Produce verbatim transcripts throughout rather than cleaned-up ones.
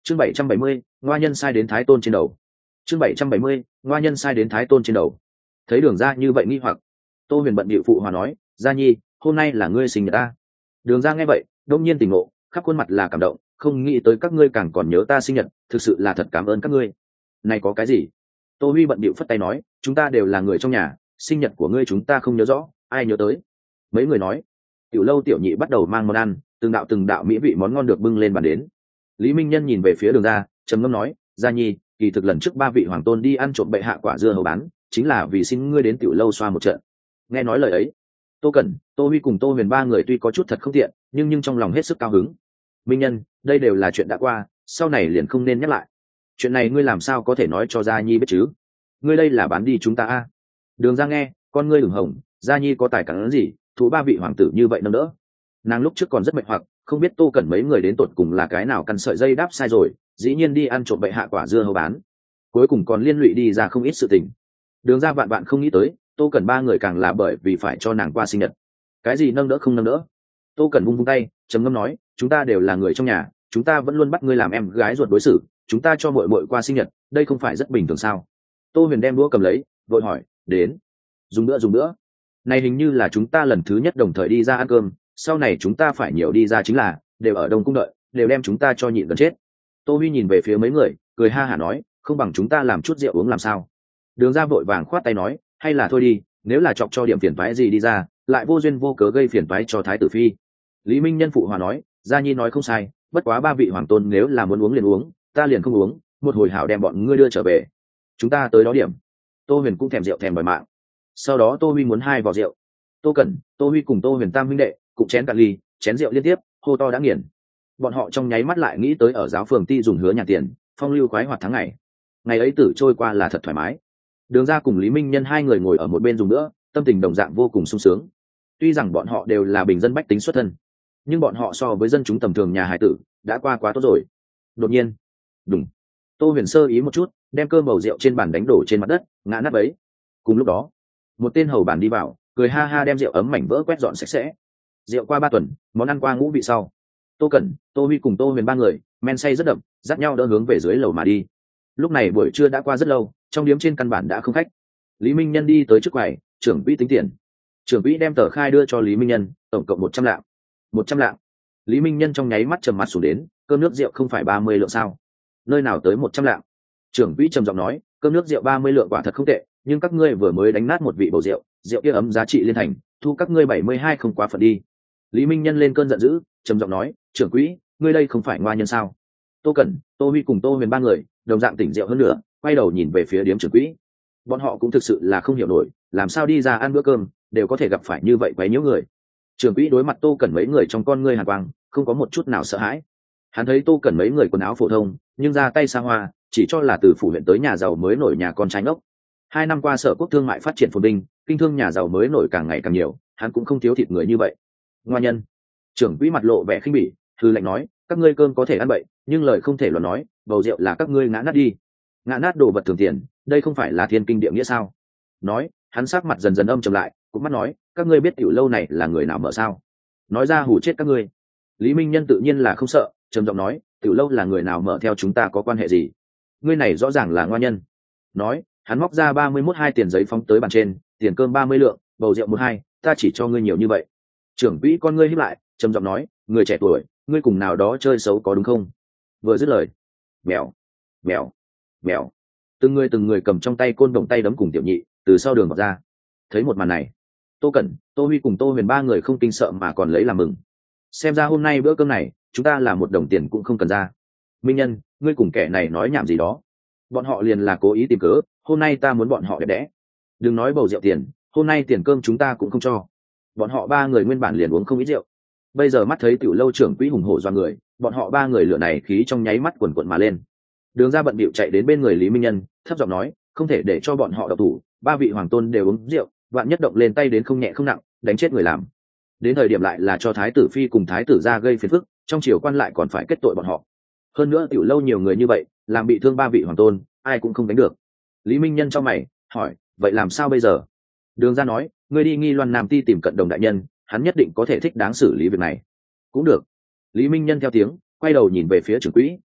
chương bảy trăm bảy mươi ngoa nhân sai đến thái tôn trên đầu. chương bảy trăm bảy mươi ngoa nhân sai đến thái tôn trên đầu. Thấy đường ra như vậy nghi hoặc, Tô Huyền bận bịu phụ hòa nói, gia nhi, hôm nay là ngươi sinh nhật ta. Đường ra nghe vậy đông nhiên tỉnh ngộ, khắp khuôn mặt là cảm động, không nghĩ tới các ngươi càng còn nhớ ta sinh nhật, thực sự là thật cảm ơn các ngươi. Này có cái gì? Tô Huy bận bịu phất tay nói, chúng ta đều là người trong nhà, sinh nhật của ngươi chúng ta không nhớ rõ, ai nhớ tới? Mấy người nói. Tiểu Lâu tiểu nhị bắt đầu mang món ăn, từng đạo từng đạo mỹ vị món ngon được bưng lên bàn đến. Lý Minh Nhân nhìn về phía đường ra, trầm ngâm nói, gia nhi, kỳ thực lần trước ba vị hoàng tôn đi ăn trộm bệ hạ quả dưa hấu bán, chính là vì xin ngươi đến Tiểu Lâu xoa một trận. Nghe nói lời ấy, Tô Cẩn, Tô Huy cùng Tô Huyền ba người tuy có chút thật không tiện, nhưng nhưng trong lòng hết sức cao hứng. Minh Nhân, đây đều là chuyện đã qua, sau này liền không nên nhắc lại. Chuyện này ngươi làm sao có thể nói cho gia nhi biết chứ? Ngươi đây là bán đi chúng ta a? Đường ra nghe, con ngươi ửng hồng, gia nhi có tài cản gì, thú ba vị hoàng tử như vậy nâng đỡ. Nàng lúc trước còn rất mệt hoặc, không biết Tô Cẩn mấy người đến tột cùng là cái nào căn sợi dây đáp sai rồi, dĩ nhiên đi ăn trộm bệ hạ quả dưa hấu bán, cuối cùng còn liên lụy đi ra không ít sự tình. Đường ra vạn vạn không nghĩ tới, Tô Cẩn ba người càng là bởi vì phải cho nàng qua sinh nhật. Cái gì nâng đỡ không nâng đỡ? Tô Cẩn vung vung tay, trầm ngâm nói, chúng ta đều là người trong nhà, chúng ta vẫn luôn bắt ngươi làm em gái ruột đối xử, chúng ta cho muội muội qua sinh nhật, đây không phải rất bình thường sao? Tô Huyền đem đũa cầm lấy, vội hỏi, đến, dùng nữa dùng nữa. Này hình như là chúng ta lần thứ nhất đồng thời đi ra ăn cơm, sau này chúng ta phải nhiều đi ra chính là, đều ở Đông Cung đợi, đều đem chúng ta cho nhịn gần chết. Tô Huy nhìn về phía mấy người, cười ha hả nói, không bằng chúng ta làm chút rượu uống làm sao? Đường ra vội vàng khoát tay nói, hay là thôi đi, nếu là chọc cho điểm phiền toái gì đi ra, lại vô duyên vô cớ gây phiền toái cho thái tử phi. Lý Minh Nhân phụ hòa nói, gia nhi nói không sai, bất quá ba vị hoàng tôn nếu là muốn uống liền uống, ta liền không uống, một hồi hảo đem bọn ngươi đưa trở về. Chúng ta tới đó điểm. Tô Huyền cũng thèm rượu thèm đòi mạng. Sau đó Tô Huy muốn hai vò rượu. Tô Cẩn, Tô Huy cùng Tô Huyền tam huynh đệ cũng chén cạn ly, chén rượu liên tiếp, hô to đã nghiền. Bọn họ trong nháy mắt lại nghĩ tới ở giáo phường ti dùng hứa nhà tiền, phong lưu khoái hoạt tháng ngày. Ngày ấy tử trôi qua là thật thoải mái. Đường ra cùng Lý Minh Nhân hai người ngồi ở một bên dùng nữa, tâm tình đồng dạng vô cùng sung sướng. Tuy rằng bọn họ đều là bình dân bách tính xuất thân, nhưng bọn họ so với dân chúng tầm thường nhà hải tử đã qua quá tốt rồi. Đột nhiên, đùng, Tô Huyền sơ ý một chút, đem cơm bầu rượu trên bàn đánh đổ trên mặt đất, ngã nát bấy. Cùng lúc đó, một tên hầu bàn đi vào, cười ha ha đem rượu ấm mảnh vỡ quét dọn sạch sẽ. Rượu qua ba tuần, món ăn qua ngũ vị sau, Tô Cẩn, Tô Huy cùng Tô Huyền ba người men say rất đậm, dắt nhau đỡ hướng về dưới lầu mà đi. Lúc này buổi trưa đã qua rất lâu, trong điếm trên căn bản đã không khách. Lý Minh Nhân đi tới trước quầy, trưởng quỹ tính tiền. Trưởng quỹ đem tờ khai đưa cho Lý Minh Nhân, tổng cộng một trăm lạng. Một trăm lạng. Lý Minh Nhân trong nháy mắt trầm mặt xuống đến, cơm nước rượu không phải ba mươi lượng sao? Nơi nào tới một trăm lạng? Trưởng quỹ trầm giọng nói, cơm nước rượu ba mươi lượng quả thật không tệ, nhưng các ngươi vừa mới đánh nát một vị bầu rượu, rượu kia ấm giá trị liên thành, thu các ngươi bảy mươi hai không quá phận đi. Lý Minh Nhân lên cơn giận dữ, trầm giọng nói, trưởng quỹ, ngươi đây không phải ngoa nhân sao? Tô Cẩn, Tô Huy cùng Tô Huyền ba người đồng dạng tỉnh rượu hơn nữa, quay đầu nhìn về phía điếm trưởng quỹ. Bọn họ cũng thực sự là không hiểu nổi, làm sao đi ra ăn bữa cơm đều có thể gặp phải như vậy quấy nhiễu người. Trưởng quỹ đối mặt Tô Cẩn mấy người trong con ngươi hàn quang, không có một chút nào sợ hãi. Hắn thấy Tô Cẩn mấy người quần áo phổ thông, nhưng ra tay xa hoa, chỉ cho là từ phủ huyện tới nhà giàu mới nổi nhà con trai ngốc. Hai năm qua Sở Quốc thương mại phát triển phồn vinh, kinh thương nhà giàu mới nổi càng ngày càng nhiều, hắn cũng không thiếu thịt người như vậy. Ngoa nhân. Trưởng quỹ mặt lộ vẻ khinh bỉ, hừ lạnh nói, các ngươi cơm có thể ăn bậy, nhưng lời không thể luận nói, bầu rượu là các ngươi ngã nát đi. Ngã nát đồ vật thường tiền, đây không phải là thiên kinh địa nghĩa sao? Nói, hắn sắc mặt dần dần âm trầm lại, cũng mắt nói, các ngươi biết tiểu lâu này là người nào mở sao? Nói ra hù chết các ngươi. Lý Minh Nhân tự nhiên là không sợ, trầm giọng nói, tiểu lâu là người nào mở theo chúng ta có quan hệ gì? Ngươi này rõ ràng là ngoa nhân. Nói, hắn móc ra ba mươi mốt hai tiền giấy phóng tới bàn trên, tiền cơm ba mươi lượng, bầu rượu một hai, ta chỉ cho ngươi nhiều như vậy. Trưởng quỹ con ngươi híp lại, trầm giọng nói, người trẻ tuổi, ngươi cùng nào đó chơi xấu có đúng không? Vừa dứt lời, mèo, mèo, mèo, từng người từng người cầm trong tay côn đồng tay đấm cùng tiểu nhị từ sau đường vào ra. Thấy một màn này, Tô Cẩn, Tô Huy cùng Tô Huyền ba người không kinh sợ mà còn lấy làm mừng. Xem ra hôm nay bữa cơm này chúng ta là một đồng tiền cũng không cần ra. Minh Nhân, ngươi cùng kẻ này nói nhảm gì đó? Bọn họ liền là cố ý tìm cớ, hôm nay ta muốn bọn họ đẹp đẽ. Đừng nói bầu rượu tiền, hôm nay tiền cơm chúng ta cũng không cho. Bọn họ ba người nguyên bản liền uống không ít rượu, bây giờ mắt thấy tiểu lâu trưởng quỹ hùng hổ do người, bọn họ ba người lửa này khí trong nháy mắt quần quần mà lên. Đường ra bận bịu chạy đến bên người Lý Minh Nhân, thấp giọng nói, không thể để cho bọn họ độc thủ, ba vị hoàng tôn đều uống rượu, vạn nhất động lên tay đến không nhẹ không nặng, đánh chết người làm. Đến thời điểm lại là cho thái tử phi cùng thái tử ra gây phiền phức, trong triều quan lại còn phải kết tội bọn họ. Hơn nữa tiểu lâu nhiều người như vậy, làm bị thương ba vị hoàng tôn, ai cũng không đánh được. Lý Minh Nhân trong mày hỏi, vậy làm sao bây giờ? Đường ra nói, ngươi đi Nghi Loan Nam Ti tìm Cận Đồng đại nhân, hắn nhất định có thể thích đáng xử lý việc này. Cũng được. Lý Minh Nhân theo tiếng, quay đầu nhìn về phía trưởng quỹ,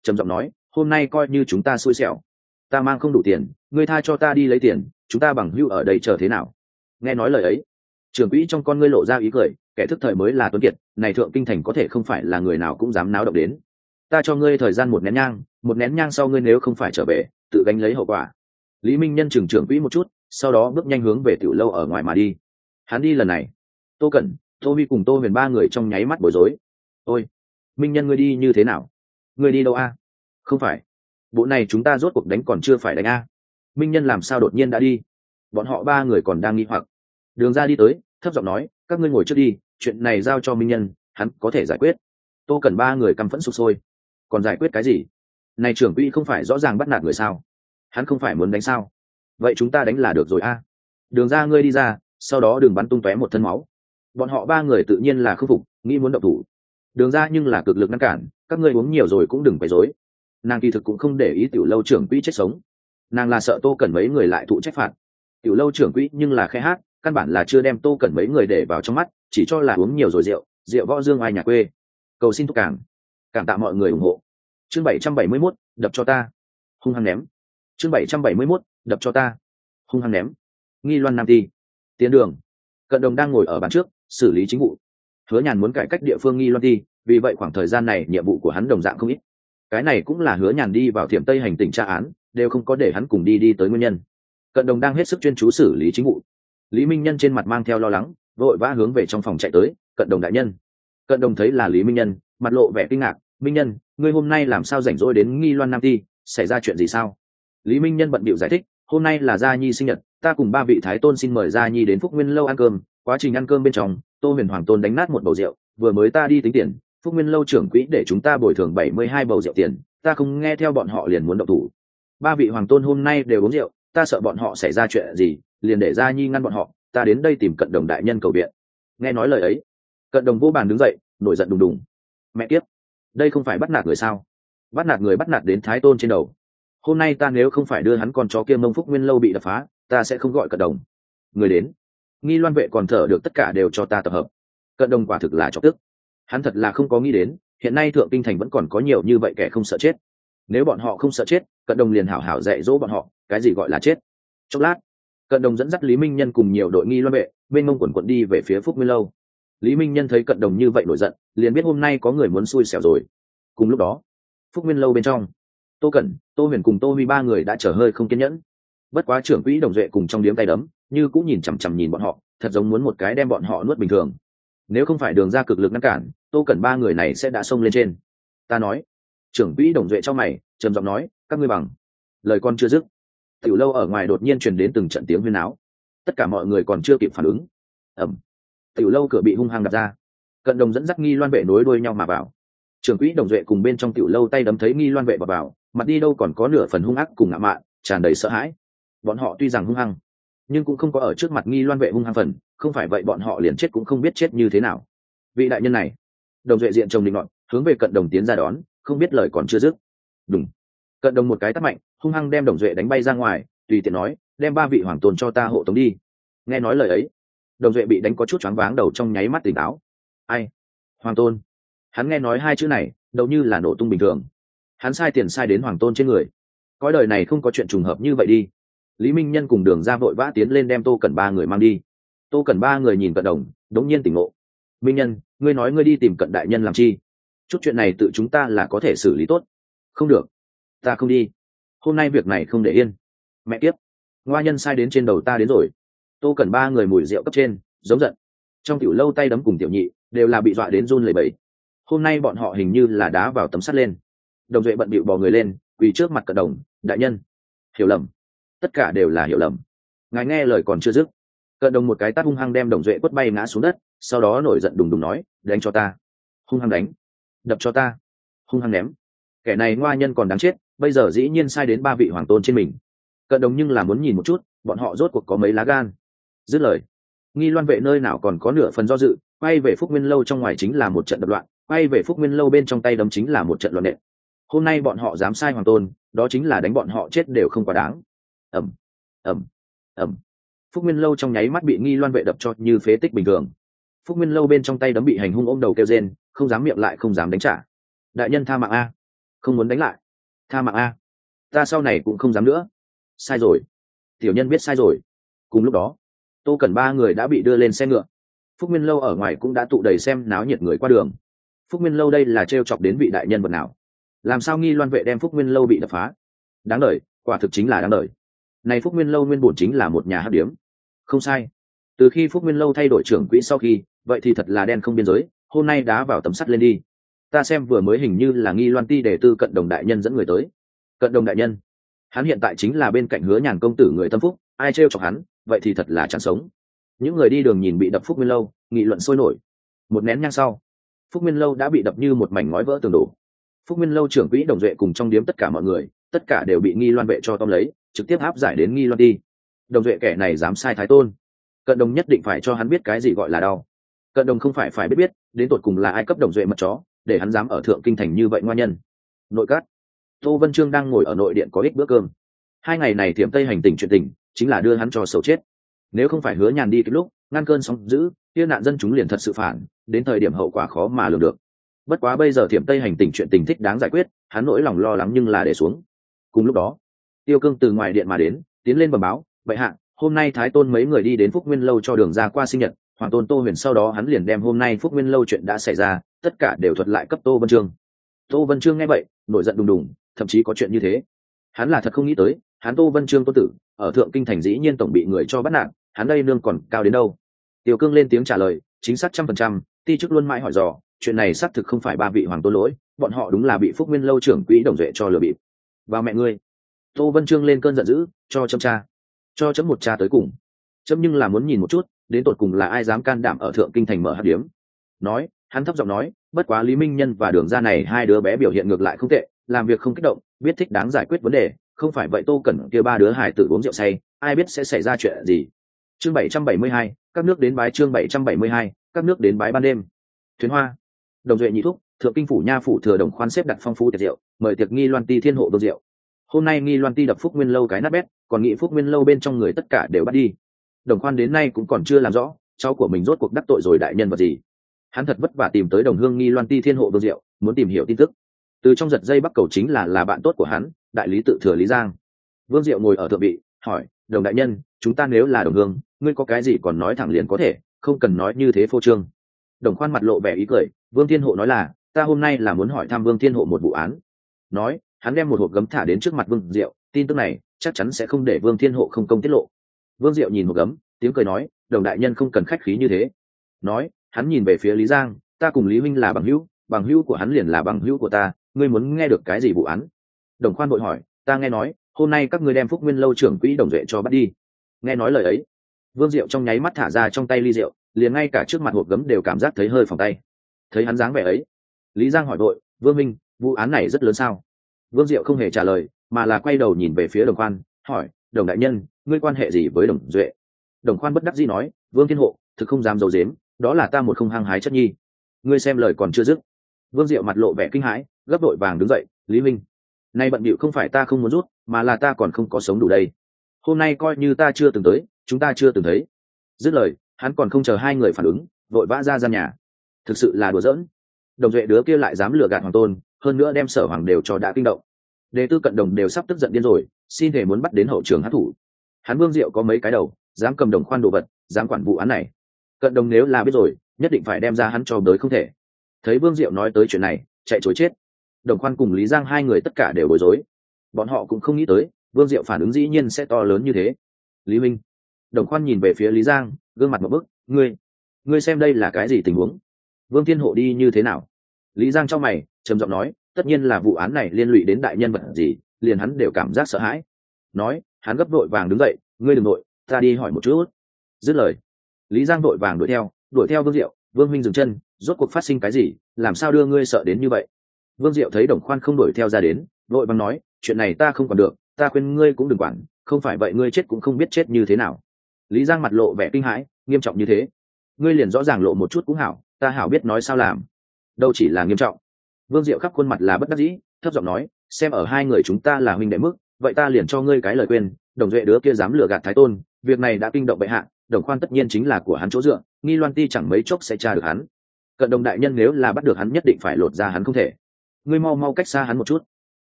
trầm giọng nói, hôm nay coi như chúng ta xui xẻo, ta mang không đủ tiền, ngươi tha cho ta đi lấy tiền, chúng ta bằng hữu ở đây chờ thế nào? Nghe nói lời ấy, trưởng quỹ trong con ngươi lộ ra ý cười, kẻ thức thời mới là tuấn kiệt, này thượng kinh thành có thể không phải là người nào cũng dám náo động đến. Ta cho ngươi thời gian một nén nhang, một nén nhang sau ngươi nếu không phải trở về, tự gánh lấy hậu quả. Lý Minh Nhân chừng trưởng quỹ một chút, sau đó bước nhanh hướng về tiểu lâu ở ngoài mà đi. Hắn đi lần này, Tô Cẩn, Tô Huy cùng Tô Huyền ba người trong nháy mắt bối rối. Ôi, Minh Nhân ngươi đi như thế nào? Ngươi đi đâu a? Không phải, bộ này chúng ta rốt cuộc đánh còn chưa phải đánh a. Minh Nhân làm sao đột nhiên đã đi? Bọn họ ba người còn đang nghi hoặc. Đường Ra đi tới, thấp giọng nói, các ngươi ngồi trước đi, chuyện này giao cho Minh Nhân, hắn có thể giải quyết. Tô Cẩn ba người căm phẫn sục sôi. Còn giải quyết cái gì? Này trưởng quỹ không phải rõ ràng bắt nạt người sao? Hắn không phải muốn đánh sao? Vậy chúng ta đánh là được rồi a. Đường Ra ngươi đi ra, sau đó đừng bắn tung tóe một thân máu. Bọn họ ba người tự nhiên là khâm phục, nghĩ muốn động thủ. Đường Ra nhưng là cực lực ngăn cản, các ngươi uống nhiều rồi cũng đừng quấy rối. Nàng kỳ thực cũng không để ý tiểu lâu trưởng quỹ chết sống, nàng là sợ Tô Cẩn mấy người lại thụ trách phạt. Tiểu lâu trưởng quỹ nhưng là khẽ hát, căn bản là chưa đem Tô Cẩn mấy người để vào trong mắt, chỉ cho là uống nhiều rồi rượu, rượu võ dương ai nhà quê. Cầu xin thúc cảng, cảm tạ mọi người ủng hộ. Chương bảy trăm bảy mươi mốt, đập cho ta, hung hăng ném. Chương bảy trăm bảy mươi mốt, đập cho ta, hung hăng ném. Nghi Loan Nam Ti, tiến đường. Cận Đồng đang ngồi ở bàn trước, xử lý chính vụ. Hứa Nhàn muốn cải cách địa phương Nghi Loan Ti, vì vậy khoảng thời gian này nhiệm vụ của hắn đồng dạng không ít. Cái này cũng là Hứa Nhàn đi vào Thiểm Tây hành tỉnh tra án, đều không có để hắn cùng đi đi tới nguyên nhân. Cận Đồng đang hết sức chuyên chú xử lý chính vụ. Lý Minh Nhân trên mặt mang theo lo lắng, vội vã hướng về trong phòng chạy tới. Cận Đồng đại nhân. Cận Đồng thấy là Lý Minh Nhân, mặt lộ vẻ kinh ngạc. Minh Nhân, ngươi hôm nay làm sao rảnh rỗi đến Nghi Loan Nam Ti, xảy ra chuyện gì sao? Lý Minh Nhân bận bịu giải thích, hôm nay là Gia Nhi sinh nhật, ta cùng ba vị thái tôn xin mời Gia Nhi đến Phúc Nguyên lâu ăn cơm. Quá trình ăn cơm bên trong, Tô Huyền Hoàng tôn đánh nát một bầu rượu, vừa mới ta đi tính tiền, Phúc Nguyên lâu trưởng quỹ để chúng ta bồi thường bảy mươi hai bầu rượu tiền, ta không nghe theo bọn họ liền muốn động thủ. Ba vị hoàng tôn hôm nay đều uống rượu, ta sợ bọn họ xảy ra chuyện gì, liền để Gia Nhi ngăn bọn họ, ta đến đây tìm Cận Đồng đại nhân cầu viện. Nghe nói lời ấy, Cận Đồng vô bàn đứng dậy, nổi giận đùng đùng. Mẹ kiếp, đây không phải bắt nạt người sao? Bắt nạt người bắt nạt đến thái tôn trên đầu. Hôm nay ta nếu không phải đưa hắn con chó kia mông Phúc Nguyên lâu bị đập phá, ta sẽ không gọi Cận Đồng. Người đến, Nghi Loan vệ còn thở được tất cả đều cho ta tập hợp. Cận Đồng quả thực là chọc tức. Hắn thật là không có nghĩ đến, hiện nay thượng kinh thành vẫn còn có nhiều như vậy kẻ không sợ chết. Nếu bọn họ không sợ chết, Cận Đồng liền hảo hảo dạy dỗ bọn họ, cái gì gọi là chết. Chốc lát, Cận Đồng dẫn dắt Lý Minh Nhân cùng nhiều đội Nghi Loan vệ, bên mông quần quận đi về phía Phúc Nguyên lâu. Lý Minh Nhân thấy Cận Đồng như vậy nổi giận, liền biết hôm nay có người muốn xui xẻo rồi. Cùng lúc đó, Phúc Nguyên lâu bên trong, Tô Cẩn, Tô Huyền cùng Tô Huy ba người đã trở hơi không kiên nhẫn. Bất quá trưởng quỹ Đồng Duệ cùng trong điếm tay đấm, như cũng nhìn chằm chằm nhìn bọn họ, thật giống muốn một cái đem bọn họ nuốt bình thường. Nếu không phải Đường Ra cực lực ngăn cản, Tô Cẩn ba người này sẽ đã xông lên trên. Ta nói, trưởng quỹ Đồng Duệ trong mày, trầm giọng nói, các ngươi bằng. Lời con chưa dứt, tiểu lâu ở ngoài đột nhiên truyền đến từng trận tiếng huyên náo. Tất cả mọi người còn chưa kịp phản ứng. Ầm. Tiểu lâu cửa bị hung hăng đập ra. Cận Đồng dẫn dắt Nghi Loan vệ nối đuôi nhau mà vào. Trưởng quỹ Đồng Duệ cùng bên trong tiểu lâu tay đấm thấy Nghi Loan vệ vào vào, mặt đi đâu còn có nửa phần hung ác cùng ngạo mạn, tràn đầy sợ hãi. Bọn họ tuy rằng hung hăng, nhưng cũng không có ở trước mặt Nghi Loan vệ hung hăng phần, không phải vậy bọn họ liền chết cũng không biết chết như thế nào. Vị đại nhân này, Đồng Duệ diện trông định nọt, hướng về Cận Đồng tiến ra đón, không biết lời còn chưa dứt. Đùng. Cận Đồng một cái tát mạnh, hung hăng đem Đồng Duệ đánh bay ra ngoài, tùy tiện nói, đem ba vị hoàng tôn cho ta hộ tống đi. Nghe nói lời ấy, Đồng Duệ bị đánh có chút choáng váng đầu, trong nháy mắt tỉnh táo. Ai? Hoàng tôn? Hắn nghe nói hai chữ này, đầu như là nổ tung bình thường. Hắn sai tiền sai đến hoàng tôn trên người. Cõi đời này không có chuyện trùng hợp như vậy đi. Lý Minh Nhân cùng Đường Ra vội vã tiến lên đem Tô Cẩn ba người mang đi. Tô Cẩn ba người nhìn Cận Đồng, đống nhiên tỉnh ngộ. Minh Nhân, ngươi nói ngươi đi tìm Cận đại nhân làm chi? Chút chuyện này tự chúng ta là có thể xử lý tốt. Không được, ta không đi. Hôm nay việc này không để yên. Mẹ kiếp, ngoa nhân sai đến trên đầu ta đến rồi. Tô Cẩn ba người mùi rượu cấp trên, giống giận. Trong tiểu lâu tay đấm cùng tiểu nhị đều là bị dọa đến run lẩy bẩy. Hôm nay bọn họ hình như là đá vào tấm sắt lên. Đồng Duệ bận bịu bò người lên, quỳ trước mặt Cận Đồng, đại nhân, hiểu lầm, tất cả đều là hiểu lầm. Ngài nghe lời còn chưa dứt, Cận Đồng một cái tát hung hăng đem Đồng Duệ quất bay ngã xuống đất, sau đó nổi giận đùng đùng nói, đánh cho ta, hung hăng đánh, đập cho ta, hung hăng ném. Kẻ này ngoa nhân còn đáng chết, bây giờ dĩ nhiên sai đến ba vị hoàng tôn trên mình. Cận Đồng nhưng là muốn nhìn một chút, bọn họ rốt cuộc có mấy lá gan. Dứt lời, Nghi Loan vệ nơi nào còn có nửa phần do dự, quay về Phúc Nguyên lâu trong ngoài chính là một trận đập loạn, quay về Phúc Nguyên lâu bên trong tay đấm chính là một trận loạn nện. Hôm nay bọn họ dám sai hoàng tôn, đó chính là đánh bọn họ chết đều không quá đáng. Ầm, ầm, ầm. Phúc Nguyên lâu trong nháy mắt bị Nghi Loan vệ đập cho như phế tích bình thường. Phúc Nguyên lâu bên trong tay đấm bị hành hung ôm đầu kêu rên, không dám miệng lại không dám đánh trả. Đại nhân tha mạng a. không muốn đánh lại. Tha mạng a, ta sau này cũng không dám nữa. Sai rồi, tiểu nhân biết sai rồi. Cùng lúc đó, Tô Cẩn ba người đã bị đưa lên xe ngựa. Phúc Nguyên Lâu ở ngoài cũng đã tụ đầy xem náo nhiệt người qua đường. Phúc Nguyên Lâu đây là trêu chọc đến vị đại nhân vật nào? Làm sao Nghi Loan vệ đem Phúc Nguyên Lâu bị đập phá? Đáng đời, quả thực chính là đáng đời. Này Phúc Nguyên Lâu nguyên bổn chính là một nhà hắc điếm. Không sai. Từ khi Phúc Nguyên Lâu thay đổi trưởng quỹ sau khi, vậy thì thật là đen không biên giới, hôm nay đá vào tấm sắt lên đi. Ta xem vừa mới hình như là Nghi Loan ti để tư Cận Đồng đại nhân dẫn người tới. Cận Đồng đại nhân, hắn hiện tại chính là bên cạnh Hứa Nhàn công tử người tâm phúc, ai trêu chọc hắn, vậy thì thật là chẳng sống. Những người đi đường nhìn bị đập Phúc Nguyên Lâu, nghị luận sôi nổi. Một nén nhang sau, Phúc Nguyên Lâu đã bị đập như một mảnh ngói vỡ tường đổ. Phúc Nguyên Lâu trưởng quỹ Đồng Duệ cùng trong điếm tất cả mọi người, tất cả đều bị Nghi Loan vệ cho tóm lấy, trực tiếp áp giải đến Nghi Loan ti. Đồng Duệ kẻ này dám sai Thái Tôn, Cận Đồng nhất định phải cho hắn biết cái gì gọi là đau. Cận Đồng không phải phải biết biết, đến tột cùng là ai cấp Đồng Duệ mật chó, để hắn dám ở thượng kinh thành như vậy ngoan nhân. Nội các, Tô Vân Trương đang ngồi ở nội điện có ích bữa cơm. Hai ngày này Thiểm Tây hành tình chuyện tình, chính là đưa hắn cho sầu chết. Nếu không phải Hứa Nhàn đi cái lúc ngăn cơn sóng dữ, kia nạn dân chúng liền thật sự phản, đến thời điểm hậu quả khó mà lường được. Bất quá bây giờ Thiểm Tây hành tình chuyện tình thích đáng giải quyết, hắn nỗi lòng lo lắng nhưng là để xuống. Cùng lúc đó, Tiêu Cương từ ngoài điện mà đến, tiến lên bẩm báo, bệ hạ, hôm nay Thái Tôn mấy người đi đến Phúc Nguyên Lâu cho đường ra qua sinh nhật, Hoàng Tôn Tô Huyền sau đó hắn liền đem hôm nay Phúc Nguyên Lâu chuyện đã xảy ra, tất cả đều thuật lại cấp Tô Vân Trương. Tô Vân Trương nghe vậy, nổi giận đùng đùng, thậm chí có chuyện như thế. Hắn là thật không nghĩ tới, hắn Tô Vân Trương tôn tử, ở thượng kinh thành dĩ nhiên tổng bị người cho bắt nạt, hắn đây nương còn cao đến đâu. Tiêu Cương lên tiếng trả lời, chính xác trăm phần trăm, ti chức luôn mãi hỏi dò, chuyện này xác thực không phải ba vị hoàng tôn lỗi, bọn họ đúng là bị Phúc Nguyên Lâu trưởng quỹ Đồng Duệ cho lừa bịp. Vào mẹ ngươi. Tô Vân Trương lên cơn giận dữ, cho chấm tra, cho chấm một tra tới cùng. Chấm nhưng là muốn nhìn một chút, đến tột cùng là ai dám can đảm ở thượng kinh thành mở hắc điếm. Nói, hắn thấp giọng nói, bất quá Lý Minh Nhân và Đường Gia này hai đứa bé biểu hiện ngược lại không tệ, làm việc không kích động, biết thích đáng giải quyết vấn đề, không phải vậy Tô Cẩn kia ba đứa hải tử uống rượu say, ai biết sẽ xảy ra chuyện gì. Chương bảy trăm bảy mươi hai, các nước đến bái chương bảy trăm bảy mươi hai, các nước đến bái ban đêm. Thuyền Hoa, Đồng Duệ nhị thúc, thượng kinh phủ nha phủ thừa Đồng Khoan xếp đặt phong phú tiệc rượu, mời tiệc Nghi Loan ti thiên hộ vương rượu. Hôm nay Nghi Loan ti đập Phúc Nguyên Lâu cái nát bét, còn nghĩ Phúc Nguyên Lâu bên trong người tất cả đều bắt đi. Đồng Khoan đến nay cũng còn chưa làm rõ, cháu của mình rốt cuộc đắc tội rồi đại nhân vật gì. Hắn thật vất vả tìm tới Đồng Hương Nghi Loan ti thiên hộ vương rượu, muốn tìm hiểu tin tức. Từ trong giật dây Bắc Cầu chính là là bạn tốt của hắn, đại lý tự thừa Lý Giang. Vương Diệu ngồi ở thượng vị, hỏi, Đồng đại nhân, chúng ta nếu là Đồng Hương, ngươi có cái gì còn nói thẳng liền có thể, không cần nói như thế phô trương. Đồng Khoan mặt lộ vẻ ý cười, Vương Thiên Hộ nói là, ta hôm nay là muốn hỏi thăm Vương Thiên Hộ một vụ án. Nói, hắn đem một hộp gấm thả đến trước mặt Vương Diệu, tin tức này chắc chắn sẽ không để Vương Thiên Hộ không công tiết lộ. Vương Diệu nhìn hộp gấm, tiếng cười nói, Đồng đại nhân không cần khách khí như thế. Nói, hắn nhìn về phía Lý Giang, ta cùng Lý huynh là bằng hữu, bằng hữu của hắn liền là bằng hữu của ta, ngươi muốn nghe được cái gì vụ án? Đồng Khoan vội hỏi, ta nghe nói hôm nay các ngươi đem Phúc Nguyên Lâu trưởng quỹ Đồng Duệ cho bắt đi. Nghe nói lời ấy, Vương Diệu trong nháy mắt thả ra trong tay ly rượu, liền ngay cả trước mặt hộp gấm đều cảm giác thấy hơi phòng tay. Thấy hắn dáng vẻ ấy, Lý Giang hỏi vội, Vương Minh, vụ án này rất lớn sao? Vương Diệu không hề trả lời, mà là quay đầu nhìn về phía Đồng Khoan, hỏi, Đồng đại nhân, ngươi quan hệ gì với Đồng Duệ? Đồng Khoan bất đắc dĩ nói, Vương Thiên Hộ, thực không dám giấu giếm, đó là ta một không hăng hái chất nhi. Ngươi xem lời còn chưa dứt, Vương Diệu mặt lộ vẻ kinh hãi, gấp đội vàng đứng dậy, Lý Minh, nay bận bịu không phải ta không muốn rút, mà là ta còn không có sống đủ đây. Hôm nay coi như ta chưa từng tới, chúng ta chưa từng thấy. Dứt lời, hắn còn không chờ hai người phản ứng, vội vã ra gian nhà. Thực sự là đùa giỡn. Đồng Duệ đứa kia lại dám lừa gạt hoàng tôn, hơn nữa đem Sở Hoàng đều cho đã kinh động. Đề tư Cận Đồng đều sắp tức giận điên rồi, xin thể muốn bắt đến hậu trường hát thủ. Hắn Vương Diệu có mấy cái đầu, dám cầm Đồng Khoan đồ vật, dám quản vụ án này. Cận Đồng nếu là biết rồi, nhất định phải đem ra hắn cho tới không thể. Thấy Vương Diệu nói tới chuyện này, chạy chối chết. Đồng Khoan cùng Lý Giang hai người tất cả đều bối rối. Bọn họ cũng không nghĩ tới, Vương Diệu phản ứng dĩ nhiên sẽ to lớn như thế. Lý Minh, Đồng Khoan nhìn về phía Lý Giang, gương mặt một bức, ngươi, ngươi xem đây là cái gì tình huống? Vương Thiên Hộ đi như thế nào? Lý Giang trong mày, trầm giọng nói, tất nhiên là vụ án này liên lụy đến đại nhân vật gì, liền hắn đều cảm giác sợ hãi. Nói, hắn gấp vội vàng đứng dậy, ngươi đừng nội, ta đi hỏi một chút. Dứt lời, Lý Giang vội vàng đuổi theo, đuổi theo Vương Diệu, Vương Minh dừng chân, rốt cuộc phát sinh cái gì, làm sao đưa ngươi sợ đến như vậy? Vương Diệu thấy Đồng Khoan không đuổi theo ra đến, vội vàng nói, chuyện này ta không quản được, ta khuyên ngươi cũng đừng quản, không phải vậy ngươi chết cũng không biết chết như thế nào. Lý Giang mặt lộ vẻ kinh hãi, nghiêm trọng như thế, ngươi liền rõ ràng lộ một chút cũng hảo, ta hảo biết nói sao làm. Đâu chỉ là nghiêm trọng. Vương Diệu khắp khuôn mặt là bất đắc dĩ, thấp giọng nói, xem ở hai người chúng ta là huynh đệ mức, vậy ta liền cho ngươi cái lời khuyên, Đồng Duệ đứa kia dám lừa gạt Thái Tôn, việc này đã kinh động bệ hạ, Đồng Khoan tất nhiên chính là của hắn chỗ dựa, Nghi Loan ti chẳng mấy chốc sẽ tra được hắn. Cận Đồng đại nhân nếu là bắt được hắn nhất định phải lột ra hắn không thể. Ngươi mau mau cách xa hắn một chút.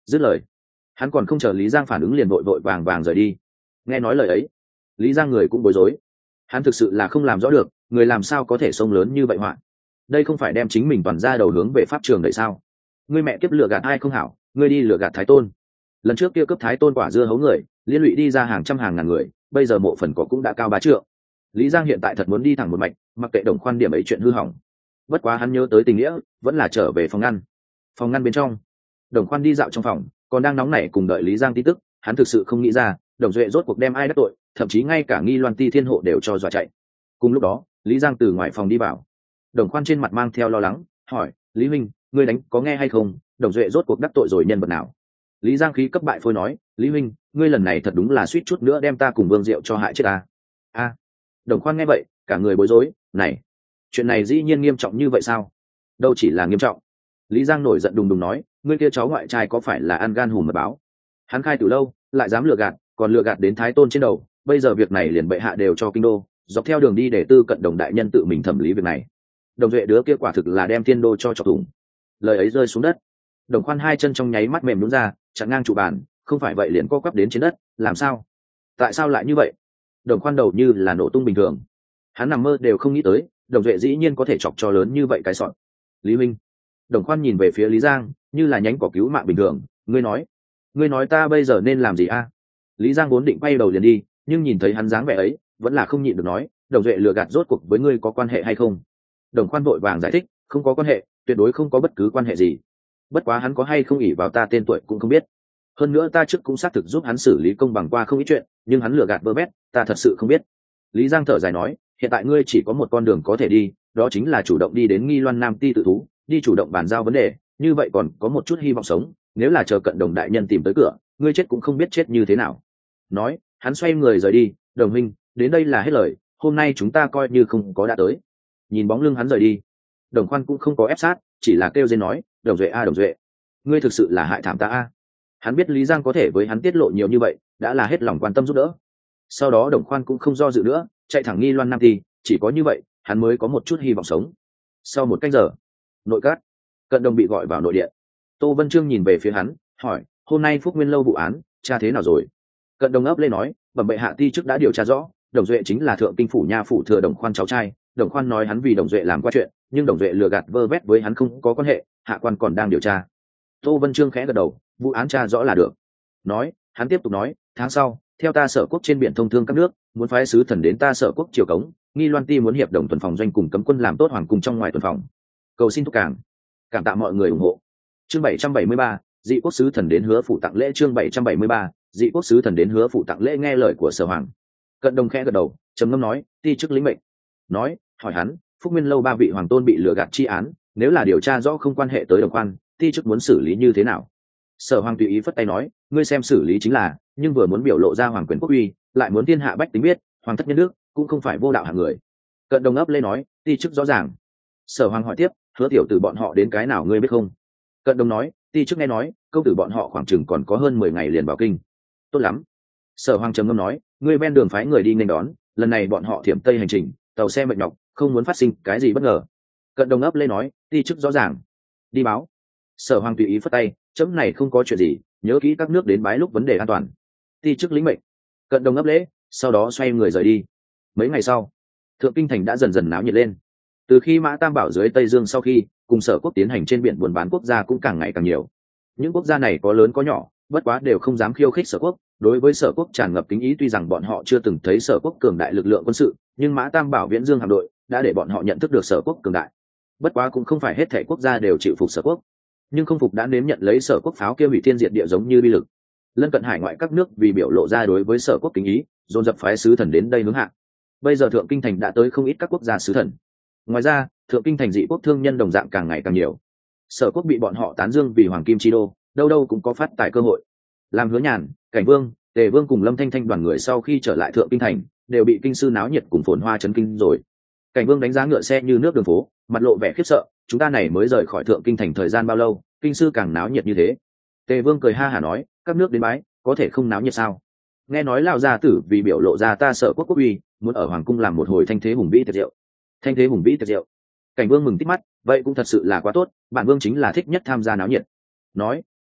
Dứt lời, hắn còn không chờ Lý Giang phản ứng liền vội vội vàng vàng rời đi. Nghe nói lời ấy, Lý Giang người cũng bối rối. Hắn thực sự là không làm rõ được, người làm sao có thể sông lớn như vậy hoạn. Đây không phải đem chính mình toàn ra đầu hướng về pháp trường đợi sao? Ngươi mẹ kiếp lừa gạt ai không hảo, ngươi đi lừa gạt Thái Tôn. Lần trước kia cướp Thái Tôn quả dưa hấu người, liên lụy đi ra hàng trăm hàng ngàn người, bây giờ mộ phần cỏ cũng đã cao bá trượng. Lý Giang hiện tại thật muốn đi thẳng một mạch, mặc kệ Đồng Khoan điểm ấy chuyện hư hỏng. Bất quá hắn nhớ tới tình nghĩa, vẫn là trở về phòng ngăn. Phòng ngăn bên trong, Đồng Khoan đi dạo trong phòng, còn đang nóng nảy cùng đợi Lý Giang tin tức. Hắn thực sự không nghĩ ra, Đồng Duệ rốt cuộc đem ai đắc tội, thậm chí ngay cả Nghi Loan Ti Thiên Hộ đều cho dọa chạy. Cùng lúc đó, Lý Giang từ ngoài phòng đi vào. Đồng Khoan trên mặt mang theo lo lắng, hỏi: Lý huynh, ngươi đánh có nghe hay không? Đồng Duệ rốt cuộc đắc tội rồi nhân vật nào? Lý Giang khí cấp bại phôi nói: Lý huynh, ngươi lần này thật đúng là suýt chút nữa đem ta cùng Vương Diệu cho hại chết ta. A. Đồng Khoan nghe vậy, cả người bối rối. Này, chuyện này dĩ nhiên nghiêm trọng như vậy sao? Đâu chỉ là nghiêm trọng. Lý Giang nổi giận đùng đùng nói: ngươi kia cháu ngoại trai có phải là ăn gan hùm mật báo? Hắn khai từ lâu, lại dám lừa gạt, còn lừa gạt đến Thái Tôn trên đầu. Bây giờ việc này liền bệ hạ đều cho kinh đô, dọc theo đường đi để Tư Cận Đồng đại nhân tự mình thẩm lý việc này. Đồng Duệ đứa kia quả thực là đem thiên đô cho chọc thủng. Lời ấy rơi xuống đất, Đồng Khoan hai chân trong nháy mắt mềm nhũn ra, chặn ngang trụ bàn, không phải vậy liền co quắp đến trên đất. Làm sao? Tại sao lại như vậy? Đồng Khoan đầu như là nổ tung bình thường. Hắn nằm mơ đều không nghĩ tới, Đồng Duệ dĩ nhiên có thể chọc cho lớn như vậy cái sọn. Lý Minh. Đồng Khoan nhìn về phía Lý Giang, như là nhánh cỏ cứu mạng bình thường. Ngươi nói, ngươi nói ta bây giờ nên làm gì a? Lý Giang vốn định quay đầu liền đi, nhưng nhìn thấy hắn dáng vẻ ấy, vẫn là không nhịn được nói: Đồng Duệ lừa gạt rốt cuộc với ngươi có quan hệ hay không? Đồng Khoan vội vàng giải thích: không có quan hệ, tuyệt đối không có bất cứ quan hệ gì. Bất quá hắn có hay không ỷ vào ta tên tuổi cũng không biết. Hơn nữa ta trước cũng xác thực giúp hắn xử lý công bằng qua không ít chuyện, nhưng hắn lừa gạt vơ vét, ta thật sự không biết. Lý Giang thở dài nói: hiện tại ngươi chỉ có một con đường có thể đi, đó chính là chủ động đi đến Nghi Loan Nam Ti tự thú, đi chủ động bàn giao vấn đề, như vậy còn có một chút hy vọng sống. Nếu là chờ Cận Đồng đại nhân tìm tới cửa, ngươi chết cũng không biết chết như thế nào. Nói, hắn xoay người rời đi. Đồng huynh, đến đây là hết lời, hôm nay chúng ta coi như không có đã tới. Nhìn bóng lưng hắn rời đi, Đồng Khoan cũng không có ép sát, chỉ là kêu dên nói: Đồng Duệ a, Đồng Duệ, ngươi thực sự là hại thảm ta a. Hắn biết Lý Giang có thể với hắn tiết lộ nhiều như vậy, đã là hết lòng quan tâm giúp đỡ. Sau đó Đồng Khoan cũng không do dự nữa, chạy thẳng Nghi Loan Nam Ti, chỉ có như vậy hắn mới có một chút hy vọng sống. Sau một canh giờ, nội các, Cận Đồng bị gọi vào nội điện. Tô Vân Trương nhìn về phía hắn, hỏi: hôm nay Phúc Nguyên lâu vụ án tra thế nào rồi? Cận Đồng ấp lên nói: bẩm bệ hạ, ti trước đã điều tra rõ, Đồng Duệ chính là thượng kinh phủ nha phủ thừa Đồng Khoan cháu trai. Đồng Khoan nói hắn vì Đồng Duệ làm qua chuyện, nhưng Đồng Duệ lừa gạt vơ vét với hắn không có quan hệ, hạ quan còn đang điều tra. Tô Vân Trương khẽ gật đầu: vụ án tra rõ là được. Nói, hắn tiếp tục nói: tháng sau, theo ta Sở Quốc trên biển thông thương các nước, muốn phái sứ thần đến ta Sở Quốc triều cống, Nghi Loan Ti muốn hiệp đồng tuần phòng doanh cùng cấm quân làm tốt hoàng cung trong ngoài tuần phòng. Cầu xin thúc càng, cảm tạ mọi người ủng hộ. Chương bảy trăm bảy mươi ba, dị quốc sứ thần đến hứa phủ tặng lễ. Chương bảy trăm bảy mươi ba, dị quốc sứ thần đến hứa phủ tặng lễ. Nghe lời của Sở Hoàng, Cận Đồng khẽ gật đầu, trầm ngâm nói: ti chức lĩnh mệnh. Nói, hỏi hắn: Phúc Nguyên lâu ba vị hoàng tôn bị lừa gạt chi án, nếu là điều tra rõ không quan hệ tới Đồng Khoan, ti chức muốn xử lý như thế nào? Sở Hoàng tùy ý phất tay nói: ngươi xem xử lý chính là, nhưng vừa muốn biểu lộ ra hoàng quyền quốc uy, lại muốn thiên hạ bách tính biết hoàng thất nhân nước, cũng không phải vô đạo hạng người. Cận Đồng ấp lên nói: ti chức rõ ràng. Sở Hoàng hỏi tiếp: hứa tiểu tử bọn họ đến cái nào ngươi biết không? Cận Đồng nói: ti chức nghe nói công tử bọn họ khoảng chừng còn có hơn mười ngày liền vào kinh. Tốt lắm. Sở Hoàng trầm ngâm nói: ngươi ven đường phái người đi nên đón, lần này bọn họ thiểm tây hành trình, tàu xe mệt nhọc, không muốn phát sinh cái gì bất ngờ. Cận Đồng ấp lên nói: ti chức rõ ràng. Đi báo. Sở Hoàng tùy ý phất tay: chấm này không có chuyện gì, nhớ kỹ các nước đến bái lúc vấn đề an toàn. Ti chức lĩnh mệnh. Cận Đồng ấp lễ, sau đó xoay người rời đi. Mấy ngày sau, thượng kinh thành đã dần dần náo nhiệt lên. Từ khi Mã Tam Bảo dưới Tây Dương sau khi cùng Sở Quốc tiến hành trên biển buôn bán, quốc gia cũng càng ngày càng nhiều. Những quốc gia này có lớn có nhỏ, bất quá đều không dám khiêu khích Sở Quốc. Đối với Sở Quốc tràn ngập kính ý, tuy rằng bọn họ chưa từng thấy Sở Quốc cường đại lực lượng quân sự, nhưng Mã Tam Bảo Viễn Dương hạm đội đã để bọn họ nhận thức được Sở Quốc cường đại. Bất quá cũng không phải hết thảy quốc gia đều chịu phục Sở Quốc, nhưng không phục đã nếm nhận lấy Sở Quốc pháo kia hủy thiên diệt địa giống như bi lực. Lân cận hải ngoại các nước vì biểu lộ ra đối với Sở Quốc kính ý, dồn dập phái sứ thần đến đây hướng hạ. Bây giờ thượng kinh thành đã tới không ít các quốc gia sứ thần. Ngoài ra, thượng kinh thành dị quốc thương nhân đồng dạng càng ngày càng nhiều. Sở Quốc bị bọn họ tán dương vì hoàng kim chi đô, đâu đâu cũng có phát tài cơ hội. Làm Hứa Nhàn, Cảnh Vương, Tề Vương cùng Lâm Thanh Thanh đoàn người sau khi trở lại thượng kinh thành, đều bị kinh sư náo nhiệt cùng phồn hoa chấn kinh rồi. Cảnh Vương đánh giá ngựa xe như nước đường phố, mặt lộ vẻ khiếp sợ: chúng ta này mới rời khỏi thượng kinh thành thời gian bao lâu, kinh sư càng náo nhiệt như thế? Tề Vương cười ha hả nói: các nước đến bái, có thể không náo nhiệt sao? Nghe nói lão gia tử vì biểu lộ ra ta Sở Quốc quốc uy, muốn ở hoàng cung làm một hồi thanh thế hùng vĩ tiệc rượu. Thanh thế hùng vĩ tiệc rượu. Cảnh Vương mừng tít mắt: vậy cũng thật sự là quá tốt, bản vương chính là thích nhất tham gia náo nhiệt. Nói,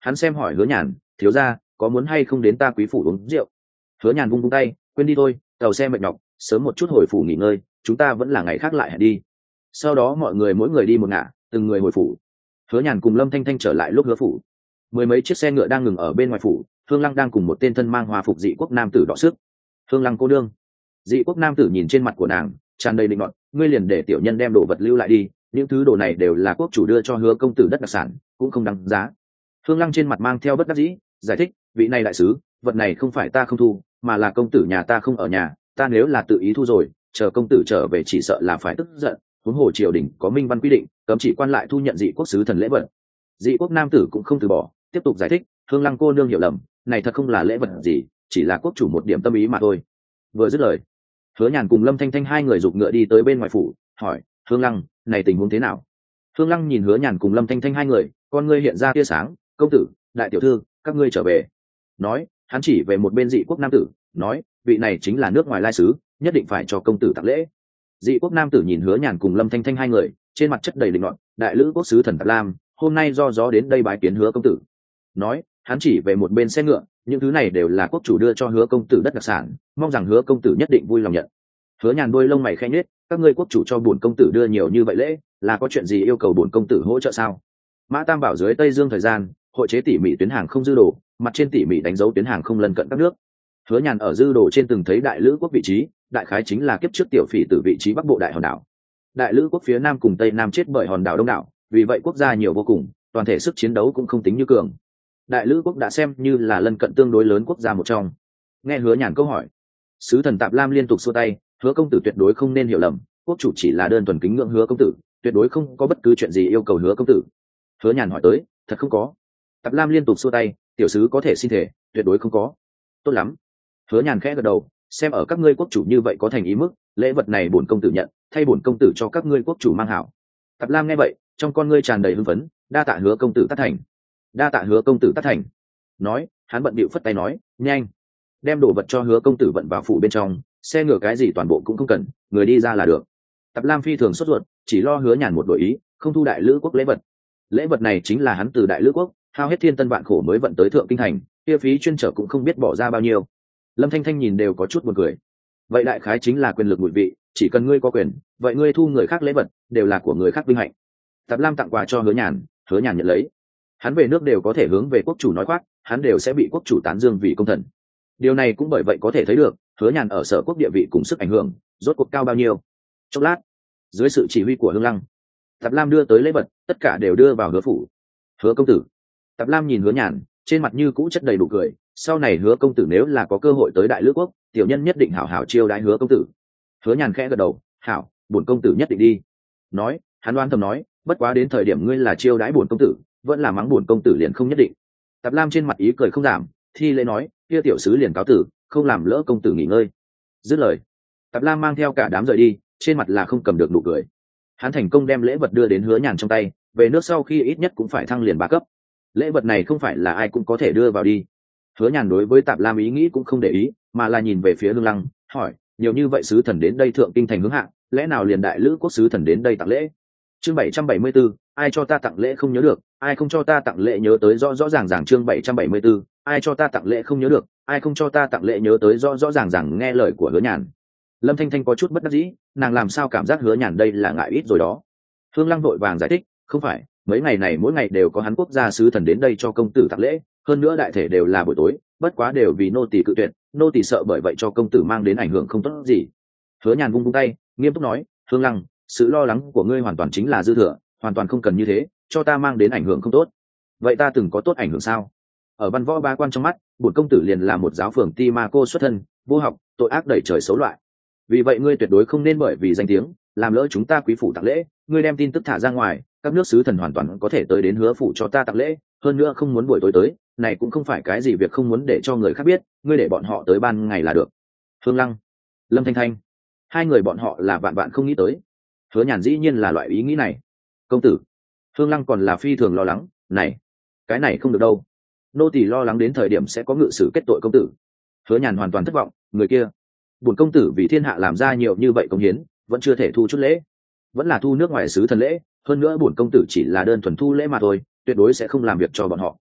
hắn xem hỏi hứa nhàn, thiếu gia có muốn hay không đến ta quý phủ uống rượu? Hứa nhàn vung vung tay, quên đi thôi, tàu xe mệt nhọc, sớm một chút hồi phủ nghỉ ngơi, chúng ta vẫn là ngày khác lại hẹn đi. Sau đó mọi người mỗi người đi một ngả, từng người hồi phủ. Hứa nhàn cùng Lâm Thanh Thanh trở lại lúc hứa phủ. Mười mấy chiếc xe ngựa đang ngừng ở bên ngoài phủ, Hương Lăng đang cùng một tên thân mang hòa phục dị quốc nam tử đọ sức. Hương Lăng cô đương. Dị quốc nam tử nhìn trên mặt của nàng tràn đầy định luận, ngươi liền để tiểu nhân đem đồ vật lưu lại đi, những thứ đồ này đều là quốc chủ đưa cho hứa công tử đất đặc sản, cũng không đáng giá. Hương Lăng trên mặt mang theo bất đắc dĩ giải thích, vị này đại sứ, vật này không phải ta không thu, mà là công tử nhà ta không ở nhà, ta nếu là tự ý thu rồi, chờ công tử trở về chỉ sợ là phải tức giận. Huống hồ triều đình có minh văn quy định, cấm chỉ quan lại thu nhận dị quốc sứ thần lễ vật. Dị quốc nam tử cũng không từ bỏ, tiếp tục giải thích, Hương Lăng cô nương hiểu lầm, này thật không là lễ vật gì, chỉ là quốc chủ một điểm tâm ý mà thôi. Vừa dứt lời, Hứa Nhàn cùng Lâm Thanh Thanh hai người giục ngựa đi tới bên ngoài phủ, hỏi, Hương Lăng, này tình huống thế nào? Hương Lăng nhìn Hứa Nhàn cùng Lâm Thanh Thanh hai người, con ngươi hiện ra tia sáng, công tử, đại tiểu thư, các ngươi trở về. Nói, hắn chỉ về một bên dị quốc nam tử, nói, vị này chính là nước ngoài lai sứ, nhất định phải cho công tử tặng lễ. Dị quốc nam tử nhìn Hứa Nhàn cùng Lâm Thanh Thanh hai người, trên mặt chất đầy định luận, đại lữ quốc sứ thần Tạp Lam, hôm nay do gió đến đây bái kiến Hứa công tử. Nói, hắn chỉ về một bên xe ngựa, những thứ này đều là quốc chủ đưa cho Hứa công tử đất đặc sản, mong rằng Hứa công tử nhất định vui lòng nhận. Hứa Nhàn đôi lông mày khẽ nhếch, các ngươi quốc chủ cho bổn công tử đưa nhiều như vậy lễ, là có chuyện gì yêu cầu bổn công tử hỗ trợ sao? Mã Tam bảo dưới Tây Dương thời gian, hội chế tỉ mỉ tuyến hàng không dư đồ, mặt trên tỉ mỉ đánh dấu tuyến hàng không lân cận các nước. Hứa Nhàn ở dư đồ trên từng thấy đại lữ quốc vị trí, đại khái chính là kiếp trước tiểu phỉ từ vị trí bắc bộ đại hòn đảo. Đại lữ quốc phía nam cùng tây nam chết bởi hòn đảo đông đảo, vì vậy quốc gia nhiều vô cùng, toàn thể sức chiến đấu cũng không tính như cường. Đại lữ quốc đã xem như là lân cận tương đối lớn quốc gia một trong. Nghe Hứa Nhàn câu hỏi, sứ thần Tạp Lam liên tục xua tay, Hứa công tử tuyệt đối không nên hiểu lầm, quốc chủ chỉ là đơn thuần kính ngưỡng Hứa công tử, tuyệt đối không có bất cứ chuyện gì yêu cầu Hứa công tử. Hứa Nhàn hỏi tới, thật không có? Tạp Lam liên tục xua tay, tiểu sứ có thể xin thể, tuyệt đối không có. Tốt lắm. Hứa Nhàn khẽ gật đầu, xem ở các ngươi quốc chủ như vậy có thành ý mức, lễ vật này bổn công tử nhận, thay bổn công tử cho các ngươi quốc chủ mang hảo. Tạp Lam nghe vậy, trong con ngươi tràn đầy hưng phấn, đa tạ Hứa công tử tác thành. Đa tạ Hứa công tử tác thành. Nói, hắn bận bịu phất tay nói, nhanh, đem đồ vật cho Hứa công tử vận vào phủ bên trong, xe ngựa cái gì toàn bộ cũng không cần, người đi ra là được. Tạp Lam phi thường sốt ruột, chỉ lo Hứa Nhàn một đổi ý, không thu đại lữ quốc lễ vật. Lễ vật này chính là hắn từ đại lữ quốc hao hết thiên tân vạn khổ mới vận tới thượng kinh thành, kia phí chuyên trở cũng không biết bỏ ra bao nhiêu. Lâm Thanh Thanh nhìn đều có chút buồn cười. Vậy đại khái chính là quyền lực ngụy vị, chỉ cần ngươi có quyền, vậy ngươi thu người khác lễ vật đều là của người khác vinh hạnh. Tạp Lam tặng quà cho Hứa Nhàn, Hứa Nhàn nhận lấy. Hắn về nước đều có thể hướng về quốc chủ nói khoác, hắn đều sẽ bị quốc chủ tán dương vì công thần. Điều này cũng bởi vậy có thể thấy được, Hứa Nhàn ở sở quốc địa vị cùng sức ảnh hưởng rốt cuộc cao bao nhiêu. Chốc lát, dưới sự chỉ huy của Hương Lăng, Tạp Lam đưa tới lễ vật, tất cả đều đưa vào Hứa phủ. Hứa công tử. Tạp Lam nhìn Hứa Nhàn, trên mặt như cũ chất đầy đủ cười, sau này Hứa công tử nếu là có cơ hội tới đại lữ quốc, tiểu nhân nhất định hảo hảo chiêu đãi Hứa công tử. Hứa Nhàn khẽ gật đầu, hảo, bổn công tử nhất định đi. Nói, hắn đoán thầm nói, bất quá đến thời điểm ngươi là chiêu đãi bổn công tử, vẫn là mắng bổn công tử liền không nhất định. Tạp Lam trên mặt ý cười không giảm, thi lễ nói, kia tiểu sứ liền cáo tử, không làm lỡ công tử nghỉ ngơi. Dứt lời, Tạp Lam mang theo cả đám rời đi, trên mặt là không cầm được nụ cười. Hắn thành công đem lễ vật đưa đến Hứa Nhàn trong tay, về nước sau khi ít nhất cũng phải thăng liền ba cấp. Lễ vật này không phải là ai cũng có thể đưa vào đi. Hứa Nhàn đối với Tạp Lam ý nghĩ cũng không để ý, mà là nhìn về phía Hương Lăng, hỏi, nhiều như vậy sứ thần đến đây thượng kinh thành hướng hạ, lẽ nào liền đại lữ quốc sứ thần đến đây tặng lễ? Chương bảy trăm bảy mươi 74, ai cho ta tặng lễ không nhớ được, ai không cho ta tặng lễ nhớ tới rõ rõ ràng ràng. Chương bảy trăm bảy mươi 74, ai cho ta tặng lễ không nhớ được, ai không cho ta tặng lễ nhớ tới rõ rõ ràng ràng. Nghe lời của Hứa Nhàn, Lâm Thanh Thanh có chút bất đắc dĩ, nàng làm sao cảm giác Hứa Nhàn đây là ngại ít rồi đó. Hương Lăng vội vàng giải thích, không phải, mấy ngày này mỗi ngày đều có hắn quốc gia sứ thần đến đây cho công tử tặng lễ, hơn nữa đại thể đều là buổi tối, bất quá đều vì nô tỳ cự tuyệt, nô tỳ sợ bởi vậy cho công tử mang đến ảnh hưởng không tốt gì. Hứa Nhàn vung vung tay, nghiêm túc nói, Hương Lăng, sự lo lắng của ngươi hoàn toàn chính là dư thừa, hoàn toàn không cần như thế, cho ta mang đến ảnh hưởng không tốt. Vậy ta từng có tốt ảnh hưởng sao? Ở văn võ ba quan trong mắt, bổn công tử liền là một giáo phường ti ma cô xuất thân, vô học, tội ác đẩy trời xấu loại. Vì vậy ngươi tuyệt đối không nên bởi vì danh tiếng làm lỡ chúng ta quý phủ tặng lễ. Ngươi đem tin tức thả ra ngoài, các nước sứ thần hoàn toàn có thể tới đến Hứa phủ cho ta tặng lễ, hơn nữa không muốn buổi tối tới, này cũng không phải cái gì việc không muốn để cho người khác biết, ngươi để bọn họ tới ban ngày là được. Hương Lăng, Lâm Thanh Thanh, hai người bọn họ là vạn vạn không nghĩ tới. Hứa Nhàn dĩ nhiên là loại ý nghĩ này. Công tử. Hương Lăng còn là phi thường lo lắng, này, cái này không được đâu, nô tỳ lo lắng đến thời điểm sẽ có ngự sử kết tội công tử. Hứa Nhàn hoàn toàn thất vọng, người kia, bổn công tử vì thiên hạ làm ra nhiều như vậy công hiến, vẫn chưa thể thu chút lễ, vẫn là thu nước ngoài sứ thần lễ, hơn nữa bổn công tử chỉ là đơn thuần thu lễ mà thôi, tuyệt đối sẽ không làm việc cho bọn họ.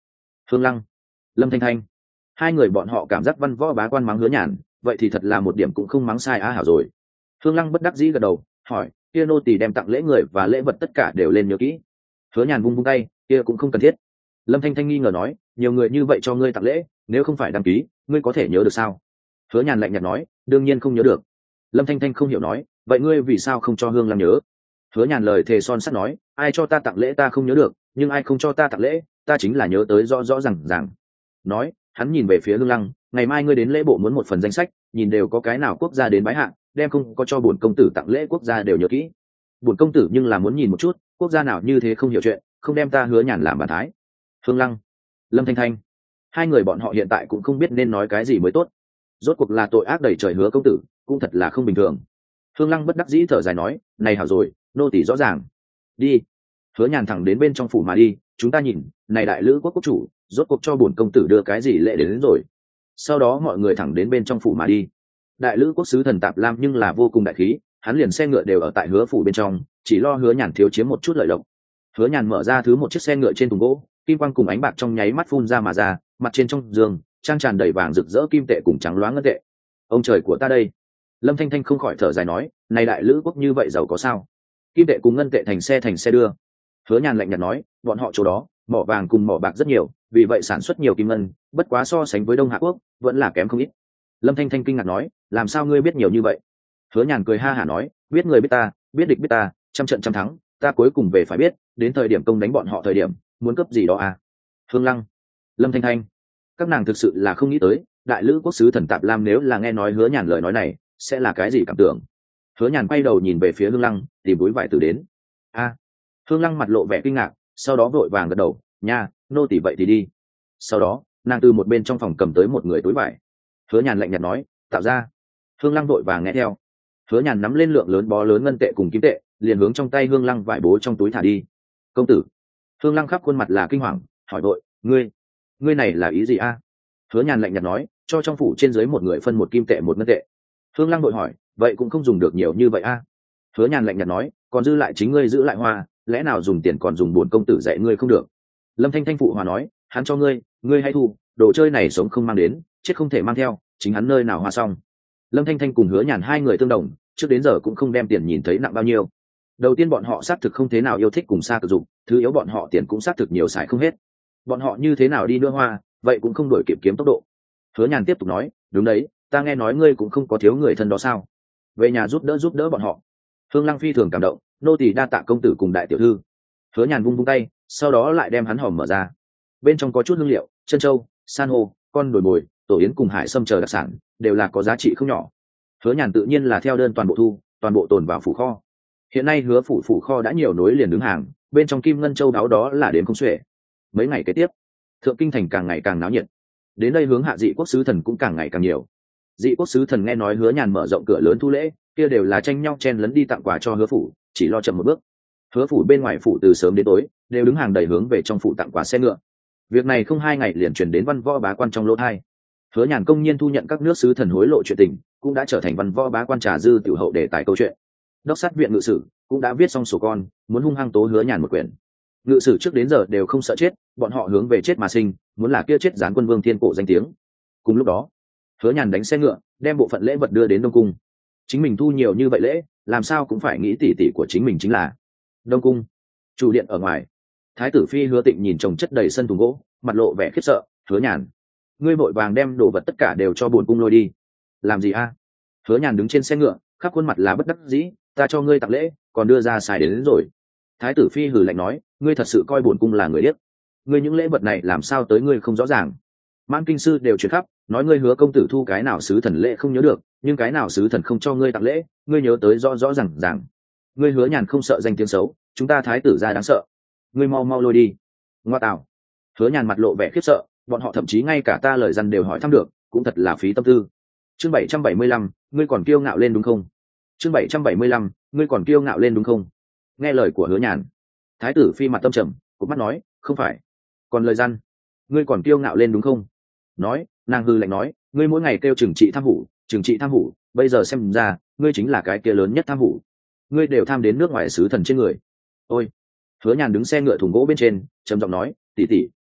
Hương Lăng, Lâm Thanh Thanh, hai người bọn họ cảm giác văn võ bá quan mắng Hứa Nhàn, vậy thì thật là một điểm cũng không mắng sai á hảo rồi. Hương Lăng bất đắc dĩ gật đầu, hỏi, kia nô tỳ đem tặng lễ người và lễ vật tất cả đều lên nhớ kỹ. Hứa Nhàn vung vung tay, kia cũng không cần thiết. Lâm Thanh Thanh nghi ngờ nói, nhiều người như vậy cho ngươi tặng lễ, nếu không phải đăng ký, ngươi có thể nhớ được sao? Hứa Nhàn lạnh nhạt nói, đương nhiên không nhớ được. Lâm Thanh Thanh không hiểu nói, vậy ngươi vì sao không cho Hương Lăng nhớ? Hứa Nhàn lời thề son sắt nói, ai cho ta tặng lễ ta không nhớ được, nhưng ai không cho ta tặng lễ, ta chính là nhớ tới rõ rõ ràng ràng. Nói, hắn nhìn về phía Hương Lăng, ngày mai ngươi đến lễ bộ muốn một phần danh sách, nhìn đều có cái nào quốc gia đến bái hạ, đem không có cho bổn công tử tặng lễ quốc gia đều nhớ kỹ. Bổn công tử nhưng là muốn nhìn một chút, quốc gia nào như thế không hiểu chuyện, không đem ta Hứa Nhàn làm bàn thái. Hương Lăng, Lâm Thanh Thanh, hai người bọn họ hiện tại cũng không biết nên nói cái gì mới tốt. Rốt cuộc là tội ác đầy trời Hứa công tử, cũng thật là không bình thường. Hương Lăng bất đắc dĩ thở dài nói, này hảo rồi, nô tỳ rõ ràng. Đi. Hứa Nhàn thẳng đến bên trong phủ mà đi, chúng ta nhìn, này đại lữ quốc quốc chủ, rốt cuộc cho bổn công tử đưa cái gì lễ đến, đến rồi. Sau đó mọi người thẳng đến bên trong phủ mà đi. Đại lữ quốc sứ thần Tạp Lam nhưng là vô cùng đại khí, hắn liền xe ngựa đều ở tại Hứa phủ bên trong, chỉ lo Hứa Nhàn thiếu chiếm một chút lợi lộc. Hứa Nhàn mở ra thứ một chiếc xe ngựa trên thùng gỗ, kim quang cùng ánh bạc trong nháy mắt phun ra mà ra, mặt trên trong giường trang tràn đầy vàng rực rỡ kim tệ cùng trắng loáng ngân tệ. Ông trời của ta đây. Lâm Thanh Thanh không khỏi thở dài nói, này đại lữ quốc như vậy giàu có sao? Kim tệ cùng ngân tệ thành xe thành xe đưa. Hứa Nhàn lạnh nhạt nói, bọn họ chỗ đó mỏ vàng cùng mỏ bạc rất nhiều, vì vậy sản xuất nhiều kim ngân, bất quá so sánh với Đông Hạ quốc vẫn là kém không ít. Lâm Thanh Thanh kinh ngạc nói, làm sao ngươi biết nhiều như vậy? Hứa Nhàn cười ha hả nói, biết người biết ta, biết địch biết ta, trăm trận trăm thắng, ta cuối cùng về phải biết, đến thời điểm công đánh bọn họ thời điểm, muốn cấp gì đó à? Hương Lăng, Lâm Thanh Thanh, các nàng thực sự là không nghĩ tới, đại lữ quốc sứ thần Tạp Lam nếu là nghe nói Hứa Nhàn lời nói này, sẽ là cái gì cảm tưởng. Hứa Nhàn quay đầu nhìn về phía Hương Lăng, tìm túi vải từ đến. A. Hương Lăng mặt lộ vẻ kinh ngạc, sau đó vội vàng gật đầu, nha, nô tỳ vậy thì đi. Sau đó nàng từ một bên trong phòng cầm tới một người túi vải. Hứa Nhàn lạnh nhạt nói, tạo ra. Hương Lăng vội vàng nghe theo. Hứa Nhàn nắm lên lượng lớn bó lớn ngân tệ cùng kim tệ, liền hướng trong tay Hương Lăng vải bố trong túi thả đi. Công tử. Hương Lăng khắp khuôn mặt là kinh hoàng, hỏi vội, ngươi, ngươi này là ý gì a? Hứa Nhàn lạnh nhạt nói, cho trong phủ trên dưới một người phân một kim tệ một ngân tệ. Hương Lăng vội hỏi, vậy cũng không dùng được nhiều như vậy a? Hứa Nhàn lạnh nhạt nói, còn dư lại chính ngươi giữ lại hoa, lẽ nào dùng tiền còn dùng bổn công tử dạy ngươi không được? Lâm Thanh Thanh phụ hòa nói, hắn cho ngươi, ngươi hãy thu, đồ chơi này sống không mang đến, chết không thể mang theo, chính hắn nơi nào hoa xong. Lâm Thanh Thanh cùng Hứa Nhàn hai người tương đồng, trước đến giờ cũng không đem tiền nhìn thấy nặng bao nhiêu. Đầu tiên bọn họ xác thực không thế nào yêu thích cùng xa cực dụng, thứ yếu bọn họ tiền cũng xác thực nhiều xài không hết. Bọn họ như thế nào đi đưa hoa, vậy cũng không đổi kịp kiếm tốc độ. Hứa Nhàn tiếp tục nói, đúng đấy, ta nghe nói ngươi cũng không có thiếu người thân đó sao? Về nhà giúp đỡ giúp đỡ bọn họ. Hương Lăng phi thường cảm động, nô tỳ đa tạ công tử cùng đại tiểu thư. Hứa Nhàn vung vung tay, sau đó lại đem hắn hòm mở ra. Bên trong có chút hương liệu, chân châu, san hô, con đồi mồi, tổ yến cùng hải sâm chờ đặc sản, đều là có giá trị không nhỏ. Hứa Nhàn tự nhiên là theo đơn toàn bộ thu, toàn bộ tồn vào phủ kho. Hiện nay Hứa phủ phủ kho đã nhiều nối liền đứng hàng, bên trong kim ngân châu đáo đó là đến không xuể. Mấy ngày kế tiếp, thượng kinh thành càng ngày càng náo nhiệt. Đến đây hướng hạ dị quốc sứ thần cũng càng ngày càng nhiều. Dị quốc sứ thần nghe nói Hứa Nhàn mở rộng cửa lớn thu lễ, kia đều là tranh nhau chen lấn đi tặng quà cho Hứa phủ, chỉ lo chậm một bước. Hứa phủ bên ngoài phủ từ sớm đến tối đều đứng hàng đầy hướng về trong phủ tặng quà xe ngựa. Việc này không hai ngày liền truyền đến văn võ bá quan trong lỗ tai. Hứa Nhàn công nhiên thu nhận các nước sứ thần hối lộ chuyện tình, cũng đã trở thành văn võ bá quan trà dư tiểu hậu đề tài câu chuyện. Đốc sát viện ngự sử cũng đã viết xong sổ con, muốn hung hăng tố Hứa Nhàn một quyển. Ngự sử trước đến giờ đều không sợ chết, bọn họ hướng về chết mà sinh, muốn là kia chết gián quân vương thiên cổ danh tiếng. Cùng lúc đó, Hứa Nhàn đánh xe ngựa, đem bộ phận lễ vật đưa đến Đông cung. Chính mình thu nhiều như vậy lễ, làm sao cũng phải nghĩ tỉ tỉ của chính mình chính là. Đông cung, chủ điện ở ngoài, Thái tử phi Hứa Tịnh nhìn chồng chất đầy sân thùng gỗ, mặt lộ vẻ khiếp sợ, Hứa Nhàn, ngươi vội vàng đem đồ vật tất cả đều cho bổn cung lôi đi. Làm gì a? Hứa Nhàn đứng trên xe ngựa, khắp khuôn mặt là bất đắc dĩ, ta cho ngươi tặng lễ, còn đưa ra xài đến, đến rồi. Thái tử phi hừ lạnh nói, ngươi thật sự coi bổn cung là người điếc? Ngươi những lễ vật này làm sao tới ngươi không rõ ràng? Mãn kinh sư đều truyền khắp, nói ngươi Hứa công tử thu cái nào sứ thần lễ không nhớ được, nhưng cái nào sứ thần không cho ngươi tặng lễ, ngươi nhớ tới rõ rõ ràng ràng. Ngươi Hứa Nhàn không sợ danh tiếng xấu, chúng ta thái tử gia đáng sợ. Ngươi mau mau lôi đi. Ngoa tạo. Hứa Nhàn mặt lộ vẻ khiếp sợ, bọn họ thậm chí ngay cả ta lời răn đều hỏi thăm được, cũng thật là phí tâm tư. Chương bảy trăm bảy mươi lăm, ngươi còn kiêu ngạo lên đúng không? Chương bảy trăm bảy mươi lăm, ngươi còn kiêu ngạo lên đúng không? Nghe lời của Hứa Nhàn, thái tử phi mặt tâm trầm, cụp mắt nói, không phải. Còn lời răn, ngươi còn kiêu ngạo lên đúng không? Nói, nàng hư lạnh nói, ngươi mỗi ngày kêu trừng trị tham hủ, trừng trị tham hủ, bây giờ xem ra, ngươi chính là cái kia lớn nhất tham hủ. Ngươi đều tham đến nước ngoài sứ thần trên người. Ôi. Hứa Nhàn đứng xe ngựa thùng gỗ bên trên, trầm giọng nói, tỷ tỷ,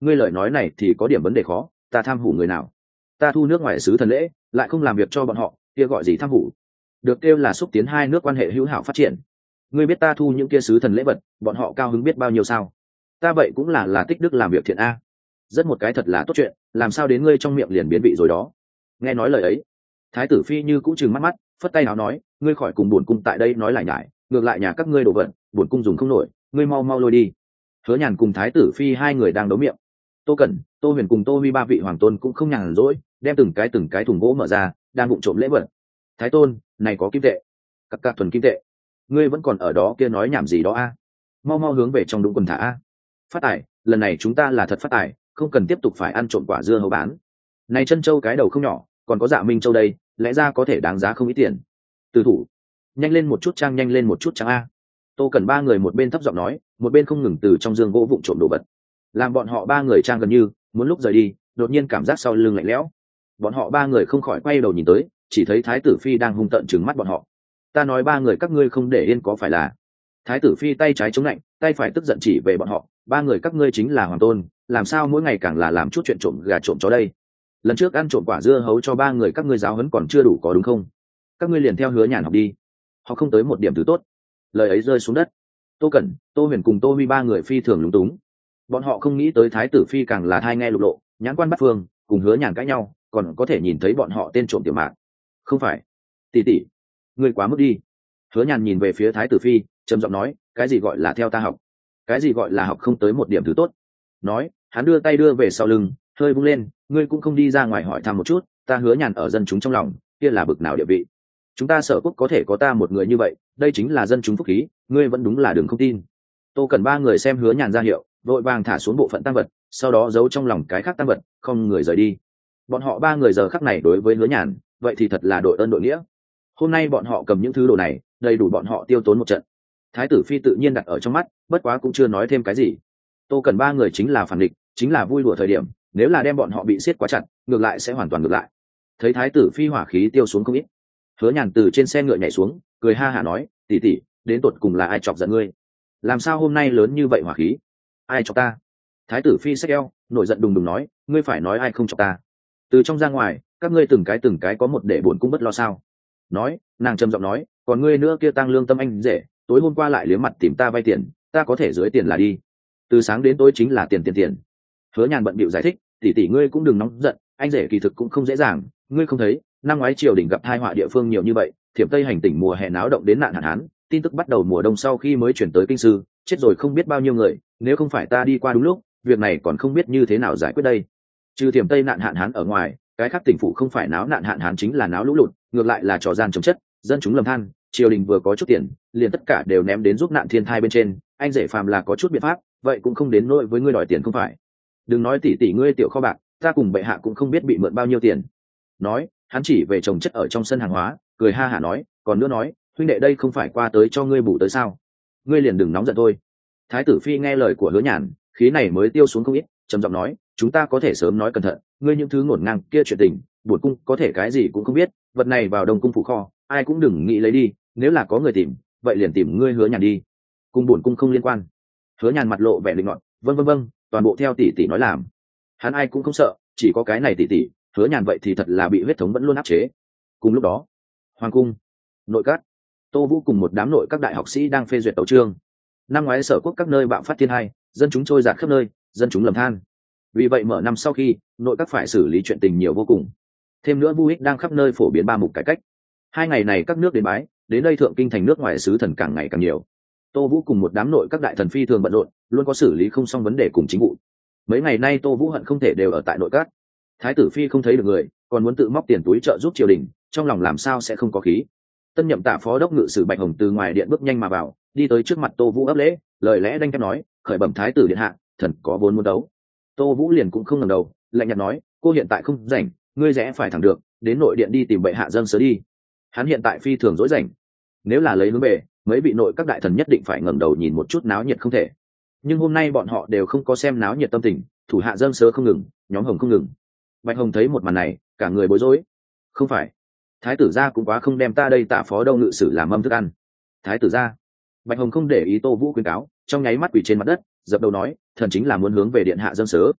ngươi lời nói này thì có điểm vấn đề khó, ta tham hủ người nào? Ta thu nước ngoài sứ thần lễ lại không làm việc cho bọn họ, kia gọi gì tham hủ? Được kêu là xúc tiến hai nước quan hệ hữu hảo phát triển. Ngươi biết ta thu những kia sứ thần lễ vật bọn họ cao hứng biết bao nhiêu sao? Ta vậy cũng là là tích đức làm việc thiện a. Rất một cái thật là tốt chuyện, làm sao đến ngươi trong miệng liền biến vị rồi đó? Nghe nói lời ấy, thái tử phi như cũng chừng mắt mắt, phất tay áo nói, ngươi khỏi cùng bổn cung tại đây nói lại nhải, ngược lại nhà các ngươi đồ vật bổn cung dùng không nổi, ngươi mau mau lôi đi. Hứa Nhàn cùng thái tử phi hai người đang đấu miệng, Tô Cẩn, Tô Huyền cùng Tô Huy ba vị hoàng tôn cũng không nhàn rỗi, đem từng cái từng cái thùng gỗ mở ra, đang vụng trộm lễ vật. Thái tôn, này có kim tệ, cặp cặp thuần kim tệ, ngươi vẫn còn ở đó kia nói nhảm gì đó a? Mau mau hướng về trong đũng quần thả a. Phát tài, lần này chúng ta là thật phát tài, không cần tiếp tục phải ăn trộm quả dưa hấu bán. Này chân châu cái đầu không nhỏ, còn có dạ minh châu đây, lẽ ra có thể đáng giá không ít tiền. Từ thủ, nhanh lên một chút trang nhanh lên một chút trang a. Tô Cẩn ba người một bên thấp giọng nói, một bên không ngừng từ trong dương gỗ vụng trộm đồ vật. Làm bọn họ ba người trang gần như muốn lúc rời đi, đột nhiên cảm giác sau lưng lạnh lẽo. Bọn họ ba người không khỏi quay đầu nhìn tới, chỉ thấy thái tử phi đang hung tợn trừng mắt bọn họ. Ta nói ba người các ngươi không để yên có phải là? Thái tử phi tay trái chống lạnh, tay phải tức giận chỉ về bọn họ, ba người các ngươi chính là hoàng tôn, làm sao mỗi ngày càng là làm chút chuyện trộm gà trộm chó đây? Lần trước ăn trộm quả dưa hấu cho ba người các ngươi giáo huấn còn chưa đủ có đúng không? Các ngươi liền theo Hứa Nhàn học đi, họ không tới một điểm thứ tốt. Lời ấy rơi xuống đất, Tô Cẩn, Tô Huyền cùng Tô Huy ba người phi thường lúng túng. Bọn họ không nghĩ tới thái tử phi càng là thai nghe lục lộ, nhãn quan bắt phương, cùng Hứa Nhàn cãi nhau, còn có thể nhìn thấy bọn họ tên trộm tiểu mạc. Không phải, tỷ tỷ, ngươi quá mức đi. Hứa Nhàn nhìn về phía thái tử phi, trầm giọng nói, cái gì gọi là theo ta học? Cái gì gọi là học không tới một điểm thứ tốt? Nói, hắn đưa tay đưa về sau lưng, hơi vung lên, ngươi cũng không đi ra ngoài hỏi thăm một chút, ta Hứa Nhàn ở dân chúng trong lòng, kia là bực nào địa vị? Chúng ta Sở Quốc có thể có ta một người như vậy, đây chính là dân chúng phúc khí, ngươi vẫn đúng là đừng không tin. Tô Cần ba người xem Hứa Nhàn ra hiệu, vội vàng thả xuống bộ phận tăng vật, sau đó giấu trong lòng cái khác tăng vật, không người rời đi. Bọn họ ba người giờ khắc này đối với Hứa Nhàn, vậy thì thật là đội ơn đội nghĩa. Hôm nay bọn họ cầm những thứ đồ này, đầy đủ bọn họ tiêu tốn một trận. Thái tử phi tự nhiên đặt ở trong mắt, bất quá cũng chưa nói thêm cái gì. Tô Cần ba người chính là phản địch, chính là vui đùa thời điểm, nếu là đem bọn họ bị siết quá chặt, ngược lại sẽ hoàn toàn ngược lại. Thấy thái tử phi hỏa khí tiêu xuống không ít, Hứa Nhàn từ trên xe ngựa nhảy xuống, cười ha hả nói, tỷ tỷ, đến tột cùng là ai chọc giận ngươi? Làm sao hôm nay lớn như vậy hỏa khí? Ai chọc ta? Thái tử phi xách eo, nổi giận đùng đùng nói, ngươi phải nói ai không chọc ta? Từ trong ra ngoài, các ngươi từng cái từng cái có một để bổn cung bất lo sao? Nói, nàng trầm giọng nói, còn ngươi nữa kia tăng lương tâm anh rể, tối hôm qua lại liếm mặt tìm ta vay tiền, ta có thể dưới tiền là đi. Từ sáng đến tối chính là tiền tiền tiền. Hứa Nhàn bận bịu giải thích, tỷ tỷ ngươi cũng đừng nóng giận, anh rể kỳ thực cũng không dễ dàng, ngươi không thấy, năm ngoái triều đình gặp tai họa địa phương nhiều như vậy, thiểm tây hành tỉnh mùa hè náo động đến nạn hạn hán, tin tức bắt đầu mùa đông sau khi mới chuyển tới kinh sư, chết rồi không biết bao nhiêu người, nếu không phải ta đi qua đúng lúc, việc này còn không biết như thế nào giải quyết đây. Trừ thiểm tây nạn hạn hán ở ngoài, cái khác tỉnh phủ không phải náo nạn hạn hán chính là náo lũ lụt, ngược lại là trò gian chống chất, dân chúng lầm than, triều đình vừa có chút tiền, liền tất cả đều ném đến giúp nạn thiên thai bên trên, anh rể phàm là có chút biện pháp, vậy cũng không đến nỗi với ngươi đòi tiền không phải. Đừng nói tỷ tỷ ngươi tiểu kho bạc, ta cùng bệ hạ cũng không biết bị mượn bao nhiêu tiền. Nói, hắn chỉ về trồng chất ở trong sân hàng hóa, cười ha hả nói, còn nữa nói, huynh đệ đây không phải qua tới cho ngươi bù tới sao? Ngươi liền đừng nóng giận thôi. Thái tử phi nghe lời của Hứa Nhàn, khí này mới tiêu xuống không ít, trầm giọng nói, chúng ta có thể sớm nói cẩn thận, ngươi những thứ ngổn ngang kia chuyện tình, bổn cung có thể cái gì cũng không biết, vật này vào Đông cung phủ kho, ai cũng đừng nghĩ lấy đi, nếu là có người tìm, vậy liền tìm ngươi Hứa Nhàn đi, cùng bổn cung không liên quan. Hứa Nhàn mặt lộ vẻ linh ngọt, vâng vâng vâng, toàn bộ theo tỷ tỷ nói làm. Hắn ai cũng không sợ, chỉ có cái này tỷ tỷ, Hứa Nhàn vậy thì thật là bị huyết thống vẫn luôn áp chế. Cùng lúc đó, hoàng cung, nội các, Tô Vũ cùng một đám nội các đại học sĩ đang phê duyệt tấu chương. Năm ngoái Sở Quốc các nơi bạo phát thiên hai, dân chúng trôi dạt khắp nơi, dân chúng lầm than. Vì vậy mở năm sau khi, nội các phải xử lý chuyện tình nhiều vô cùng. Thêm nữa Vu Ích đang khắp nơi phổ biến ba mục cải cách. Hai ngày này các nước đến bái, đến đây thượng kinh thành nước ngoài sứ thần càng ngày càng nhiều. Tô Vũ cùng một đám nội các đại thần phi thường bận rộn, luôn có xử lý không xong vấn đề cùng chính vụ. Mấy ngày nay Tô Vũ hận không thể đều ở tại nội các. Thái tử phi không thấy được người, còn muốn tự móc tiền túi trợ giúp triều đình, trong lòng làm sao sẽ không có khí. Tân nhậm tạ phó đốc ngự sử Bạch Hồng từ ngoài điện bước nhanh mà vào, đi tới trước mặt Tô Vũ ấp lễ, lời lẽ đanh thép nói, khởi bẩm thái tử điện hạ, thần có vốn muốn đấu. Tô Vũ liền cũng không ngẩng đầu, lạnh nhạt nói, cô hiện tại không rảnh, ngươi rẽ phải thẳng được, đến nội điện đi tìm bệ hạ dâng sớ đi. Hắn hiện tại phi thường dối rảnh, nếu là lấy hướng về, mấy vị nội các đại thần nhất định phải ngẩng đầu nhìn một chút náo nhiệt không thể. Nhưng hôm nay bọn họ đều không có xem náo nhiệt tâm tình, thủ hạ dâng sớ không ngừng, nhóm hồng không ngừng. Bạch Hồng thấy một màn này, cả người bối rối. Không phải, thái tử gia cũng quá không đem ta đây tạ phó đâu ngự sử làm mâm thức ăn. Thái tử gia. Bạch Hồng không để ý Tô Vũ khuyên cáo, trong nháy mắt quỳ trên mặt đất, dập đầu nói, thần chính là muốn hướng về điện hạ dâng sớ,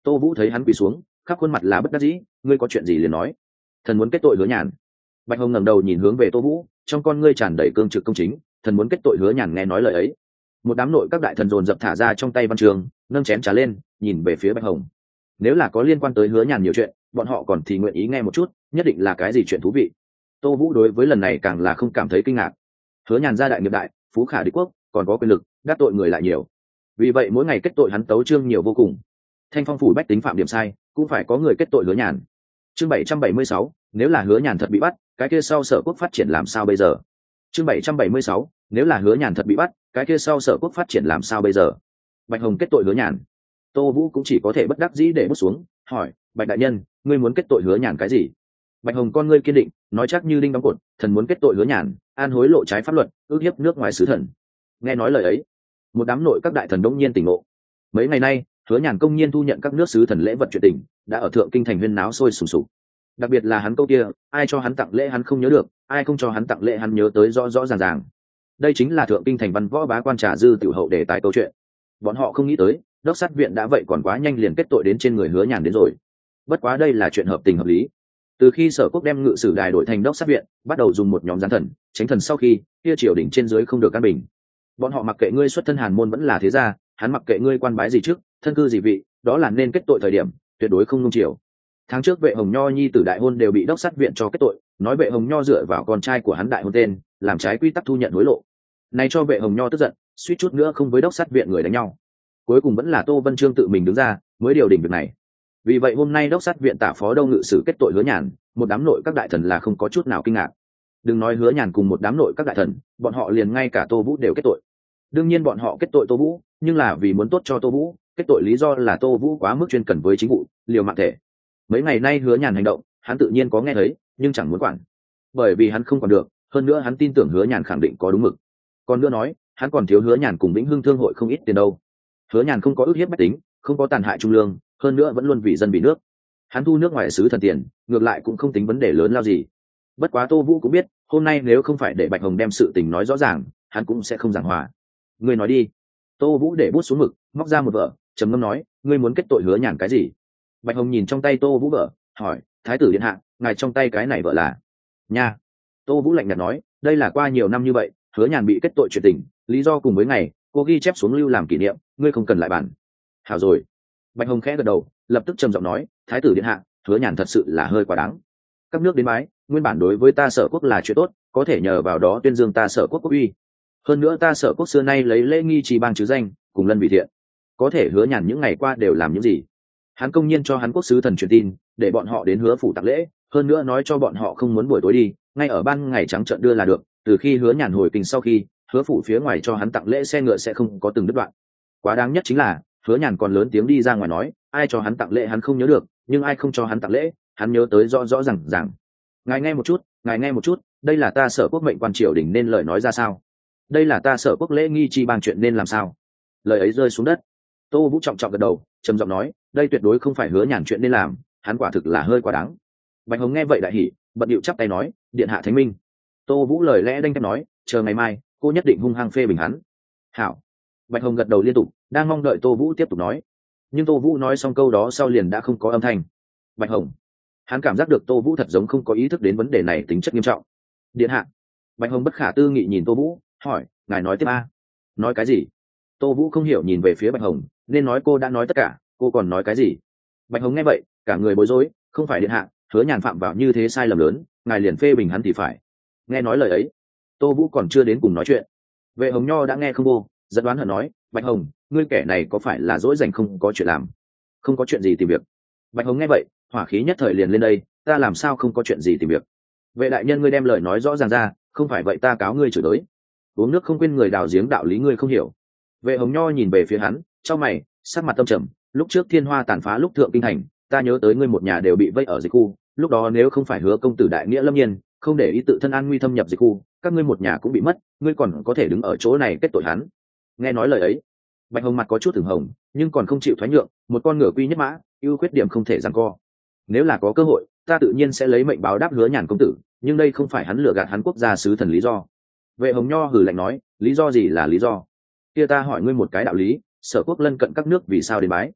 Tô Vũ thấy hắn quỳ xuống, khắp khuôn mặt là bất đắc dĩ. Ngươi có chuyện gì liền nói. Thần muốn kết tội Hứa Nhàn. Bạch Hồng ngẩng đầu nhìn hướng về Tô Vũ, trong con ngươi tràn đầy cương trực công chính. Thần muốn kết tội Hứa Nhàn. Nghe nói lời ấy, một đám nội các đại thần dồn dập thả ra trong tay văn trường, nâng chén trà lên, nhìn về phía Bạch Hồng. Nếu là có liên quan tới Hứa Nhàn nhiều chuyện, bọn họ còn thì nguyện ý nghe một chút, nhất định là cái gì chuyện thú vị. Tô Vũ đối với lần này càng là không cảm thấy kinh ngạc. Hứa Nhàn gia đại nghiệp đại, phú khả địch quốc, còn có quyền lực, đắc tội người lại nhiều. Vì vậy mỗi ngày kết tội hắn tấu chương nhiều vô cùng. Thanh Phong phủ bách tính phạm điểm sai, cũng phải có người kết tội Hứa Nhàn. Chương bảy trăm bảy mươi sáu, nếu là Hứa Nhàn thật bị bắt, cái kia sau Sở Quốc phát triển làm sao bây giờ? Chương bảy trăm bảy mươi sáu, nếu là Hứa Nhàn thật bị bắt, cái kia sau Sở Quốc phát triển làm sao bây giờ? Bạch Hồng kết tội Hứa Nhàn. Tô Vũ cũng chỉ có thể bất đắc dĩ để bút xuống, hỏi: Bạch đại nhân, ngươi muốn kết tội Hứa Nhàn cái gì? Bạch Hồng con ngươi kiên định, nói chắc như đinh đóng cột: thần muốn kết tội Hứa Nhàn, an hối lộ trái pháp luật, ước hiếp nước ngoài sứ thần. Nghe nói lời ấy, một đám nội các đại thần đông nhiên tỉnh ngộ. Mấy ngày nay, Hứa Nhàn công nhiên thu nhận các nước sứ thần lễ vật chuyện tình, đã ở thượng kinh thành huyên náo sôi sùng sục. Đặc biệt là hắn câu kia, ai cho hắn tặng lễ hắn không nhớ được, ai không cho hắn tặng lễ hắn nhớ tới rõ rõ ràng ràng. Đây chính là thượng kinh thành văn võ bá quan trà dư tiểu hậu đề tài câu chuyện. Bọn họ không nghĩ tới, đốc sát viện đã vậy còn quá nhanh liền kết tội đến trên người Hứa Nhàn đến rồi. Bất quá đây là chuyện hợp tình hợp lý. Từ khi Sở Quốc đem ngự sử đài đổi thành đốc sát viện, bắt đầu dùng một nhóm gián thần, tránh thần sau khi, kia triều đỉnh trên dưới không được an bình. Bọn họ mặc kệ ngươi xuất thân hàn môn vẫn là thế gia, hắn mặc kệ ngươi quan bái gì trước, thân cư gì vị, đó là nên kết tội thời điểm, tuyệt đối không nung chiều. Tháng trước Vệ Hồng Nho nhi tử đại hôn đều bị đốc sát viện cho kết tội, nói Vệ Hồng Nho dựa vào con trai của hắn đại hôn tên, làm trái quy tắc thu nhận hối lộ. Này cho Vệ Hồng Nho tức giận, suýt chút nữa không với đốc sát viện người đánh nhau. Cuối cùng vẫn là Tô Vân Chương tự mình đứng ra, mới điều đình việc này. Vì vậy hôm nay đốc sát viện tả phó đâu ngự sử kết tội Hứa Nhàn, một đám nội các đại thần là không có chút nào kinh ngạc. Đừng nói Hứa Nhàn cùng một đám nội các đại thần, bọn họ liền ngay cả Tô Vũ đều kết tội. Đương nhiên bọn họ kết tội Tô Vũ, nhưng là vì muốn tốt cho Tô Vũ, kết tội lý do là Tô Vũ quá mức chuyên cần với chính vụ, liều mạng thể. Mấy ngày nay Hứa Nhàn hành động, hắn tự nhiên có nghe thấy, nhưng chẳng muốn quản. Bởi vì hắn không còn được, hơn nữa hắn tin tưởng Hứa Nhàn khẳng định có đúng mực. Còn nữa nói, hắn còn thiếu Hứa Nhàn cùng Vĩnh Hưng Thương hội không ít tiền đâu. Hứa Nhàn không có ước hiếp bách tính, không có tàn hại trung lương, hơn nữa vẫn luôn vì dân vì nước. Hắn thu nước ngoài xứ thần tiền, ngược lại cũng không tính vấn đề lớn lao gì. Bất quá Tô Vũ cũng biết, hôm nay nếu không phải để Bạch Hồng đem sự tình nói rõ ràng, hắn cũng sẽ không giảng hòa. Ngươi nói đi. Tô Vũ để bút xuống mực, móc ra một vở, trầm ngâm nói: ngươi muốn kết tội Hứa Nhàn cái gì? Bạch Hồng nhìn trong tay Tô Vũ vở, hỏi: thái tử điện hạ, ngài trong tay cái này vở là? Nha. Tô Vũ lạnh nhạt nói: đây là qua nhiều năm như vậy, Hứa Nhàn bị kết tội chuyện tình, lý do cùng với ngày, cô ghi chép xuống lưu làm kỷ niệm, ngươi không cần lại bản. Hảo rồi. Bạch Hồng khẽ gật đầu, lập tức trầm giọng nói: thái tử điện hạ, Hứa Nhàn thật sự là hơi quá đáng. Các nước đến bái, nguyên bản đối với ta Sở Quốc là chuyện tốt, có thể nhờ vào đó tuyên dương ta Sở Quốc quốc uy. Hơn nữa ta Sở Quốc xưa nay lấy lễ nghi trì bang chứ danh, cùng lân vị thiện. Có thể Hứa Nhàn những ngày qua đều làm những gì? Hắn công nhiên cho hắn quốc sứ thần truyền tin, để bọn họ đến Hứa phủ tặng lễ, hơn nữa nói cho bọn họ không muốn buổi tối đi, ngay ở ban ngày trắng trợn đưa là được. Từ khi Hứa Nhàn hồi kinh sau khi, Hứa phủ phía ngoài cho hắn tặng lễ xe ngựa sẽ không có từng đứt đoạn. Quá đáng nhất chính là, Hứa Nhàn còn lớn tiếng đi ra ngoài nói, ai cho hắn tặng lễ hắn không nhớ được, nhưng ai không cho hắn tặng lễ, hắn nhớ tới rõ rõ ràng ràng. Ngài nghe một chút, ngài nghe một chút, đây là ta Sở Quốc mệnh quan triều đình nên lời nói ra sao? Đây là ta Sở Quốc lễ nghi chi bang chuyện nên làm sao? Lời ấy rơi xuống đất. Tô Vũ trọng trọng gật đầu, trầm giọng nói, đây tuyệt đối không phải Hứa Nhàn chuyện nên làm, hắn quả thực là hơi quá đáng. Bạch Hồng nghe vậy đại hỉ, bận điệu chắp tay nói, điện hạ thánh minh. Tô Vũ lời lẽ đanh thép nói, chờ ngày mai, cô nhất định hung hăng phê bình hắn. Hảo. Bạch Hồng gật đầu liên tục, đang mong đợi Tô Vũ tiếp tục nói. Nhưng Tô Vũ nói xong câu đó sau liền đã không có âm thanh. Bạch Hồng. Hắn cảm giác được Tô Vũ thật giống không có ý thức đến vấn đề này tính chất nghiêm trọng. Điện hạ. Bạch Hồng bất khả tư nghị nhìn Tô Vũ, hỏi, ngài nói tiếp a? Nói cái gì? Tô Vũ không hiểu nhìn về phía Bạch Hồng, nên nói cô đã nói tất cả, cô còn nói cái gì? Bạch Hồng nghe vậy, cả người bối rối, không phải điện hạ, Hứa Nhàn phạm vào như thế sai lầm lớn, ngài liền phê bình hắn thì phải. Nghe nói lời ấy, Tô Vũ còn chưa đến cùng nói chuyện. Vệ Hồng Nho đã nghe không vô, dẫn đoán hận nói, Bạch Hồng, ngươi kẻ này có phải là dỗi dành không có chuyện làm? Không có chuyện gì tìm việc. Bạch Hồng nghe vậy, hỏa khí nhất thời liền lên đây, ta làm sao không có chuyện gì tìm việc? Vệ đại nhân ngươi đem lời nói rõ ràng ra, không phải vậy ta cáo ngươi chửi tới. Uống nước không quên người đào giếng đạo lý ngươi không hiểu. Vệ Hồng Nho nhìn về phía hắn, trong mày, sắc mặt tâm trầm, lúc trước thiên hoa tàn phá lúc thượng kinh thành, ta nhớ tới ngươi một nhà đều bị vây ở dịch khu, lúc đó nếu không phải Hứa công tử đại nghĩa lâm nhiên, không để ý tự thân an nguy thâm nhập dịch khu, các ngươi một nhà cũng bị mất, ngươi còn có thể đứng ở chỗ này kết tội hắn. Nghe nói lời ấy, Bạch Hồng mặt có chút ửng hồng, nhưng còn không chịu thoái nhượng, một con ngựa quy nhất mã, ưu khuyết điểm không thể giằng co. Nếu là có cơ hội, ta tự nhiên sẽ lấy mệnh báo đáp Hứa Nhàn công tử, nhưng đây không phải hắn lừa gạt hắn quốc gia sứ thần lý do. Vệ Hồng Nho hừ lạnh nói, lý do gì là lý do? Kia ta hỏi ngươi một cái đạo lý, Sở Quốc lân cận các nước vì sao đến bái?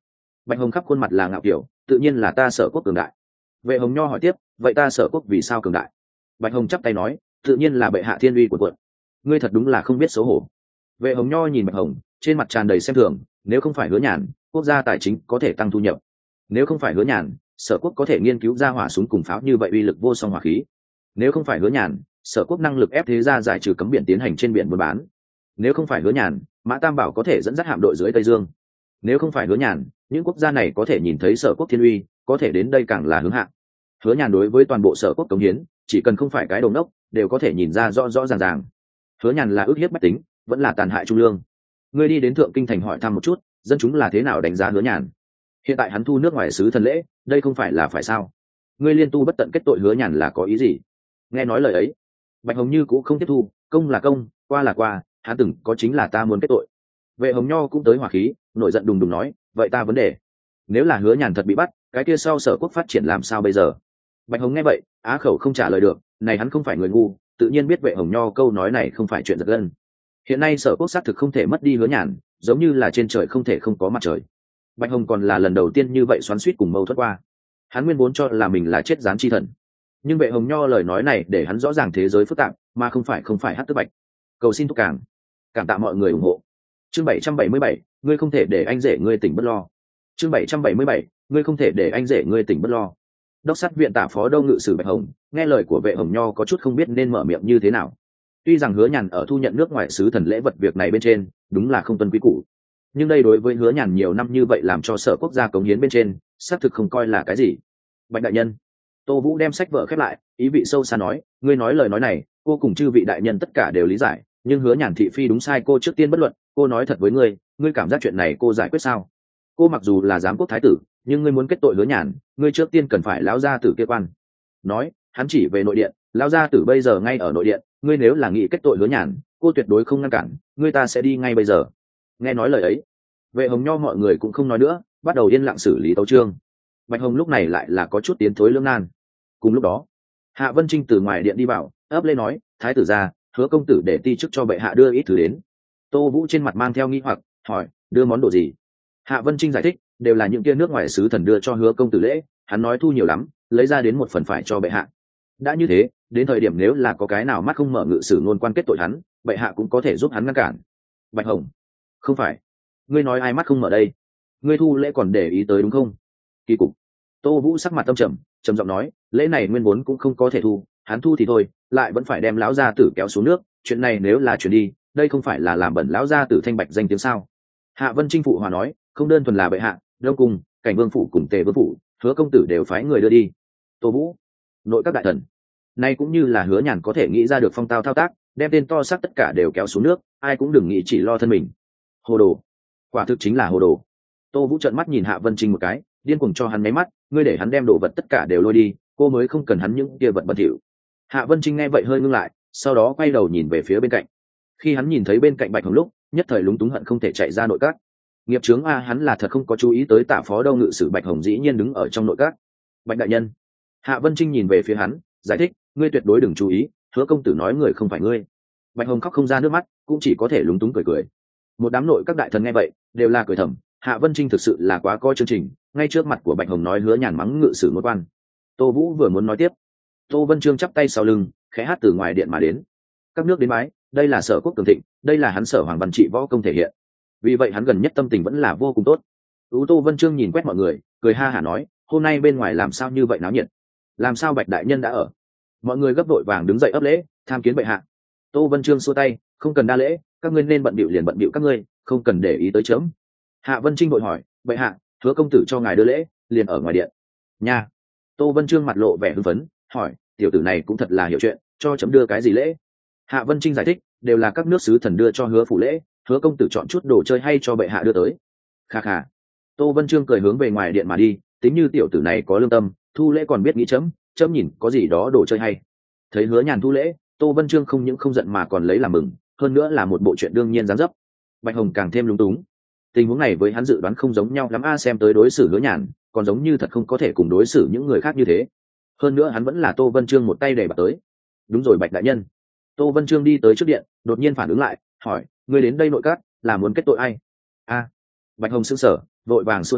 Bạch Hồng khắp khuôn mặt là ngạo kiểu, tự nhiên là ta Sở quốc cường đại. Vệ Hồng Nho hỏi tiếp, vậy ta Sở quốc vì sao cường đại? Bạch Hồng chắp tay nói, tự nhiên là bệ hạ thiên uy của quận. Ngươi thật đúng là không biết xấu hổ. Vệ Hồng Nho nhìn Bạch Hồng, trên mặt tràn đầy xem thường, nếu không phải Hứa Nhàn, quốc gia tài chính có thể tăng thu nhập. Nếu không phải Hứa Nhàn, Sở quốc có thể nghiên cứu ra hỏa súng cùng pháo như vậy uy lực vô song hỏa khí. Nếu không phải Hứa Nhàn, Sở quốc năng lực ép thế gia giải trừ cấm biển tiến hành trên biển buôn bán. Nếu không phải Hứa Nhàn, Mã Tam Bảo có thể dẫn dắt hạm đội dưới Tây Dương. Nếu không phải Hứa Nhàn, những quốc gia này có thể nhìn thấy Sở quốc thiên uy, có thể đến đây càng là hướng hạ. Hứa Nhàn đối với toàn bộ Sở quốc cống hiến, chỉ cần không phải cái đồng đốc, đều có thể nhìn ra rõ rõ ràng ràng. Hứa Nhàn là ước hiếp bách tính, vẫn là tàn hại trung lương. Ngươi đi đến Thượng Kinh thành hỏi thăm một chút, dân chúng là thế nào đánh giá Hứa Nhàn? Hiện tại hắn thu nước ngoài sứ thần lễ, đây không phải là phải sao? Ngươi liên tu bất tận kết tội Hứa Nhàn là có ý gì? Nghe nói lời ấy, Bạch Hồng Như cũng không tiếp thu, công là công, qua là qua, hắn từng có chính là ta muốn kết tội. Vệ Hồng Nho cũng tới hỏa khí, nổi giận đùng đùng nói, vậy ta vấn đề, nếu là Hứa Nhàn thật bị bắt, cái kia sau Sở quốc phát triển làm sao bây giờ? Bạch Hồng nghe vậy, á khẩu không trả lời được, này hắn không phải người ngu, tự nhiên biết Vệ Hồng Nho câu nói này không phải chuyện giật gân. Hiện nay Sở quốc xác thực không thể mất đi Hứa Nhàn, giống như là trên trời không thể không có mặt trời. Bạch Hồng còn là lần đầu tiên như vậy xoắn xuýt cùng mâu thuẫn qua. Hắn nguyên vốn cho là mình là chết gián chi thần, nhưng Vệ Hồng Nho lời nói này để hắn rõ ràng thế giới phức tạp, mà không phải không phải hát tức bạch. Cầu xin thúc càng, cảm tạ mọi người ủng hộ. Chương bảy trăm bảy mươi bảy, ngươi không thể để anh rể ngươi tỉnh bất lo. Chương bảy trăm bảy mươi bảy, ngươi không thể để anh rể ngươi tỉnh bất lo. Đốc sát viện tả phó Đô ngự sử Bạch Hồng nghe lời của Vệ Hồng Nho có chút không biết nên mở miệng như thế nào. Tuy rằng Hứa Nhàn ở thu nhận nước ngoài sứ thần lễ vật việc này bên trên đúng là không tuân quý cũ, nhưng đây đối với Hứa Nhàn nhiều năm như vậy làm cho Sở quốc gia cống hiến bên trên xác thực không coi là cái gì. Bạch đại nhân, Tô Vũ đem sách vở khép lại, ý vị sâu xa nói, ngươi nói lời nói này cô cùng chư vị đại nhân tất cả đều lý giải, nhưng Hứa Nhàn thị phi đúng sai cô trước tiên bất luận. Cô nói thật với ngươi, ngươi cảm giác chuyện này cô giải quyết sao? Cô mặc dù là giám quốc thái tử, nhưng ngươi muốn kết tội Hứa Nhàn, ngươi trước tiên cần phải lão gia tử kia quan. Nói, hắn chỉ về nội điện, lão gia tử bây giờ ngay ở nội điện, ngươi nếu là nghĩ kết tội Hứa Nhàn, cô tuyệt đối không ngăn cản, ngươi ta sẽ đi ngay bây giờ. Nghe nói lời ấy, Vệ Hồng Nho mọi người cũng không nói nữa, bắt đầu yên lặng xử lý tấu chương. Bạch Hồng lúc này lại là có chút tiến thối lưỡng nan. Cùng lúc đó, Hạ Vân Trinh từ ngoài điện đi vào, ấp lên nói, thái tử gia, Hứa công tử để ti chức cho bệ hạ đưa ít thứ đến. Tô Vũ trên mặt mang theo nghi hoặc, hỏi, đưa món đồ gì? Hạ Vân Trinh giải thích, đều là những kia nước ngoài sứ thần đưa cho Hứa công tử lễ, hắn nói thu nhiều lắm, lấy ra đến một phần phải cho bệ hạ. Đã như thế, đến thời điểm nếu là có cái nào mắt không mở ngự sử ngôn quan kết tội hắn, bệ hạ cũng có thể giúp hắn ngăn cản. Bạch Hồng, không phải, ngươi nói ai mắt không mở đây? Ngươi thu lễ còn để ý tới đúng không? Kỳ cục. Tô Vũ sắc mặt tâm trầm, trầm giọng nói, lễ này nguyên vốn cũng không có thể thu, hắn thu thì thôi, lại vẫn phải đem lão gia tử kéo xuống nước, chuyện này nếu là chuyển đi, đây không phải là làm bẩn lão gia tử thanh bạch danh tiếng sao? Hạ Vân Trinh phụ hòa nói, không đơn thuần là bệ hạ, Đông Cung, Cảnh Vương phủ cùng Tề Vương phủ, Hứa công tử đều phái người đưa đi. Tô Vũ, nội các đại thần, nay cũng như là Hứa Nhàn có thể nghĩ ra được phong tao thao tác, đem tên to xác tất cả đều kéo xuống nước, ai cũng đừng nghĩ chỉ lo thân mình. Hồ đồ, quả thực chính là hồ đồ. Tô Vũ trợn mắt nhìn Hạ Vân Trinh một cái, điên cuồng cho hắn máy mắt, ngươi để hắn đem đồ vật tất cả đều lôi đi, cô mới không cần hắn những kia vật bẩn thỉu. Hạ Vân Trinh nghe vậy hơi ngưng lại, sau đó quay đầu nhìn về phía bên cạnh. Khi hắn nhìn thấy bên cạnh Bạch Hồng lúc, nhất thời lúng túng hận không thể chạy ra nội các. Nghiệp chướng a, hắn là thật không có chú ý tới tả phó Đô ngự sử Bạch Hồng dĩ nhiên đứng ở trong nội các. Bạch đại nhân. Hạ Vân Trinh nhìn về phía hắn, giải thích, ngươi tuyệt đối đừng chú ý, Hứa công tử nói người không phải ngươi. Bạch Hồng khóc không ra nước mắt, cũng chỉ có thể lúng túng cười cười. Một đám nội các đại thần nghe vậy đều là cười thầm, Hạ Vân Trinh thực sự là quá coi chương trình, ngay trước mặt của Bạch Hồng nói Hứa Nhàn mắng ngự sử một quan. Tô Vũ vừa muốn nói tiếp, Tô Vân Trương chắp tay sau lưng, khẽ hát từ ngoài điện mà đến. Các nước đến bái, đây là Sở quốc cường thịnh, đây là hắn Sở hoàng văn trị võ công thể hiện. Vì vậy hắn gần nhất tâm tình vẫn là vô cùng tốt. Ú Tô Vân Trương nhìn quét mọi người, cười ha hả nói, hôm nay bên ngoài làm sao như vậy náo nhiệt? Làm sao Bạch đại nhân đã ở? Mọi người gấp đội vàng đứng dậy ấp lễ, tham kiến bệ hạ. Tô Vân Trương xua tay, không cần đa lễ, các ngươi nên bận bịu liền bận bịu các ngươi, không cần để ý tới chớm. Hạ Vân Trinh vội hỏi, bệ hạ, Hứa công tử cho ngài đưa lễ, liền ở ngoài điện. Nha. Tô Vân Trương mặt lộ vẻ hưng phấn, hỏi, tiểu tử này cũng thật là hiểu chuyện, cho chấm đưa cái gì lễ? Hạ Vân Trinh giải thích, đều là các nước sứ thần đưa cho Hứa phủ lễ, Hứa công tử chọn chút đồ chơi hay cho bệ hạ đưa tới. Kha kha. Tô Vân Trương cười hướng về ngoài điện mà đi, tính như tiểu tử này có lương tâm, thu lễ còn biết nghĩ chấm, chấm nhìn có gì đó đồ chơi hay. Thấy Hứa Nhàn thu lễ, Tô Vân Trương không những không giận mà còn lấy làm mừng, hơn nữa là một bộ chuyện đương nhiên dáng dấp. Bạch Hồng càng thêm lúng túng. Tình huống này với hắn dự đoán không giống nhau lắm a, xem tới đối xử Hứa Nhàn, còn giống như thật không có thể cùng đối xử những người khác như thế. Hơn nữa hắn vẫn là Tô Vân Trương một tay đẩy bạc tới. Đúng rồi Bạch đại nhân. Tô Vân Trương đi tới trước điện, đột nhiên phản ứng lại, hỏi, ngươi đến đây nội các là muốn kết tội ai? A. Bạch Hồng sững sờ, vội vàng xua tay,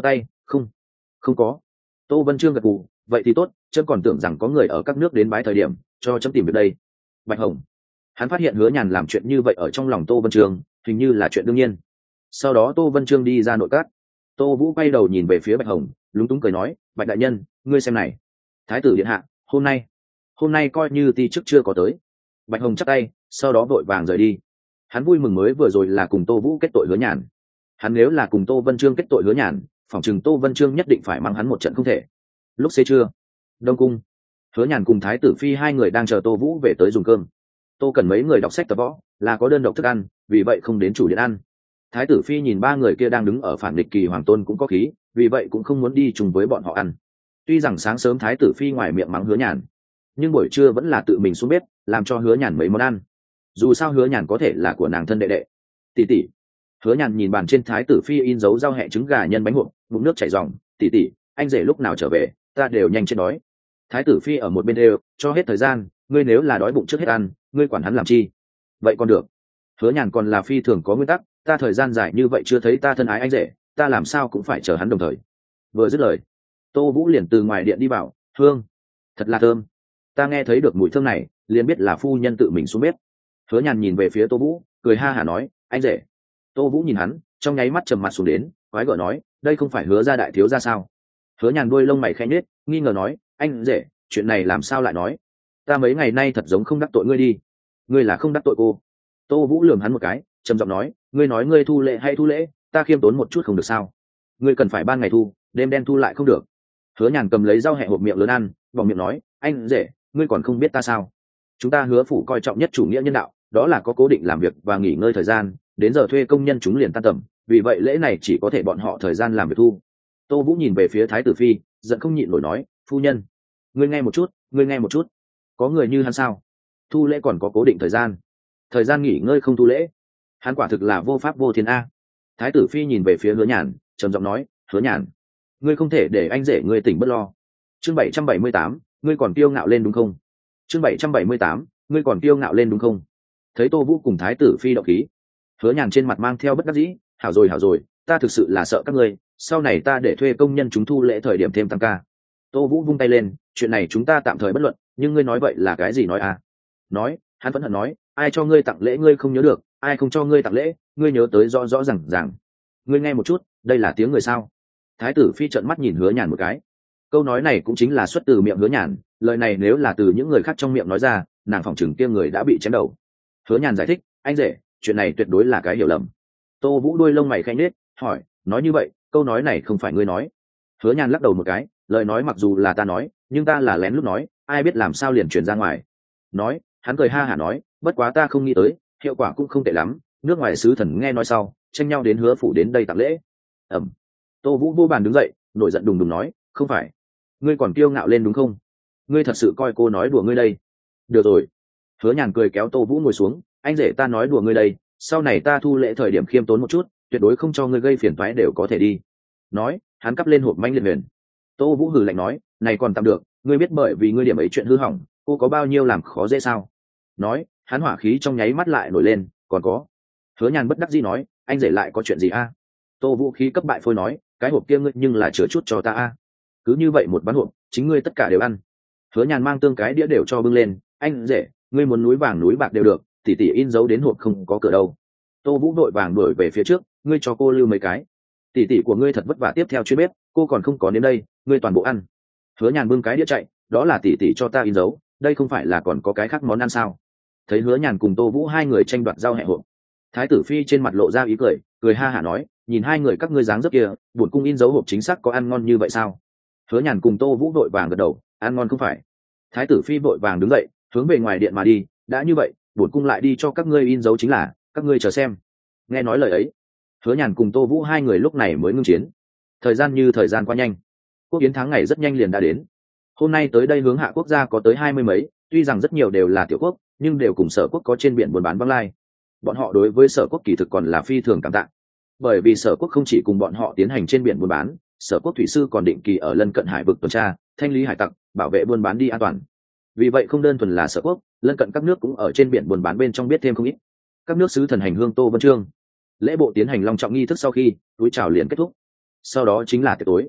Không, không có. Tô Vân Trương gật gù, vậy thì tốt, chấm còn tưởng rằng có người ở các nước đến bái thời điểm cho chấm tìm việc đây. Bạch Hồng, hắn phát hiện Hứa Nhàn làm chuyện như vậy ở trong lòng Tô Vân Trương hình như là chuyện đương nhiên. Sau đó Tô Vân Trương đi ra nội các. Tô Vũ quay đầu nhìn về phía Bạch Hồng, lúng túng cười nói, Bạch đại nhân, ngươi xem này, thái tử điện hạ hôm nay hôm nay coi như ti chức chưa có tới. Bạch Hồng chắp tay, sau đó vội vàng rời đi. Hắn vui mừng mới vừa rồi là cùng Tô Vũ kết tội Hứa Nhàn, hắn nếu là cùng Tô Vân Trương kết tội Hứa Nhàn, phỏng chừng Tô Vân Trương nhất định phải mang hắn một trận không thể. Lúc xế trưa, Đông cung, Hứa Nhàn cùng thái tử phi hai người đang chờ Tô Vũ về tới dùng cơm. Tô cần mấy người đọc sách tập võ, là có đơn độc thức ăn, vì vậy không đến chủ điện ăn. Thái tử phi nhìn ba người kia đang đứng ở phản địch kỳ hoàng tôn cũng có khí, vì vậy cũng không muốn đi chung với bọn họ ăn. Tuy rằng sáng sớm thái tử phi ngoài miệng mắng Hứa Nhàn, nhưng buổi trưa vẫn là tự mình xuống bếp làm cho Hứa Nhàn mấy món ăn. Dù sao Hứa Nhàn có thể là của nàng thân đệ đệ. Tỷ tỷ. Hứa Nhàn nhìn bàn trên thái tử phi in dấu rau hẹ trứng gà nhân bánh hộp, bụng nước chảy ròng, tỷ tỷ, anh rể lúc nào trở về, ta đều nhanh chết đói. Thái tử phi ở một bên đều cho hết thời gian, ngươi nếu là đói bụng trước hết ăn, ngươi quản hắn làm chi? Vậy còn được. Hứa Nhàn còn là phi thường có nguyên tắc, ta thời gian dài như vậy chưa thấy ta thân ái anh rể, ta làm sao cũng phải chờ hắn đồng thời. Vừa dứt lời, Tô Vũ liền từ ngoài điện đi vào, hương, thật là thơm. Ta nghe thấy được mùi thơm này, liền biết là phu nhân tự mình xuống bếp. Hứa Nhàn nhìn về phía Tô Vũ, cười ha hả nói, anh rể. Tô Vũ nhìn hắn, trong nháy mắt trầm mặt xuống đến, quái gở nói, đây không phải Hứa gia đại thiếu gia sao? Hứa Nhàn đuôi lông mày khẽ nhếch, nghi ngờ nói, anh rể, chuyện này làm sao lại nói? Ta mấy ngày nay thật giống không đắc tội ngươi đi. Ngươi là không đắc tội cô. Tô Vũ lườm hắn một cái, trầm giọng nói, ngươi nói ngươi thu lệ hay thu lễ, ta khiêm tốn một chút không được sao? Ngươi cần phải ban ngày thu, đêm đen thu lại không được. Hứa Nhàn cầm lấy rau hẹ hộp miệng lớn ăn, vòng miệng nói, anh rể, ngươi còn không biết ta sao? Chúng ta Hứa phủ coi trọng nhất chủ nghĩa nhân đạo, đó là có cố định làm việc và nghỉ ngơi thời gian, đến giờ thuê công nhân chúng liền tan tầm, vì vậy lễ này chỉ có thể bọn họ thời gian làm việc thu. Tô Vũ nhìn về phía thái tử phi, giận không nhịn nổi nói, phu nhân, ngươi nghe một chút, ngươi nghe một chút, có người như hắn sao? Thu lễ còn có cố định thời gian, thời gian nghỉ ngơi không thu lễ, hắn quả thực là vô pháp vô thiên a. Thái tử phi nhìn về phía Hứa Nhàn, trầm giọng nói, Hứa Nhàn, ngươi không thể để anh rể ngươi tỉnh bất lo. Chương bảy trăm bảy mươi tám, ngươi còn kiêu ngạo lên đúng không? Chương bảy trăm bảy mươi tám, ngươi còn kiêu ngạo lên đúng không? Thấy Tô Vũ cùng thái tử phi động khí, Hứa Nhàn trên mặt mang theo bất đắc dĩ, hảo rồi hảo rồi, ta thực sự là sợ các ngươi, sau này ta để thuê công nhân chúng thu lễ thời điểm thêm tăng ca. Tô Vũ vung tay lên, chuyện này chúng ta tạm thời bất luận, nhưng ngươi nói vậy là cái gì nói à? Nói, hắn vẫn hận nói, ai cho ngươi tặng lễ ngươi không nhớ được, ai không cho ngươi tặng lễ, ngươi nhớ tới rõ rõ ràng ràng. Ngươi nghe một chút, đây là tiếng người sao? Thái tử phi trợn mắt nhìn Hứa Nhàn một cái. Câu nói này cũng chính là xuất từ miệng Hứa Nhàn, lời này nếu là từ những người khác trong miệng nói ra, nàng phỏng chừng kia người đã bị chém đầu. Hứa Nhàn giải thích, anh rể, chuyện này tuyệt đối là cái hiểu lầm. Tô Vũ đuôi lông mày khẽ nhếch, hỏi, nói như vậy, câu nói này không phải ngươi nói? Hứa Nhàn lắc đầu một cái, lời nói mặc dù là ta nói, nhưng ta là lén lúc nói, ai biết làm sao liền truyền ra ngoài. Nói, hắn cười ha hả nói, bất quá ta không nghĩ tới, hiệu quả cũng không tệ lắm, nước ngoài sứ thần nghe nói sau, tranh nhau đến Hứa phủ đến đây tặng lễ. Ẩm. Tô Vũ vô bàn đứng dậy, nổi giận đùng đùng nói, không phải, ngươi còn kiêu ngạo lên đúng không? Ngươi thật sự coi cô nói đùa ngươi đây? Được rồi. Hứa Nhàn cười kéo Tô Vũ ngồi xuống, anh rể ta nói đùa ngươi đây, sau này ta thu lễ thời điểm khiêm tốn một chút, tuyệt đối không cho ngươi gây phiền toái đều có thể đi. Nói, hắn cắp lên hộp manh liệt huyền. Tô Vũ hừ lạnh nói, này còn tạm được, ngươi biết bởi vì ngươi điểm ấy chuyện hư hỏng, cô có bao nhiêu làm khó dễ sao? Nói, hắn hỏa khí trong nháy mắt lại nổi lên, còn có. Hứa Nhàn bất đắc dĩ nói, anh rể lại có chuyện gì a? Tô Vũ khí cấp bại phôi nói, cái hộp kia ngươi nhưng là chứa chút cho ta a. Cứ như vậy một bán hộp, chính ngươi tất cả đều ăn. Hứa Nhàn mang tương cái đĩa đều cho bưng lên, anh rể, ngươi muốn núi vàng núi bạc đều được, tỉ tỉ in dấu đến hộp không có cửa đâu. Tô Vũ đội vàng đuổi về phía trước, ngươi cho cô lưu mấy cái. Tỉ tỉ của ngươi thật vất vả tiếp theo chuyên bếp, cô còn không có đến đây, ngươi toàn bộ ăn. Hứa Nhàn bưng cái đĩa chạy, đó là tỉ tỉ cho ta in dấu, đây không phải là còn có cái khác món ăn sao? Thấy Hứa Nhàn cùng Tô Vũ hai người tranh đoạt rau hẹ hộp, thái tử phi trên mặt lộ ra ý cười, cười ha hả nói, nhìn hai người các ngươi dáng dấp kia, bổn cung in dấu hộp chính xác có ăn ngon như vậy sao? Hứa Nhàn cùng Tô Vũ vội vàng gật đầu, ăn ngon không phải? Thái tử phi vội vàng đứng dậy, hướng về ngoài điện mà đi, đã như vậy, bổn cung lại đi cho các ngươi in dấu chính là, các ngươi chờ xem. Nghe nói lời ấy, Hứa Nhàn cùng Tô Vũ hai người lúc này mới ngưng chiến. Thời gian như thời gian qua nhanh, quốc yến tháng ngày rất nhanh liền đã đến. Hôm nay tới đây hướng hạ quốc gia có tới hai mươi mấy, tuy rằng rất nhiều đều là tiểu quốc, nhưng đều cùng Sở quốc có trên biển buôn bán vắng lai. Bọn họ đối với Sở quốc kỳ thực còn là phi thường cảm tạ, bởi vì Sở quốc không chỉ cùng bọn họ tiến hành trên biển buôn bán, Sở quốc thủy sư còn định kỳ ở lân cận hải vực tuần tra, thanh lý hải tặc, bảo vệ buôn bán đi an toàn. Vì vậy không đơn thuần là Sở quốc, lân cận các nước cũng ở trên biển buôn bán bên trong biết thêm không ít. Các nước sứ thần hành hương Tô Vân Trương, lễ bộ tiến hành long trọng nghi thức sau khi túi chào liền kết thúc, sau đó chính là tiệc tối.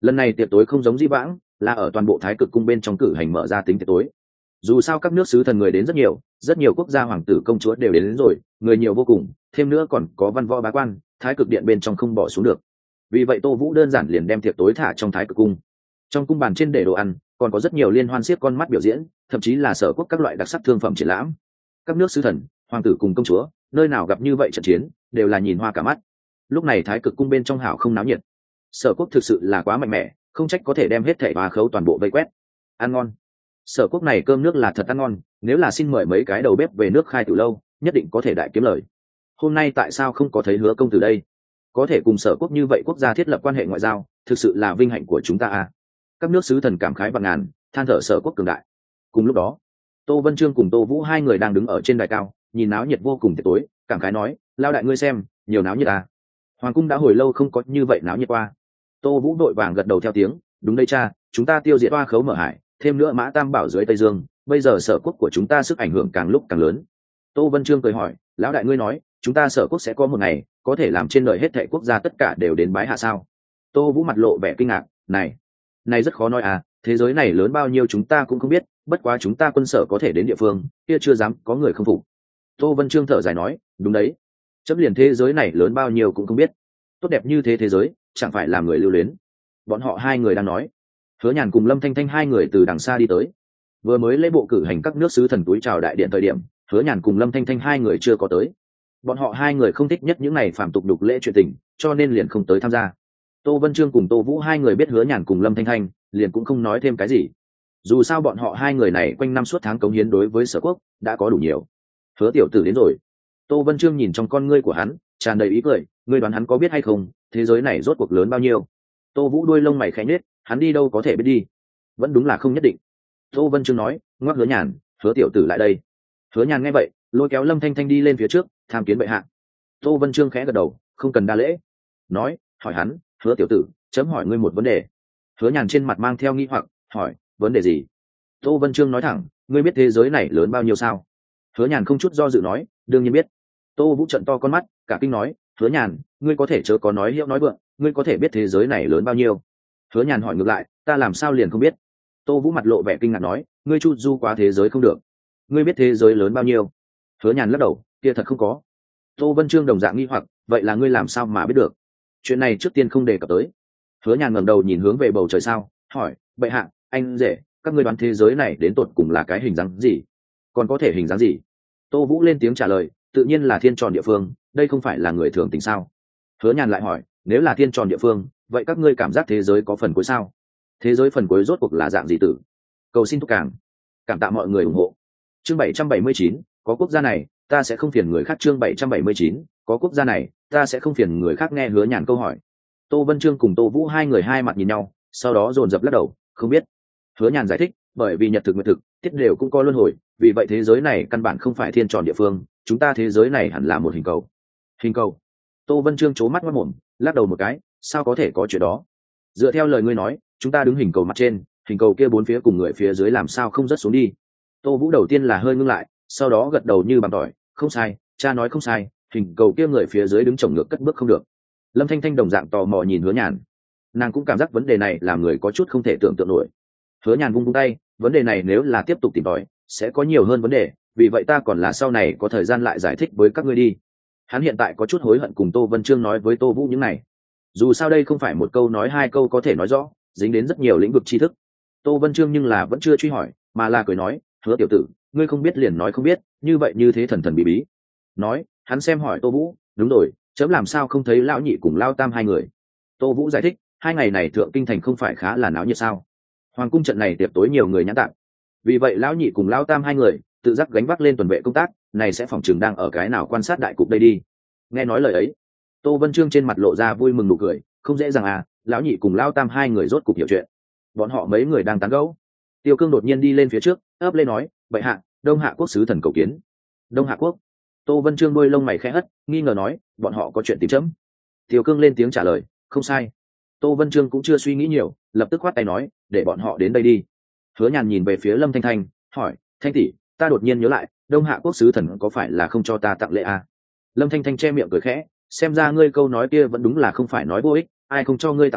Lần này tiệc tối không giống dĩ vãng, là ở toàn bộ Thái Cực cung bên trong cử hành mở ra tính tiệc tối. Dù sao các nước sứ thần người đến rất nhiều, rất nhiều quốc gia hoàng tử công chúa đều đến, đến rồi, người nhiều vô cùng, thêm nữa còn có văn võ bá quan, Thái Cực điện bên trong không bỏ xuống được. Vì vậy Tô Vũ đơn giản liền đem tiệc tối thả trong Thái Cực cung. Trong cung bàn trên để đồ ăn, còn có rất nhiều liên hoan xiếc con mắt biểu diễn, thậm chí là sở quốc các loại đặc sắc thương phẩm triển lãm. Các nước sứ thần, hoàng tử cùng công chúa, nơi nào gặp như vậy trận chiến, đều là nhìn hoa cả mắt. Lúc này Thái Cực cung bên trong hảo không náo nhiệt. Sở quốc thực sự là quá mạnh mẽ, không trách có thể đem hết thảy ba khấu toàn bộ vây quét. Ăn ngon. Sở quốc này cơm nước là thật ăn ngon, nếu là xin mời mấy cái đầu bếp về nước khai từ lâu, nhất định có thể đại kiếm lời. Hôm nay tại sao không có thấy Hứa công tử đây? Có thể cùng sở quốc như vậy quốc gia thiết lập quan hệ ngoại giao, thực sự là vinh hạnh của chúng ta à. Các nước sứ thần cảm khái vạn ngàn, than thở sở quốc cường đại. Cùng lúc đó, Tô Vân Chương cùng Tô Vũ hai người đang đứng ở trên đài cao, nhìn náo nhiệt vô cùng tiệc tối, cảm khái nói, lao đại ngươi xem, nhiều náo nhiệt à. Hoàng cung đã hồi lâu không có như vậy náo nhiệt qua. Tô Vũ đội vàng gật đầu theo tiếng, đúng đây cha, chúng ta tiêu diệt Hoa Khấu Mở Hải, thêm nữa Mã Tam Bảo dưới Tây Dương, bây giờ sở quốc của chúng ta sức ảnh hưởng càng lúc càng lớn. Tô Vân Chương cười hỏi, lão đại ngươi nói, chúng ta sở quốc sẽ có một ngày có thể làm trên đời hết thảy quốc gia tất cả đều đến bái hạ sao? Tô Vũ mặt lộ vẻ kinh ngạc, này, này rất khó nói à, thế giới này lớn bao nhiêu chúng ta cũng không biết, bất quá chúng ta quân sở có thể đến địa phương, kia chưa dám có người không phục. Tô Vân Chương thở dài nói, đúng đấy, chấm liền thế giới này lớn bao nhiêu cũng không biết, tốt đẹp như thế thế giới, chẳng phải làm người lưu luyến. Bọn họ hai người đang nói, Hứa Nhàn cùng Lâm Thanh Thanh hai người từ đằng xa đi tới. Vừa mới lễ bộ cử hành các nước sứ thần túi chào đại điện thời điểm, Hứa Nhàn cùng Lâm Thanh Thanh hai người chưa có tới. Bọn họ hai người không thích nhất những này phàm tục đục lễ chuyện tình, cho nên liền không tới tham gia. Tô Vân Chương cùng Tô Vũ hai người biết Hứa Nhàn cùng Lâm Thanh Thanh, liền cũng không nói thêm cái gì. Dù sao bọn họ hai người này quanh năm suốt tháng cống hiến đối với sở quốc đã có đủ nhiều. Hứa tiểu tử đến rồi. Tô Vân Chương nhìn trong con ngươi của hắn, tràn đầy ý cười, ngươi đoán hắn có biết hay không, thế giới này rốt cuộc lớn bao nhiêu? Tô Vũ đuôi lông mày khẽ nhếch, hắn đi đâu có thể biết đi? Vẫn đúng là không nhất định. Tô Vân Chương nói, ngoắc Hứa Nhàn, Hứa tiểu tử lại đây. Hứa Nhàn nghe vậy, lôi kéo Lâm Thanh Thanh đi lên phía trước, tham kiến bệ hạ. Tô Vân Chương khẽ gật đầu, không cần đa lễ. Nói, hỏi hắn, Hứa tiểu tử, chấm hỏi ngươi một vấn đề. Hứa Nhàn trên mặt mang theo nghi hoặc, hỏi, vấn đề gì? Tô Vân Chương nói thẳng, ngươi biết thế giới này lớn bao nhiêu sao? Hứa Nhàn không chút do dự nói, đương nhiên biết. Tô Vũ trợn to con mắt, cả kinh nói, Hứa Nhàn, ngươi có thể chớ có nói hiệu nói vượng, ngươi có thể biết thế giới này lớn bao nhiêu? Hứa Nhàn hỏi ngược lại, ta làm sao liền không biết? Tô Vũ mặt lộ vẻ kinh ngạc nói, ngươi chu du quá thế giới không được, ngươi biết thế giới lớn bao nhiêu? Hứa Nhàn lắc đầu, kia thật không có. Tô Vân Chương đồng dạng nghi hoặc, vậy là ngươi làm sao mà biết được? Chuyện này trước tiên không đề cập tới. Hứa Nhàn ngẩng đầu nhìn hướng về bầu trời sao, hỏi, bệ hạ, anh rể, các ngươi đoán thế giới này đến tột cùng là cái hình dáng gì? Còn có thể hình dáng gì? Tô Vũ lên tiếng trả lời, tự nhiên là thiên tròn địa phương, đây không phải là người thường tình sao? Hứa Nhàn lại hỏi, nếu là thiên tròn địa phương, vậy các ngươi cảm giác thế giới có phần cuối sao? Thế giới phần cuối rốt cuộc là dạng gì tử? Cầu xin thúc càng, cảm tạ mọi người ủng hộ. Chương bảy trăm bảy mươi chín, có quốc gia này, ta sẽ không phiền người khác. Chương bảy trăm bảy mươi chín, có quốc gia này, ta sẽ không phiền người khác. Nghe Hứa Nhàn câu hỏi, Tô Vân Chương cùng Tô Vũ hai người hai mặt nhìn nhau, sau đó dồn dập lắc đầu, không biết. Hứa Nhàn giải thích, bởi vì nhật thực nguyệt thực, tiết đều cũng có luân hồi, vì vậy thế giới này căn bản không phải thiên tròn địa phương, chúng ta thế giới này hẳn là một hình cầu. Hình cầu? Tô Vân Chương trố mắt mắt mồm, lắc đầu một cái, sao có thể có chuyện đó? Dựa theo lời ngươi nói, chúng ta đứng hình cầu mặt trên, hình cầu kia bốn phía cùng người phía dưới làm sao không rớt xuống đi? Tô Vũ đầu tiên là hơi ngưng lại, sau đó gật đầu như bằng tỏi, không sai, cha nói không sai, hình cầu kia người phía dưới đứng chồng ngược cất bước không được. Lâm Thanh Thanh đồng dạng tò mò nhìn Hứa Nhàn, nàng cũng cảm giác vấn đề này làm người có chút không thể tưởng tượng nổi. Hứa Nhàn vung vung tay, vấn đề này nếu là tiếp tục tìm tòi, sẽ có nhiều hơn vấn đề, vì vậy ta còn là sau này có thời gian lại giải thích với các ngươi đi. Hắn hiện tại có chút hối hận cùng Tô Vân Chương nói với Tô Vũ những này. Dù sao đây không phải một câu nói hai câu có thể nói rõ, dính đến rất nhiều lĩnh vực tri thức. Tô Vân Chương nhưng là vẫn chưa truy hỏi, mà là cười nói, Hứa tiểu tử, ngươi không biết liền nói không biết, như vậy như thế thần thần bí bí. Nói, hắn xem hỏi Tô Vũ, đúng rồi, chấm làm sao không thấy lão nhị cùng Lão Tam hai người? Tô Vũ giải thích, hai ngày này thượng kinh thành không phải khá là náo nhiệt sao? Hoàng cung trận này tiệc tối nhiều người nhãn tạm, vì vậy lão nhị cùng Lão Tam hai người tự giác gánh vác lên tuần vệ công tác, này sẽ phòng trường đang ở cái nào quan sát đại cục đây đi. Nghe nói lời ấy, Tô Vân Chương trên mặt lộ ra vui mừng nụ cười, không dễ dàng à, lão nhị cùng Lão Tam hai người rốt cục hiểu chuyện. Bọn họ mấy người đang tán gẫu, Tiêu Cương đột nhiên đi lên phía trước, ấp lên nói, bệ hạ, Đông Hạ quốc sứ thần cầu kiến. Đông Hạ quốc? Tô Vân Chương đôi lông mày khẽ hất, nghi ngờ nói, bọn họ có chuyện tìm chấm. Tiêu Cương lên tiếng trả lời, không sai. Tô Vân Chương cũng chưa suy nghĩ nhiều, lập tức khoát tay nói, để bọn họ đến đây đi. Hứa Nhàn nhìn về phía Lâm Thanh Thanh, hỏi, Thanh tỷ, ta đột nhiên nhớ lại, Đông Hạ quốc sứ thần có phải là không cho ta tặng lễ à? Lâm Thanh Thanh che miệng cười khẽ, xem ra ngươi câu nói kia vẫn đúng là không phải nói vô ích, ai không cho ngươi tặng lễ,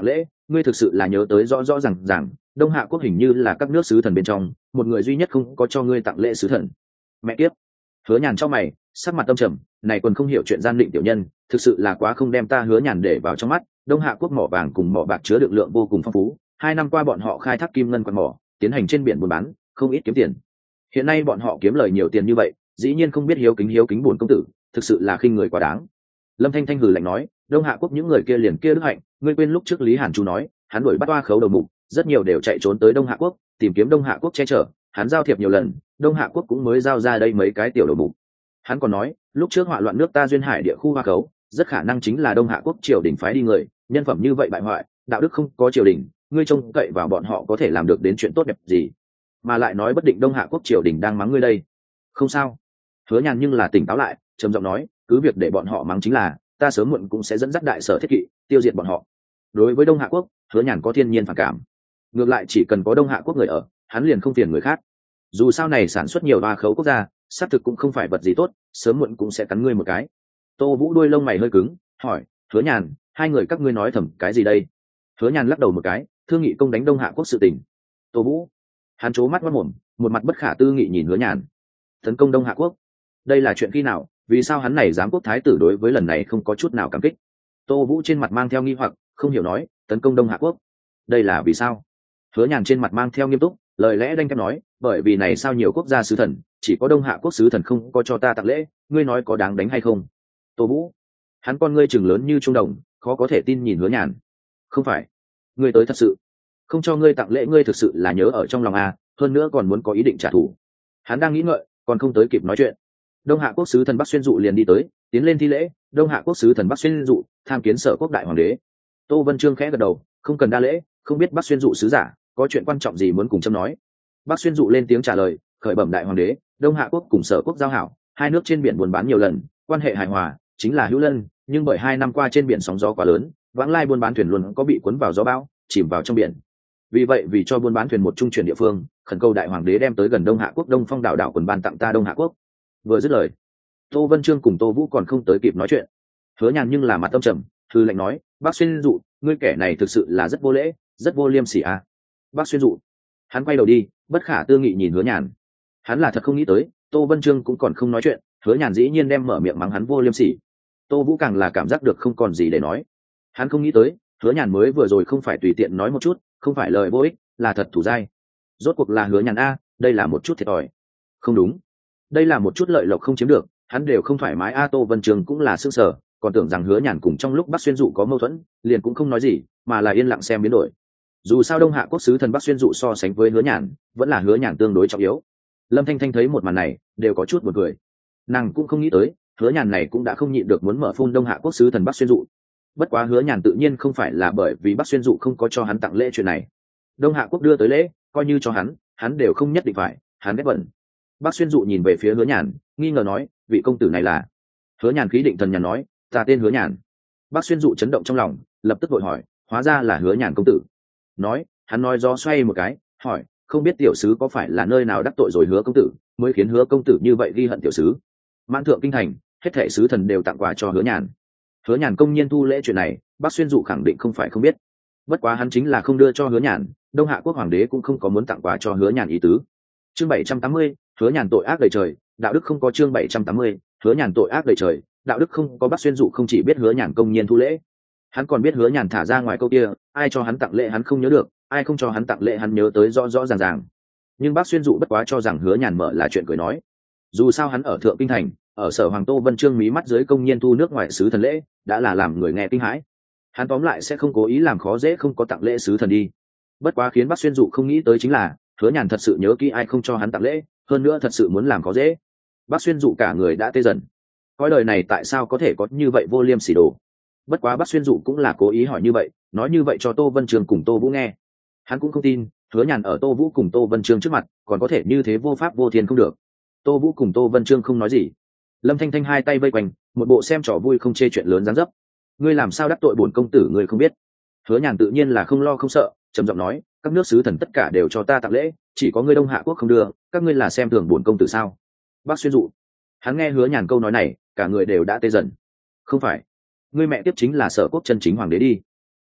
ngươi thực sự là nhớ tới rõ rõ r à n g rằng Đông Hạ quốc hình như là các nước sứ thần bên trong một người duy nhất không có cho ngươi tặng lễ sứ thần. Mẹ kiếp. Hứa Nhàn cho mày, sắc mặt tâm trầm, này còn không hiểu chuyện gian định tiểu nhân, thực sự là quá không đem ta Hứa Nhàn để vào trong mắt. Đông Hạ quốc mỏ vàng cùng mỏ bạc chứa đựng lượng vô cùng phong phú, hai năm qua bọn họ khai thác kim ngân quặng mỏ, tiến hành trên biển buôn bán, không ít kiếm tiền. Hiện nay bọn họ kiếm lời nhiều tiền như vậy, dĩ nhiên không biết hiếu kính hiếu kính bổn công tử, thực sự là khinh người quá đáng. Lâm Thanh Thanh hừ lạnh nói, Đông Hạ quốc những người kia liền kia đức hạnh, ngươi quên lúc trước Lý Hàn Chu nói, hắn đuổi bắt oa khấu đầu mục, rất nhiều đều chạy trốn tới Đông Hạ quốc, tìm kiếm Đông Hạ quốc che chở, hắn giao thiệp nhiều lần, Đông Hạ quốc cũng mới giao ra đây mấy cái tiểu đầu mục. Hắn còn nói, lúc trước họa loạn nước ta duyên hải địa khu hoa khấu, rất khả năng chính là Đông Hạ quốc triều đình phái đi người, nhân phẩm như vậy bại hoại, đạo đức không có triều đình, ngươi trông cậy vào bọn họ có thể làm được đến chuyện tốt đẹp gì? Mà lại nói bất định Đông Hạ quốc triều đình đang mắng ngươi đây. Không sao. Hứa Nhàn nhưng là tỉnh táo lại, trầm giọng nói, cứ việc để bọn họ mắng chính là, ta sớm muộn cũng sẽ dẫn dắt đại sở thiết kỵ tiêu diệt bọn họ. Đối với Đông Hạ quốc, Hứa Nhàn có thiên nhiên phản cảm. Ngược lại chỉ cần có Đông Hạ quốc người ở, hắn liền không phiền người khác. Dù sao này sản xuất nhiều hoa khấu quốc gia, xác thực cũng không phải vật gì tốt, sớm muộn cũng sẽ cắn ngươi một cái. Tô Vũ đuôi lông mày hơi cứng, hỏi, Hứa Nhàn, hai người các ngươi nói thầm cái gì đây? Hứa Nhàn lắc đầu một cái, thương nghị công đánh Đông Hạ quốc sự tình. Tô Vũ, hắn trố mắt mắt mồm, một mặt bất khả tư nghị nhìn Hứa Nhàn. Tấn công Đông Hạ quốc, đây là chuyện khi nào? Vì sao hắn này giám quốc thái tử đối với lần này không có chút nào cảm kích? Tô Vũ trên mặt mang theo nghi hoặc, không hiểu nói, tấn công Đông Hạ quốc, đây là vì sao? Hứa Nhàn trên mặt mang theo nghiêm túc, lời lẽ đanh thép nói, bởi vì này sao nhiều quốc gia sứ thần, chỉ có Đông Hạ quốc sứ thần không có cho ta tặng lễ, ngươi nói có đáng đánh hay không? Tô Vũ, hắn con ngươi trừng lớn như trung đồng, khó có thể tin nhìn Hứa Nhàn. Không phải, ngươi tới thật sự, không cho ngươi tặng lễ, ngươi thực sự là nhớ ở trong lòng à, hơn nữa còn muốn có ý định trả thù. Hắn đang nghĩ ngợi, còn không tới kịp nói chuyện, Đông Hạ quốc sứ thần Bắc Xuyên Dụ liền đi tới, tiến lên thi lễ, Đông Hạ quốc sứ thần Bắc Xuyên Dụ tham kiến Sở quốc đại hoàng đế. Tô Vân Trương khẽ gật đầu, không cần đa lễ, không biết Bắc Xuyên Dụ sứ giả có chuyện quan trọng gì muốn cùng châm nói. Bắc Xuyên Dụ lên tiếng trả lời, khởi bẩm đại hoàng đế, Đông Hạ quốc cùng Sở quốc giao hảo, hai nước trên biển buôn bán nhiều lần, quan hệ hài hòa, chính là hữu lân, nhưng bởi hai năm qua trên biển sóng gió quá lớn, vãng lai buôn bán thuyền luôn có bị cuốn vào gió bão, chìm vào trong biển. Vì vậy vì cho buôn bán thuyền một trung chuyển địa phương, khẩn cầu đại hoàng đế đem tới gần Đông Hạ quốc Đông Phong đảo đảo quần ban tặng ta Đông Hạ quốc. Vừa dứt lời, Tô Vân Trương cùng Tô Vũ còn không tới kịp nói chuyện. Hứa Nhàn nhưng là mặt tâm trầm, thư lệnh nói, Bác Xuyên Dụ, ngươi kẻ này thực sự là rất vô lễ, rất vô liêm sỉ à. Bác Xuyên Dụ, hắn quay đầu đi, bất khả tư nghị nhìn Hứa Nhàn. Hắn là thật không nghĩ tới, Tô Vân Trương cũng còn không nói chuyện, Hứa Nhàn dĩ nhiên đem mở miệng mắng hắn vô liêm sỉ. Tô Vũ càng là cảm giác được không còn gì để nói. Hắn không nghĩ tới, Hứa Nhàn mới vừa rồi không phải tùy tiện nói một chút, không phải lời vô ích, là thật thủ dai. Rốt cuộc là Hứa Nhàn a, đây là một chút thiệt thòi. Không đúng, đây là một chút lợi lộc không chiếm được, hắn đều không thoải mái a. Tô Vân Trường cũng là sững sờ, còn tưởng rằng Hứa Nhàn cùng trong lúc Bắc Xuyên Dụ có mâu thuẫn, liền cũng không nói gì, mà là yên lặng xem biến đổi. Dù sao Đông Hạ quốc sứ thần Bắc Xuyên Dụ so sánh với Hứa Nhàn, vẫn là Hứa Nhàn tương đối trọng yếu. Lâm Thanh Thanh thấy một màn này, đều có chút buồn cười. Nàng cũng không nghĩ tới, Hứa Nhàn này cũng đã không nhịn được muốn mở phun Đông Hạ quốc sứ thần Bắc Xuyên Dụ. Bất quá Hứa Nhàn tự nhiên không phải là bởi vì Bắc Xuyên Dụ không có cho hắn tặng lễ chuyện này. Đông Hạ quốc đưa tới lễ, coi như cho hắn, hắn đều không nhất định phải, hắn ghét bẩn. Bắc Xuyên Dụ nhìn về phía Hứa Nhàn, nghi ngờ nói, vị công tử này là? Hứa Nhàn khí định thần nhàn nói, ta tên Hứa Nhàn. Bắc Xuyên Dụ chấn động trong lòng, lập tức vội hỏi, hóa ra là Hứa Nhàn công tử. Nói, hắn nói do xoay một cái, hỏi, không biết tiểu sứ có phải là nơi nào đắc tội rồi Hứa công tử, mới khiến Hứa công tử như vậy ghi hận tiểu sứ? Mãn thượng kinh thành, hết thảy sứ thần đều tặng quà cho Hứa Nhàn. Hứa Nhàn công nhiên thu lễ chuyện này, Bắc Xuyên Dụ khẳng định không phải không biết. Bất quá hắn chính là không đưa cho Hứa Nhàn, Đông Hạ quốc hoàng đế cũng không có muốn tặng quà cho Hứa Nhàn ý tứ. Chương bảy trăm tám mươi, Hứa Nhàn tội ác đầy trời, đạo đức không có. Chương bảy trăm tám mươi, Hứa Nhàn tội ác đầy trời, đạo đức không có. Bắc Xuyên Dụ không chỉ biết Hứa Nhàn công nhiên thu lễ, hắn còn biết Hứa Nhàn thả ra ngoài câu kia, ai cho hắn tặng lễ hắn không nhớ được, ai không cho hắn tặng lễ hắn nhớ tới rõ rõ ràng ràng. Nhưng Bắc Xuyên Dụ bất quá cho rằng Hứa Nhàn mở là chuyện cười nói. Dù sao hắn ở thượng kinh thành, ở sở hoàng Tô Vân Trương mí mắt dưới công nhiên thu nước ngoài sứ thần lễ, đã là làm người nghe kinh hãi. Hắn tóm lại sẽ không cố ý làm khó dễ không có tặng lễ sứ thần đi. Bất quá khiến Bắc Xuyên Dụ không nghĩ tới chính là, Hứa Nhàn thật sự nhớ kỹ ai không cho hắn tặng lễ, hơn nữa thật sự muốn làm khó dễ. Bắc Xuyên Dụ cả người đã tê dần. Coi đời này tại sao có thể có như vậy vô liêm sỉ đồ. Bất quá Bắc Xuyên Dụ cũng là cố ý hỏi như vậy, nói như vậy cho Tô Vân Trương cùng Tô Vũ nghe. Hắn cũng không tin, Hứa Nhàn ở Tô Vũ cùng Tô Vân Trương trước mặt, còn có thể như thế vô pháp vô thiên không được. Tô Vũ cùng Tô Vân Trương không nói gì. Lâm Thanh Thanh hai tay vây quanh, một bộ xem trò vui không chê chuyện lớn dáng dấp. Ngươi làm sao đắc tội bổn công tử ngươi không biết? Hứa Nhàn tự nhiên là không lo không sợ, trầm giọng nói, các nước sứ thần tất cả đều cho ta tặng lễ, chỉ có ngươi Đông Hạ quốc không đưa, các ngươi là xem thường bổn công tử sao? Bắc Xuyên Dụ, hắn nghe Hứa Nhàn câu nói này, cả người đều đã tê dần. Không phải, ngươi mẹ tiếp chính là Sở quốc chân chính hoàng đế đi.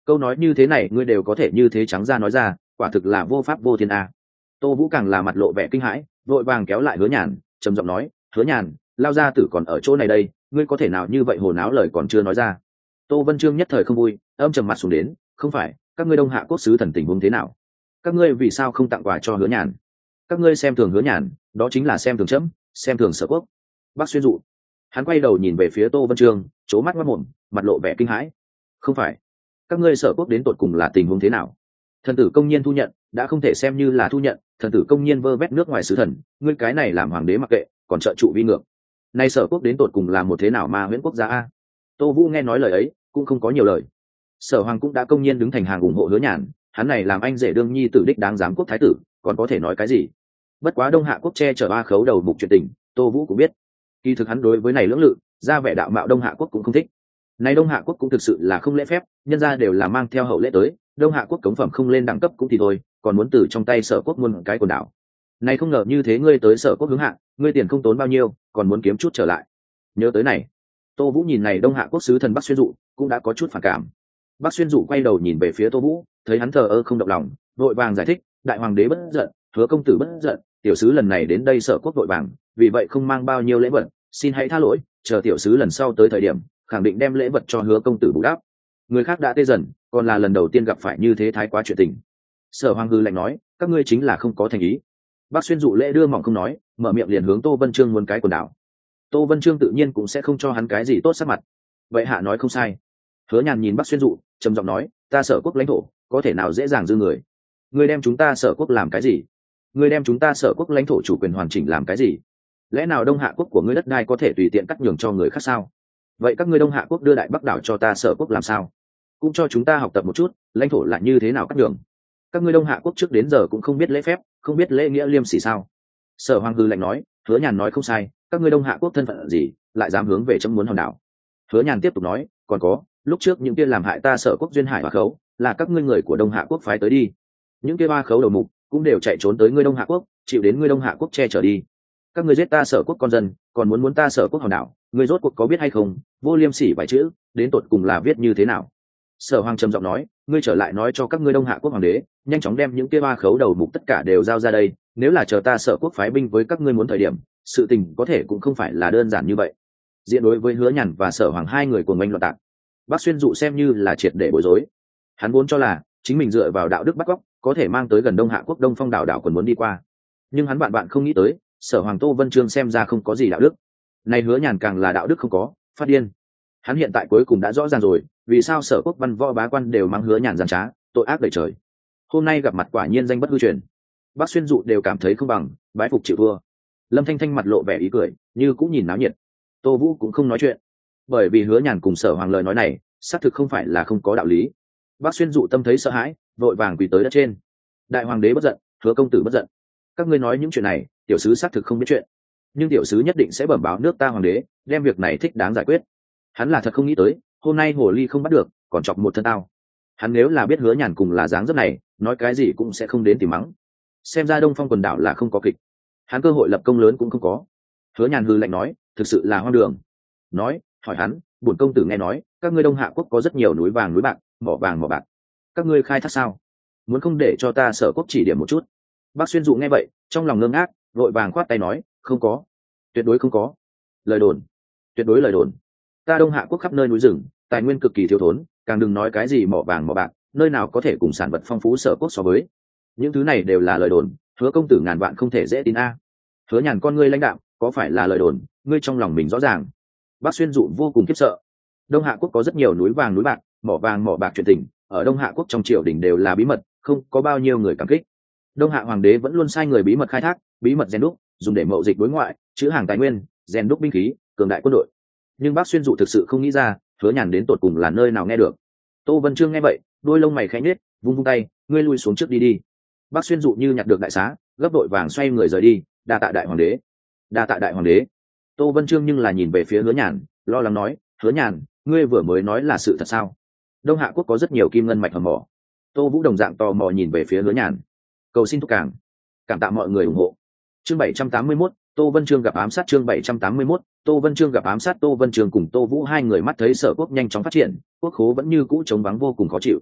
câu nói như thế này ngươi đều có thể như thế trắng ra nói ra, quả thực là vô pháp vô thiên a. Tô Vũ càng là mặt lộ vẻ kinh hãi, vội vàng kéo lại Hứa Nhàn, trầm giọng nói, Hứa Nhàn, lao gia tử còn ở chỗ này đây, ngươi có thể nào như vậy hồ náo lời còn chưa nói ra. Tô Vân Trương nhất thời không vui, âm trầm mặt xuống đến, không phải, các ngươi Đông Hạ quốc sứ thần tình huống thế nào? Các ngươi vì sao không tặng quà cho Hứa Nhàn? Các ngươi xem thường Hứa Nhàn, đó chính là xem thường chấm, xem thường Sở Quốc. Bác Xuyên dụ. Hắn quay đầu nhìn về phía Tô Vân Trương, trố mắt ngoắt mồm, mặt lộ vẻ kinh hãi. Không phải, các ngươi Sở Quốc đến tột cùng là tình huống thế nào? Thần tử công nhiên thu nhận, đã không thể xem như là thu nhận, thần tử công nhiên vơ vét nước ngoài sứ thần, ngươi cái này làm hoàng đế mặc kệ, còn trợ trụ vi ngược. Nay Sở Quốc đến tột cùng là một thế nào mà huyễn quốc gia a? Tô Vũ nghe nói lời ấy, cũng không có nhiều lời. Sở Hoàng cũng đã công nhiên đứng thành hàng ủng hộ Hứa Nhàn, hắn này làm anh rể đương nhi tử đích đáng giám quốc thái tử, còn có thể nói cái gì? Bất quá Đông Hạ quốc che chở ba khấu đầu mục chuyện tình, Tô Vũ cũng biết. Kỳ thực hắn đối với này lưỡng lự, ra vẻ đạo mạo Đông Hạ quốc cũng không thích. Này Đông Hạ quốc cũng thực sự là không lễ phép, nhân ra đều là mang theo hậu lễ tới, Đông Hạ quốc cống phẩm không lên đẳng cấp cũng thì thôi, còn muốn từ trong tay Sở Quốc muôn cái quần đảo. Này không ngờ như thế ngươi tới Sở Quốc hướng hạ, ngươi tiền không tốn bao nhiêu, còn muốn kiếm chút trở lại. Nhớ tới này, Tô Vũ nhìn này Đông Hạ quốc sứ thần Bắc Xuyên dụ, cũng đã có chút phản cảm. Bắc Xuyên dụ quay đầu nhìn về phía Tô Vũ, thấy hắn thờ ơ không động lòng, vội vàng giải thích, đại hoàng đế bất giận, Hứa công tử bất giận, tiểu sứ lần này đến đây Sở Quốc vội vàng, vì vậy không mang bao nhiêu lễ vật, xin hãy tha lỗi, chờ tiểu sứ lần sau tới thời điểm, khẳng định đem lễ vật cho Hứa công tử bù đắp. Người khác đã tê dần, còn là lần đầu tiên gặp phải như thế thái quá chuyện tình. Sở Hoàng hư lạnh nói, các ngươi chính là không có thành ý. Bác Xuyên dụ lễ đưa mỏng không nói, mở miệng liền hướng Tô Vân Trương muốn cái quần đảo. Tô Vân Trương tự nhiên cũng sẽ không cho hắn cái gì tốt sắc mặt. Vậy hạ nói không sai. Hứa Nhàn nhìn Bác Xuyên dụ, trầm giọng nói, ta Sở Quốc lãnh thổ, có thể nào dễ dàng dư người? Ngươi đem chúng ta Sở Quốc làm cái gì? Ngươi đem chúng ta Sở Quốc lãnh thổ chủ quyền hoàn chỉnh làm cái gì? Lẽ nào Đông Hạ quốc của ngươi đất đai có thể tùy tiện cắt nhường cho người khác sao? Vậy các ngươi Đông Hạ quốc đưa Đại Bắc đảo cho ta Sở Quốc làm sao? Cũng cho chúng ta học tập một chút, lãnh thổ là như thế nào cắt nhường. Các ngươi Đông Hạ quốc trước đến giờ cũng không biết lễ phép, không biết lễ nghĩa liêm sỉ sao? Sở Hoàng hư lạnh nói, Hứa Nhàn nói không sai, các ngươi Đông Hạ quốc thân phận gì, lại dám hướng về chấm muốn hòn đảo? Hứa Nhàn tiếp tục nói, còn có, lúc trước những kia làm hại ta Sở Quốc duyên hải và khấu, là các ngươi người của Đông Hạ quốc phái tới đi. Những kia ba khấu đầu mục cũng đều chạy trốn tới ngươi Đông Hạ quốc, chịu đến ngươi Đông Hạ quốc che chở đi. Các ngươi giết ta Sở Quốc con dân, còn muốn muốn ta Sở Quốc hòn đảo, ngươi rốt cuộc có biết hay không? Vô liêm sỉ vài chữ, đến tột cùng là viết như thế nào? Sở Hoàng trầm giọng nói, ngươi trở lại nói cho các ngươi Đông Hạ quốc hoàng đế, nhanh chóng đem những kia ba khấu đầu mục tất cả đều giao ra đây, nếu là chờ ta Sở Quốc phái binh với các ngươi muốn thời điểm, sự tình có thể cũng không phải là đơn giản như vậy. Diện đối với Hứa Nhàn và Sở Hoàng hai người cuồng oanh loạn tạc, Bác Xuyên dụ xem như là triệt để bối rối. Hắn vốn cho là chính mình dựa vào đạo đức bắt cóc, có thể mang tới gần Đông Hạ quốc Đông Phong đảo đảo còn muốn đi qua. Nhưng hắn bạn bạn không nghĩ tới, Sở Hoàng Tô Vân Trương xem ra không có gì đạo đức. Này Hứa Nhàn càng là đạo đức không có, phát điên. Hắn hiện tại cuối cùng đã rõ ràng rồi, vì sao Sở Quốc văn võ bá quan đều mang Hứa Nhàn gian trá, tội ác đầy trời. Hôm nay gặp mặt quả nhiên danh bất hư truyền. Bác Xuyên dụ đều cảm thấy không bằng, bái phục chịu thua. Lâm Thanh Thanh mặt lộ vẻ ý cười, như cũng nhìn náo nhiệt. Tô Vũ cũng không nói chuyện, bởi vì Hứa Nhàn cùng Sở Hoàng lời nói này, xác thực không phải là không có đạo lý. Bác Xuyên dụ tâm thấy sợ hãi, vội vàng quỳ tới đất trên. Đại hoàng đế bất giận, Hứa công tử bất giận. Các ngươi nói những chuyện này, tiểu sứ xác thực không biết chuyện, nhưng tiểu sứ nhất định sẽ bẩm báo nước ta hoàng đế, đem việc này thích đáng giải quyết. Hắn là thật không nghĩ tới, hôm nay hồ ly không bắt được, còn chọc một thân tao. Hắn nếu là biết Hứa Nhàn cùng là dáng dấp này, nói cái gì cũng sẽ không đến tìm mắng. Xem ra Đông Phong quần đảo là không có kịch, hắn cơ hội lập công lớn cũng không có. Hứa Nhàn hư lạnh nói, thực sự là hoang đường. Nói, hỏi hắn, bổn công tử nghe nói, các ngươi Đông Hạ quốc có rất nhiều núi vàng núi bạc, mỏ vàng mỏ bạc, các ngươi khai thác sao? Muốn không để cho ta Sở Quốc chỉ điểm một chút? Bác Xuyên dụ nghe vậy, trong lòng ngơ ngác, vội vàng khoát tay nói, không có, tuyệt đối không có. Lời đồn, tuyệt đối lời đồn. Ta Đông Hạ quốc khắp nơi núi rừng, tài nguyên cực kỳ thiếu thốn, càng đừng nói cái gì mỏ vàng mỏ bạc, nơi nào có thể cùng sản vật phong phú Sở Quốc so với. Những thứ này đều là lời đồn, Hứa công tử ngàn vạn không thể dễ tin a. Hứa Nhàn con ngươi lãnh đạm, có phải là lời đồn, ngươi trong lòng mình rõ ràng. Bác Xuyên dụ vô cùng khiếp sợ. Đông Hạ quốc có rất nhiều núi vàng núi bạc, mỏ vàng mỏ bạc chuyện tình, ở Đông Hạ quốc trong triều đình đều là bí mật, không có bao nhiêu người cảm kích. Đông Hạ hoàng đế vẫn luôn sai người bí mật khai thác, bí mật rèn đúc, dùng để mậu dịch đối ngoại, trữ hàng tài nguyên, rèn đúc binh khí, cường đại quân đội. Nhưng Bác Xuyên dụ thực sự không nghĩ ra, Hứa Nhàn đến tột cùng là nơi nào nghe được. Tô Vân Trương nghe vậy, đôi lông mày khẽ nhếch, vung vung tay, ngươi lui xuống trước đi đi. Bác Xuyên dụ như nhặt được đại xá, gấp đội vàng xoay người rời đi, đa tạ đại hoàng đế. Đa tạ đại hoàng đế. Tô Vân Trương nhưng là nhìn về phía Hứa Nhàn, lo lắng nói, Hứa Nhàn, ngươi vừa mới nói là sự thật sao? Đông Hạ quốc có rất nhiều kim ngân mạch hầm mỏ. Tô Vũ đồng dạng tò mò nhìn về phía Hứa Nhàn. Cầu xin thúc càng, cảm tạ mọi người ủng hộ. Chương bảy trăm tám mươi mốt, Tô Vân Trương gặp ám sát. Chương bảy trăm tám mươi mốt, Tô Vân Trương gặp ám sát. Tô Vân Trương cùng Tô Vũ hai người mắt thấy Sở Quốc nhanh chóng phát triển, quốc khố vẫn như cũ trống vắng vô cùng khó chịu.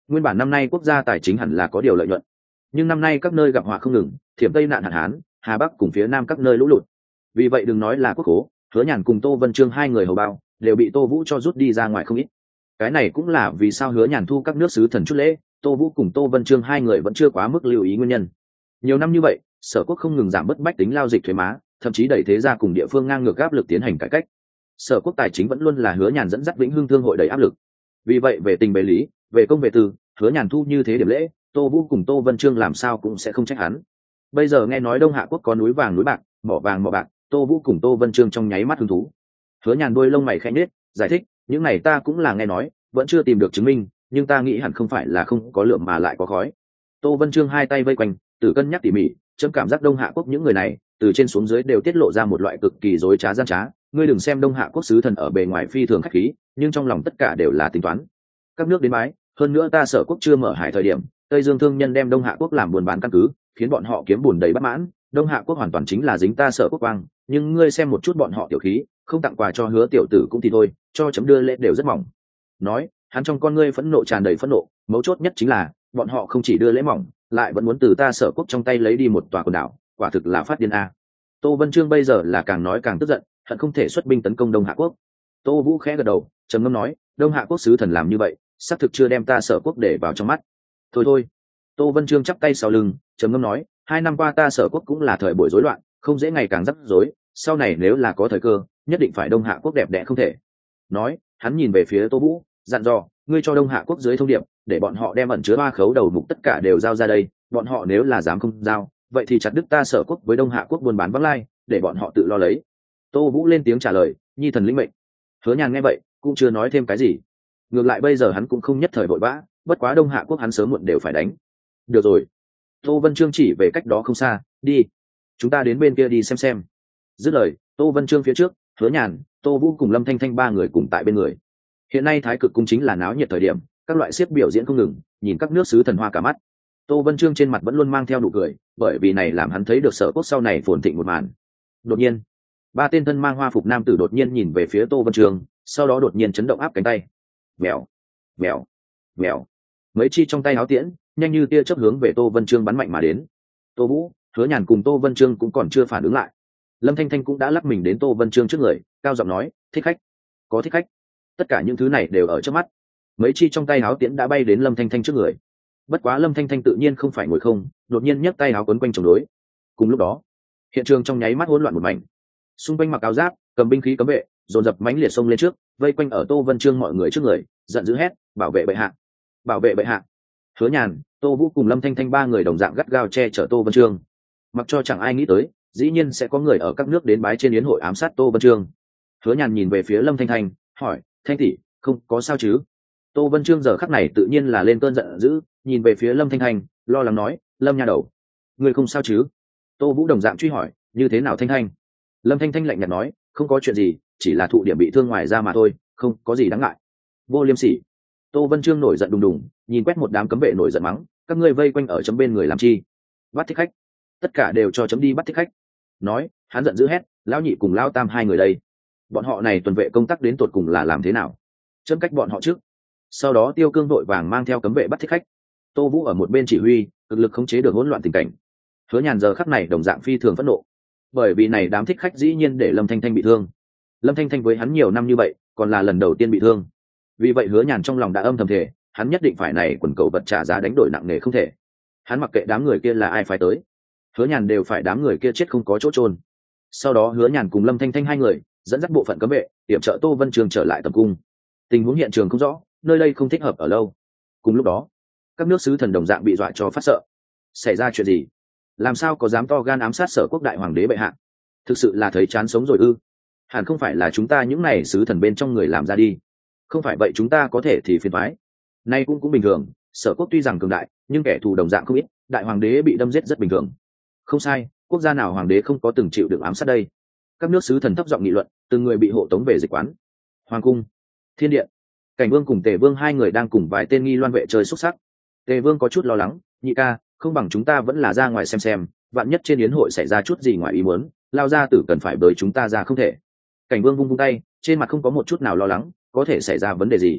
Nguyên bản năm nay quốc gia tài chính hẳn là có điều lợi nhuận, nhưng năm nay các nơi gặp họa không ngừng, thiểm tây nạn hạn hán, hà bắc cùng phía nam các nơi lũ lụt. Vì vậy đừng nói là quốc khố, Hứa Nhàn cùng Tô Vân Chương hai người hầu bao đều bị Tô Vũ cho rút đi ra ngoài không ít. Cái này cũng là vì sao Hứa Nhàn thu các nước sứ thần chút lễ, Tô Vũ cùng Tô Vân Chương hai người vẫn chưa quá mức lưu ý nguyên nhân. Nhiều năm như vậy, Sở Quốc không ngừng giảm bớt bách tính lao dịch thuế má, thậm chí đẩy thế gia cùng địa phương ngang ngược áp lực tiến hành cải cách. Sở Quốc tài chính vẫn luôn là Hứa Nhàn dẫn dắt Vĩnh Hưng Thương hội đầy áp lực. Vì vậy về tình về lý, về công về tư, Hứa Nhàn thu như thế điểm lễ, Tô Vũ cùng Tô Vân Chương làm sao cũng sẽ không trách hắn. Bây giờ nghe nói Đông Hạ Quốc có núi vàng núi bạc, mỏ vàng mỏ bạc, Tô Vũ cùng Tô Vân Chương trong nháy mắt hứng thú. Hứa Nhàn đôi lông mày khẽ nhếch, giải thích, những này ta cũng là nghe nói, vẫn chưa tìm được chứng minh, nhưng ta nghĩ hẳn không phải là không có lượng mà lại có khói. Tô Vân Chương hai tay vây quanh, tự cân nhắc tỉ mỉ, chấm cảm giác Đông Hạ Quốc những người này, từ trên xuống dưới đều tiết lộ ra một loại cực kỳ dối trá gian trá. Ngươi đừng xem Đông Hạ Quốc sứ thần ở bề ngoài phi thường khách khí, nhưng trong lòng tất cả đều là tính toán. Các nước đến bái, hơn nữa ta Sở Quốc chưa mở hải thời điểm, Tây Dương thương nhân đem Đông Hạ Quốc làm buôn bán căn cứ, khiến bọn họ kiếm bùn đầy bất mãn. Đông Hạ Quốc hoàn toàn chính là dính ta Sở Quốc quang, nhưng ngươi xem một chút bọn họ tiểu khí, không tặng quà cho Hứa tiểu tử cũng thì thôi, cho chấm đưa lễ đều rất mỏng. Nói, hắn trong con ngươi phẫn nộ tràn đầy phẫn nộ, mấu chốt nhất chính là bọn họ không chỉ đưa lễ mỏng, lại vẫn muốn từ ta Sở Quốc trong tay lấy đi một tòa quần đảo, quả thực là phát điên a. Tô Vân Chương bây giờ là càng nói càng tức giận, hận không thể xuất binh tấn công Đông Hạ Quốc. Tô Vũ khẽ gật đầu, trầm ngâm nói, Đông Hạ Quốc sứ thần làm như vậy, xác thực chưa đem ta Sở Quốc để vào trong mắt. Thôi thôi. Tô Vân Chương chắp tay sau lưng, trầm ngâm nói, hai năm qua ta Sở Quốc cũng là thời buổi rối loạn, không dễ ngày càng rắc rối, sau này nếu là có thời cơ, nhất định phải Đông Hạ Quốc đẹp đẽ không thể. Nói, hắn nhìn về phía Tô Vũ, dặn dò, ngươi cho Đông Hạ Quốc dưới thông điệp, để bọn họ đem ẩn chứa ba khấu đầu mục tất cả đều giao ra đây, bọn họ nếu là dám không giao, vậy thì chặt đứt ta Sở Quốc với Đông Hạ Quốc buôn bán vắng lai, để bọn họ tự lo lấy. Tô Vũ lên tiếng trả lời, nhi thần lĩnh mệnh. Hứa Nhàn nghe vậy, cũng chưa nói thêm cái gì. Ngược lại bây giờ hắn cũng không nhất thời vội vã, bất quá Đông Hạ Quốc hắn sớm muộn đều phải đánh. Được rồi. Tô Vân Chương chỉ về cách đó không xa, đi. Chúng ta đến bên kia đi xem xem. Dứt lời, Tô Vân Chương phía trước, Hứa Nhàn, Tô Vũ cùng Lâm Thanh Thanh ba người cùng tại bên người. Hiện nay Thái Cực cung chính là náo nhiệt thời điểm, các loại xiếc biểu diễn không ngừng, nhìn các nước sứ thần hoa cả mắt. Tô Vân Chương trên mặt vẫn luôn mang theo nụ cười, bởi vì này làm hắn thấy được Sở Quốc sau này phồn thịnh một màn. Đột nhiên, ba tên thân mang hoa phục nam tử đột nhiên nhìn về phía Tô Vân Chương, sau đó đột nhiên chấn động áp cánh tay. Vèo, vèo, vèo. Mấy chi trong tay áo tiễn, nhanh như tia chớp hướng về Tô Vân Chương bắn mạnh mà đến. Tô Vũ, Hứa Nhàn cùng Tô Vân Chương cũng còn chưa phản ứng lại. Lâm Thanh Thanh cũng đã lắc mình đến Tô Vân Chương trước người, cao giọng nói, thích khách, có thích khách. Tất cả những thứ này đều ở trước mắt. Mấy chi trong tay áo tiễn đã bay đến Lâm Thanh Thanh trước người. Bất quá Lâm Thanh Thanh tự nhiên không phải ngồi không, đột nhiên nhấc tay áo quấn quanh chống đối. Cùng lúc đó, hiện trường trong nháy mắt hỗn loạn một mảnh. Xung quanh mặc áo giáp, cầm binh khí cấm vệ, dồn dập mãnh liệt xông lên trước, vây quanh ở Tô Vân Chương mọi người trước người, giận dữ hét, bảo vệ bệ hạ, bảo vệ bệ hạ. Hứa Nhàn, Tô Vũ cùng Lâm Thanh Thanh ba người đồng dạng gắt gao che chở Tô Vân Chương. Mặc cho chẳng ai nghĩ tới, dĩ nhiên sẽ có người ở các nước đến bái trên yến hội ám sát Tô Vân Chương. Hứa Nhàn nhìn về phía Lâm Thanh Thanh, hỏi, Thanh tỷ, không có sao chứ? Tô Vân Chương giờ khắc này tự nhiên là lên cơn giận dữ, nhìn về phía Lâm Thanh Thanh, lo lắng nói, Lâm nha đầu, người không sao chứ? Tô Vũ đồng dạng truy hỏi, như thế nào Thanh Thanh? Lâm Thanh Thanh lạnh nhạt nói, không có chuyện gì, chỉ là thụ điểm bị thương ngoài ra mà thôi, không có gì đáng ngại. Vô liêm sỉ. Tô Vân Chương nổi giận đùng đùng, nhìn quét một đám cấm vệ nổi giận mắng, các ngươi vây quanh ở chấm bên người làm chi? Bắt thích khách, tất cả đều cho chấm đi bắt thích khách. Nói, hắn giận dữ hét, lão nhị cùng lão tam hai người đây, bọn họ này tuần vệ công tác đến tột cùng là làm thế nào? Chấm cách bọn họ trước. Sau đó Tiêu Cương vội vàng mang theo cấm vệ bắt thích khách. Tô Vũ ở một bên chỉ huy, cực lực khống chế được hỗn loạn tình cảnh. Hứa Nhàn giờ khắc này đồng dạng phi thường phẫn nộ, bởi vì này đám thích khách dĩ nhiên để Lâm Thanh Thanh bị thương. Lâm Thanh Thanh với hắn nhiều năm như vậy, còn là lần đầu tiên bị thương. Vì vậy Hứa Nhàn trong lòng đã âm thầm thề, hắn nhất định phải này quần cầu vật trả giá đánh đổi nặng nề không thể. Hắn mặc kệ đám người kia là ai phải tới, Hứa Nhàn đều phải đám người kia chết không có chỗ chôn. Sau đó Hứa Nhàn cùng Lâm Thanh Thanh hai người dẫn dắt bộ phận cấm vệ, tiệm trợ Tô Vân Chương trở lại tầm cung. Tình huống hiện trường không rõ, nơi đây không thích hợp ở lâu. Cùng lúc đó, các nước sứ thần đồng dạng bị dọa cho phát sợ. Xảy ra chuyện gì? Làm sao có dám to gan ám sát Sở Quốc đại hoàng đế bệ hạ? Thực sự là thấy chán sống rồi ư? Hẳn không phải là chúng ta những này sứ thần bên trong người làm ra đi. Không phải vậy chúng ta có thể thì phiền toái. Nay cũng cũng bình thường, Sở Quốc tuy rằng cường đại, nhưng kẻ thù đồng dạng không ít, đại hoàng đế bị đâm giết rất bình thường. Không sai, quốc gia nào hoàng đế không có từng chịu được ám sát đây? Các nước sứ thần thấp giọng nghị luận, từng người bị hộ tống về dịch quán. Hoàng cung, Thiên điện, Cảnh Vương cùng Tề Vương hai người đang cùng vài tên nghi loan vệ chơi xúc sắc. Tề Vương có chút lo lắng, nhị ca, không bằng chúng ta vẫn là ra ngoài xem xem, vạn nhất trên yến hội xảy ra chút gì ngoài ý muốn, lao ra tử cần phải bới chúng ta ra không thể. Cảnh Vương vung vung tay, trên mặt không có một chút nào lo lắng, có thể xảy ra vấn đề gì?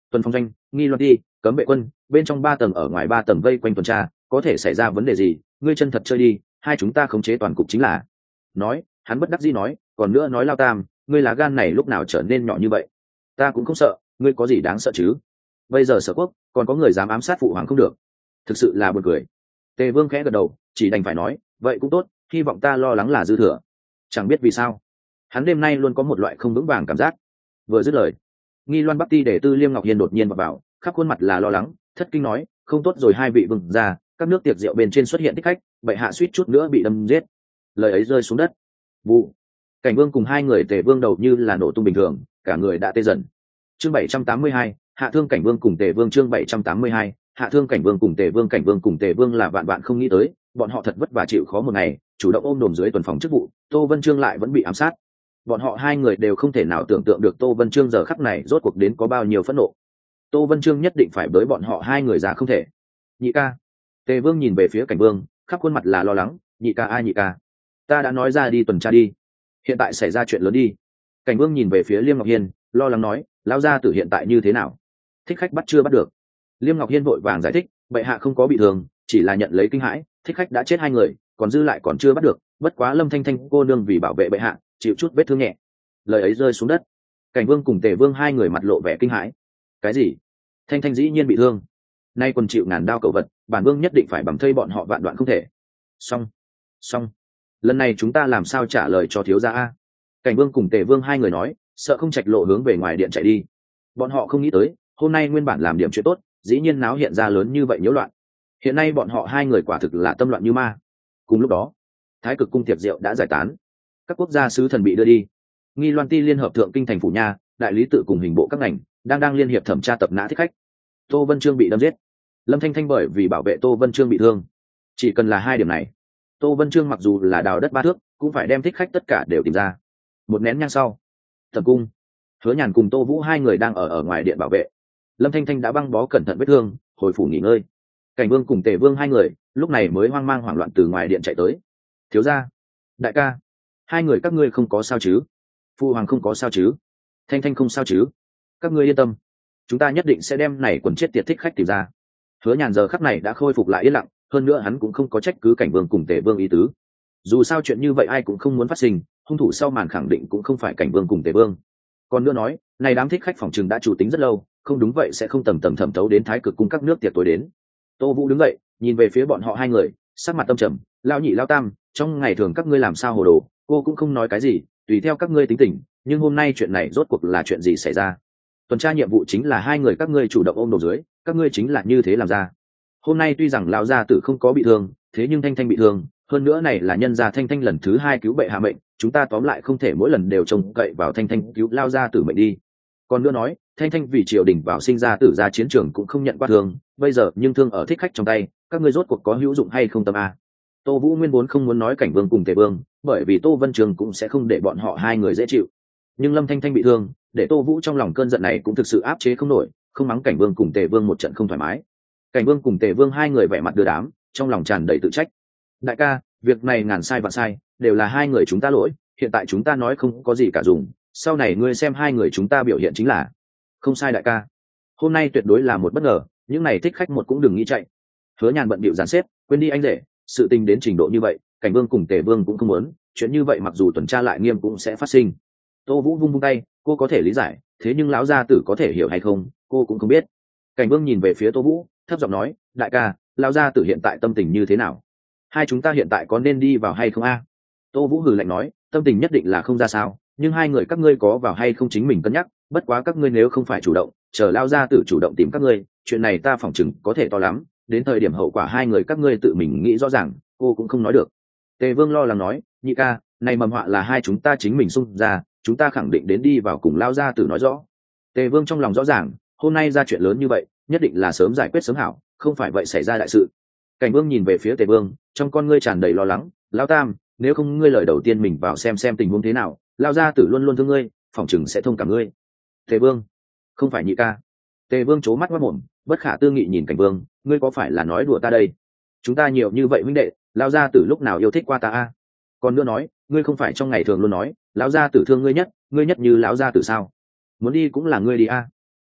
Tuần phong doanh, nghi loan ti, cấm vệ quân, bên trong ba tầng ở ngoài ba tầng vây quanh tuần tra, có thể xảy ra vấn đề gì, ngươi chân thật chơi đi, hai chúng ta khống chế toàn cục chính là. Nói, hắn bất đắc dĩ nói, còn nữa nói Lao Tam, ngươi lá gan này lúc nào trở nên nhỏ như vậy? Ta cũng không sợ, ngươi có gì đáng sợ chứ? Bây giờ Sở Quốc, còn có người dám ám sát phụ hoàng không được, thực sự là buồn cười. Tề Vương khẽ gật đầu, chỉ đành phải nói, vậy cũng tốt, hy vọng ta lo lắng là dư thừa. Chẳng biết vì sao, hắn đêm nay luôn có một loại không vững vàng cảm giác. Vừa dứt lời, nghi loan bắc ti để tư Liêm Ngọc Hiên đột nhiên vào, vào khắp khuôn mặt là lo lắng, thất kinh nói, không tốt rồi, hai vị vương gia, các nước tiệc rượu bên trên xuất hiện thích khách, bệ hạ suýt chút nữa bị đâm giết. Lời ấy rơi xuống đất, vụ Cảnh Vương cùng hai người Tề Vương đầu như là nổ tung bình thường, cả người đã tê dần. Chương bảy trăm tám mươi hai, hạ thương Cảnh Vương cùng Tề Vương. Chương bảy trăm tám mươi hai, hạ thương Cảnh Vương cùng Tề Vương. Cảnh Vương cùng Tề Vương là vạn vạn không nghĩ tới, bọn họ thật vất vả chịu khó một ngày, chủ động ôm đồm dưới tuần phòng chức vụ, Tô Vân Chương lại vẫn bị ám sát. Bọn họ hai người đều không thể nào tưởng tượng được Tô Vân Chương giờ khắc này rốt cuộc đến có bao nhiêu phẫn nộ. Tô Vân Chương nhất định phải bới bọn họ hai người ra không thể. Nhị ca. Tề Vương nhìn về phía Cảnh Vương, khắp khuôn mặt là lo lắng, nhị ca ai nhị ca? Ta đã nói ra đi tuần tra đi. Hiện tại xảy ra chuyện lớn đi. Cảnh Vương nhìn về phía Liêm Ngọc Hiên, lo lắng nói, lão gia tử hiện tại như thế nào? Thích khách bắt chưa bắt được? Liêm Ngọc Hiên vội vàng giải thích, bệ hạ không có bị thương, chỉ là nhận lấy kinh hãi, thích khách đã chết hai người, còn dư lại còn chưa bắt được, bất quá Lâm Thanh Thanh cô nương vì bảo vệ bệ hạ, chịu chút vết thương nhẹ. Lời ấy rơi xuống đất, Cảnh Vương cùng Tề Vương hai người mặt lộ vẻ kinh hãi. Cái gì? Thanh Thanh dĩ nhiên bị thương? Nay còn chịu ngàn đao cẩu vật, bản vương nhất định phải bằng thây bọn họ vạn đoạn không thể. Xong, xong, lần này chúng ta làm sao trả lời cho thiếu gia a? Cảnh Vương cùng Tề Vương hai người nói, sợ không trạch lộ hướng về ngoài điện chạy đi. Bọn họ không nghĩ tới, hôm nay nguyên bản làm điểm chuyện tốt, dĩ nhiên náo hiện ra lớn như vậy nhiễu loạn. Hiện nay bọn họ hai người quả thực là tâm loạn như ma. Cùng lúc đó, Thái Cực cung tiệc rượu đã giải tán, các quốc gia sứ thần bị đưa đi. Nghi Loan Ti liên hợp thượng kinh thành phủ nha, đại lý tự cùng hình bộ các ngành đang đang liên hiệp thẩm tra tập nã thích khách. Tô Vân Chương bị đâm giết, Lâm Thanh Thanh bởi vì bảo vệ Tô Vân Chương bị thương. Chỉ cần là hai điểm này, Tô Vân Chương mặc dù là đào đất ba thước, cũng phải đem thích khách tất cả đều tìm ra. Một nén nhang sau, thẩm cung, Hứa Nhàn cùng Tô Vũ hai người đang ở ở ngoài điện bảo vệ. Lâm Thanh Thanh đã băng bó cẩn thận vết thương, hồi phủ nghỉ ngơi. Cảnh Vương cùng Tề Vương hai người lúc này mới hoang mang hoảng loạn từ ngoài điện chạy tới. Thiếu gia, đại ca, hai người các ngươi không có sao chứ? Phu hoàng không có sao chứ? Thanh Thanh không sao chứ? Các ngươi yên tâm, chúng ta nhất định sẽ đem này quần chết tiệt thích khách tìm ra. Hứa Nhàn giờ khắc này đã khôi phục lại yên lặng, hơn nữa hắn cũng không có trách cứ Cảnh Vương cùng Tề Vương ý tứ. Dù sao chuyện như vậy ai cũng không muốn phát sinh, hung thủ sau màn khẳng định cũng không phải Cảnh Vương cùng Tề Vương. Còn nữa nói, này đám thích khách phòng trừng đã chủ tính rất lâu, không đúng vậy sẽ không tầm tầm thẩm thấu đến Thái Cực cung các nước tiệc tối đến. Tô Vũ đứng dậy, nhìn về phía bọn họ hai người, sắc mặt tâm trầm, lão nhị lão tam, trong ngày thường các ngươi làm sao hồ đồ, cô cũng không nói cái gì, tùy theo các ngươi tính tình, nhưng hôm nay chuyện này rốt cuộc là chuyện gì xảy ra? Tuần tra nhiệm vụ chính là hai người các ngươi chủ động ôm đầu dưới, các ngươi chính là như thế làm ra. Hôm nay tuy rằng lão gia tử không có bị thương, thế nhưng Thanh Thanh bị thương, hơn nữa này là nhân gia Thanh Thanh lần thứ hai cứu bệ hạ mệnh, chúng ta tóm lại không thể mỗi lần đều trông cậy vào Thanh Thanh cứu lao gia tử mệnh đi. Còn nữa nói, Thanh Thanh vì triều đình vào sinh ra tử ra chiến trường cũng không nhận qua thương, bây giờ nhưng thương ở thích khách trong tay, các ngươi rốt cuộc có hữu dụng hay không tâm a? Tô Vũ nguyên vốn không muốn nói Cảnh Vương cùng Tề Vương, bởi vì Tô Vân Trường cũng sẽ không để bọn họ hai người dễ chịu. Nhưng Lâm Thanh Thanh bị thương, để Tô Vũ trong lòng cơn giận này cũng thực sự áp chế không nổi, không mắng Cảnh Vương cùng Tề Vương một trận không thoải mái. Cảnh Vương cùng Tề Vương hai người vẻ mặt đưa đám, trong lòng tràn đầy tự trách. Đại ca, việc này ngàn sai vạn sai, đều là hai người chúng ta lỗi, hiện tại chúng ta nói không có gì cả dùng, sau này ngươi xem hai người chúng ta biểu hiện chính là. Không sai đại ca, hôm nay tuyệt đối là một bất ngờ, những này thích khách một cũng đừng nghĩ chạy. Hứa Nhàn bận bịu dàn xếp, quên đi anh rể, sự tình đến trình độ như vậy, Cảnh Vương cùng Tề Vương cũng không muốn, chuyện như vậy mặc dù tuần tra lại nghiêm cũng sẽ phát sinh. Tô Vũ vung vung tay, cô có thể lý giải, thế nhưng lão gia tử có thể hiểu hay không, cô cũng không biết. Cảnh Vương nhìn về phía Tô Vũ, thấp giọng nói, đại ca, lão gia tử hiện tại tâm tình như thế nào? Hai chúng ta hiện tại có nên đi vào hay không a? Tô Vũ hừ lạnh nói, tâm tình nhất định là không ra sao, nhưng hai người các ngươi có vào hay không chính mình cân nhắc, bất quá các ngươi nếu không phải chủ động, chờ lao gia tử chủ động tìm các ngươi, chuyện này ta phỏng chừng có thể to lắm, đến thời điểm hậu quả hai người các ngươi tự mình nghĩ rõ ràng, cô cũng không nói được. Tề Vương lo lắng nói, nhị ca, này mầm họa là hai chúng ta chính mình xung ra, chúng ta khẳng định đến đi vào cùng lao gia tử nói rõ. Tề Vương trong lòng rõ ràng, hôm nay ra chuyện lớn như vậy, nhất định là sớm giải quyết sớm hảo, không phải vậy xảy ra đại sự. Cảnh Vương nhìn về phía Tề Vương, trong con ngươi tràn đầy lo lắng, lão tam, nếu không ngươi lời đầu tiên mình vào xem xem tình huống thế nào, lao gia tử luôn luôn thương ngươi, phỏng chừng sẽ thông cảm ngươi. Tề Vương, không phải nhị ca. Tề Vương c mắt mắt mồm, bất khả tư nghị nhìn Cảnh Vương, ngươi có phải là nói đùa ta đây? Chúng ta nhiều như vậy huynh đệ, lao gia tử lúc nào yêu thích qua ta a? Còn nữa nói, ngươi không phải trong ngày thường luôn nói, lão gia tử thương ngươi nhất, ngươi nhất như lão gia tử sao? Muốn đi cũng là ngươi đi a.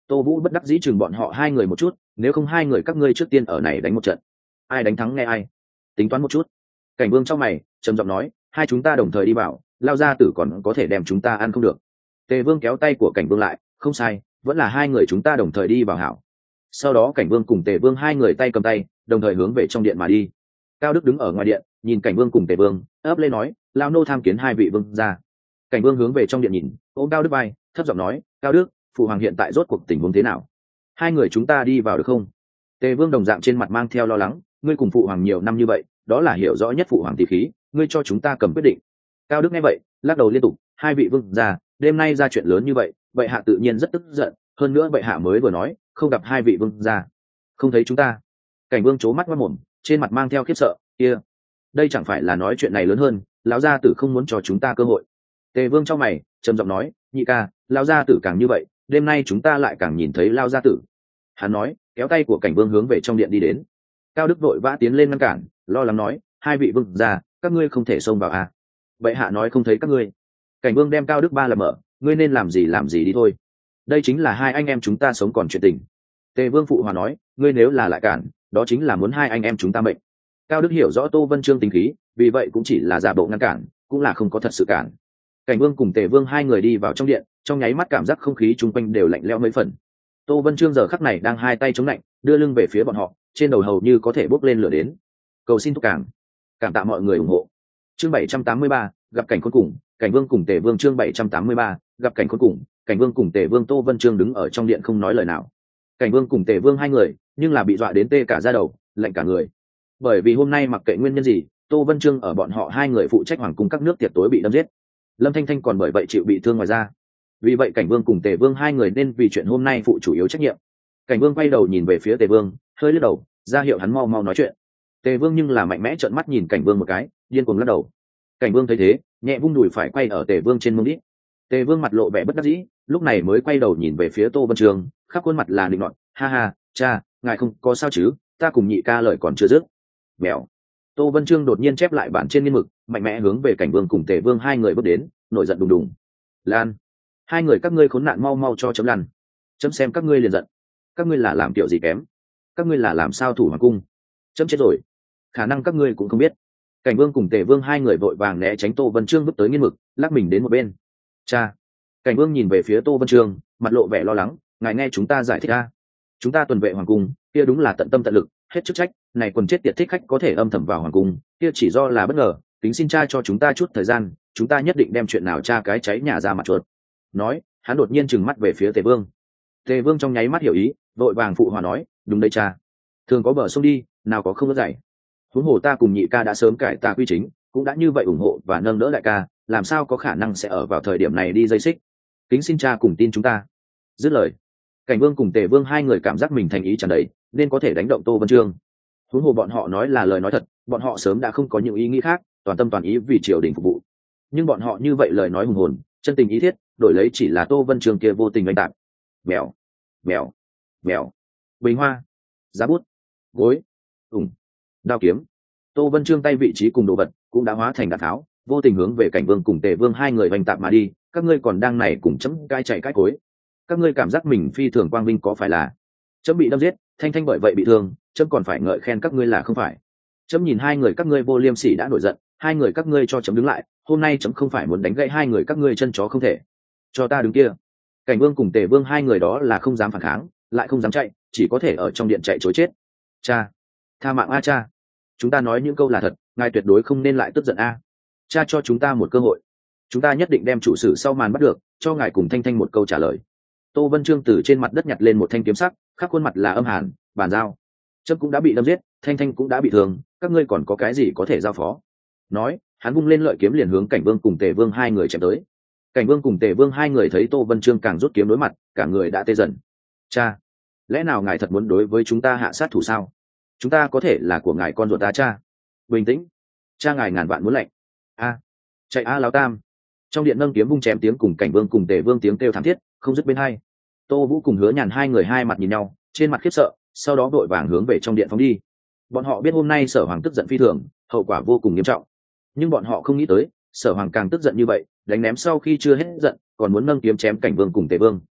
Tô Vũ bất đắc dĩ chừng bọn họ hai người một chút, nếu không hai người các ngươi trước tiên ở này đánh một trận, ai đánh thắng nghe ai, tính toán một chút. Cảnh Vương trong mày trầm giọng nói, hai chúng ta đồng thời đi vào, lao ra tử còn có thể đem chúng ta ăn không được. Tề Vương kéo tay của Cảnh Vương lại, không sai, vẫn là hai người chúng ta đồng thời đi vào hảo. Sau đó Cảnh Vương cùng Tề Vương hai người tay cầm tay, đồng thời hướng về trong điện mà đi. Cao Đức đứng ở ngoài điện, nhìn Cảnh Vương cùng Tề Vương, ấp lên nói, lao nô tham kiến hai vị vương gia. Cảnh Vương hướng về trong điện nhìn, ôm Cao Đức vai, thấp giọng nói, Cao Đức, phụ hoàng hiện tại rốt cuộc tình huống thế nào? Hai người chúng ta đi vào được không? Tề Vương đồng dạng trên mặt mang theo lo lắng, ngươi cùng phụ hoàng nhiều năm như vậy, đó là hiểu rõ nhất phụ hoàng tỷ khí, ngươi cho chúng ta cầm quyết định. Cao Đức nghe vậy, lắc đầu liên tục, hai vị vương gia, đêm nay ra chuyện lớn như vậy, bệ hạ tự nhiên rất tức giận, hơn nữa bệ hạ mới vừa nói, không gặp hai vị vương gia, không thấy chúng ta. Cảnh Vương trố mắt mắt mồm, trên mặt mang theo khiếp sợ, kia, đây chẳng phải là nói chuyện này lớn hơn, lão gia tử không muốn cho chúng ta cơ hội. Tề Vương trong mày trầm giọng nói, nhị ca, lão gia tử càng như vậy, đêm nay chúng ta lại càng nhìn thấy lão gia tử. Hắn nói, kéo tay của Cảnh Vương hướng về trong điện đi đến. Cao Đức vội vã tiến lên ngăn cản, lo lắng nói, hai vị vương gia, các ngươi không thể xông vào à? Bệ hạ nói không thấy các ngươi. Cảnh Vương đem Cao Đức ba làm mở, ngươi nên làm gì làm gì đi thôi. Đây chính là hai anh em chúng ta sống còn chuyện tình. Tề Vương phụ hòa nói, ngươi nếu là lại cản, đó chính là muốn hai anh em chúng ta mệnh. Cao Đức hiểu rõ Tô Vân Chương tính khí, vì vậy cũng chỉ là giả bộ ngăn cản, cũng là không có thật sự cản. Cảnh Vương cùng Tề Vương hai người đi vào trong điện, trong nháy mắt cảm giác không khí chung quanh đều lạnh lẽo mấy phần. Tô Vân Chương giờ khắc này đang hai tay chống lạnh, đưa lưng về phía bọn họ, trên đầu hầu như có thể bốc lên lửa đến. Cầu xin thúc cảng, cảm tạ mọi người ủng hộ. Chương bảy trăm tám mươi ba, gặp cảnh cuối cùng, Cảnh Vương cùng Tề Vương. Chương bảy trăm tám mươi ba, gặp cảnh cuối cùng, Cảnh Vương cùng Tề Vương. Tô Vân Chương đứng ở trong điện không nói lời nào. Cảnh Vương cùng Tề Vương hai người, nhưng là bị dọa đến tê cả da đầu, lạnh cả người. Bởi vì hôm nay mặc kệ nguyên nhân gì, Tô Vân Chương ở bọn họ hai người phụ trách hoàng cung các nước tiệc tối bị đâm giết. Lâm Thanh Thanh còn bởi vậy chịu bị thương ngoài ra. Vì vậy Cảnh Vương cùng Tề Vương hai người nên vì chuyện hôm nay phụ chủ yếu trách nhiệm. Cảnh Vương quay đầu nhìn về phía Tề Vương, hơi lướt đầu, ra hiệu hắn mau mau nói chuyện. Tề Vương nhưng là mạnh mẽ trợn mắt nhìn Cảnh Vương một cái, điên cuồng lắc đầu. Cảnh Vương thấy thế, nhẹ vung đùi phải quay ở Tề Vương trên mông đít. Tề Vương mặt lộ vẻ bất đắc dĩ, lúc này mới quay đầu nhìn về phía Tô Vân Chương, khắp khuôn mặt là định nọt, ha ha, cha, ngài không có sao chứ? Ta cùng nhị ca lời còn chưa dứt. Mèo. Tô Vân Chương đột nhiên chép lại bản trên nghiên mực, mạnh mẽ hướng về Cảnh Vương cùng Tề Vương hai người bước đến, nổi giận đùng đùng. Lan, hai người các ngươi khốn nạn mau mau cho chấm lăn. Chấm xem các ngươi liền giận. Các ngươi là làm kiểu gì kém? Các ngươi là làm sao thủ hoàng cung? Chấm chết rồi. Khả năng các ngươi cũng không biết. Cảnh Vương cùng Tề Vương hai người vội vàng né tránh Tô Vân Chương bước tới nghiên mực, lắc mình đến một bên. Cha. Cảnh Vương nhìn về phía Tô Vân Chương, mặt lộ vẻ lo lắng, ngài nghe chúng ta giải thích a. Chúng ta tuần vệ hoàng cung, kia đúng là tận tâm tận lực, hết chức trách, này quần chết tiệt thích khách có thể âm thầm vào hoàng cung, kia chỉ do là bất ngờ, tính xin cha cho chúng ta chút thời gian, chúng ta nhất định đem chuyện nào tra cái cháy nhà ra mặt chuột. Nói, hắn đột nhiên trừng mắt về phía Tề Vương. Tề Vương trong nháy mắt hiểu ý, vội vàng phụ hòa nói, đúng đấy cha. Thường có bờ sông đi, nào có không có dạy. Huống hồ ta cùng nhị ca đã sớm cải tà quy chính, cũng đã như vậy ủng hộ và nâng đỡ đại ca, làm sao có khả năng sẽ ở vào thời điểm này đi dây xích. Kính xin cha cùng tin chúng ta. Dứt lời, Cảnh Vương cùng Tề Vương hai người cảm giác mình thành ý tràn đầy, nên có thể đánh động Tô Vân Chương. Huống hồ bọn họ nói là lời nói thật, bọn họ sớm đã không có những ý nghĩ khác, toàn tâm toàn ý vì triều đình phục vụ. Nhưng bọn họ như vậy lời nói hùng hồn, chân tình ý thiết, đổi lấy chỉ là Tô Vân Chương kia vô tình đánh tạc. Mèo, mèo, mèo. Bình hoa, giá bút, gối, ủng, đao kiếm. Tô Vân Chương tay vị trí cùng đồ vật cũng đã hóa thành đạn tháo, vô tình hướng về Cảnh Vương cùng Tề Vương hai người vành tạm mà đi. Các ngươi còn đang này cùng chấm cai chạy cái cối. Các ngươi cảm giác mình phi thường quang vinh có phải là? Chấm bị đâm giết, Thanh Thanh bởi vậy bị thương, chấm còn phải ngợi khen các ngươi là không phải? Chấm nhìn hai người các ngươi vô liêm sỉ đã nổi giận, hai người các ngươi cho chấm đứng lại, hôm nay chấm không phải muốn đánh gãy hai người các ngươi chân chó không thể. Cho ta đứng kia. Cảnh Vương cùng Tề Vương hai người đó là không dám phản kháng, lại không dám chạy, chỉ có thể ở trong điện chạy trối chết. Cha, tha mạng a cha. Chúng ta nói những câu là thật, ngài tuyệt đối không nên lại tức giận a. Cha cho chúng ta một cơ hội, chúng ta nhất định đem chủ sử sau màn bắt được, cho ngài cùng Thanh Thanh một câu trả lời. Tô Vân Chương từ trên mặt đất nhặt lên một thanh kiếm sắc, khắp khuôn mặt là âm hàn, bàn giao. Chấm cũng đã bị đâm giết, Thanh Thanh cũng đã bị thương, các ngươi còn có cái gì có thể giao phó? Nói, hắn vung lên lợi kiếm liền hướng Cảnh Vương cùng Tề Vương hai người chém tới. Cảnh Vương cùng Tề Vương hai người thấy Tô Vân Chương càng rút kiếm đối mặt, cả người đã tê dần. Cha, lẽ nào ngài thật muốn đối với chúng ta hạ sát thủ sao? Chúng ta có thể là của ngài con ruột ta cha. Bình tĩnh, cha ngài ngàn vạn muốn lệnh. A, chạy a lão tam. Trong điện nâng kiếm vung chém tiếng cùng Cảnh Vương cùng Tề Vương tiếng kêu thảm thiết không dứt bên hai. Tô Vũ cùng Hứa Nhàn hai người hai mặt nhìn nhau, trên mặt khiếp sợ, sau đó vội vàng hướng về trong điện phóng đi. Bọn họ biết hôm nay Sở Hoàng tức giận phi thường, hậu quả vô cùng nghiêm trọng, nhưng bọn họ không nghĩ tới Sở Hoàng càng tức giận như vậy, đánh ném sau khi chưa hết giận, còn muốn nâng kiếm chém Cảnh Vương cùng Tề Vương.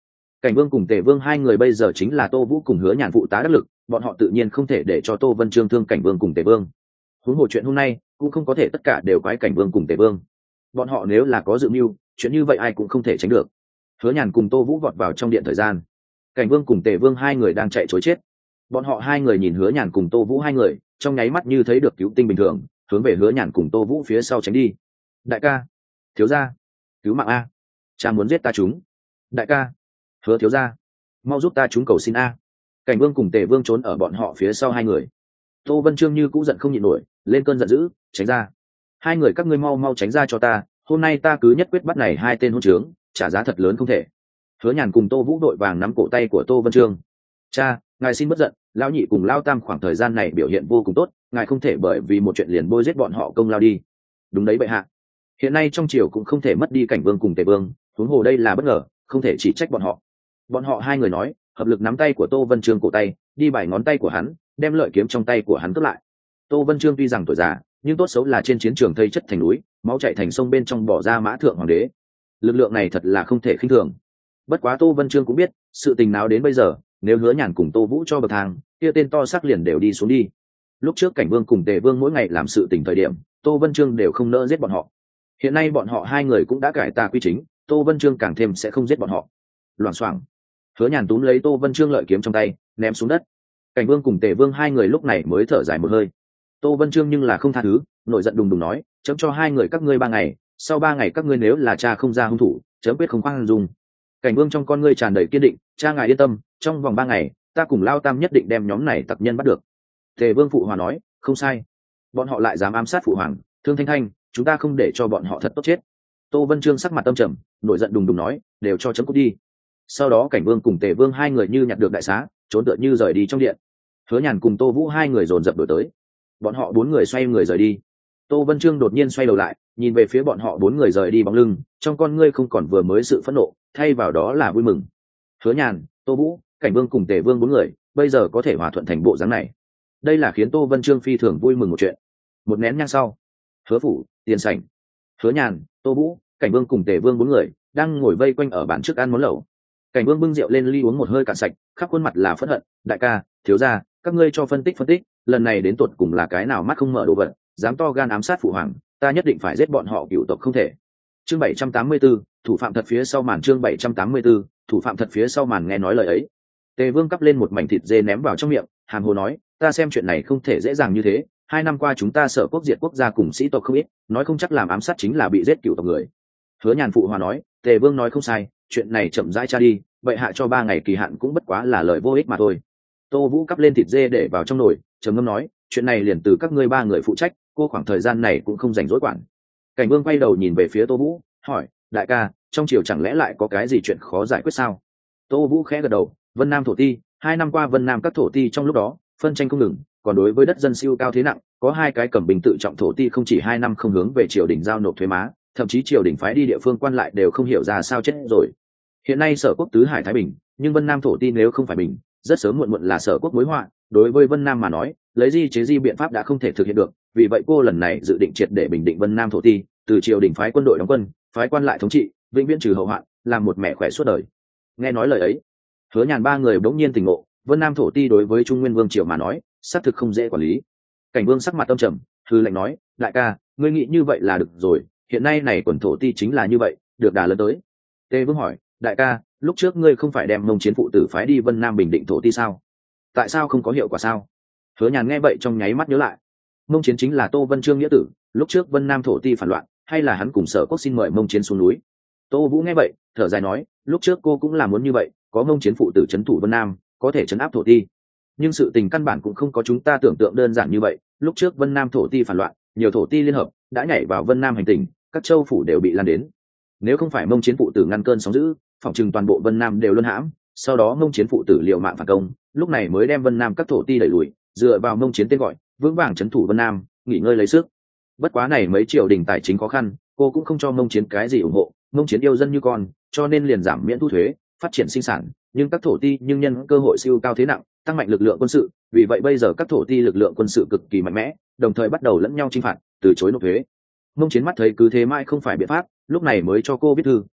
Cảnh Vương cùng Tề Vương hai người bây giờ chính là Tô Vũ cùng Hứa Nhàn phụ tá đắc lực, bọn họ tự nhiên không thể để cho Tô Vân Chương thương Cảnh Vương cùng Tề Vương. Huống hồ chuyện hôm nay cũng không có thể tất cả đều quái Cảnh Vương cùng Tề Vương. Bọn họ nếu là có dự mưu, chuyện như vậy ai cũng không thể tránh được. Hứa Nhàn cùng Tô Vũ vọt vào trong điện thời gian, Cảnh Vương cùng Tề Vương hai người đang chạy trối chết. Bọn họ hai người nhìn Hứa Nhàn cùng Tô Vũ hai người, trong nháy mắt như thấy được cứu tinh bình thường, hướng về Hứa Nhàn cùng Tô Vũ phía sau tránh đi. Đại ca, thiếu gia, cứu mạng a, cha muốn giết ta chúng. Đại ca, Hứa thiếu gia, mau giúp ta chúng cầu xin a. Cảnh Vương cùng Tề Vương trốn ở bọn họ phía sau hai người. Tô Vân Chương như cũng giận không nhịn nổi, lên cơn giận dữ, tránh ra. Hai người các ngươi mau mau tránh ra cho ta, hôm nay ta cứ nhất quyết bắt này hai tên hỗn trướng, trả giá thật lớn không thể. Hứa Nhàn cùng Tô Vũ đội vàng nắm cổ tay của Tô Vân Chương. Cha, ngài xin bất giận, lão nhị cùng lão tam khoảng thời gian này biểu hiện vô cùng tốt, ngài không thể bởi vì một chuyện liền bôi giết bọn họ công lao đi. Đúng đấy bệ hạ. Hiện nay trong triều cũng không thể mất đi Cảnh Vương cùng Tề Vương, huống hồ đây là bất ngờ, không thể chỉ trách bọn họ. Bọn họ hai người nói, hợp lực nắm tay của Tô Vân Chương cổ tay, đi bài ngón tay của hắn, đem lợi kiếm trong tay của hắn cướp lại. Tô Vân Chương tuy rằng tuổi già, nhưng tốt xấu là trên chiến trường thây chất thành núi, máu chảy thành sông bên trong bỏ ra mã thượng hoàng đế. Lực lượng này thật là không thể khinh thường. Bất quá Tô Vân Chương cũng biết, sự tình nào đến bây giờ, nếu Hứa Nhàn cùng Tô Vũ cho bậc thang, kia tên to xác liền đều đi xuống đi. Lúc trước Cảnh Vương cùng Tề Vương mỗi ngày làm sự tình thời điểm, Tô Vân Chương đều không nỡ giết bọn họ. Hiện nay bọn họ hai người cũng đã cải tà quy chính, Tô Vân Chương càng thêm sẽ không giết bọn họ. Loảng xoảng, Hứa Nhàn túm lấy Tô Vân Chương lợi kiếm trong tay, ném xuống đất. Cảnh Vương cùng Tề Vương hai người lúc này mới thở dài một hơi. Tô Vân Chương nhưng là không tha thứ, nổi giận đùng đùng nói, chấm cho hai người các ngươi ba ngày, sau ba ngày các ngươi nếu là cha không ra hung thủ, chấm quyết không khoan dung. Cảnh Vương trong con ngươi tràn đầy kiên định, cha ngài yên tâm, trong vòng ba ngày ta cùng Lao Tam nhất định đem nhóm này tặc nhân bắt được. Tề Vương phụ hòa nói, không sai, bọn họ lại dám ám sát phụ hoàng, Thương Thanh Thanh, chúng ta không để cho bọn họ thật tốt chết. Tô Vân Chương sắc mặt âm trầm, nổi giận đùng đùng nói, đều cho chấm cút đi. Sau đó Cảnh Vương cùng Tề Vương hai người như nhặt được đại xá, trốn tựa như rời đi trong điện. Hứa Nhàn cùng Tô Vũ hai người dồn dập đuổi tới. Bọn họ bốn người xoay người rời đi. Tô Vân Chương đột nhiên xoay đầu lại, nhìn về phía bọn họ bốn người rời đi bóng lưng, trong con ngươi không còn vừa mới sự phẫn nộ, thay vào đó là vui mừng. Hứa Nhàn, Tô Vũ, Cảnh Vương cùng Tề Vương bốn người, bây giờ có thể hòa thuận thành bộ dáng này. Đây là khiến Tô Vân Chương phi thường vui mừng một chuyện. Một nén nhang sau, Hứa phủ, tiền sảnh. Hứa Nhàn, Tô Vũ, Cảnh Vương cùng Tề Vương bốn người đang ngồi vây quanh ở bàn trước ăn món lẩu. Cảnh Vương bưng rượu lên ly uống một hơi cạn sạch, khắp khuôn mặt là phẫn hận, đại ca, thiếu gia, các ngươi cho phân tích phân tích, lần này đến tột cùng là cái nào mắt không mở đồ vật, dám to gan ám sát phụ hoàng, ta nhất định phải giết bọn họ cửu tộc không thể. Chương bảy trăm tám mươi tư, thủ phạm thật phía sau màn. Chương bảy trăm tám mươi tư, thủ phạm thật phía sau màn. Nghe nói lời ấy, Tề Vương cắp lên một mảnh thịt dê ném vào trong miệng, hàm hồ nói, ta xem chuyện này không thể dễ dàng như thế, hai năm qua chúng ta Sở Quốc diệt quốc gia cùng sĩ tộc không ít, nói không chắc làm ám sát chính là bị giết cửu tộc người. Hứa Nhàn phụ hòa nói, Tề Vương nói không sai, chuyện này chậm rãi tra đi, vậy hạ cho ba ngày kỳ hạn cũng bất quá là lời vô ích mà thôi. Tô Vũ cắp lên thịt dê để vào trong nồi, trầm ngâm nói, chuyện này liền từ các ngươi ba người phụ trách, cô khoảng thời gian này cũng không rảnh rỗi quản. Cảnh Vương quay đầu nhìn về phía Tô Vũ, hỏi, đại ca, trong triều chẳng lẽ lại có cái gì chuyện khó giải quyết sao? Tô Vũ khẽ gật đầu, Vân Nam thổ ti, hai năm qua Vân Nam các thổ ti trong lúc đó phân tranh không ngừng, còn đối với đất dân siêu cao thế nặng, có hai cái cầm bình tự trọng thổ ti không chỉ hai năm không hướng về triều đình giao nộp thuế má, thậm chí triều đình phái đi địa phương quan lại đều không hiểu ra sao chết rồi. Hiện nay Sở Quốc tứ hải thái bình, nhưng Vân Nam thổ ti nếu không phải bình, rất sớm muộn muộn là Sở Quốc mối họa. Đối với Vân Nam mà nói, lấy di chế di biện pháp đã không thể thực hiện được, vì vậy cô lần này dự định triệt để bình định Vân Nam thổ ti, từ triều đình phái quân đội đóng quân, phái quan lại thống trị, vĩnh viễn trừ hậu hoạn, làm một mẹ khỏe suốt đời. Nghe nói lời ấy, Hứa Nhàn ba người bỗng nhiên tỉnh ngộ, Vân Nam thổ ti đối với Trung Nguyên Vương triều mà nói, xác thực không dễ quản lý. Cảnh Vương sắc mặt âm trầm, hư lệnh nói, đại ca, ngươi nghĩ như vậy là được rồi, hiện nay này quần thổ ti chính là như vậy, được đà lớn tới. Tề Vương hỏi, đại ca, lúc trước ngươi không phải đem Mông Chiến phụ tử phái đi Vân Nam bình định thổ ti sao? Tại sao không có hiệu quả sao? Hứa Nhàn nghe vậy trong nháy mắt nhớ lại, Mông Chiến chính là Tô Vân Chương nghĩa tử, lúc trước Vân Nam thổ ti phản loạn, hay là hắn cùng Sở Quốc xin mời Mông Chiến xuống núi? Tô Vũ nghe vậy, thở dài nói, lúc trước cô cũng là muốn như vậy, có Mông Chiến phụ tử trấn thủ Vân Nam, có thể trấn áp thổ ti. Nhưng sự tình căn bản cũng không có chúng ta tưởng tượng đơn giản như vậy, lúc trước Vân Nam thổ ti phản loạn, nhiều thổ ti liên hợp đã nhảy vào Vân Nam hành tỉnh, các châu phủ đều bị lan đến. Nếu không phải Mông Chiến phụ tử ngăn cơn sóng dữ, phòng trừng toàn bộ Vân Nam đều luân hãm, sau đó Mông Chiến phụ tử liều mạng phản công, lúc này mới đem Vân Nam các thổ ti đẩy lùi, dựa vào Mông Chiến tên gọi, vững vàng trấn thủ Vân Nam, nghỉ ngơi lấy sức. Bất quá này mấy triều đình tài chính khó khăn, cô cũng không cho Mông Chiến cái gì ủng hộ, Mông Chiến yêu dân như con, cho nên liền giảm miễn thu thuế, phát triển sinh sản, nhưng các thổ ti nhưng nhân cơ hội siêu cao thế nặng, tăng mạnh lực lượng quân sự, vì vậy bây giờ các thổ ti lực lượng quân sự cực kỳ mạnh mẽ, đồng thời bắt đầu lẫn nhau chinh phạt, từ chối nộp thuế. Mông Chiến mắt thấy cứ thế mãi không phải biện pháp, lúc này mới cho cô viết thư,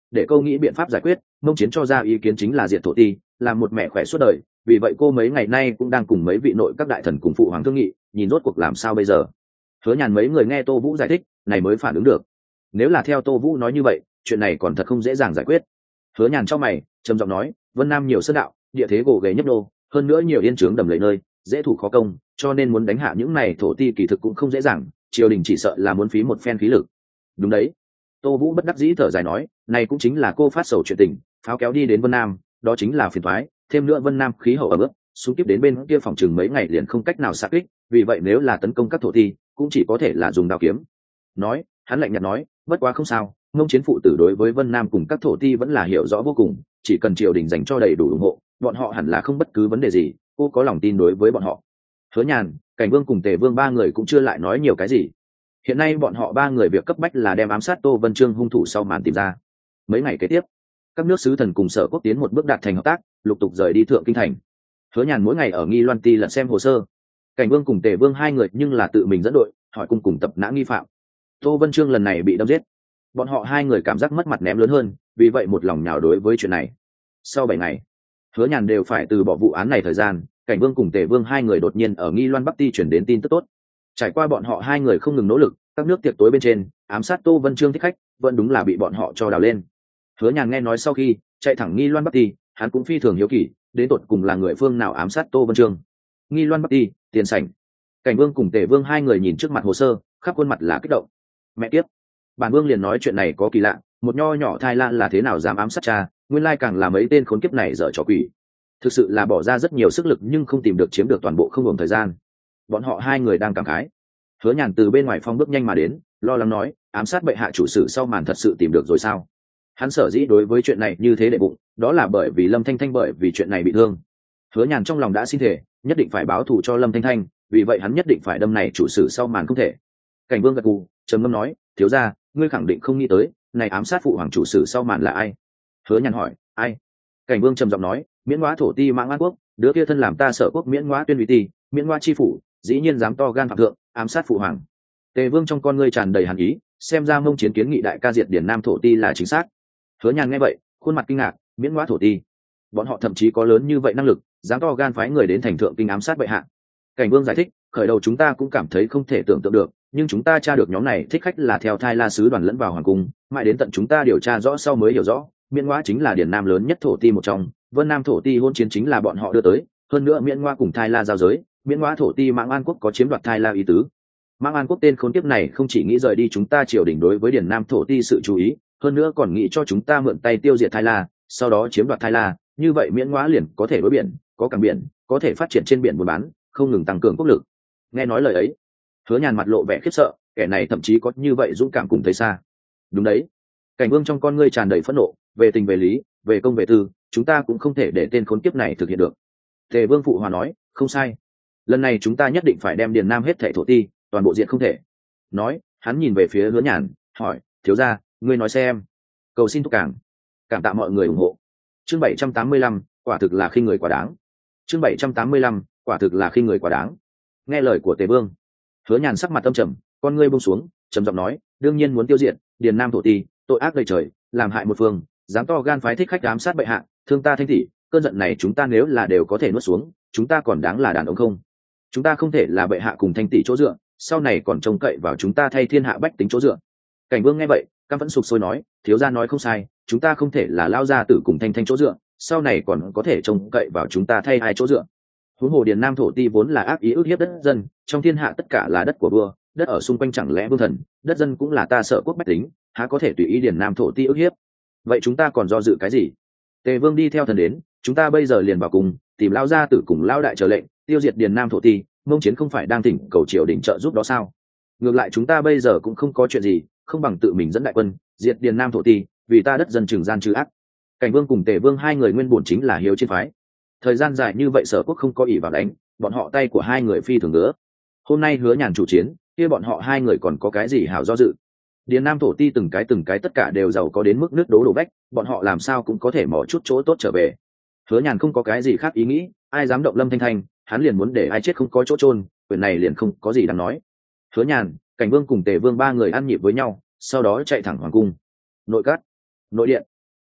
để câu nghĩ biện pháp giải quyết. Mông Chiến cho ra ý kiến chính là diệt thổ ti, làm một mẹ khỏe suốt đời. Vì vậy cô mấy ngày nay cũng đang cùng mấy vị nội các đại thần cùng phụ hoàng thương nghị, nhìn rốt cuộc làm sao bây giờ. Hứa Nhàn mấy người nghe Tô Vũ giải thích, này mới phản ứng được. Nếu là theo Tô Vũ nói như vậy, chuyện này còn thật không dễ dàng giải quyết. Hứa Nhàn trong mày trầm giọng nói, Vân Nam nhiều sơn đạo, địa thế gồ ghề nhấp đô, hơn nữa nhiều yên trướng đầm lầy nơi, dễ thủ khó công, cho nên muốn đánh hạ những này thổ ti kỳ thực cũng không dễ dàng, triều đình chỉ sợ là muốn phí một phen khí lực. Đúng đấy. Tô Vũ bất đắc dĩ thở dài nói, này cũng chính là cô phát sầu chuyện tình, pháo kéo đi đến Vân Nam, đó chính là phiền toái, thêm nữa Vân Nam khí hậu ẩm ướt, xuống tiếp đến bên kia phòng chừng mấy ngày liền không cách nào xạ kích, vì vậy nếu là tấn công các thổ ti, cũng chỉ có thể là dùng đao kiếm. Nói, hắn lạnh nhạt nói, bất quá không sao, Ngông Chiến phụ tử đối với Vân Nam cùng các thổ ti vẫn là hiểu rõ vô cùng, chỉ cần triều đình dành cho đầy đủ ủng hộ, bọn họ hẳn là không bất cứ vấn đề gì, cô có lòng tin đối với bọn họ. Hứa Nhàn, Cảnh Vương cùng Tề Vương ba người cũng chưa lại nói nhiều cái gì. Hiện nay bọn họ ba người việc cấp bách là đem ám sát Tô Vân Chương hung thủ sau màn tìm ra. Mấy ngày kế tiếp, các nước sứ thần cùng Sở Quốc tiến một bước đạt thành hợp tác, lục tục rời đi Thượng Kinh thành. Hứa Nhàn mỗi ngày ở Nghi Loan Ti lật xem hồ sơ. Cảnh Vương cùng Tề Vương hai người nhưng là tự mình dẫn đội, hỏi cùng cùng tập nã nghi phạm. Tô Vân Chương lần này bị đâm giết, bọn họ hai người cảm giác mất mặt ném lớn hơn, vì vậy một lòng nhào đối với chuyện này. Sau bảy ngày, Hứa Nhàn đều phải từ bỏ vụ án này thời gian, Cảnh Vương cùng Tề Vương hai người đột nhiên ở Nghi Loan Bắc Ti chuyển đến tin tức tốt. Trải qua bọn họ hai người không ngừng nỗ lực, các nước tiệc tối bên trên ám sát Tô Vân Chương thích khách vẫn đúng là bị bọn họ cho đào lên. Hứa Nhàn nghe nói sau khi chạy thẳng Nghi Loan Bắc Ti, hắn cũng phi thường hiếu kỳ, đến tột cùng là người phương nào ám sát Tô Vân Chương. Nghi Loan Bắc Ti, tiền sảnh. Cảnh Vương cùng Tề Vương hai người nhìn trước mặt hồ sơ, khắp khuôn mặt là kích động. Mẹ tiếp, bản vương liền nói chuyện này có kỳ lạ, một nho nhỏ Thái Lan là thế nào dám ám sát cha, nguyên lai càng là mấy tên khốn kiếp này dở trò quỷ. Thực sự là bỏ ra rất nhiều sức lực nhưng không tìm được chiếm được toàn bộ không ngừng thời gian. Bọn họ hai người đang cảm khái. Hứa Nhàn từ bên ngoài phong bước nhanh mà đến, lo lắng nói, ám sát bệ hạ chủ sử sau màn thật sự tìm được rồi sao? Hắn sở dĩ đối với chuyện này như thế đệ bụng, đó là bởi vì Lâm Thanh Thanh bởi vì chuyện này bị thương. Hứa Nhàn trong lòng đã xin thể, nhất định phải báo thù cho Lâm Thanh Thanh, vì vậy hắn nhất định phải đâm này chủ sử sau màn không thể. Cảnh Vương gật gù, trầm ngâm nói, thiếu gia, ngươi khẳng định không nghĩ tới, này ám sát phụ hoàng chủ sử sau màn là ai? Hứa Nhàn hỏi, ai? Cảnh Vương trầm giọng nói, Miễn Ngoá thổ ti Mãng An Quốc, đứa kia thân làm ta Sở Quốc Miễn Ngoá tuyên uy ti, Miễn Ngoá chi phủ, dĩ nhiên dám to gan phạm thượng, ám sát phụ hoàng. Tề Vương trong con ngươi tràn đầy hàn ý, xem ra Mông Chiến kiến nghị đại ca diệt Điền Nam thổ ti là chính xác. Hứa Nhàn nghe vậy, khuôn mặt kinh ngạc, Miễn Ngoá thổ ti, bọn họ thậm chí có lớn như vậy năng lực, dám to gan phái người đến thành thượng kinh ám sát bệ hạ. Cảnh Vương giải thích, khởi đầu chúng ta cũng cảm thấy không thể tưởng tượng được, nhưng chúng ta tra được nhóm này thích khách là theo Thái La sứ đoàn lẫn vào hoàng cung, mãi đến tận chúng ta điều tra rõ sau mới hiểu rõ, Miễn Ngoá chính là Điền Nam lớn nhất thổ ti một trong, Vân Nam thổ ti hôn chiến chính là bọn họ đưa tới, hơn nữa Miễn Ngoá cùng Thái La giao giới, Miễn Ngoá thổ ti Mãng An Quốc có chiếm đoạt Thái La ý tứ. Mãng An Quốc tên khốn kiếp này không chỉ nghĩ rời đi chúng ta triều đình đối với Điền Nam thổ ti sự chú ý, hơn nữa còn nghĩ cho chúng ta mượn tay tiêu diệt Thái La, sau đó chiếm đoạt Thái La, như vậy Miễn Ngoá liền có thể đối biển, có cảng biển, có thể phát triển trên biển buôn bán, không ngừng tăng cường quốc lực. Nghe nói lời ấy, Hứa Nhàn mặt lộ vẻ khiếp sợ, kẻ này thậm chí có như vậy dũng cảm cùng thấy xa. Đúng đấy. Cảnh Vương trong con ngươi tràn đầy phẫn nộ, về tình về lý, về công về tư, chúng ta cũng không thể để tên khốn kiếp này thực hiện được. Tề Vương phụ hòa nói, không sai. Lần này chúng ta nhất định phải đem Điền Nam hết thảy thổ ti, toàn bộ diện không thể. Nói, hắn nhìn về phía Hứa Nhàn, hỏi, thiếu gia, ngươi nói xem. Cầu xin thúc cảng. Cảm tạ mọi người ủng hộ. Chương bảy trăm tám mươi lăm, quả thực là khinh người quá đáng. Chương bảy trăm tám mươi lăm, quả thực là khinh người quá đáng. Nghe lời của Tề Vương, Hứa Nhàn sắc mặt âm trầm, con ngươi buông xuống, trầm giọng nói, đương nhiên muốn tiêu diệt Điền Nam thổ ti, tội ác đầy trời, làm hại một phương, dám to gan phái thích khách ám sát bệ hạ, thương ta Thanh tỷ, cơn giận này chúng ta nếu là đều có thể nuốt xuống, chúng ta còn đáng là đàn ông không? Chúng ta không thể là bệ hạ cùng Thanh tỷ chỗ dựa, sau này còn trông cậy vào chúng ta thay thiên hạ bách tính chỗ dựa. Cảnh Vương nghe vậy, căm vẫn sục sôi nói, thiếu gia nói không sai, chúng ta không thể là lao gia tử cùng Thanh Thanh chỗ dựa, sau này còn có thể trông cậy vào chúng ta thay ai chỗ dựa. Huống hồ Điền Nam thổ ti vốn là ác ý ức hiếp đất dân, trong thiên hạ tất cả là đất của vua, đất ở xung quanh chẳng lẽ vương thần, đất dân cũng là ta Sở Quốc bách tính, há có thể tùy ý Điền Nam thổ ti ức hiếp? Vậy chúng ta còn do dự cái gì? Tề Vương đi theo thần đến, chúng ta bây giờ liền vào cùng, tìm lao gia tử cùng lao đại chờ lệnh, tiêu diệt Điền Nam thổ ti, Mông Chiến không phải đang thỉnh cầu triều đình trợ giúp đó sao? Ngược lại chúng ta bây giờ cũng không có chuyện gì, không bằng tự mình dẫn đại quân, diệt Điền Nam thổ ti, vì ta đất dân trừng gian trừ ác. Cảnh Vương cùng Tề Vương hai người nguyên bổn chính là hiếu chiến phái. Thời gian dài như vậy Sở Quốc không có ỷ vào đánh, bọn họ tay của hai người phi thường ngứa. Hôm nay Hứa Nhàn chủ chiến, kia bọn họ hai người còn có cái gì hảo do dự? Điền Nam thổ ti từng cái từng cái tất cả đều giàu có đến mức nước đố đổ vách, bọn họ làm sao cũng có thể mò chút chỗ tốt trở về. Hứa Nhàn không có cái gì khác ý nghĩ, ai dám động Lâm Thanh Thanh, hắn liền muốn để ai chết không có chỗ chôn, quyền này liền không có gì đáng nói. Hứa Nhàn, Cảnh Vương cùng Tề Vương ba người ăn nhịp với nhau, sau đó chạy thẳng hoàng cung. Nội các, nội điện,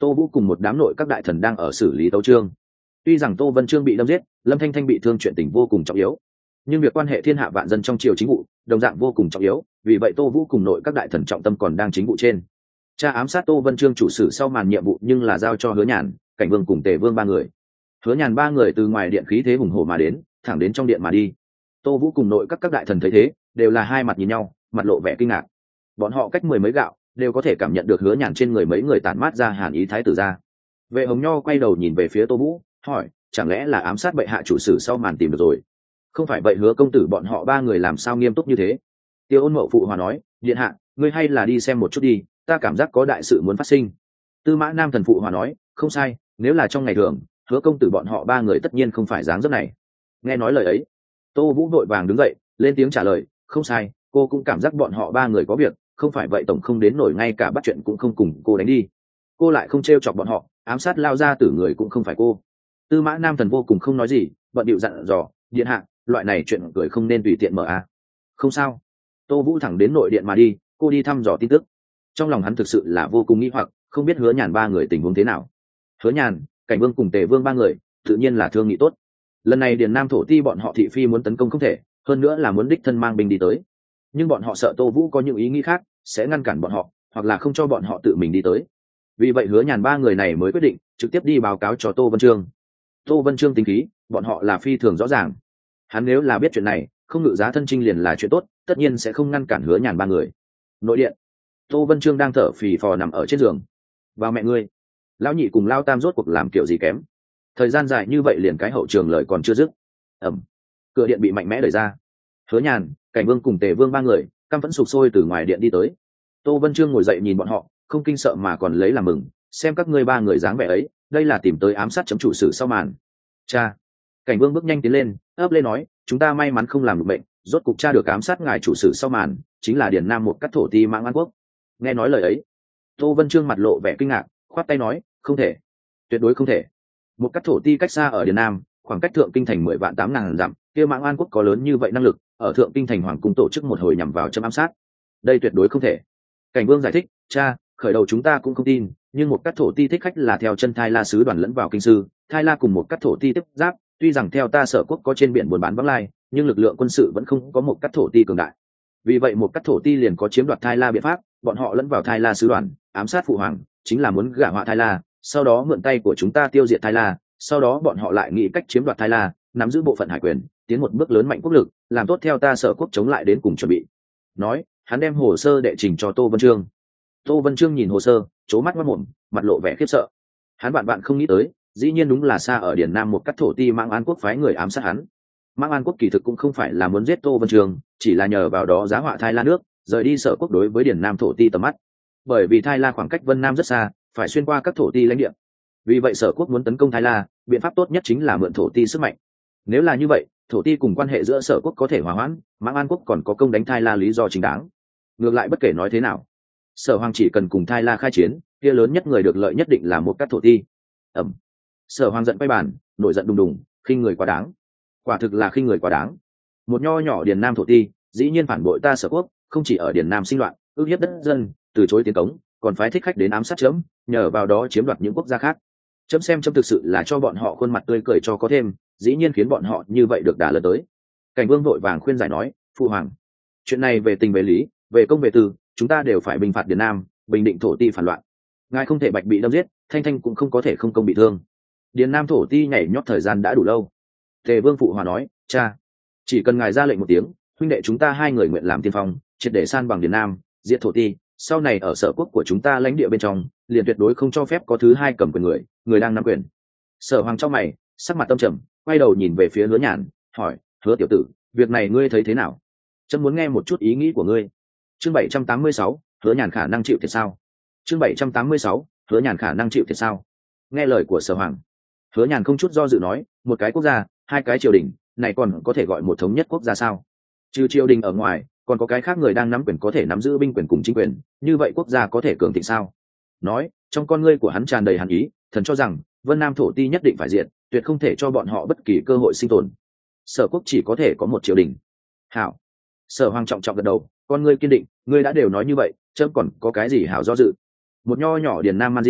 Tô Vũ cùng một đám nội các đại thần đang ở xử lý tấu chương. Tuy rằng Tô Vân Chương bị đâm giết, Lâm Thanh Thanh bị thương chuyện tình vô cùng trọng yếu, nhưng việc quan hệ thiên hạ vạn dân trong triều chính vụ đồng dạng vô cùng trọng yếu, vì vậy Tô Vũ cùng nội các đại thần trọng tâm còn đang chính vụ trên. Cha ám sát Tô Vân Chương chủ sử sau màn nhiệm vụ nhưng là giao cho Hứa Nhàn, Cảnh Vương cùng Tề Vương ba người. Hứa Nhàn ba người từ ngoài điện khí thế hùng hổ mà đến, thẳng đến trong điện mà đi. Tô Vũ cùng nội các các đại thần thấy thế, đều là hai mặt nhìn nhau, mặt lộ vẻ kinh ngạc. Bọn họ cách mười mấy gạo, đều có thể cảm nhận được Hứa Nhàn trên người mấy người tản mát ra hàn ý thái tử ra. Vệ Hồng Nho quay đầu nhìn về phía Tô Vũ, hỏi, chẳng lẽ là ám sát bệ hạ chủ sử sau màn tìm được rồi? Không phải vậy Hứa công tử bọn họ ba người làm sao nghiêm túc như thế? Tiêu Ôn Mậu phụ hòa nói, điện hạ, ngươi hay là đi xem một chút đi, ta cảm giác có đại sự muốn phát sinh. Tư Mã Nam thần phụ hòa nói, không sai, nếu là trong ngày thường, Hứa công tử bọn họ ba người tất nhiên không phải dáng dấp này. Nghe nói lời ấy, Tô Vũ vội vàng đứng dậy, lên tiếng trả lời, không sai, cô cũng cảm giác bọn họ ba người có việc, không phải vậy tổng không đến nổi ngay cả bắt chuyện cũng không cùng cô đánh đi. Cô lại không trêu chọc bọn họ, ám sát lao ra tử người cũng không phải cô. Tư Mã Nam thần vô cùng không nói gì, bận điệu dặn dò, điện hạ, loại này chuyện cười không nên tùy tiện mở a. Không sao. Tô Vũ thẳng đến nội điện mà đi, cô đi thăm dò tin tức. Trong lòng hắn thực sự là vô cùng nghi hoặc, không biết Hứa Nhàn ba người tình huống thế nào. Hứa Nhàn, Cảnh Vương cùng Tề Vương ba người, tự nhiên là thương nghị tốt. Lần này Điền Nam thổ ti bọn họ thị phi muốn tấn công không thể, hơn nữa là muốn đích thân mang binh đi tới. Nhưng bọn họ sợ Tô Vũ có những ý nghĩ khác, sẽ ngăn cản bọn họ, hoặc là không cho bọn họ tự mình đi tới. Vì vậy Hứa Nhàn ba người này mới quyết định trực tiếp đi báo cáo cho Tô Vân Chương. Tô Vân Chương tính khí, bọn họ là phi thường rõ ràng. Hắn nếu là biết chuyện này, không ngự giá thân chinh liền là chuyện tốt, tất nhiên sẽ không ngăn cản Hứa Nhàn ba người. Nội điện, Tô Vân Chương đang thở phì phò nằm ở trên giường. Vào mẹ ngươi, lão nhị cùng lao tam rốt cuộc làm kiểu gì kém? Thời gian dài như vậy liền cái hậu trường lời còn chưa dứt. Ẩm, cửa điện bị mạnh mẽ đẩy ra. Hứa Nhàn, Cảnh Vương cùng Tề Vương ba người căm phẫn sục sôi từ ngoài điện đi tới. Tô Vân Chương ngồi dậy nhìn bọn họ, không kinh sợ mà còn lấy làm mừng, xem các ngươi ba người dáng vẻ ấy, đây là tìm tới ám sát chấm chủ sử sau màn. Cha. Cảnh Vương bước nhanh tiến lên, ấp lên nói, chúng ta may mắn không làm được bệnh, rốt cục cha được ám sát ngài chủ sử sau màn, chính là Điền Nam một cắt thổ ti Mãng An Quốc. Nghe nói lời ấy, Tô Vân Chương mặt lộ vẻ kinh ngạc, khoát tay nói, không thể, tuyệt đối không thể. Một cắt thổ ti cách xa ở Điền Nam, khoảng cách thượng kinh thành mười vạn tám ngàn dặm, kia Mãng An Quốc có lớn như vậy năng lực, ở thượng kinh thành hoàng cung tổ chức một hồi nhằm vào chấm ám sát, đây tuyệt đối không thể. Cảnh Vương giải thích, cha, khởi đầu chúng ta cũng không tin, nhưng một cắt thổ ti thích khách là theo chân Thai La sứ đoàn lẫn vào kinh sư, Thai La cùng một cắt thổ ti tiếp giáp, tuy rằng theo ta Sở quốc có trên biển buôn bán vắng lai, nhưng lực lượng quân sự vẫn không có một cắt thổ ti cường đại. Vì vậy một cắt thổ ti liền có chiếm đoạt Thai La biện pháp, bọn họ lẫn vào Thai La sứ đoàn, ám sát phụ hoàng, chính là muốn gả họa Thai La, sau đó mượn tay của chúng ta tiêu diệt Thai La, sau đó bọn họ lại nghĩ cách chiếm đoạt Thai La, nắm giữ bộ phận hải quyền, tiến một bước lớn mạnh quốc lực, làm tốt theo ta Sở quốc chống lại đến cùng chuẩn bị. Nói, hắn đem hồ sơ đệ trình cho Tô Vân Chương. Tô Vân Chương nhìn hồ sơ, trố mắt mắt mồm, mặt lộ vẻ khiếp sợ. Hắn bạn bạn không nghĩ tới, dĩ nhiên đúng là xa ở Điền Nam một cắt thổ ti Mãng An Quốc phái người ám sát hắn. Mãng An Quốc kỳ thực cũng không phải là muốn giết Tô Vân Chương, chỉ là nhờ vào đó giá họa Thai La nước, rời đi Sở quốc đối với Điền Nam thổ ti tầm mắt. Bởi vì Thai La khoảng cách Vân Nam rất xa, phải xuyên qua các thổ ti lãnh địa. Vì vậy Sở quốc muốn tấn công Thai La, biện pháp tốt nhất chính là mượn thổ ti sức mạnh. Nếu là như vậy, thổ ti cùng quan hệ giữa Sở quốc có thể hòa hoãn, Mãng An Quốc còn có công đánh Thai La lý do chính đáng. Ngược lại bất kể nói thế nào, Sở hoàng chỉ cần cùng Thai La khai chiến, kia lớn nhất người được lợi nhất định là một cắt thổ ti. Ẩm. Sở hoàng giận quay bàn, nổi giận đùng đùng, khinh người quá đáng. Quả thực là khinh người quá đáng. Một nho nhỏ Điền Nam thổ ti, dĩ nhiên phản bội ta Sở quốc, không chỉ ở Điền Nam sinh loạn, ước hiếp đất dân, từ chối tiến cống, còn phái thích khách đến ám sát chấm, nhờ vào đó chiếm đoạt những quốc gia khác. Chấm xem chấm thực sự là cho bọn họ khuôn mặt tươi cười cho có thêm, dĩ nhiên khiến bọn họ như vậy được đả lớn tới. Cảnh Vương vội vàng khuyên giải nói, phụ hoàng, chuyện này về tình về lý, về công về tư, chúng ta đều phải bình phạt Điền Nam, bình định thổ ti phản loạn. Ngài không thể bạch bị đâm giết, Thanh Thanh cũng không có thể không công bị thương. Điền Nam thổ ti nhảy nhót thời gian đã đủ lâu. Tề Vương phụ hòa nói, cha, chỉ cần ngài ra lệnh một tiếng, huynh đệ chúng ta hai người nguyện làm tiên phong, triệt để san bằng Điền Nam, diệt thổ ti. Sau này ở Sở quốc của chúng ta lãnh địa bên trong, liền tuyệt đối không cho phép có thứ hai cầm quyền người, người đang nắm quyền. Sở hoàng trong mày, sắc mặt tâm trầm, quay đầu nhìn về phía Hứa Nhàn, hỏi, Hứa tiểu tử, việc này ngươi thấy thế nào? Chấm muốn nghe một chút ý nghĩ của ngươi. Chương bảy trăm tám mươi sáu, Hứa Nhàn khả năng chịu thiệt sao? Chương bảy trăm tám mươi sáu, Hứa Nhàn khả năng chịu thiệt sao? Nghe lời của Sở hoàng, Hứa Nhàn không chút do dự nói, một cái quốc gia, hai cái triều đình, này còn có thể gọi một thống nhất quốc gia sao? Trừ triều đình ở ngoài, còn có cái khác người đang nắm quyền có thể nắm giữ binh quyền cùng chính quyền, như vậy quốc gia có thể cường thịnh sao? Nói, trong con ngươi của hắn tràn đầy hàn ý, thần cho rằng Vân Nam thổ ti nhất định phải diệt, tuyệt không thể cho bọn họ bất kỳ cơ hội sinh tồn. Sở quốc chỉ có thể có một triều đình. Hảo. Sở hoàng trọng trọng gật đầu, con ngươi kiên định, ngươi đã đều nói như vậy, chấm còn có cái gì hảo do dự? Một nho nhỏ Điền Nam Man Di,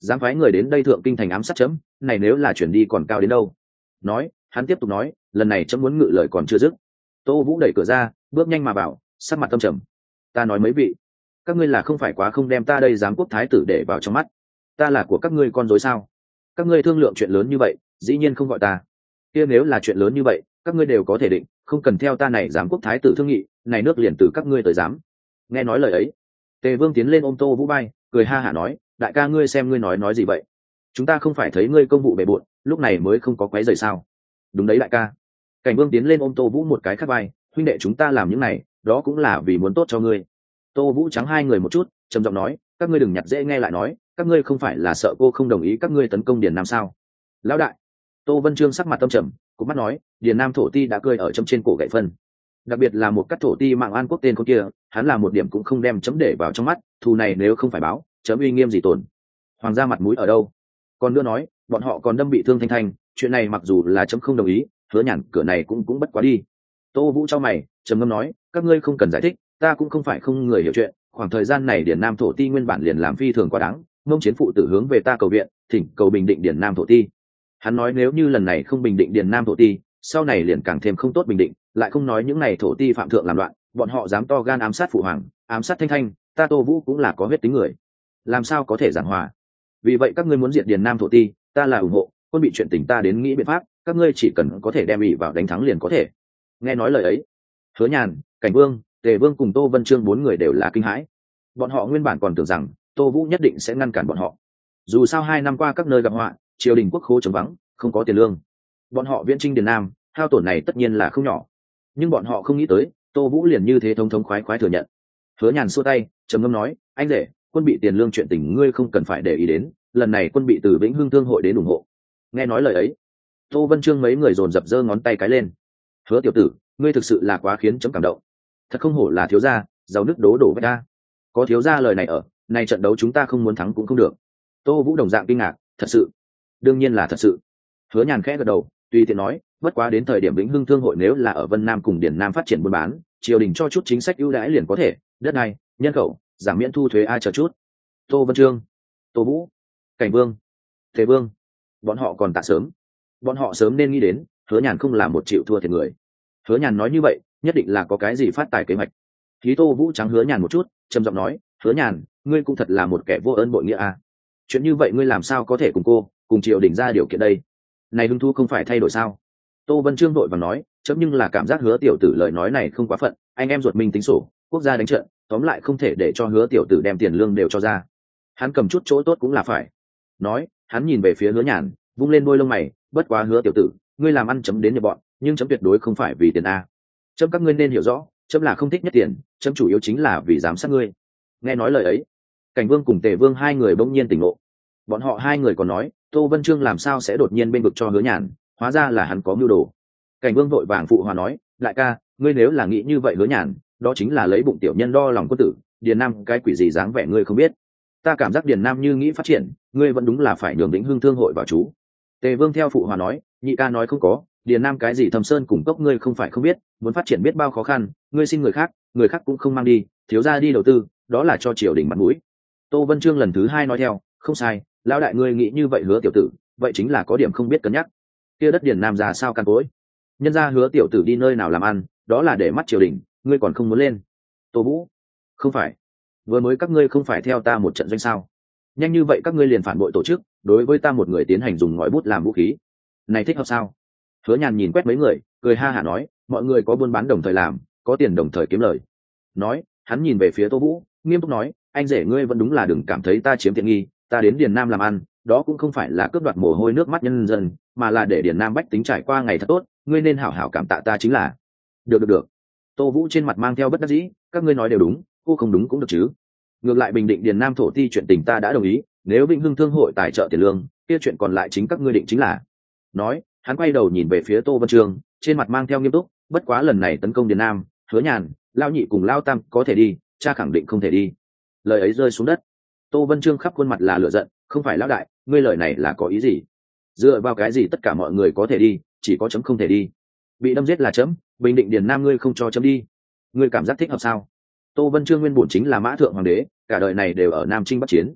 dám phái người đến đây thượng kinh thành ám sát chấm, này nếu là chuyển đi còn cao đến đâu. Nói, hắn tiếp tục nói, lần này chấm muốn ngự lời còn chưa dứt. Tô Vũ đẩy cửa ra, bước nhanh mà vào, sắc mặt tâm trầm. Ta nói mấy vị, các ngươi là không phải quá không đem ta đây giám quốc thái tử để vào trong mắt. Ta là của các ngươi con rối sao? Các ngươi thương lượng chuyện lớn như vậy, dĩ nhiên không gọi ta. Kia nếu là chuyện lớn như vậy, các ngươi đều có thể định, không cần theo ta này giám quốc thái tử thương nghị, này nước liền từ các ngươi tới giám. Nghe nói lời ấy, Tề Vương tiến lên ôm Tô Vũ bay, cười ha hả nói, đại ca ngươi xem ngươi nói nói gì vậy? Chúng ta không phải thấy ngươi công vụ bề bộn, lúc này mới không có quấy rầy sao? Đúng đấy đại ca. Cảnh Vương tiến lên ôm Tô Vũ một cái khác vai, huynh đệ chúng ta làm những này, đó cũng là vì muốn tốt cho ngươi. Tô Vũ trắng hai người một chút, trầm giọng nói, các ngươi đừng nhặt dễ nghe lại nói, các ngươi không phải là sợ cô không đồng ý các ngươi tấn công Điền Nam sao? Lão đại. Tô Vân Trương sắc mặt tâm trầm, cũng mắt nói, Điền Nam thổ ti đã cười ở chấm trên cổ gậy phân. Đặc biệt là một cắt thổ ti mạng an quốc tên con kia, hắn là một điểm cũng không đem chấm để vào trong mắt, thù này nếu không phải báo, chấm uy nghiêm gì tồn. Hoàng gia mặt mũi ở đâu? Còn nữa nói, bọn họ còn đâm bị thương Thanh Thanh, chuyện này mặc dù là chấm không đồng ý, Hứa Nhàn cửa này cũng cũng bất quá đi. Tô Vũ cho mày, trầm ngâm nói, các ngươi không cần giải thích, ta cũng không phải không người hiểu chuyện, khoảng thời gian này Điền Nam thổ ti nguyên bản liền làm phi thường quá đáng, Mông Chiến phụ tử hướng về ta cầu viện, thỉnh cầu bình định Điền Nam thổ ti. Hắn nói nếu như lần này không bình định Điền Nam thổ ti, sau này liền càng thêm không tốt bình định, lại không nói những này thổ ti phạm thượng làm loạn, bọn họ dám to gan ám sát phụ hoàng, ám sát Thanh Thanh, ta Tô Vũ cũng là có huyết tính người, làm sao có thể giảng hòa. Vì vậy các ngươi muốn diệt Điền Nam thổ ti, ta là ủng hộ, quân bị chuyện tình ta đến nghĩ biện pháp, các ngươi chỉ cần có thể đem ỷ vào đánh thắng liền có thể. Nghe nói lời ấy, Hứa Nhàn, Cảnh Vương, Tề Vương cùng Tô Vân Trương bốn người đều là kinh hãi. Bọn họ nguyên bản còn tưởng rằng Tô Vũ nhất định sẽ ngăn cản bọn họ. Dù sao hai năm qua các nơi gặp họa, triều đình quốc khố trống vắng, không có tiền lương. Bọn họ viễn chinh Điền Nam, hao tổn này tất nhiên là không nhỏ. Nhưng bọn họ không nghĩ tới, Tô Vũ liền như thế thống thống khoái khoái thừa nhận. Hứa Nhàn xua tay, trầm ngâm nói, anh rể, quân bị tiền lương chuyện tình ngươi không cần phải để ý đến, lần này quân bị từ Vĩnh Hưng Thương hội đến ủng hộ. Nghe nói lời ấy, Tô Vân Trương mấy người dồn dập giơ ngón tay cái lên. Hứa tiểu tử, ngươi thực sự là quá khiến chấm cảm động. Thật không hổ là thiếu gia, giàu nước đố đổ vách ra. Có thiếu gia lời này ở, này trận đấu chúng ta không muốn thắng cũng không được. Tô Vũ đồng dạng kinh ngạc, thật sự? Đương nhiên là thật sự. Hứa Nhàn khẽ gật đầu, tùy tiện nói, bất quá đến thời điểm Vĩnh Hưng Thương hội nếu là ở Vân Nam cùng Điền Nam phát triển buôn bán, triều đình cho chút chính sách ưu đãi liền có thể, đất này, nhân khẩu, giảm miễn thu thuế ai chờ chút. Tô Vân Trương, Tô Vũ, Cảnh Vương, Thế Vương, bọn họ còn tạ sớm. Bọn họ sớm nên nghĩ đến, Hứa Nhàn không là một chịu thua thiệt người. Hứa Nhàn nói như vậy, nhất định là có cái gì phát tài kế hoạch. Khí Tô Vũ trắng Hứa Nhàn một chút, trầm giọng nói, Hứa Nhàn, ngươi cũng thật là một kẻ vô ơn bội nghĩa à. Chuyện như vậy ngươi làm sao có thể cùng cô, cùng triều đình ra điều kiện đây? Này hưng thu không phải thay đổi sao? Tô Vân Trương đội và nói, chấm nhưng là cảm giác Hứa tiểu tử lời nói này không quá phận, anh em ruột mình tính sổ, quốc gia đánh trận, tóm lại không thể để cho Hứa tiểu tử đem tiền lương đều cho ra. Hắn cầm chút chỗ tốt cũng là phải. Nói, hắn nhìn về phía Hứa Nhàn, vung lên đôi lông mày, bất quá Hứa tiểu tử, ngươi làm ăn chấm đến nhập bọn, nhưng chấm tuyệt đối không phải vì tiền a. Chấm các ngươi nên hiểu rõ, chấm là không thích nhất tiền, chấm chủ yếu chính là vì giám sát ngươi. Nghe nói lời ấy, Cảnh Vương cùng Tề Vương hai người bỗng nhiên tỉnh ngộ. Bọn họ hai người còn nói, Tô Vân Trương làm sao sẽ đột nhiên bên vực cho Hứa Nhàn, hóa ra là hắn có mưu đồ. Cảnh Vương vội vàng phụ hòa nói, đại ca, ngươi nếu là nghĩ như vậy Hứa Nhàn, đó chính là lấy bụng tiểu nhân đo lòng quân tử, Điền Nam cái quỷ gì dáng vẻ ngươi không biết. Ta cảm giác Điền Nam như nghĩ phát triển, ngươi vẫn đúng là phải nhường Vĩnh Hưng Thương hội vào chú. Tề Vương theo phụ hòa nói, nhị ca nói không có, Điền Nam cái gì thâm sơn cùng cốc ngươi không phải không biết, muốn phát triển biết bao khó khăn, ngươi xin người khác, người khác cũng không mang đi, thiếu gia đi đầu tư, đó là cho triều đình mặt mũi. Tô Vân Trương lần thứ hai nói theo, không sai, lão đại ngươi nghĩ như vậy Hứa tiểu tử, vậy chính là có điểm không biết cân nhắc. Kia đất Điền Nam ra sao căn cối? Nhân gia Hứa tiểu tử đi nơi nào làm ăn, đó là để mắt triều đình, ngươi còn không muốn lên. Tô Vũ, không phải, vừa mới các ngươi không phải theo ta một trận doanh sao? Nhanh như vậy các ngươi liền phản bội tổ chức, đối với ta một người tiến hành dùng ngòi bút làm vũ khí, này thích hợp sao? Hứa Nhàn nhìn quét mấy người, cười ha hả nói, mọi người có buôn bán đồng thời làm, có tiền đồng thời kiếm lời. Nói, hắn nhìn về phía Tô Vũ, nghiêm túc nói, anh rể ngươi vẫn đúng là đừng cảm thấy ta chiếm tiện nghi, ta đến Điền Nam làm ăn, đó cũng không phải là cướp đoạt mồ hôi nước mắt nhân dân, mà là để Điền Nam bách tính trải qua ngày thật tốt, ngươi nên hảo hảo cảm tạ ta chính là. Được được được. Tô Vũ trên mặt mang theo bất đắc dĩ, các ngươi nói đều đúng, cô không đúng cũng được chứ. Ngược lại bình định Điền Nam thổ ti chuyện tình ta đã đồng ý, nếu Vĩnh Hưng Thương hội tài trợ tiền lương, kia chuyện còn lại chính các ngươi định chính là. Nói, hắn quay đầu nhìn về phía Tô Vân Trương, trên mặt mang theo nghiêm túc, bất quá lần này tấn công Điền Nam, Hứa Nhàn, Lao Nhị cùng Lao Tam có thể đi, cha khẳng định không thể đi. Lời ấy rơi xuống đất. Tô Vân Trương khắp khuôn mặt là lửa giận, không phải lão đại, ngươi lời này là có ý gì? Dựa vào cái gì tất cả mọi người có thể đi, chỉ có chấm không thể đi? Bị đâm giết là chấm, bình định Điền Nam ngươi không cho chấm đi, ngươi cảm giác thích hợp sao? Tô Vân Trương nguyên bổn chính là mã thượng hoàng đế, cả đời này đều ở Nam Trinh Bắc Chiến.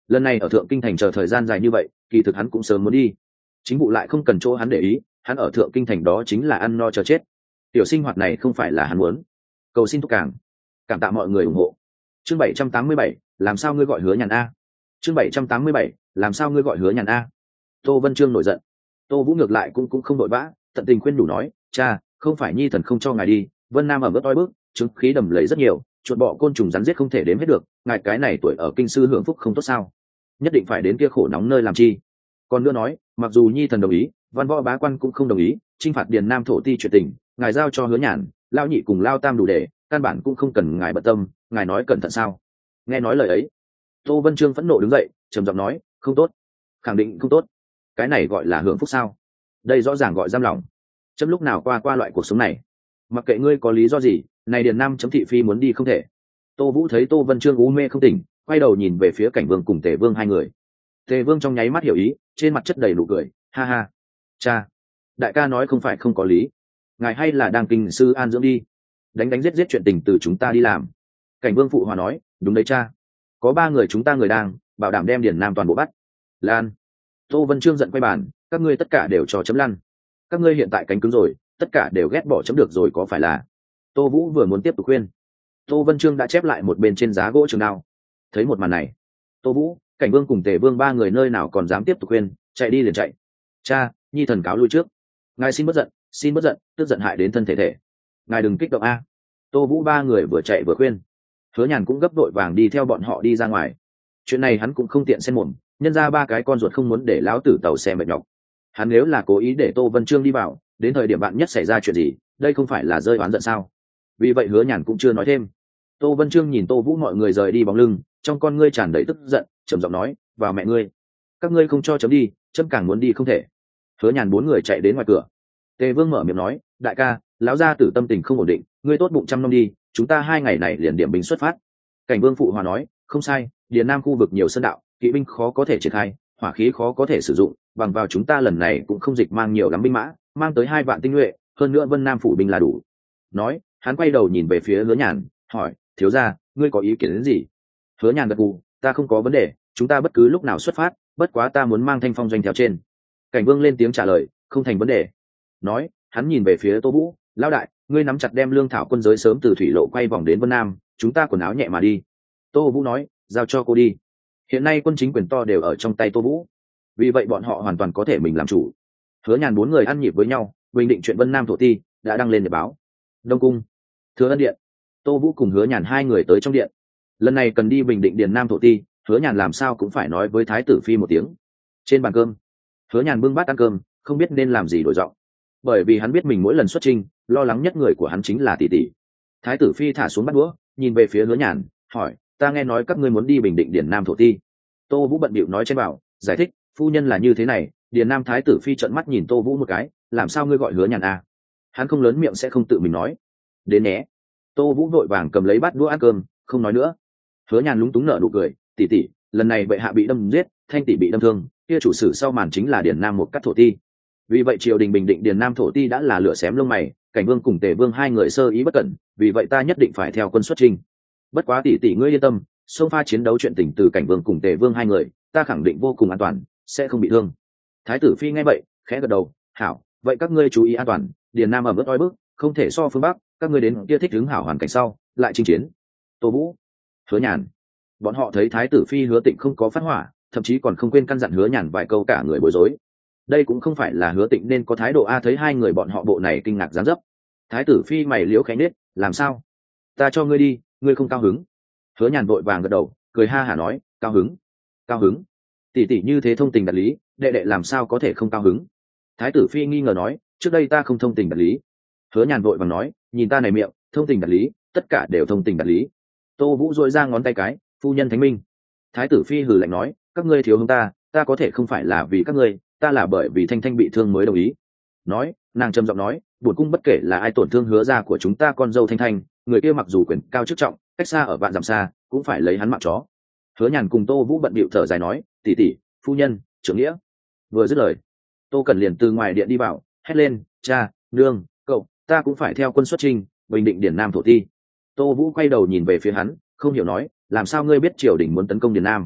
lần này ở thượng kinh thành chờ thời gian dài như vậy, kỳ thực hắn cũng sớm muốn đi, chính vụ lại không cần chỗ hắn để ý, hắn ở thượng kinh thành đó chính là ăn no chờ chết. Tiểu sinh hoạt này không phải là hắn muốn. Cầu xin thúc càng, cảm tạ mọi người ủng hộ. Chương bảy trăm tám mươi bảy, làm sao ngươi gọi Hứa Nhàn a? Chương bảy trăm tám mươi bảy, làm sao ngươi gọi Hứa Nhàn a? Tô Vân Chương nổi giận. Tô Vũ ngược lại cũng cũng không đội vã, tận tình khuyên đủ nói, cha, không phải nhi thần không cho ngài đi, Vân Nam ở mức oi bức, chứng khí đầm lầy rất nhiều, chuột bọ côn trùng rắn giết không thể đếm hết được, ngài cái này tuổi ở kinh sư hưởng phúc không tốt sao? Nhất định phải đến kia khổ nóng nơi làm chi? Còn nữa nói, mặc dù nhi thần đồng ý, văn võ bá quan cũng không đồng ý, chinh phạt điền nam thổ ti chuyện tình, ngài giao cho Hứa Nhàn, lao nhị cùng lao tam đủ để, căn bản cũng không cần ngài bận tâm, ngài nói cẩn thận sao? Nghe nói lời ấy, Tô Vân Chương phẫn nộ đứng dậy, trầm giọng nói, không tốt, khẳng định không tốt. Cái này gọi là hưởng phúc sao? Đây rõ ràng gọi giam lòng. Chấm lúc nào qua qua loại cuộc sống này? Mặc kệ ngươi có lý do gì, này điền nam chấm thị phi muốn đi không thể. Tô Vũ thấy Tô Vân Chương u mê không tỉnh, quay đầu nhìn về phía Cảnh Vương cùng Tề Vương hai người. Tề Vương trong nháy mắt hiểu ý, trên mặt chất đầy nụ cười, ha ha, cha, đại ca nói không phải không có lý, ngài hay là đang kinh sư an dưỡng đi, đánh đánh giết giết chuyện tình từ chúng ta đi làm. Cảnh Vương phụ hòa nói, đúng đấy cha, có ba người chúng ta người đang bảo đảm đem điền nam toàn bộ bắt. Lan. Tô Vân Chương giận quay bàn, các ngươi tất cả đều cho chấm lăn, các ngươi hiện tại cánh cứng rồi, tất cả đều ghét bỏ chấm được rồi có phải là? Tô Vũ vừa muốn tiếp tục khuyên, Tô Vân Chương đã chép lại một bên trên giá gỗ trường đao. Thấy một màn này, Tô Vũ, Cảnh Vương cùng Tề Vương ba người nơi nào còn dám tiếp tục khuyên, chạy đi liền chạy. Cha, nhi thần cáo lui trước, ngài xin bất giận, xin bất giận, tức giận hại đến thân thể thể, ngài đừng kích động a. Tô Vũ ba người vừa chạy vừa khuyên, Hứa Nhàn cũng gấp đội vàng đi theo bọn họ đi ra ngoài. Chuyện này hắn cũng không tiện xen mồm, nhân ra ba cái con ruột không muốn để lão tử tàu xe mệt nhọc. Hắn nếu là cố ý để Tô Vân Chương đi vào, đến thời điểm bạn nhất xảy ra chuyện gì, đây không phải là rơi oán giận sao? Vì vậy Hứa Nhàn cũng chưa nói thêm. Tô Vân Chương nhìn Tô Vũ mọi người rời đi bóng lưng, trong con ngươi tràn đầy tức giận, trầm giọng nói, vào mẹ ngươi, các ngươi không cho chấm đi, chấm càng muốn đi không thể. Hứa Nhàn bốn người chạy đến ngoài cửa. Tề Vương mở miệng nói, đại ca, lão gia tử tâm tình không ổn định, ngươi tốt bụng chăm nom đi, chúng ta hai ngày này liền điểm binh xuất phát. Cảnh Vương phụ hòa nói, không sai, điền nam khu vực nhiều sơn đạo, kỵ binh khó có thể triển khai, hỏa khí khó có thể sử dụng, bằng vào chúng ta lần này cũng không dịch mang nhiều lắm binh mã, mang tới hai vạn tinh nhuệ, hơn nữa Vân Nam phủ binh là đủ. Nói, hắn quay đầu nhìn về phía Hứa Nhàn, hỏi, thiếu gia, ngươi có ý kiến đến gì? Hứa Nhàn gật gù, ta không có vấn đề, chúng ta bất cứ lúc nào xuất phát, bất quá ta muốn mang Thanh Phong doanh theo trên. Cảnh Vương lên tiếng trả lời, không thành vấn đề. Nói, hắn nhìn về phía Tô Vũ, lão đại, ngươi nắm chặt đem lương thảo quân giới sớm từ thủy lộ quay vòng đến Vân Nam, chúng ta quần áo nhẹ mà đi. Tô Vũ nói, giao cho cô đi. Hiện nay quân chính quyền to đều ở trong tay Tô Vũ, vì vậy bọn họ hoàn toàn có thể mình làm chủ. Hứa Nhàn bốn người ăn nhịp với nhau, bình định chuyện Vân Nam thổ ti đã đăng lên để báo. Đông cung, Thừa Ân điện, Tô Vũ cùng Hứa Nhàn hai người tới trong điện. Lần này cần đi bình định điền nam thổ ti, Hứa Nhàn làm sao cũng phải nói với thái tử phi một tiếng. Trên bàn cơm, Hứa Nhàn bưng bát ăn cơm, không biết nên làm gì đổi giọng, bởi vì hắn biết mình mỗi lần xuất chinh, lo lắng nhất người của hắn chính là tỷ tỷ. Thái tử phi thả xuống bát đũa, nhìn về phía Hứa Nhàn, hỏi, ta nghe nói các ngươi muốn đi bình định điền nam thổ ti. Tô Vũ bận bịu nói trên bảo, giải thích, phu nhân là như thế này. Điền nam thái tử phi trợn mắt nhìn Tô Vũ một cái, làm sao ngươi gọi Hứa Nhàn a? Hắn không lớn miệng sẽ không tự mình nói. Đến nhé. Tô Vũ vội vàng cầm lấy bát đũa ăn cơm, không nói nữa. Hứa Nhàn lúng túng nở nụ cười, tỷ tỷ, lần này bệ hạ bị đâm giết, Thanh tỷ bị đâm thương, kia chủ sử sau màn chính là Điền Nam một cắt thổ ti. Vì vậy triều đình bình định Điền Nam thổ ti đã là lửa xém lông mày, Cảnh Vương cùng Tề Vương hai người sơ ý bất cẩn, vì vậy ta nhất định phải theo quân xuất chinh. Bất quá tỷ tỷ ngươi yên tâm, xông pha chiến đấu chuyện tình từ Cảnh Vương cùng Tề Vương hai người, ta khẳng định vô cùng an toàn, sẽ không bị thương. Thái tử phi nghe vậy, khẽ gật đầu, hảo, vậy các ngươi chú ý an toàn, Điền Nam ẩm ướt oi bức, không thể so phương Bắc, các ngươi đến kia thích ứng hảo hoàn cảnh sau, lại chinh chiến. Tô Vũ, Hứa Nhàn, bọn họ thấy thái tử phi Hứa Tịnh không có phát hỏa, thậm chí còn không quên căn dặn Hứa Nhàn vài câu, cả người bối rối. Đây cũng không phải là Hứa Tịnh nên có thái độ a. Thấy hai người bọn họ bộ này kinh ngạc dáng dấp, thái tử phi mày liễu khẽ nết, làm sao? Ta cho ngươi đi, ngươi không cao hứng? Hứa Nhàn vội vàng gật đầu, cười ha hả nói, cao hứng, cao hứng. Tỷ tỷ như thế thông tình đạt lý, đệ đệ làm sao có thể không cao hứng? Thái tử phi nghi ngờ nói, trước đây ta không thông tình đạt lý. Hứa Nhàn vội vàng nói, nhìn ta này miệng, thông tình đạt lý, tất cả đều thông tình đạt lý. Tô Vũ dội ra ngón tay cái, phu nhân thánh minh. Thái tử phi hừ lạnh nói, các ngươi thiếu hướng ta, ta có thể không phải là vì các ngươi, ta là bởi vì Thanh Thanh bị thương mới đồng ý. Nói, nàng trầm giọng nói, bổn cung bất kể là ai tổn thương Hứa gia của chúng ta con dâu Thanh Thanh, người kia mặc dù quyền cao chức trọng, cách xa ở vạn dặm xa, cũng phải lấy hắn mạng chó. Hứa Nhàn cùng Tô Vũ bận bịu thở dài nói, tỷ tỷ, phu nhân, trưởng nghĩa. Vừa dứt lời, Tô Cẩn liền từ ngoài điện đi vào, hét lên, cha, nương, cậu, ta cũng phải theo quân xuất chinh, bình định Điền Nam thổ ti. Tô Vũ quay đầu nhìn về phía hắn, không hiểu nói, làm sao ngươi biết triều đình muốn tấn công Điền Nam?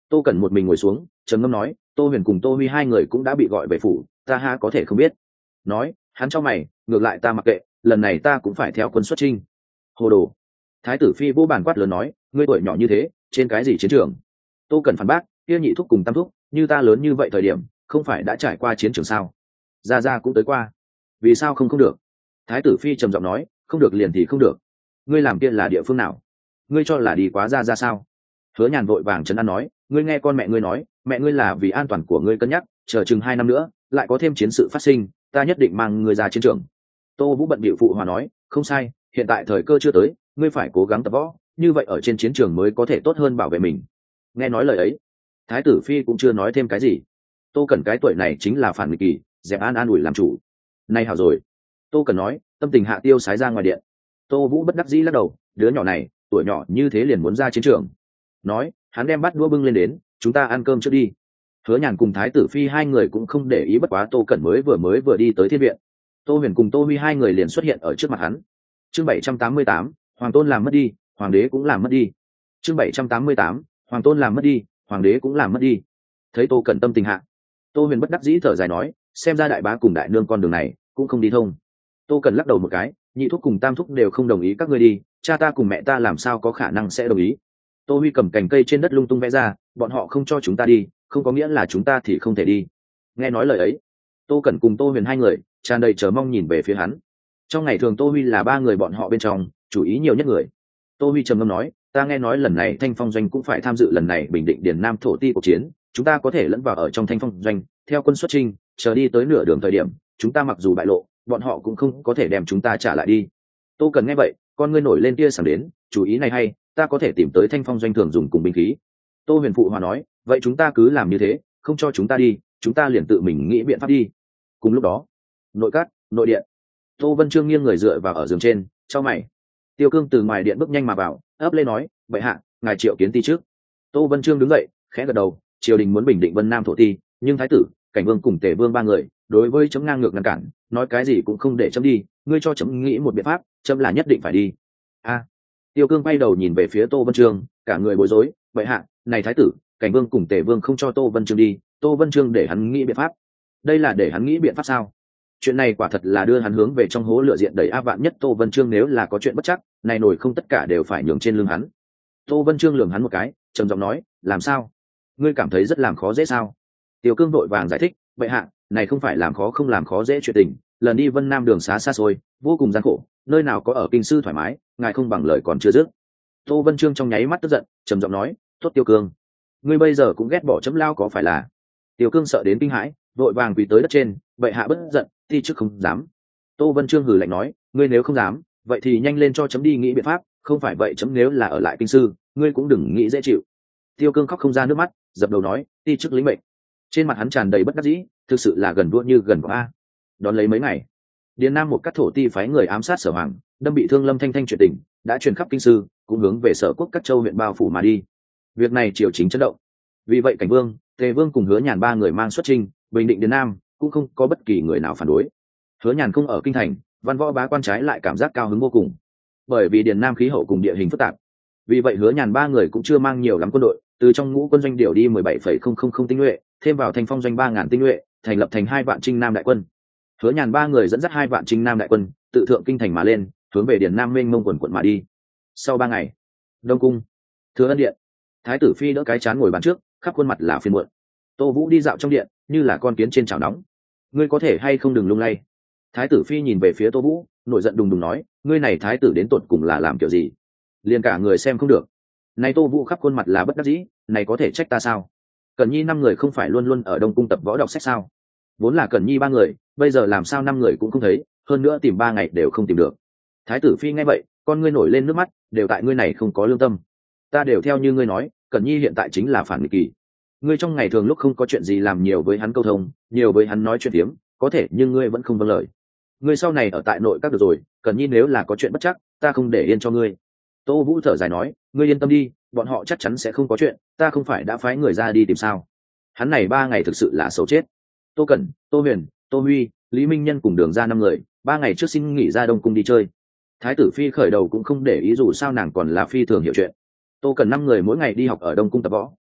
Tô Cẩn một mình ngồi xuống trầm ngâm nói, Tô Huyền cùng Tô Huy hai người cũng đã bị gọi về phủ, ta ha có thể không biết. Nói hắn cho mày, ngược lại ta mặc kệ, lần này ta cũng phải theo quân xuất chinh. Hồ đồ. Thái tử phi vô bàn quát lớn nói, ngươi tuổi nhỏ như thế trên cái gì chiến trường? Tô Cẩn phản bác, kia nhị thúc cùng tam thúc như ta lớn như vậy thời điểm không phải đã trải qua chiến trường sao? Gia Gia cũng tới qua, vì sao không không được? Thái tử phi trầm giọng nói, không được liền thì không được. Ngươi làm kia là địa phương nào? Ngươi cho là đi quá Gia Gia sao? Hứa Nhàn vội vàng trấn an nói, ngươi nghe con mẹ ngươi nói, mẹ ngươi là vì an toàn của ngươi cân nhắc, chờ chừng hai năm nữa lại có thêm chiến sự phát sinh, ta nhất định mang ngươi ra chiến trường. Tô Vũ bận bịu phụ hòa nói, không sai, hiện tại thời cơ chưa tới, ngươi phải cố gắng tập võ, như vậy ở trên chiến trường mới có thể tốt hơn bảo vệ mình. Nghe nói lời ấy, Thái tử phi cũng chưa nói thêm cái gì. Tô Cẩn cái tuổi này chính là phản nghịch kỳ, dẹp an an ủi làm chủ. Nay hảo rồi. Tô Cẩn nói, tâm tình hạ tiêu sái ra ngoài điện. Tô Vũ bất đắc dĩ lắc đầu, đứa nhỏ này tuổi nhỏ như thế liền muốn ra chiến trường. Nói hắn đem bát đũa bưng lên đến, chúng ta ăn cơm trước đi. Hứa Nhàn cùng Thái tử phi hai người cũng không để ý, bất quá Tô Cẩn mới vừa mới vừa đi tới thiên viện, Tô Huyền cùng Tô Huy hai người liền xuất hiện ở trước mặt hắn. Chương bảy trăm tám mươi tám, hoàng tôn làm mất đi, hoàng đế cũng làm mất đi. Chương bảy trăm tám mươi tám, hoàng tôn làm mất đi, hoàng đế cũng làm mất đi. Thấy Tô Cẩn tâm tình hạ, Tô Huyền bất đắc dĩ thở dài nói, xem ra đại bá cùng đại nương con đường này cũng không đi thông. Tô Cẩn lắc đầu một cái, nhị thúc cùng tam thúc đều không đồng ý các ngươi đi, cha ta cùng mẹ ta làm sao có khả năng sẽ đồng ý. Tô Huy cầm cành cây trên đất lung tung vẽ ra, bọn họ không cho chúng ta đi, không có nghĩa là chúng ta thì không thể đi. Nghe nói lời ấy, Tô Cẩn cùng Tô Huyền hai người tràn đầy chờ mong nhìn về phía hắn. Trong ngày thường Tô Huy là ba người bọn họ bên trong chủ ý nhiều nhất người. Tô Huy trầm ngâm nói, ta nghe nói lần này Thanh Phong doanh cũng phải tham dự lần này bình định Điền Nam thổ ti cuộc chiến, chúng ta có thể lẫn vào ở trong Thanh Phong doanh, theo quân xuất chinh, chờ đi tới nửa đường thời điểm, chúng ta mặc dù bại lộ, bọn họ cũng không có thể đem chúng ta trả lại đi. Tô Cẩn nghe vậy, con ngươi nổi lên tia sáng đến, chủ ý này hay, ta có thể tìm tới Thanh Phong doanh thường dùng cùng binh khí. Tô Huyền phụ hòa nói, vậy chúng ta cứ làm như thế, không cho chúng ta đi, chúng ta liền tự mình nghĩ biện pháp đi. Cùng lúc đó, nội các, nội điện, Tô Vân Trương nghiêng người dựa vào ở giường trên, cho mày. Tiêu Cương từ ngoài điện bước nhanh mà vào, ấp lên nói, bệ hạ, ngài triệu kiến ti trước. Tô Vân Trương đứng dậy, khẽ gật đầu, triều đình muốn bình định Vân Nam thổ ti, nhưng thái tử, cảnh vương cùng tề vương ba người đối với chấm ngang ngược ngăn cản, nói cái gì cũng không để chấm đi, ngươi cho chấm nghĩ một biện pháp, chấm là nhất định phải đi. A. Tiêu Cương bay đầu nhìn về phía Tô Vân Trương, cả người bối rối, bệ hạ, này thái tử, cảnh vương cùng tề vương không cho Tô Vân Trương đi, Tô Vân Trương để hắn nghĩ biện pháp. Đây là để hắn nghĩ biện pháp sao? Chuyện này quả thật là đưa hắn hướng về trong hố lửa diện đầy a vạn nhất Tô Vân Trương nếu là có chuyện bất chắc, này nổi không tất cả đều phải nhường trên lưng hắn. Tô Vân Trương lườm hắn một cái, trầm giọng nói, làm sao? Ngươi cảm thấy rất làm khó dễ sao? Tiêu Cương vội vàng giải thích, bệ hạ, này không phải làm khó không làm khó dễ chuyện tình, lần đi Vân Nam đường xá xa xôi, vô cùng gian khổ, nơi nào có ở kinh sư thoải mái, ngài không bằng lời còn chưa dứt. Tô Vân Trương trong nháy mắt tức giận, trầm giọng nói, tốt Tiêu Cương, ngươi bây giờ cũng ghét bỏ chấm lao có phải là? Tiêu Cương sợ đến kinh hãi, vội vàng quỳ tới đất trên, bệ hạ bất giận, ti chức không dám. Tô Vân Trương hừ lạnh nói, ngươi nếu không dám, vậy thì nhanh lên cho chấm đi nghĩ biện pháp, không phải vậy chấm nếu là ở lại kinh sư, ngươi cũng đừng nghĩ dễ chịu. Tiêu Cương khóc không ra nước mắt, dập đầu nói, ti chức lĩnh mệnh. Trên mặt hắn tràn đầy bất đắc dĩ, thực sự là gần đua như gần vọng a. Đón lấy mấy ngày, Điền Nam một các thổ ti phái người ám sát Sở Hoàng, đâm bị thương Lâm Thanh Thanh chuyện tình đã truyền khắp kinh sư, cũng hướng về Sở Quốc các châu huyện bao phủ mà đi. Việc này triều chính chấn động. Vì vậy Cảnh Vương, Tề Vương cùng Hứa Nhàn ba người mang xuất chinh, bình định Điền Nam, cũng không có bất kỳ người nào phản đối. Hứa Nhàn không ở kinh thành, văn võ bá quan trái lại cảm giác cao hứng vô cùng, bởi vì Điền Nam khí hậu cùng địa hình phức tạp. Vì vậy Hứa Nhàn ba người cũng chưa mang nhiều lắm quân đội, từ trong ngũ quân doanh điều đi mười bảy phẩy không không không tinh nhuệ, thêm vào Thanh Phong doanh ba ngàn tinh nhuệ, thành lập thành hai vạn Trinh Nam đại quân. Hứa Nhàn ba người dẫn dắt hai vạn Trinh Nam đại quân, tự thượng kinh thành mà lên, hướng về Điền Nam mênh mông quần quận mà đi. Sau ba ngày, Đông cung, Thừa Ân điện, Thái tử phi đỡ cái chán ngồi bàn trước, khắp khuôn mặt là phiền muộn. Tô Vũ đi dạo trong điện, như là con kiến trên chảo nóng. Ngươi có thể hay không đừng lung lay? Thái tử phi nhìn về phía Tô Vũ, nổi giận đùng đùng nói, ngươi này thái tử đến tột cùng là làm kiểu gì? Liền cả người xem không được. Này Tô Vũ khắp khuôn mặt là bất đắc dĩ, này có thể trách ta sao? Cẩn Nhi năm người không phải luôn luôn ở Đông cung tập võ đọc sách sao? Vốn là Cẩn Nhi ba người, bây giờ làm sao năm người cũng không thấy, hơn nữa tìm ba ngày đều không tìm được. Thái tử phi nghe vậy, con ngươi nổi lên nước mắt, đều tại ngươi này không có lương tâm. Ta đều theo như ngươi nói, Cẩn Nhi hiện tại chính là phản nghịch kỳ. Ngươi trong ngày thường lúc không có chuyện gì làm nhiều với hắn câu thông, nhiều với hắn nói chuyện tiếm, có thể nhưng ngươi vẫn không vâng lời. Ngươi sau này ở tại nội các được rồi, Cẩn Nhi nếu là có chuyện bất chắc, ta không để yên cho ngươi. Tô Vũ thở dài nói, ngươi yên tâm đi, bọn họ chắc chắn sẽ không có chuyện, ta không phải đã phái người ra đi tìm sao? Hắn này ba ngày thực sự là xấu chết. Tô Cẩn, Tô Huyền, Tô Huy, Lý Minh Nhân cùng Đường ra năm người, ba ngày trước xin nghỉ ra Đông cung đi chơi. Thái tử phi khởi đầu cũng không để ý, dù sao nàng còn là phi thường hiểu chuyện. Tô Cẩn năm người mỗi ngày đi học ở Đông cung tập võ,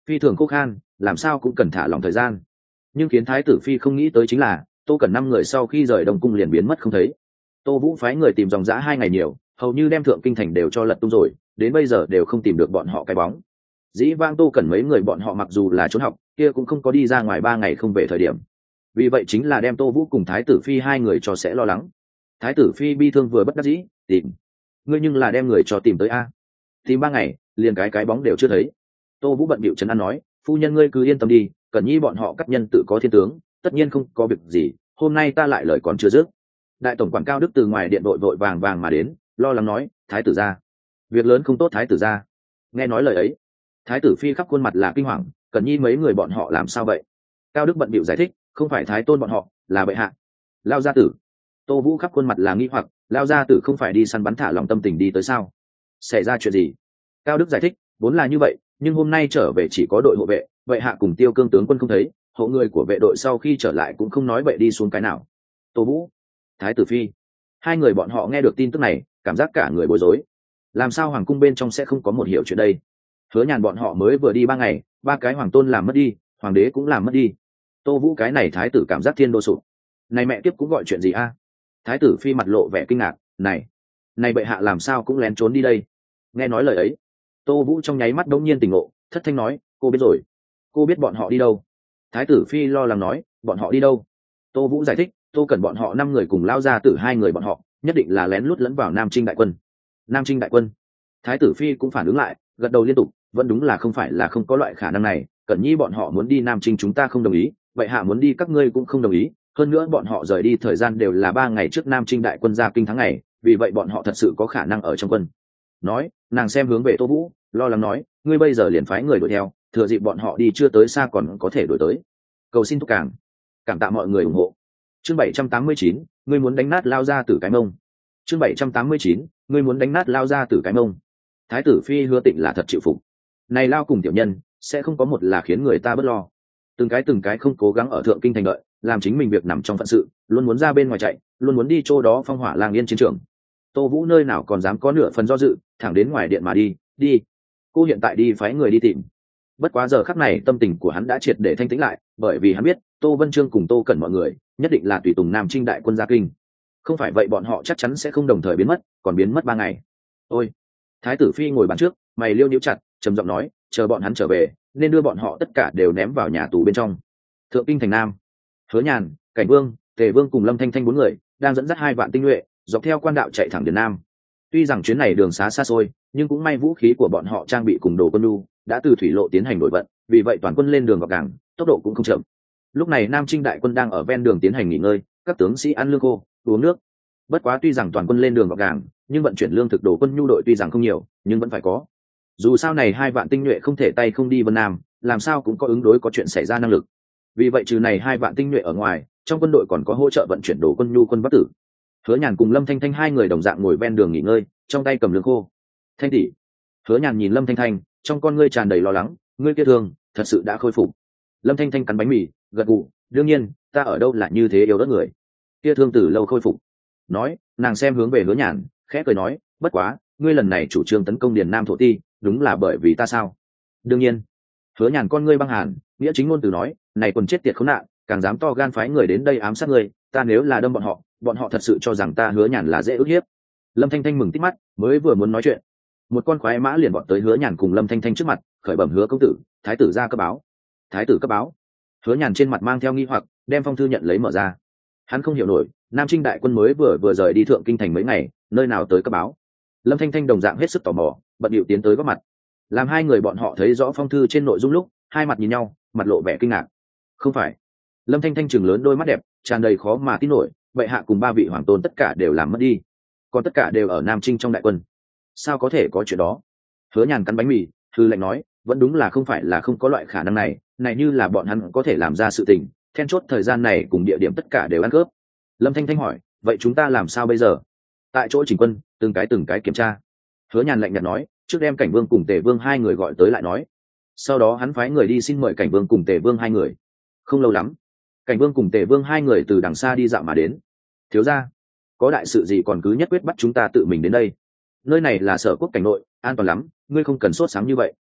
phi thường khô khan, làm sao cũng cần thả lỏng thời gian. Nhưng khiến thái tử phi không nghĩ tới chính là tô cẩn năm người sau khi rời đông cung liền biến mất không thấy. Tô Vũ phái người tìm dòng dã hai ngày nhiều, hầu như đem thượng kinh thành đều cho lật tung rồi, đến bây giờ đều không tìm được bọn họ cái bóng. Dĩ vang tô cẩn mấy người bọn họ mặc dù là trốn học, kia cũng không có đi ra ngoài ba ngày không về thời điểm. Vì vậy chính là đem Tô Vũ cùng thái tử phi hai người cho sẽ lo lắng. Thái tử phi bi thương vừa bất đắc dĩ, tìm ngươi nhưng là đem người cho tìm tới a. Tìm ba ngày, liền cái cái bóng đều chưa thấy. Tô Vũ bận bịu trấn an nói, phu nhân ngươi cứ yên tâm đi, Cẩn Nhi bọn họ cắt nhân tự có thiên tướng, tất nhiên không có việc gì, hôm nay ta lại lời còn chưa dứt. Đại tổng quản Cao Đức từ ngoài điện vội vội vàng vàng mà đến, lo lắng nói, thái tử gia, việc lớn không tốt thái tử gia. Nghe nói lời ấy, thái tử phi khắp khuôn mặt là kinh hoàng, Cẩn Nhi mấy người bọn họ làm sao vậy? Cao Đức bận bịu giải thích, không phải thái tôn bọn họ, là bệ hạ. Lao gia tử. Tô Vũ khắp khuôn mặt là nghi hoặc, Lao gia tử không phải đi săn bắn thả lòng tâm tình đi tới sao? Xảy ra chuyện gì? Cao Đức giải thích, vốn là như vậy, nhưng hôm nay trở về chỉ có đội hộ vệ, bệ hạ cùng Tiêu Cương tướng quân không thấy, hộ người của vệ đội sau khi trở lại cũng không nói bệ đi xuống cái nào. Tô Vũ, thái tử phi, hai người bọn họ nghe được tin tức này, cảm giác cả người bối rối. Làm sao hoàng cung bên trong sẽ không có một hiểu chuyện đây? Hứa Nhàn bọn họ mới vừa đi ba ngày, ba cái hoàng tôn làm mất đi, hoàng đế cũng làm mất đi. Tô Vũ cái này thái tử cảm giác thiên đô sụp. Này mẹ tiếp cũng gọi chuyện gì a? Thái tử phi mặt lộ vẻ kinh ngạc, này, này bệ hạ làm sao cũng lén trốn đi đây? Nghe nói lời ấy, Tô Vũ trong nháy mắt đống nhiên tỉnh ngộ, thất thanh nói, cô biết rồi. Cô biết bọn họ đi đâu? Thái tử phi lo lắng nói, bọn họ đi đâu? Tô Vũ giải thích, Tô Cẩn bọn họ năm người cùng lao ra tử hai người bọn họ, nhất định là lén lút lẫn vào Nam Trinh đại quân. Nam Trinh đại quân? Thái tử phi cũng phản ứng lại, gật đầu liên tục, vẫn đúng là không phải là không có loại khả năng này, Cẩn Nhi bọn họ muốn đi Nam Trinh chúng ta không đồng ý, vậy hạ muốn đi các ngươi cũng không đồng ý, hơn nữa bọn họ rời đi thời gian đều là ba ngày trước Nam Trinh đại quân ra kinh tháng ngày, vì vậy bọn họ thật sự có khả năng ở trong quân. Nói, nàng xem hướng về Tô Vũ, lo lắng nói, ngươi bây giờ liền phái người đuổi theo, thừa dịp bọn họ đi chưa tới xa còn có thể đuổi tới. Cầu xin thúc càng, cảm tạ mọi người ủng hộ. Chương bảy trăm tám mươi chín, ngươi muốn đánh nát lao ra tử cái mông. Chương bảy trăm tám mươi chín, ngươi muốn đánh nát lao ra tử cái mông. Thái tử phi Hứa Tịnh là thật chịu phục. Này lao cùng tiểu nhân, sẽ không có một là khiến người ta bất lo. Từng cái từng cái không cố gắng ở thượng kinh thành đợi, làm chính mình việc nằm trong phận sự, luôn muốn ra bên ngoài chạy, luôn muốn đi chỗ đó phong hỏa lang yên chiến trường. Tô Vũ nơi nào còn dám có nửa phần do dự, thẳng đến ngoài điện mà đi, đi. Cô hiện tại đi phái người đi tìm. Bất quá giờ khắc này tâm tình của hắn đã triệt để thanh tĩnh lại, bởi vì hắn biết, Tô Vân Chương cùng Tô Cẩn mọi người, nhất định là tùy tùng Nam Trinh đại quân ra kinh. Không phải vậy bọn họ chắc chắn sẽ không đồng thời biến mất, còn biến mất ba ngày. Ôi, thái tử phi ngồi bàn trước, mày liêu nhíu chặt, trầm giọng nói, chờ bọn hắn trở về, nên đưa bọn họ tất cả đều ném vào nhà tù bên trong. Thượng kinh thành Nam, Hứa Nhàn, Cảnh Vương, Tề Vương cùng Lâm Thanh Thanh bốn người đang dẫn dắt hai vạn tinh nhuệ, dọc theo quan đạo chạy thẳng đến Nam. Tuy rằng chuyến này đường xá xa xôi, nhưng cũng may vũ khí của bọn họ trang bị cùng đồ quân nhu đã từ thủy lộ tiến hành đổi vận, vì vậy toàn quân lên đường gọc gàng, tốc độ cũng không chậm. Lúc này Nam Trinh đại quân đang ở ven đường tiến hành nghỉ ngơi, các tướng sĩ ăn lương khô, uống nước. Bất quá tuy rằng toàn quân lên đường gọc gàng, nhưng vận chuyển lương thực đồ quân nhu đội tuy rằng không nhiều, nhưng vẫn phải có. Dù sao này hai vạn tinh nhuệ không thể tay không đi Vân Nam, làm sao cũng có ứng đối có chuyện xảy ra năng lực. Vì vậy trừ này hai vạn tinh nhuệ ở ngoài, trong quân đội còn có hỗ trợ vận chuyển đồ quân nhu quân Bắc Tử. Hứa Nhàn cùng Lâm Thanh Thanh hai người đồng dạng ngồi ven đường nghỉ ngơi, trong tay cầm lương khô. Thanh tỷ. Hứa Nhàn nhìn Lâm Thanh Thanh, trong con ngươi tràn đầy lo lắng, ngươi kia thương, thật sự đã khôi phục. Lâm Thanh Thanh cắn bánh mì, gật gù, đương nhiên, ta ở đâu là như thế yêu đất người. Kia thương từ lâu khôi phục. Nói, nàng xem hướng về Hứa Nhàn, khẽ cười nói, bất quá, ngươi lần này chủ trương tấn công Điền Nam thổ ti, đúng là bởi vì ta sao? Đương nhiên. Hứa Nhàn con ngươi băng hàn, nghĩa chính ngôn từ nói, này quần chết tiệt khốn nạn, càng dám to gan phái người đến đây ám sát ngươi, ta nếu là đâm bọn họ, bọn họ thật sự cho rằng ta Hứa Nhàn là dễ ức hiếp. Lâm Thanh Thanh mừng tít mắt, mới vừa muốn nói chuyện, một con khoái mã liền vọt tới Hứa Nhàn cùng Lâm Thanh Thanh trước mặt, khởi bẩm Hứa công tử, thái tử ra cấp báo. Thái tử cấp báo? Hứa Nhàn trên mặt mang theo nghi hoặc, đem phong thư nhận lấy mở ra. Hắn không hiểu nổi, Nam Trinh đại quân mới vừa vừa rời đi thượng kinh thành mấy ngày, nơi nào tới cấp báo? Lâm Thanh Thanh đồng dạng hết sức tò mò, bận điệu tiến tới góp mặt. Làm hai người bọn họ thấy rõ phong thư trên nội dung lúc, hai mặt nhìn nhau, mặt lộ vẻ kinh ngạc. Không phải. Lâm Thanh Thanh trừng lớn đôi mắt đẹp, tràn đầy khó mà tin nổi, vậy hạ cùng ba vị hoàng tôn tất cả đều làm mất đi, còn tất cả đều ở Nam Trinh trong đại quân. Sao có thể có chuyện đó? Hứa Nhàn cắn bánh mì, hư lệnh nói, vẫn đúng là không phải là không có loại khả năng này, này như là bọn hắn có thể làm ra sự tình, then chốt thời gian này cùng địa điểm tất cả đều ăn cướp. Lâm Thanh Thanh hỏi, vậy chúng ta làm sao bây giờ? Tại chỗ chỉnh quân, từng cái từng cái kiểm tra. Hứa Nhàn lạnh nhạt nói, trước đem Cảnh Vương cùng Tề Vương hai người gọi tới lại nói. Sau đó hắn phái người đi xin mời Cảnh Vương cùng Tề Vương hai người. Không lâu lắm, Cảnh Vương cùng Tề Vương hai người từ đằng xa đi dạo mà đến. Thiếu gia, có đại sự gì còn cứ nhất quyết bắt chúng ta tự mình đến đây. Nơi này là Sở Quốc cảnh nội, an toàn lắm, ngươi không cần sốt sáng như vậy.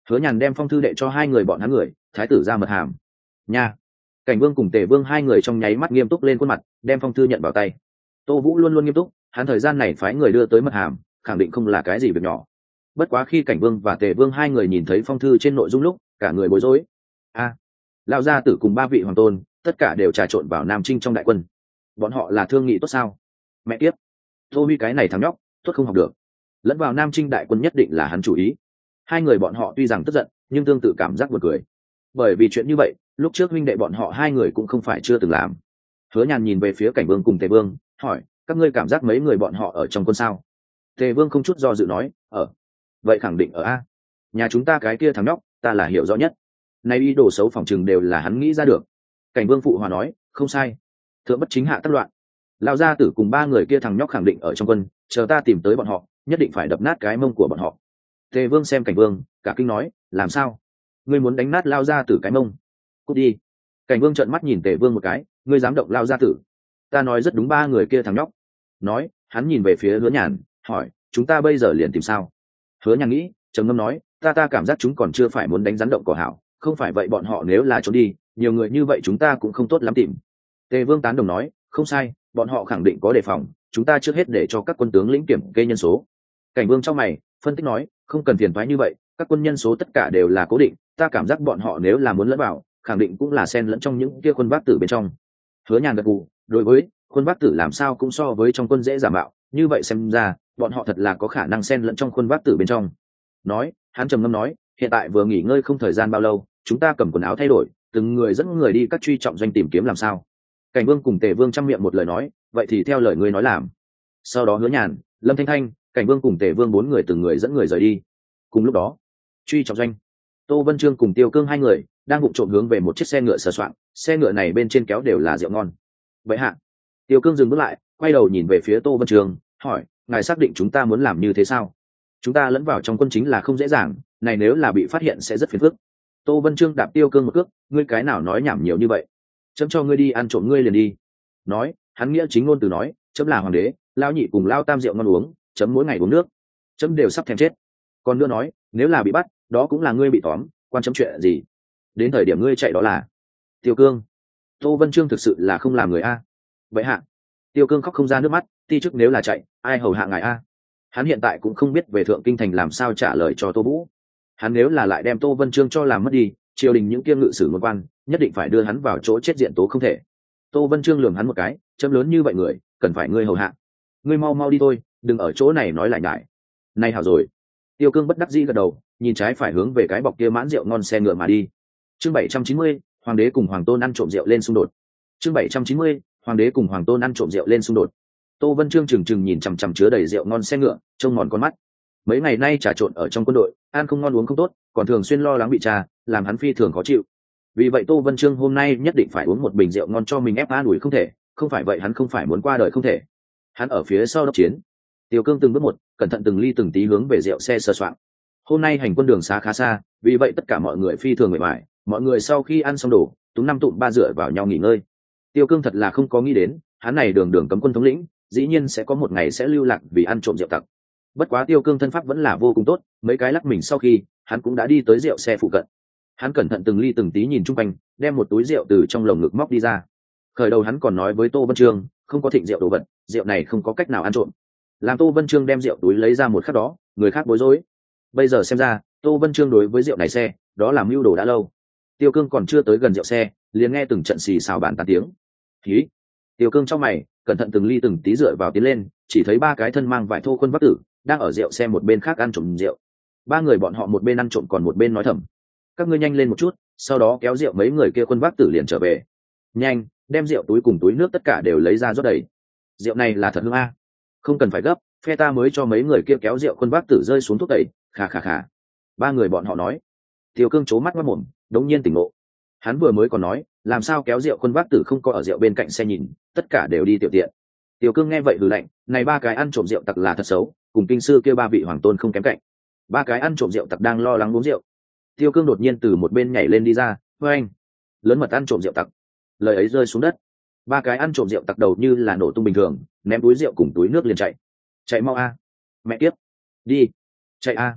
Hứa Nhàn đem phong thư đệ cho hai người bọn hắn người, thái tử ra mật hàm. Nha. Cảnh Vương cùng Tề Vương hai người trong nháy mắt nghiêm túc lên khuôn mặt, đem phong thư nhận vào tay. Tô Vũ luôn luôn nghiêm túc, hắn thời gian này phái người đưa tới mật hàm, khẳng định không là cái gì việc nhỏ. Bất quá khi Cảnh Vương và Tề Vương hai người nhìn thấy phong thư trên nội dung lúc, cả người bối rối. A, lão gia tử cùng ba vị hoàng tôn, tất cả đều trà trộn vào Nam Trinh trong đại quân. Bọn họ là thương nghị tốt sao? Mẹ kiếp, Tô Huy cái này thằng nhóc, tốt không học được. Lẫn vào Nam Trinh đại quân nhất định là hắn chủ ý. Hai người bọn họ tuy rằng tức giận, nhưng tương tự cảm giác buồn cười. Bởi vì chuyện như vậy, lúc trước huynh đệ bọn họ hai người cũng không phải chưa từng làm. Hứa Nhàn nhìn về phía Cảnh Vương cùng Tề Vương, hỏi: các ngươi cảm giác mấy người bọn họ ở trong quân sao? Tề Vương không chút do dự nói: ở. Vậy khẳng định ở a. Nhà chúng ta cái kia thằng nhóc, ta là hiểu rõ nhất. Nay ý đồ xấu phòng chừng đều là hắn nghĩ ra được. Cảnh Vương phụ hòa nói: không sai. Thượng bất chính hạ tất loạn. Lão gia tử cùng ba người kia thằng nhóc khẳng định ở trong quân, chờ ta tìm tới bọn họ, nhất định phải đập nát cái mông của bọn họ. Tề Vương xem Cảnh Vương, cả kinh nói: làm sao? Ngươi muốn đánh nát Lão gia tử cái mông? Cút đi. Cảnh Vương trợn mắt nhìn Tề Vương một cái: ngươi dám động Lão gia tử? Ta nói rất đúng, ba người kia thằng nhóc. Nói, hắn nhìn về phía Hứa Nhàn, hỏi: chúng ta bây giờ liền tìm sao? Hứa Nhàn nghĩ, trầm ngâm nói: ta ta cảm giác chúng còn chưa phải muốn đánh rắn động cỏ hảo, không phải vậy bọn họ nếu là trốn đi, nhiều người như vậy chúng ta cũng không tốt lắm tìm. Tề Vương tán đồng nói: không sai, bọn họ khẳng định có đề phòng, chúng ta trước hết để cho các quân tướng lĩnh kiểm kê nhân số. Cảnh Vương trong mày phân tích nói: không cần phiền toái như vậy, các quân nhân số tất cả đều là cố định, ta cảm giác bọn họ nếu là muốn lẫn vào, khẳng định cũng là xen lẫn trong những kia quân vác tử bên trong. Hứa Nhàn gật gù, đối với quân vác tử làm sao cũng so với trong quân dễ giả mạo, như vậy xem ra bọn họ thật là có khả năng xen lẫn trong quân vác tử bên trong. Nói, hắn trầm ngâm nói: hiện tại vừa nghỉ ngơi không thời gian bao lâu, chúng ta cầm quần áo thay đổi, từng người dẫn người đi các truy trọng doanh tìm kiếm làm sao. Cảnh Vương cùng Tề Vương trăm miệng một lời nói: vậy thì theo lời ngươi nói làm. Sau đó Hứa Nhàn, Lâm Thanh Thanh, Cảnh Vương cùng Tề Vương bốn người từng người dẫn người rời đi. Cùng lúc đó, truy trọng doanh, Tô Vân Chương cùng Tiêu Cương hai người đang vụng trộm hướng về một chiếc xe ngựa sờ soạn, xe ngựa này bên trên kéo đều là rượu ngon. Vậy hạ, Tiêu Cương dừng bước lại, quay đầu nhìn về phía Tô Vân Chương, hỏi: ngài xác định chúng ta muốn làm như thế sao? Chúng ta lẫn vào trong quân chính là không dễ dàng, này nếu là bị phát hiện sẽ rất phiền phức. Tô Vân Chương đạp Tiêu Cương một cước: ngươi cái nào nói nhảm nhiều như vậy? Chấm cho ngươi đi ăn trộm ngươi liền đi. Nói, hắn nghĩa chính ngôn từ nói: chấm là hoàng đế, lao nhị cùng lao tam rượu ngon uống, chấm mỗi ngày uống nước, chấm đều sắp thèm chết. Còn nữa nói, nếu là bị bắt, đó cũng là ngươi bị tóm, quan chấm chuyện gì? Đến thời điểm ngươi chạy đó là. Tiêu Cương. Tô Vân Chương thực sự là không làm người a. Vậy hạ. Tiêu Cương khóc không ra nước mắt, ti chức nếu là chạy, ai hầu hạ ngài a? Hắn hiện tại cũng không biết về thượng kinh thành làm sao trả lời cho Tô Vũ. Hắn nếu là lại đem Tô Vân Chương cho làm mất đi, triều đình những kia ngự sử ngôn quan nhất định phải đưa hắn vào chỗ chết diện tố không thể. Tô Vân Chương lườm hắn một cái: chấm lớn như vậy người, cần phải ngươi hầu hạ, ngươi mau mau đi thôi, đừng ở chỗ này nói lại nhải. Này hảo rồi. Tiêu Cương bất đắc dĩ gật đầu, nhìn trái phải hướng về cái bọc kia mãn rượu ngon xe ngựa mà đi. Chương bảy trăm chín mươi, hoàng đế cùng hoàng tôn ăn trộm rượu lên xung đột. Chương bảy trăm chín mươi, hoàng đế cùng hoàng tôn ăn trộm rượu lên xung đột. Tô Vân Chương trừng trừng nhìn chằm chằm chứa đầy rượu ngon xe ngựa, trông mòn con mắt. Mấy ngày nay trà trộn ở trong quân đội, ăn không ngon uống không tốt, còn thường xuyên lo lắng bị tra, làm hắn phi thường khó chịu. Vì vậy Tô Vân Chương hôm nay nhất định phải uống một bình rượu ngon cho mình ép an ủi không thể, không phải vậy hắn không phải muốn qua đời không thể. Hắn ở phía sau đốc chiến. Tiêu Cương từng bước một, cẩn thận từng ly từng tí hướng về rượu xe sơ soạn. Hôm nay hành quân đường xá khá xa, vì vậy tất cả mọi người phi thường mệt mỏi, mọi người sau khi ăn xong đồ, túm năm tụm ba dựa vào nhau nghỉ ngơi. Tiêu Cương thật là không có nghĩ đến, hắn này đường đường cấm quân thống lĩnh, dĩ nhiên sẽ có một ngày sẽ lưu lạc vì ăn trộm rượu tặc. Bất quá Tiêu Cương thân pháp vẫn là vô cùng tốt, mấy cái lắc mình sau khi, hắn cũng đã đi tới rượu xe phụ cận. Hắn cẩn thận từng ly từng tí nhìn chung quanh, đem một túi rượu từ trong lồng ngực móc đi ra. Khởi đầu hắn còn nói với Tô Vân Chương, không có thịnh rượu đồ vật, rượu này không có cách nào ăn trộm. Làm Tô Vân Chương đem rượu túi lấy ra một khắc đó, người khác bối rối. Bây giờ xem ra, Tô Vân Chương đối với rượu này xe, đó là mưu đồ đã lâu. Tiêu Cương còn chưa tới gần rượu xe, liền nghe từng trận xì xào bàn tán tiếng. Khí. Tiêu Cương trong mày, cẩn thận từng ly từng tí dựa vào tiến lên, chỉ thấy ba cái thân mang vải thô quân vác tử, đang ở rượu xe một bên khác ăn trộm rượu. Ba người bọn họ một bên ăn trộm còn một bên nói thầm: các ngươi nhanh lên một chút, sau đó kéo rượu mấy người kia quân vác tử liền trở về. Nhanh, đem rượu túi cùng túi nước tất cả đều lấy ra rót đầy. Rượu này là thật hương a. Không cần phải gấp, phe ta mới cho mấy người kia kéo rượu quân vác tử rơi xuống thuốc tẩy. Khà khà khà. Ba người bọn họ nói. Tiêu Cương trố mắt mắt mồm, đống nhiên tỉnh ngộ. Hắn vừa mới còn nói, làm sao kéo rượu quân vác tử không có ở rượu bên cạnh xe nhìn, tất cả đều đi tiểu tiện. Tiêu Cương nghe vậy hừ lạnh, này ba cái ăn trộm rượu tặc là thật xấu, cùng kinh sư kia ba vị hoàng tôn không kém cạnh. Ba cái ăn trộm rượu tặc đang lo lắng uống rượu. Tiêu Cương đột nhiên từ một bên nhảy lên đi ra, với anh, lớn mật ăn trộm rượu tặc. Lời ấy rơi xuống đất. Ba cái ăn trộm rượu tặc đầu như là nổ tung bình thường, ném túi rượu cùng túi nước liền chạy. Chạy mau a. Mẹ tiếp. Đi. Chạy a.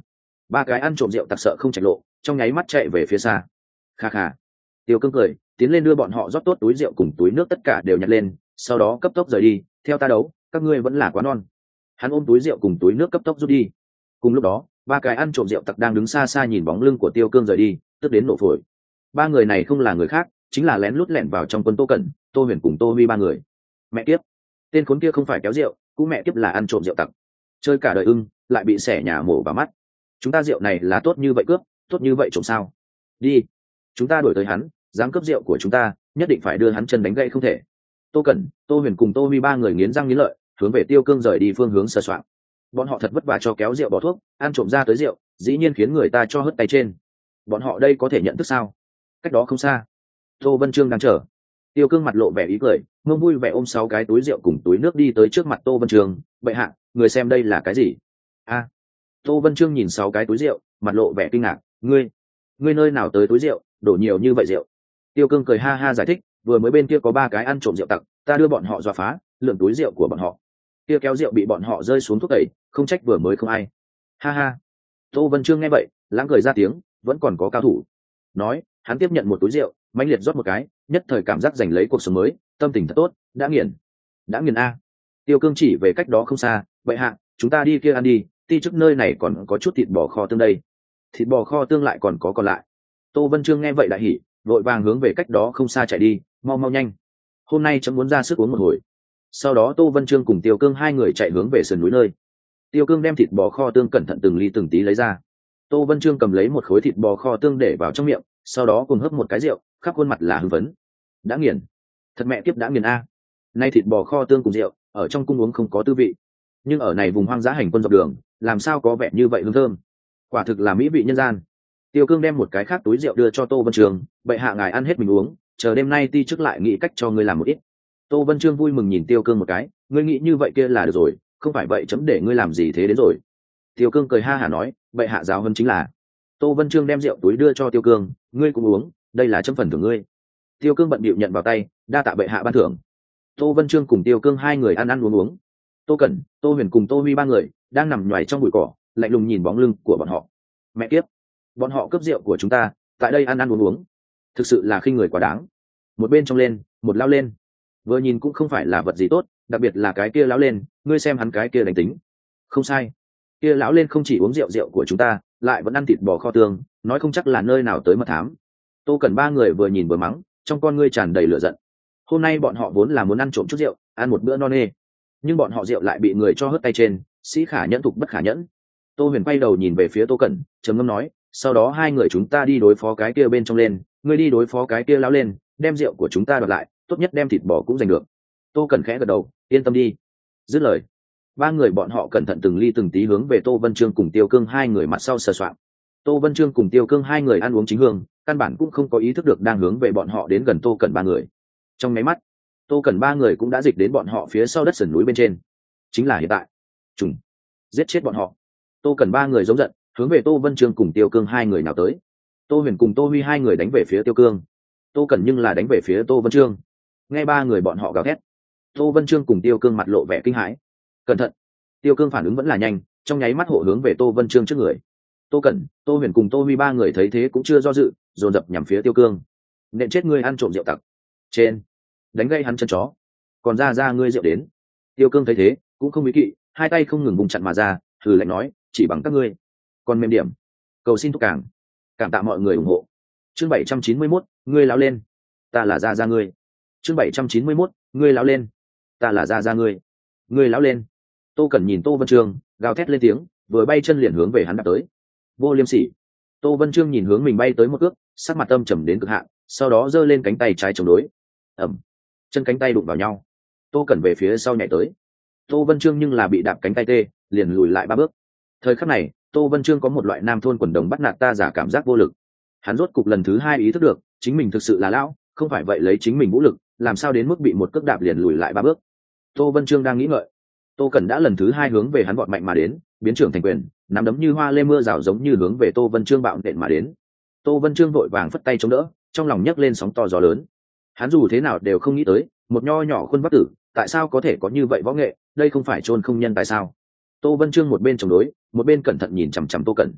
ba cái ăn trộm rượu tặc sợ không chạy lộ, trong nháy mắt chạy về phía xa. Kha kha. Tiêu Cương cười, tiến lên đưa bọn họ rót tốt túi rượu cùng túi nước tất cả đều nhặt lên, sau đó cấp tốc rời đi. Theo ta đấu, các ngươi vẫn là quá non. Hắn ôm túi rượu cùng túi nước cấp tốc rút đi. Cùng lúc đó, ba cái ăn trộm rượu tặc đang đứng xa xa nhìn bóng lưng của Tiêu Cương rời đi, tức đến nổ phổi. Ba người này không là người khác, chính là lén lút lẻn vào trong quân Tô Cẩn, Tô Huyền cùng Tô Huy ba người. Mẹ kiếp, tên khốn kia không phải kéo rượu, cũng mẹ kiếp là ăn trộm rượu tặc. Chơi cả đời ưng, lại bị xẻ nhà mổ vào mắt. Chúng ta rượu này là tốt như vậy cướp, tốt như vậy trộm sao? Đi, chúng ta đuổi tới hắn, dám cướp rượu của chúng ta, nhất định phải đưa hắn chân đánh gãy không thể. Tô Cẩn, Tô Huyền cùng Tô Huy ba người nghiến răng nghiến lợi, hướng về Tiêu Cương rời đi phương hướng sờ soạng. Bọn họ thật vất vả cho kéo rượu bỏ thuốc, ăn trộm ra tới rượu, dĩ nhiên khiến người ta cho hất tay trên. Bọn họ đây có thể nhận thức sao? Cách đó không xa, Tô Vân Trương đang chờ. Tiêu Cương mặt lộ vẻ ý cười, mông vui vẻ ôm sáu cái túi rượu cùng túi nước đi tới trước mặt Tô Vân Trương. Bệ hạ, người xem đây là cái gì? A. Tô Vân Trương nhìn sáu cái túi rượu, mặt lộ vẻ kinh ngạc. Ngươi, ngươi nơi nào tới túi rượu, đổ nhiều như vậy rượu? Tiêu Cương cười ha ha giải thích, vừa mới bên kia có ba cái ăn trộm rượu tặc, ta đưa bọn họ dọa phá, lượng túi rượu của bọn họ. Kia kéo rượu bị bọn họ rơi xuống thuốc tẩy, không trách vừa mới không ai. Ha ha. Tô Vân Trương nghe vậy, lãng cười ra tiếng, vẫn còn có cao thủ. Nói, hắn tiếp nhận một túi rượu, mãnh liệt rót một cái, nhất thời cảm giác giành lấy cuộc sống mới, tâm tình thật tốt, đã nghiền. Đã nghiền a. Tiêu Cương chỉ về cách đó không xa, vậy hạ, chúng ta đi kia ăn đi, ti trước nơi này còn có chút thịt bò kho tương đây. Thịt bò kho tương lại còn có còn lại. Tô Vân Trương nghe vậy đại hỉ, vội vàng hướng về cách đó không xa chạy đi, mau mau nhanh. Hôm nay chấm muốn ra sức uống một hồi. Sau đó Tô Vân Trương cùng Tiêu Cương hai người chạy hướng về sườn núi nơi. Tiêu Cương đem thịt bò kho tương cẩn thận từng ly từng tí lấy ra. Tô Vân Trương cầm lấy một khối thịt bò kho tương để vào trong miệng, sau đó cùng hấp một cái rượu, khắp khuôn mặt là hưng phấn. Đã nghiền, thật mẹ tiếp đã nghiền a. Nay thịt bò kho tương cùng rượu, ở trong cung uống không có tư vị, nhưng ở này vùng hoang dã hành quân dọc đường, làm sao có vẻ như vậy hương thơm. Quả thực là mỹ vị nhân gian. Tiêu Cương đem một cái khác túi rượu đưa cho Tô Vân Trương, bệ hạ ngài ăn hết mình uống, chờ đêm nay ti chức lại nghĩ cách cho ngươi làm một ít. Tô Vân Trương vui mừng nhìn Tiêu Cương một cái, ngươi nghĩ như vậy kia là được rồi, không phải vậy chấm để ngươi làm gì thế đến rồi. Tiêu Cương cười ha hả nói, bệ hạ giáo hơn chính là. Tô Vân Trương đem rượu túi đưa cho Tiêu Cương, ngươi cũng uống, đây là chấm phần thưởng ngươi. Tiêu Cương bận bịu nhận vào tay, đa tạ bệ hạ ban thưởng. Tô Vân Trương cùng Tiêu Cương hai người ăn ăn uống uống. Tô Cẩn, Tô Huyền cùng Tô Huy ba người đang nằm nhoài trong bụi cỏ, lạnh lùng nhìn bóng lưng của bọn họ. Mẹ kiếp, bọn họ cướp rượu của chúng ta, tại đây ăn ăn uống uống, thực sự là khinh người quá đáng. Một bên trong lên, một lao lên, vừa nhìn cũng không phải là vật gì tốt, đặc biệt là cái kia lão lên, ngươi xem hắn cái kia đánh tính. Không sai, kia lão lên không chỉ uống rượu rượu của chúng ta, lại vẫn ăn thịt bò kho tương, nói không chắc là nơi nào tới mật thám. Tô Cẩn ba người vừa nhìn vừa mắng, trong con ngươi tràn đầy lửa giận. Hôm nay bọn họ vốn là muốn ăn trộm chút rượu, ăn một bữa no nê, nhưng bọn họ rượu lại bị người cho hất tay trên, sĩ khả nhẫn thục bất khả nhẫn. Tô Huyền quay đầu nhìn về phía Tô Cẩn, trầm ngâm nói, sau đó hai người chúng ta đi đối phó cái kia bên trong lên, ngươi đi đối phó cái kia lão lên, đem rượu của chúng ta đoạt lại, tốt nhất đem thịt bò cũng giành được. Tô Cẩn khẽ gật đầu, yên tâm đi. Dứt lời, ba người bọn họ cẩn thận từng ly từng tí hướng về Tô Vân Trương cùng Tiêu Cương hai người mặt sau sờ soạng. Tô Vân Trương cùng Tiêu Cương hai người ăn uống chính hương, căn bản cũng không có ý thức được đang hướng về bọn họ đến gần Tô Cẩn ba người. Trong máy mắt, Tô Cẩn ba người cũng đã dịch đến bọn họ phía sau đất sườn núi bên trên. Chính là hiện tại. Trùng, giết chết bọn họ. Tô Cẩn ba người giống giận, hướng về Tô Vân Trương cùng Tiêu Cương hai người nào tới. Tô Huyền cùng Tô Huy hai người đánh về phía Tiêu Cương. Tô Cẩn nhưng là đánh về phía Tô Vân Trương. Nghe ba người bọn họ gào thét, Tô Vân Trương cùng Tiêu Cương mặt lộ vẻ kinh hãi. Cẩn thận! Tiêu Cương phản ứng vẫn là nhanh, trong nháy mắt hộ hướng về Tô Vân Trương trước người. Tô Cẩn, Tô Huyền cùng Tô Huy ba người thấy thế cũng chưa do dự, dồn dập nhằm phía Tiêu Cương. Nện chết ngươi ăn trộm rượu tặc! Trên, đánh gây hắn chân chó. Còn ra ra ngươi rượu đến. Tiêu Cương thấy thế, cũng không ý kỵ, hai tay không ngừng vùng chặn mà ra, thử lạnh nói, chỉ bằng các ngươi. Còn mềm điểm, cầu xin thúc cảng, cảm tạ mọi người ủng hộ. Chương bảy trăm chín mươi mốt, ngươi lão lên, ta là ra ra ngươi. Chương bảy trăm chín mươi mốt, ngươi lão lên, ta là ra ra ngươi. Ngươi lão lên. Tô Cẩn nhìn Tô Vân Trương, gào thét lên tiếng, vừa bay chân liền hướng về hắn đạp tới. Vô liêm sỉ. Tô Vân Trương nhìn hướng mình bay tới một cước, sắc mặt âm trầm đến cực hạn, sau đó giơ lên cánh tay trái chống đối. Ầm. Chân cánh tay đụng vào nhau. Tô Cẩn về phía sau nhảy tới. Tô Vân Trương nhưng là bị đạp cánh tay tê, liền lùi lại ba bước. Thời khắc này, Tô Vân Trương có một loại nam thôn quần đồng bắt nạt ta giả cảm giác vô lực. Hắn rốt cục lần thứ hai ý thức được, chính mình thực sự là lão, không phải vậy lấy chính mình vũ lực, làm sao đến mức bị một cước đạp liền lùi lại ba bước. Tô Vân Trương đang nghĩ ngợi, Tô Cẩn đã lần thứ hai hướng về hắn vọt mạnh mà đến, biến trưởng thành quyền, nắm đấm như hoa lê mưa rào giống như hướng về Tô Vân Trương bạo nện mà đến. Tô Vân Trương vội vàng phất tay chống đỡ, trong lòng nhấc lên sóng to gió lớn. Hắn dù thế nào đều không nghĩ tới, một nho nhỏ khuôn vác tử, tại sao có thể có như vậy võ nghệ, đây không phải chôn không nhân tại sao? Tô Vân Trương một bên chống đối, một bên cẩn thận nhìn chằm chằm Tô Cẩn.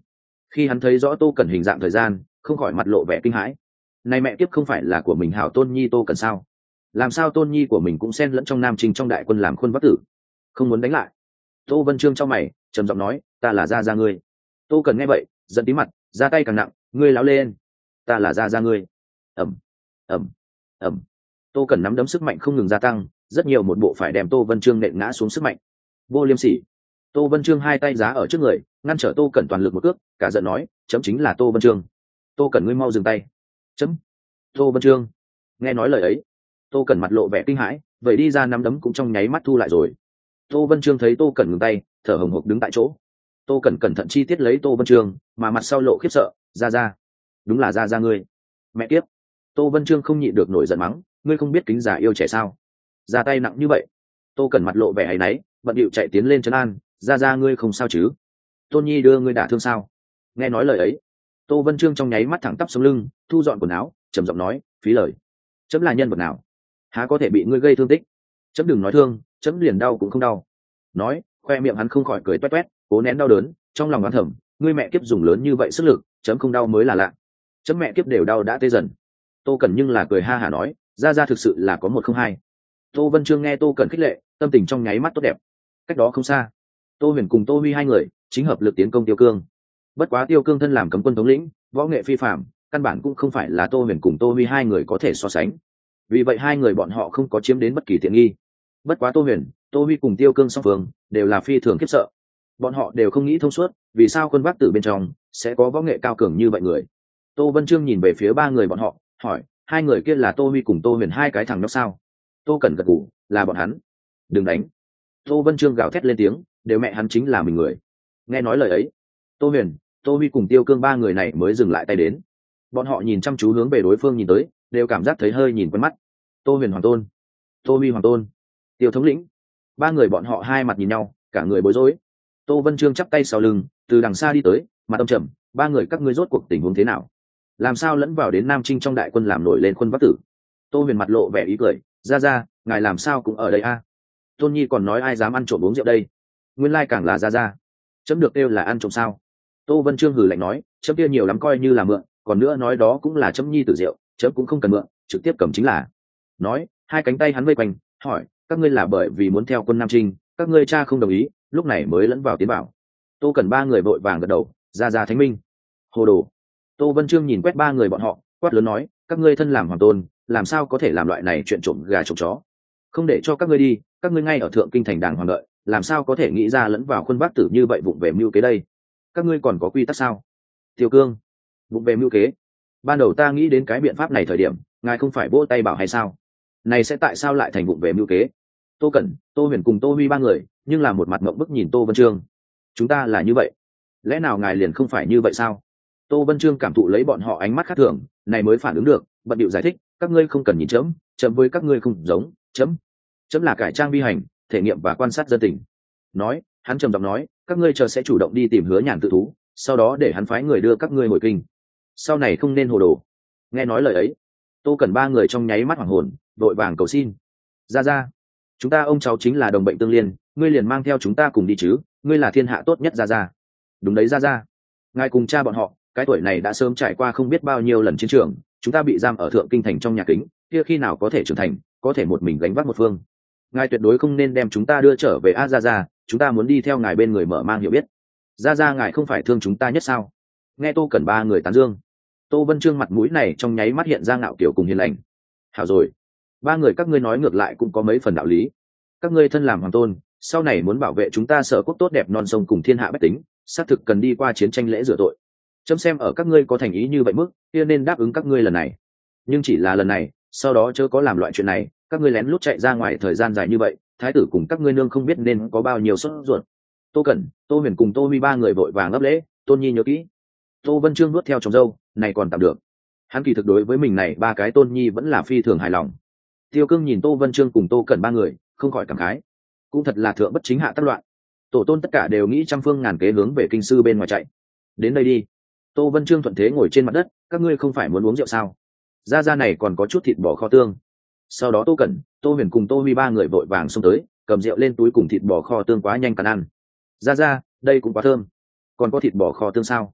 Khi hắn thấy rõ Tô Cẩn hình dạng thời gian, không khỏi mặt lộ vẻ kinh hãi. Này mẹ kiếp, không phải là của mình hảo tôn nhi Tô Cẩn sao? Làm sao tôn nhi của mình cũng xen lẫn trong nam trinh trong đại quân làm khuôn vác tử? Không muốn đánh lại. Tô Vân Trương trong mày trầm giọng nói, ta là gia gia ngươi. Tô Cẩn nghe vậy giận tí mặt, ra tay càng nặng, ngươi láo lên, ta là gia gia ngươi. Ẩm, ẩm, ẩm. Tô Cẩn nắm đấm sức mạnh không ngừng gia tăng, rất nhiều một bộ phải đem Tô Vân Trương nện ngã xuống sức mạnh. Vô liêm sỉ. Tô Vân Trương hai tay giá ở trước người, ngăn trở Tô Cẩn toàn lực một cước, cả giận nói, chấm chính là Tô Vân Trương. Tô Cẩn, ngươi mau dừng tay. Chấm. Tô Vân Trương. Nghe nói lời ấy, Tô Cẩn mặt lộ vẻ kinh hãi, vậy đi ra nắm đấm cũng trong nháy mắt thu lại rồi. Tô Vân Trương thấy Tô Cẩn ngừng tay, thở hổn hộc đứng tại chỗ. Tô Cẩn cẩn thận chi tiết lấy Tô Vân Trương, mà mặt sau lộ khiếp sợ, ra ra, đúng là ra ra ngươi. Mẹ kiếp. Tô Vân Trương không nhịn được nổi giận mắng, ngươi không biết kính già yêu trẻ sao? Ra tay nặng như vậy. Tô Cẩn mặt lộ vẻ áy náy, bận điệu chạy tiến lên trấn an, ra ra ngươi không sao chứ? Tôn nhi đưa ngươi đả thương sao? Nghe nói lời ấy, Tô Vân Trương trong nháy mắt thẳng tắp sống lưng, thu dọn quần áo, trầm giọng nói, phí lời, chấm là nhân vật nào, há có thể bị ngươi gây thương tích? Chấm đừng nói thương, chấm liền đau cũng không đau. Nói, khoe miệng hắn không khỏi cười toét toét, cố nén đau đớn, trong lòng oán thầm, ngươi mẹ kiếp dùng lớn như vậy sức lực, chấm không đau mới là lạ. Chấm mẹ kiếp đều đau đã tê dần. Tô Cẩn nhưng là cười ha hả nói, ra ra thực sự là có một không hai. Tô Vân Trương nghe Tô Cẩn khích lệ, tâm tình trong nháy mắt tốt đẹp. Cách đó không xa, Tô Huyền cùng Tô Huy hai người chính hợp lực tiến công Tiêu Cương. Bất quá Tiêu Cương thân làm cấm quân thống lĩnh, võ nghệ phi phàm, căn bản cũng không phải là Tô Huyền cùng Tô Huy hai người có thể so sánh. Vì vậy hai người bọn họ không có chiếm đến bất kỳ tiện nghi. Bất quá Tô Huyền, Tô Huy cùng Tiêu Cương song phương đều là phi thường khiếp sợ. Bọn họ đều không nghĩ thông suốt, vì sao quân Bắc Tử bên trong sẽ có võ nghệ cao cường như vậy người. Tô Vân Trương nhìn về phía ba người bọn họ, hỏi, hai người kia là Tô Huy cùng Tô Huyền hai cái thằng nhóc sao? Tô Cẩn gật gù, là bọn hắn. Đừng đánh. Tô Vân Trương gào thét lên tiếng, đều mẹ hắn chính là mình người. Nghe nói lời ấy, Tô Huyền, Tô Huy cùng Tiêu Cương ba người này mới dừng lại tay đến. Bọn họ nhìn chăm chú hướng về đối phương nhìn tới, đều cảm giác thấy hơi nhìn quen mắt. Tô Huyền hoàng tôn, Tô Huy hoàng tôn, Tiêu thống lĩnh. Ba người bọn họ hai mặt nhìn nhau, cả người bối rối. Tô Vân Trương chắp tay sau lưng, từ đằng xa đi tới, mặt âm trầm, ba người các ngươi rốt cuộc tình huống thế nào? Làm sao lẫn vào đến Nam Trinh trong đại quân làm nổi lên quân Bắc Tử? Tô Huyền mặt lộ vẻ ý cười, ra ra, ngài làm sao cũng ở đây a? Tôn nhi còn nói ai dám ăn trộm uống rượu đây? Nguyên lai càng là ra ra. Chấm được kêu là ăn trộm sao? Tô Vân Trương hừ lạnh nói, chấm kia nhiều lắm coi như là mượn, còn nữa nói đó cũng là chấm nhi tử rượu, chấm cũng không cần mượn, trực tiếp cầm chính là. Nói, hai cánh tay hắn vây quanh, hỏi, các ngươi là bởi vì muốn theo quân Nam Trinh, các ngươi cha không đồng ý, lúc này mới lẫn vào tiến bảo. Tô Cẩn ba người vội vàng gật đầu, ra ra thánh minh. Hồ đồ. Tô Vân Trương nhìn quét ba người bọn họ, quát lớn nói, các ngươi thân làm hoàng tôn, làm sao có thể làm loại này chuyện trộm gà trộm chó? Không để cho các ngươi đi, các ngươi ngay ở thượng kinh thành đàng hoàng đợi, làm sao có thể nghĩ ra lẫn vào quân Bắc Tử như vậy vụng về mưu kế đây? Các ngươi còn có quy tắc sao? Tiêu Cương, vụng về mưu kế. Ban đầu ta nghĩ đến cái biện pháp này thời điểm, ngài không phải vỗ tay bảo hay sao? Này sẽ tại sao lại thành vụng về mưu kế? Tô Cẩn, Tô Huyền cùng Tô Huy ba người, nhưng là một mặt mộng bức nhìn Tô Vân Trương. Chúng ta là như vậy, lẽ nào ngài liền không phải như vậy sao? Tô Vân Trương cảm thụ lấy bọn họ ánh mắt khác thường, này mới phản ứng được, bận điệu giải thích, các ngươi không cần nhìn chấm, chấm với các ngươi không giống, chấm, chấm là cải trang vi hành, thể nghiệm và quan sát dân tình. Nói, hắn trầm giọng nói, các ngươi chờ sẽ chủ động đi tìm Hứa Nhàn tự thú, sau đó để hắn phái người đưa các ngươi hồi kinh. Sau này không nên hồ đồ. Nghe nói lời ấy, Tô Cẩn ba người trong nháy mắt hoảng hồn, vội vàng cầu xin, ra ra, chúng ta ông cháu chính là đồng bệnh tương liên, ngươi liền mang theo chúng ta cùng đi chứ, ngươi là thiên hạ tốt nhất ra ra. Đúng đấy ra ra, ngài cùng cha bọn họ, cái tuổi này đã sớm trải qua không biết bao nhiêu lần chiến trường, chúng ta bị giam ở thượng kinh thành trong nhà kính, kia khi nào có thể trưởng thành, có thể một mình gánh vác một phương. Ngài tuyệt đối không nên đem chúng ta đưa trở về a ra ra, chúng ta muốn đi theo ngài bên người mở mang hiểu biết. Ra ra ngài không phải thương chúng ta nhất sao? Nghe Tô Cẩn ba người tán dương, Tô Vân Trương mặt mũi này trong nháy mắt hiện ra ngạo kiểu cùng hiền lành. Hảo rồi, ba người các ngươi nói ngược lại cũng có mấy phần đạo lý. Các ngươi thân làm hoàng tôn, sau này muốn bảo vệ chúng ta Sở Quốc tốt đẹp non sông cùng thiên hạ bách tính, xác thực cần đi qua chiến tranh lễ rửa tội. Chấm xem ở các ngươi có thành ý như vậy mức, kia nên đáp ứng các ngươi lần này. Nhưng chỉ là lần này, sau đó chớ có làm loại chuyện này, các ngươi lén lút chạy ra ngoài thời gian dài như vậy, thái tử cùng các ngươi nương không biết nên có bao nhiêu sốt ruột. Tô Cẩn, Tô Huyền cùng Tô Huy ba người vội vàng ấp lễ, tôn nhi nhớ kỹ. Tô Vân Trương nuốt theo chồng dâu, này còn tạm được. Hắn kỳ thực đối với mình này ba cái tôn nhi vẫn là phi thường hài lòng. Tiêu Cương nhìn Tô Vân Trương cùng Tô Cẩn ba người, không khỏi cảm khái, cũng thật là thượng bất chính hạ tác loạn. Tổ tôn tất cả đều nghĩ trăm phương ngàn kế hướng về kinh sư bên ngoài chạy. Đến đây đi. Tô Vân Trương thuận thế ngồi trên mặt đất, các ngươi không phải muốn uống rượu sao? Ra ra này còn có chút thịt bò kho tương. Sau đó Tô Cẩn, Tô Huyền cùng Tô Huy ba người vội vàng xông tới, cầm rượu lên túi cùng thịt bò kho tương quá nhanh cắn ăn. Ra ra, đây cũng quá thơm. Còn có thịt bò kho tương sao?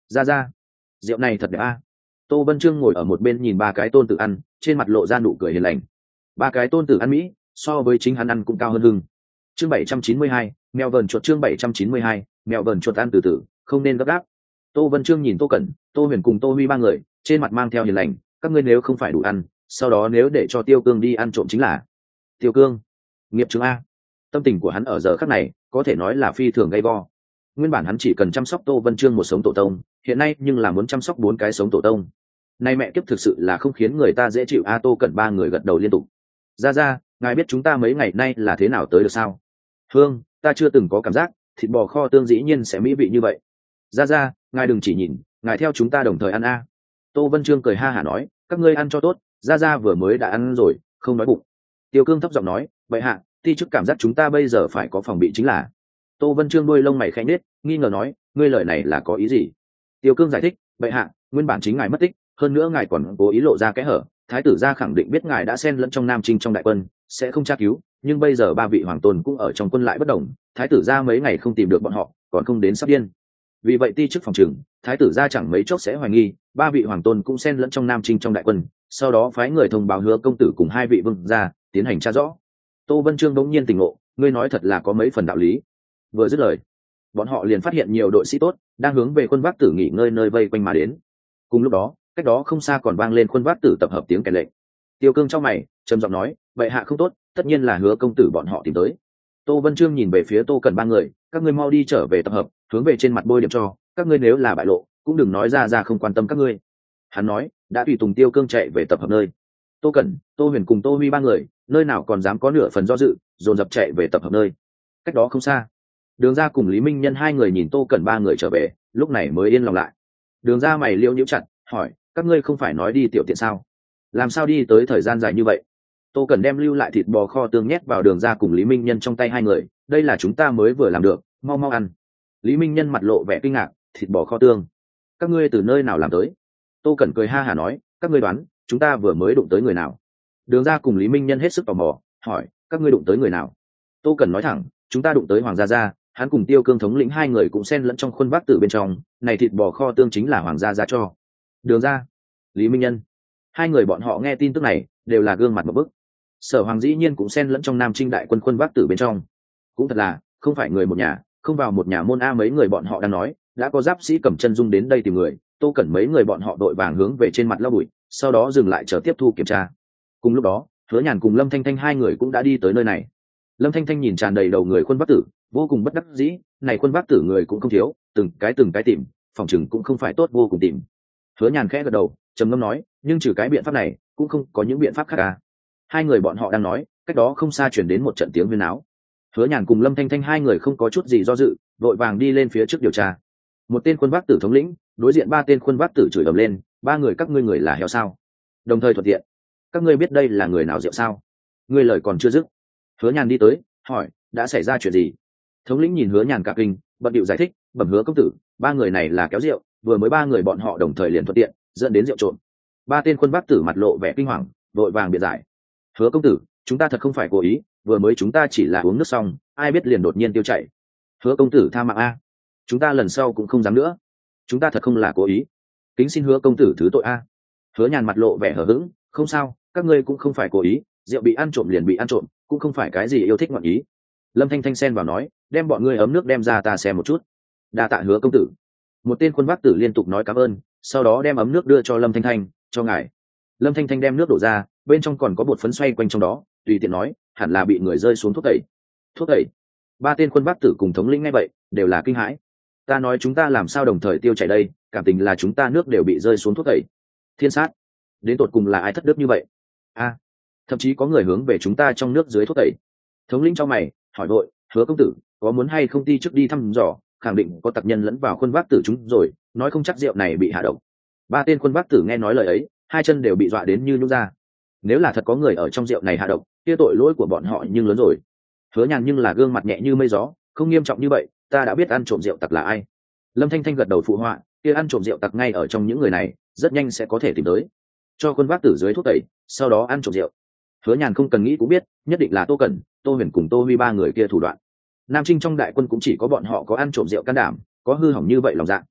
ra ra, rượu này thật đẹp a. Tô Vân Trương ngồi ở một bên nhìn ba cái tôn tử ăn, trên mặt lộ ra nụ cười hiền lành. Ba cái tôn tử ăn mỹ, so với chính hắn ăn cũng cao hơn hưng. Chương bảy trăm chín mươi hai, mèo vờn chuột. Chương bảy trăm chín mươi hai, mèo vờn chuột. Ăn từ từ, không nên gấp gáp. Tô Vân Trương nhìn Tô Cẩn, Tô Huyền cùng Tô Huy ba người, trên mặt mang theo hiền lành, các ngươi nếu không phải đủ ăn, sau đó nếu để cho Tiêu Cương đi ăn trộm chính là. Tiêu Cương, nghiệp chứng a. Tâm tình của hắn ở giờ khắc này, có thể nói là phi thường gay go. Nguyên bản hắn chỉ cần chăm sóc Tô Vân Trương một sống tổ tông, hiện nay nhưng là muốn chăm sóc bốn cái sống tổ tông. Nay mẹ kiếp thực sự là không khiến người ta dễ chịu a. Tô Cẩn ba người gật đầu liên tục. Ra ra, ngài biết chúng ta mấy ngày nay là thế nào tới được sao? Hương, ta chưa từng có cảm giác thịt bò kho tương dĩ nhiên sẽ mỹ vị như vậy. Ra ra, ngài đừng chỉ nhìn, ngài theo chúng ta đồng thời ăn a. Tô Vân Trương cười ha hả nói, các ngươi ăn cho tốt, ra ra vừa mới đã ăn rồi, không nói bụng. Tiêu Cương thấp giọng nói, vậy hạ, ti chức cảm giác chúng ta bây giờ phải có phòng bị chính là. Tô Vân Trương đuôi lông mày khẽ nhếch, nghi ngờ nói, ngươi lời này là có ý gì? Tiêu Cương giải thích, vậy hạ, nguyên bản chính ngài mất tích, hơn nữa ngài còn cố ý lộ ra kẽ hở, thái tử gia khẳng định biết ngài đã xen lẫn trong Nam Trinh trong đại quân, sẽ không tra cứu, nhưng bây giờ ba vị hoàng tôn cũng ở trong quân lại bất đồng, thái tử gia mấy ngày không tìm được bọn họ, còn không đến sắp điên. Vì vậy ti chức phòng trừng, thái tử gia chẳng mấy chốc sẽ hoài nghi, ba vị hoàng tôn cũng xen lẫn trong Nam Trinh trong đại quân, sau đó phái người thông báo Hứa công tử cùng hai vị vương gia tiến hành tra rõ. Tô Vân Trương đống nhiên tỉnh ngộ, ngươi nói thật là có mấy phần đạo lý. Vừa dứt lời, bọn họ liền phát hiện nhiều đội sĩ tốt đang hướng về quân vác tử nghỉ ngơi nơi vây quanh mà đến. Cùng lúc đó, cách đó không xa còn vang lên quân vác tử tập hợp tiếng kèn lệnh. Tiêu Cương trong mày trầm giọng nói, vậy hạ không tốt, tất nhiên là Hứa công tử bọn họ tìm tới. Tô Vân Trương nhìn về phía Tô Cẩn ba người, các ngươi mau đi trở về tập hợp, hướng về trên mặt bôi điểm cho, các ngươi nếu là bại lộ cũng đừng nói ra ra không quan tâm các ngươi. Hắn nói, đã tùy tùng Tiêu Cương chạy về tập hợp nơi. Tô Cẩn, Tô Huyền cùng Tô Huy ba người, nơi nào còn dám có nửa phần do dự, dồn dập chạy về tập hợp nơi. Cách đó không xa, Đường Gia cùng Lý Minh Nhân hai người nhìn Tô Cẩn ba người trở về, lúc này mới yên lòng lại. Đường Gia mày liêu nhíu chặt, hỏi, các ngươi không phải nói đi tiểu tiện sao? Làm sao đi tới thời gian dài như vậy? Tô Cẩn đem lưu lại thịt bò kho tương nhét vào Đường Gia cùng Lý Minh Nhân trong tay hai người, đây là chúng ta mới vừa làm được, mau mau ăn. Lý Minh Nhân mặt lộ vẻ kinh ngạc, thịt bò kho tương, các ngươi từ nơi nào làm tới? Tô Cẩn cười ha hả nói, các ngươi đoán, chúng ta vừa mới đụng tới người nào? Đường Gia cùng Lý Minh Nhân hết sức tò mò, hỏi, các ngươi đụng tới người nào? Tô Cẩn nói thẳng, chúng ta đụng tới Hoàng gia gia, hắn cùng Tiêu Cương thống lĩnh hai người cũng xen lẫn trong khuôn vác tử bên trong, này thịt bò kho tương chính là Hoàng gia gia cho. Đường Gia, Lý Minh Nhân, hai người bọn họ nghe tin tức này đều là gương mặt một bức. Sở Hoàng dĩ nhiên cũng xen lẫn trong Nam Trinh đại quân khuôn vác tử bên trong, cũng thật là không phải người một nhà, không vào một nhà môn a. Mấy người bọn họ đang nói, đã có giáp sĩ cầm chân dung đến đây tìm người. Tô Cẩn mấy người bọn họ đội vàng hướng về trên mặt lau bụi, sau đó dừng lại chờ tiếp thu kiểm tra. Cùng lúc đó, Hứa Nhàn cùng Lâm Thanh Thanh hai người cũng đã đi tới nơi này. Lâm Thanh Thanh nhìn tràn đầy đầu người khuôn vác tử, vô cùng bất đắc dĩ, này khuôn vác tử người cũng không thiếu, từng cái từng cái tìm, phòng chừng cũng không phải tốt vô cùng tìm. Hứa Nhàn khẽ gật đầu, trầm ngâm nói, nhưng trừ cái biện pháp này, cũng không có những biện pháp khác à? Hai người bọn họ đang nói, cách đó không xa truyền đến một trận tiếng huyên náo. Hứa Nhàn cùng Lâm Thanh Thanh hai người không có chút gì do dự, vội vàng đi lên phía trước điều tra. Một tên khuôn vác tử thống lĩnh đối diện ba tên khuôn vác tử chửi ầm lên, ba người các ngươi người là heo sao? Đồng thời thuận tiện, các ngươi biết đây là người nào rượu sao? Ngươi lời còn chưa dứt, Hứa Nhàn đi tới, hỏi, đã xảy ra chuyện gì? Thống lĩnh nhìn Hứa Nhàn cả kinh, bận điệu giải thích, bẩm Hứa công tử, ba người này là kéo rượu, vừa mới ba người bọn họ đồng thời liền thuận tiện, dẫn đến rượu trộn. Ba tên khuôn vác tử mặt lộ vẻ kinh hoàng, vội vàng biện giải. Hứa công tử, chúng ta thật không phải cố ý, vừa mới chúng ta chỉ là uống nước xong, ai biết liền đột nhiên tiêu chảy. Hứa công tử tha mạng a, chúng ta lần sau cũng không dám nữa, chúng ta thật không là cố ý, kính xin Hứa công tử thứ tội a. Hứa Nhàn mặt lộ vẻ hờ hững, không sao, các ngươi cũng không phải cố ý, rượu bị ăn trộm liền bị ăn trộm, cũng không phải cái gì yêu thích ngọn ý. Lâm Thanh Thanh xen vào nói, đem bọn ngươi ấm nước đem ra ta xem một chút. Đa tạ Hứa công tử. Một tên khuôn vác tử liên tục nói cảm ơn, sau đó đem ấm nước đưa cho Lâm Thanh Thanh, cho ngài. Lâm Thanh Thanh đem nước đổ ra, bên trong còn có bột phấn xoay quanh trong đó, tùy tiện nói, hẳn là bị người rơi xuống thuốc tẩy. Thuốc tẩy? Ba tên khuôn vác tử cùng thống lĩnh nghe vậy, đều là kinh hãi. Ta nói chúng ta làm sao đồng thời tiêu chảy đây, cảm tình là chúng ta nước đều bị rơi xuống thuốc tẩy. Thiên sát, đến tột cùng là ai thất đức như vậy? A, thậm chí có người hướng về chúng ta trong nước dưới thuốc tẩy. Thống lĩnh cho mày, hỏi vội, Hứa công tử, có muốn hay không ti trước đi thăm dò, khẳng định có tặc nhân lẫn vào khuôn vác tử chúng rồi, nói không chắc rượu này bị hạ độc. Ba tên khuôn vác tử nghe nói lời ấy, hai chân đều bị dọa đến như nhũ ra. Nếu là thật có người ở trong rượu này hạ độc, kia tội lỗi của bọn họ nhưng lớn rồi. Hứa Nhàn nhưng là gương mặt nhẹ như mây gió, không nghiêm trọng như vậy, ta đã biết ăn trộm rượu tặc là ai. Lâm Thanh Thanh gật đầu phụ họa, kia ăn trộm rượu tặc ngay ở trong những người này, rất nhanh sẽ có thể tìm tới. Cho khuôn vác tử dưới thuốc tẩy, sau đó ăn trộm rượu. Hứa Nhàn không cần nghĩ cũng biết, nhất định là Tô Cẩn, Tô Huyền cùng Tô Huy ba người kia thủ đoạn. Nam Trinh trong đại quân cũng chỉ có bọn họ có ăn trộm rượu can đảm, có hư hỏng như vậy lòng dạ.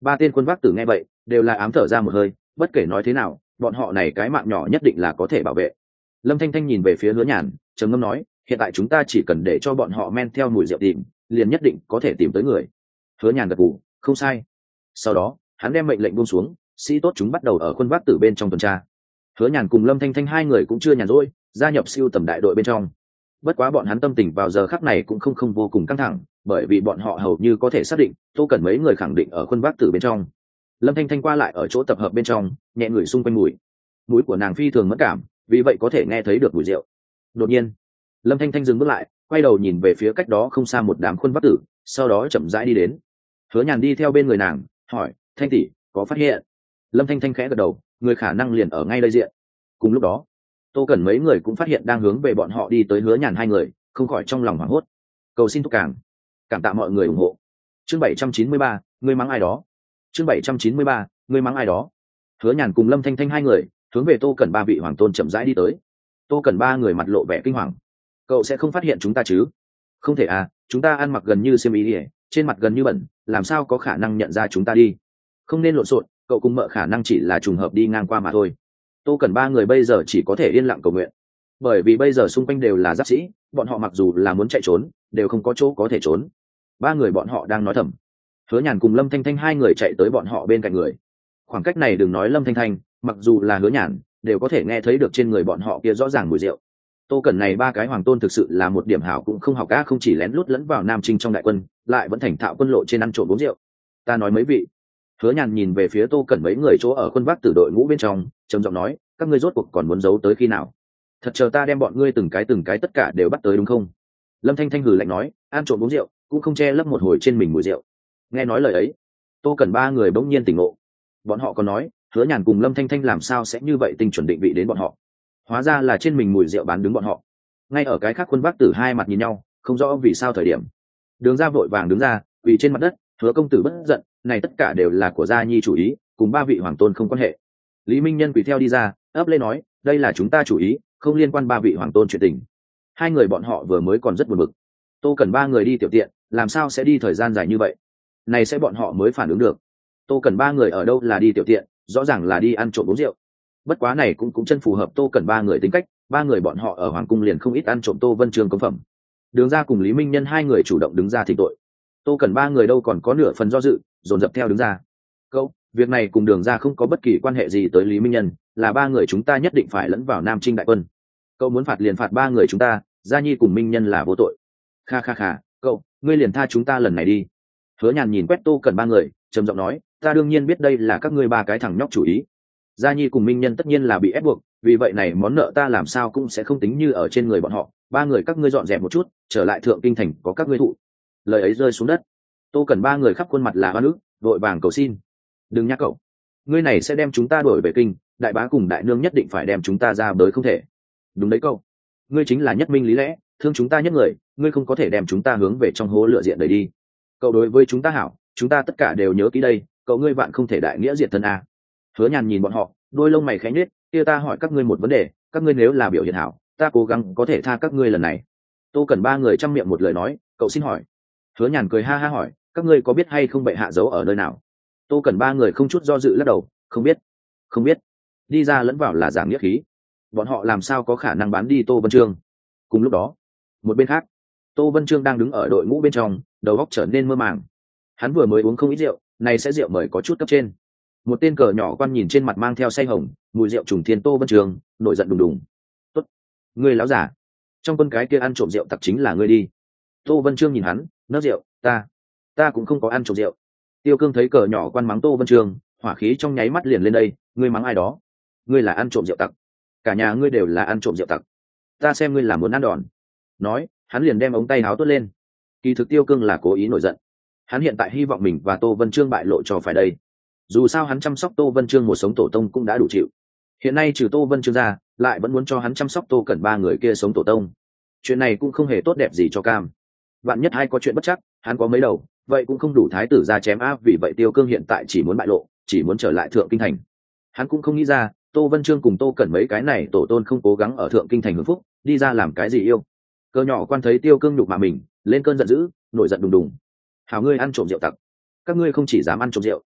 Ba tên quân vác tử nghe vậy đều là ám thở ra một hơi, bất kể nói thế nào bọn họ này cái mạng nhỏ nhất định là có thể bảo vệ. Lâm Thanh Thanh nhìn về phía Hứa Nhàn, trầm ngâm nói, hiện tại chúng ta chỉ cần để cho bọn họ men theo mùi rượu tìm, liền nhất định có thể tìm tới người. Hứa Nhàn gật gù, không sai. Sau đó hắn đem mệnh lệnh buông xuống, sĩ tốt chúng bắt đầu ở quân vác tử bên trong tuần tra. Hứa Nhàn cùng Lâm Thanh Thanh hai người cũng chưa nhàn rỗi, gia nhập siêu tầm đại đội bên trong. Bất quá bọn hắn tâm tình vào giờ khắc này cũng không không vô cùng căng thẳng, bởi vì bọn họ hầu như có thể xác định Tô Cẩn mấy người khẳng định ở quân vác tử bên trong. Lâm Thanh Thanh qua lại ở chỗ tập hợp bên trong, nhẹ ngửi xung quanh mùi. Mũi của nàng phi thường mất cảm, vì vậy có thể nghe thấy được mùi rượu. Đột nhiên, Lâm Thanh Thanh dừng bước lại, quay đầu nhìn về phía cách đó không xa một đám quân vác tử, sau đó chậm rãi đi đến. Hứa Nhàn đi theo bên người nàng, hỏi, Thanh tỷ, có phát hiện? Lâm Thanh Thanh khẽ gật đầu, người khả năng liền ở ngay đây diện. Cùng lúc đó, Tô Cẩn mấy người cũng phát hiện đang hướng về bọn họ đi tới Hứa Nhàn hai người, không khỏi trong lòng hoảng hốt. Cầu xin thúc càng, cảm tạ mọi người ủng hộ. Chương bảy trăm chín mươi ba, ngươi mắng ai đó. Chương bảy trăm chín mươi ba, ngươi mắng ai đó. Hứa Nhàn cùng Lâm Thanh Thanh hai người hướng về Tô Cẩn ba vị hoàng tôn chậm rãi đi tới. Tô Cẩn ba người mặt lộ vẻ kinh hoàng. Cậu sẽ không phát hiện chúng ta chứ? Không thể à, chúng ta ăn mặc gần như xiêm y, trên mặt gần như bẩn, làm sao có khả năng nhận ra chúng ta đi? Không nên lộn xộn, cậu cùng mợ khả năng chỉ là trùng hợp đi ngang qua mà thôi. Tô Cẩn ba người bây giờ chỉ có thể yên lặng cầu nguyện, bởi vì bây giờ xung quanh đều là giáp sĩ, bọn họ mặc dù là muốn chạy trốn đều không có chỗ có thể trốn. Ba người bọn họ đang nói thầm. Hứa Nhàn cùng Lâm Thanh Thanh hai người chạy tới bọn họ bên cạnh người. Khoảng cách này đừng nói Lâm Thanh Thanh, mặc dù là Hứa Nhàn đều có thể nghe thấy được trên người bọn họ kia rõ ràng mùi rượu. Tô Cẩn này ba cái hoàng tôn thực sự là một điểm hảo cũng không học cá, không chỉ lén lút lẫn vào Nam Trinh trong đại quân, lại vẫn thành thạo quân lộ trên ăn trộm uống rượu. Ta nói mấy vị. Hứa Nhàn nhìn về phía Tô Cẩn mấy người chỗ ở quân vác tử đội ngũ bên trong, trầm giọng nói, các ngươi rốt cuộc còn muốn giấu tới khi nào? Thật chờ ta đem bọn ngươi từng cái từng cái tất cả đều bắt tới đúng không? Lâm Thanh Thanh hừ lạnh nói, ăn trộm uống rượu cũng không che lấp một hồi trên mình mùi rượu. Nghe nói lời ấy, Tô Cẩn ba người bỗng nhiên tỉnh ngộ. Bọn họ còn nói, Hứa Nhàn cùng Lâm Thanh Thanh làm sao sẽ như vậy tinh chuẩn định vị đến bọn họ? Hóa ra là trên mình mùi rượu bán đứng bọn họ. Ngay ở cái khác quân vác tử hai mặt nhìn nhau, không rõ vì sao thời điểm. Đường Gia vội vàng đứng ra, quỳ trên mặt đất, Hứa công tử bất giận, này tất cả đều là của Gia Nhi chủ ý, cùng ba vị hoàng tôn không quan hệ. Lý Minh Nhân quỳ theo đi ra, ấp lên nói, đây là chúng ta chủ ý, không liên quan ba vị hoàng tôn chuyện tình. Hai người bọn họ vừa mới còn rất buồn bực. Tô Cẩn ba người đi tiểu tiện, làm sao sẽ đi thời gian dài như vậy? Này sẽ bọn họ mới phản ứng được. Tô Cẩn ba người ở đâu là đi tiểu tiện, rõ ràng là đi ăn trộm uống rượu. Bất quá này cũng cũng chân phù hợp Tô Cẩn ba người tính cách, ba người bọn họ ở hoàng cung liền không ít ăn trộm Tô Vân Trường công phẩm. Đường Gia cùng Lý Minh Nhân hai người chủ động đứng ra thỉnh tội. Tô Cẩn ba người đâu còn có nửa phần do dự, dồn dập theo đứng ra. Câu, việc này cùng Đường Gia không có bất kỳ quan hệ gì tới Lý Minh Nhân, là ba người chúng ta nhất định phải lẫn vào Nam Trinh đại quân. Cậu muốn phạt liền phạt ba người chúng ta, Gia Nhi cùng Minh Nhân là vô tội. Kha kha kha, cậu, ngươi liền tha chúng ta lần này đi. Hứa Nhàn nhìn quét Tô Cẩn ba người, trầm giọng nói, ta đương nhiên biết đây là các ngươi ba cái thằng nhóc chủ ý. Gia Nhi cùng Minh Nhân tất nhiên là bị ép buộc, vì vậy này món nợ ta làm sao cũng sẽ không tính như ở trên người bọn họ. Ba người các ngươi dọn dẹp một chút, trở lại thượng kinh thành có các ngươi thụ. Lời ấy rơi xuống đất. Tô Cẩn ba người khắp khuôn mặt là oan ức, vội vàng cầu xin. Đừng nhắc cậu, ngươi này sẽ đem chúng ta đuổi về kinh, đại bá cùng đại nương nhất định phải đem chúng ta ra bới không thể. Đúng đấy cậu, ngươi chính là nhất minh lý lẽ, thương chúng ta nhất người, ngươi không có thể đem chúng ta hướng về trong hố lửa diện đẩy đi. Cậu đối với chúng ta hảo, chúng ta tất cả đều nhớ kỹ đây, cậu ngươi vạn không thể đại nghĩa diệt thân a. Hứa Nhàn nhìn bọn họ, đôi lông mày khẽ nhếch, kia ta hỏi các ngươi một vấn đề, các ngươi nếu là biểu hiện hảo, ta cố gắng có thể tha các ngươi lần này. Tô Cẩn ba người chăm miệng một lời nói, cậu xin hỏi. Hứa Nhàn cười ha ha hỏi, các ngươi có biết hay không bệ hạ giấu ở nơi nào? Tô Cẩn ba người không chút do dự lắc đầu, không biết, không biết. Đi ra lẫn vào là giảng nghĩa khí, bọn họ làm sao có khả năng bán đi Tô Vân Chương? Cùng lúc đó, một bên khác, Tô Vân Chương đang đứng ở đội ngũ bên trong, đầu óc trở nên mơ màng. Hắn vừa mới uống không ít rượu, này sẽ rượu mời có chút cấp trên. Một tên cờ nhỏ quan nhìn trên mặt mang theo say hồng, mùi rượu trùng thiên Tô Vân Chương, nổi giận đùng đùng. Tốt, ngươi láo giả, trong quân cái kia ăn trộm rượu tặc chính là ngươi đi. Tô Vân Chương nhìn hắn, nấc rượu, ta, ta cũng không có ăn trộm rượu. Tiêu Cương thấy cờ nhỏ quan mắng Tô Vân Chương, hỏa khí trong nháy mắt liền lên đây, ngươi mắng ai đó? Ngươi là ăn trộm rượu tặc, cả nhà ngươi đều là ăn trộm rượu tặc. Ta xem ngươi là muốn ăn đòn. Nói, hắn liền đem ống tay áo tuốt lên. Kỳ thực Tiêu Cương là cố ý nổi giận. Hắn hiện tại hy vọng mình và Tô Vân Chương bại lộ cho phải đây. Dù sao hắn chăm sóc Tô Vân Chương một sống tổ tông cũng đã đủ chịu. Hiện nay trừ Tô Vân Chương ra, lại vẫn muốn cho hắn chăm sóc Tô Cẩn ba người kia sống tổ tông. Chuyện này cũng không hề tốt đẹp gì cho Cam. Vạn nhất hay có chuyện bất chắc, hắn có mấy đầu, vậy cũng không đủ thái tử ra chém áp, vì vậy Tiêu Cương hiện tại chỉ muốn bại lộ, chỉ muốn trở lại thượng kinh thành. Hắn cũng không nghĩ ra, Tô Vân Chương cùng Tô Cẩn mấy cái này tổ tôn không cố gắng ở thượng kinh thành hưởng phúc, đi ra làm cái gì yêu. Cơ nhỏ quan thấy Tiêu Cương nhục mạ mình, lên cơn giận dữ, nổi giận đùng đùng. Hảo ngươi ăn trộm rượu tặc, các ngươi không chỉ dám ăn trộm rượu,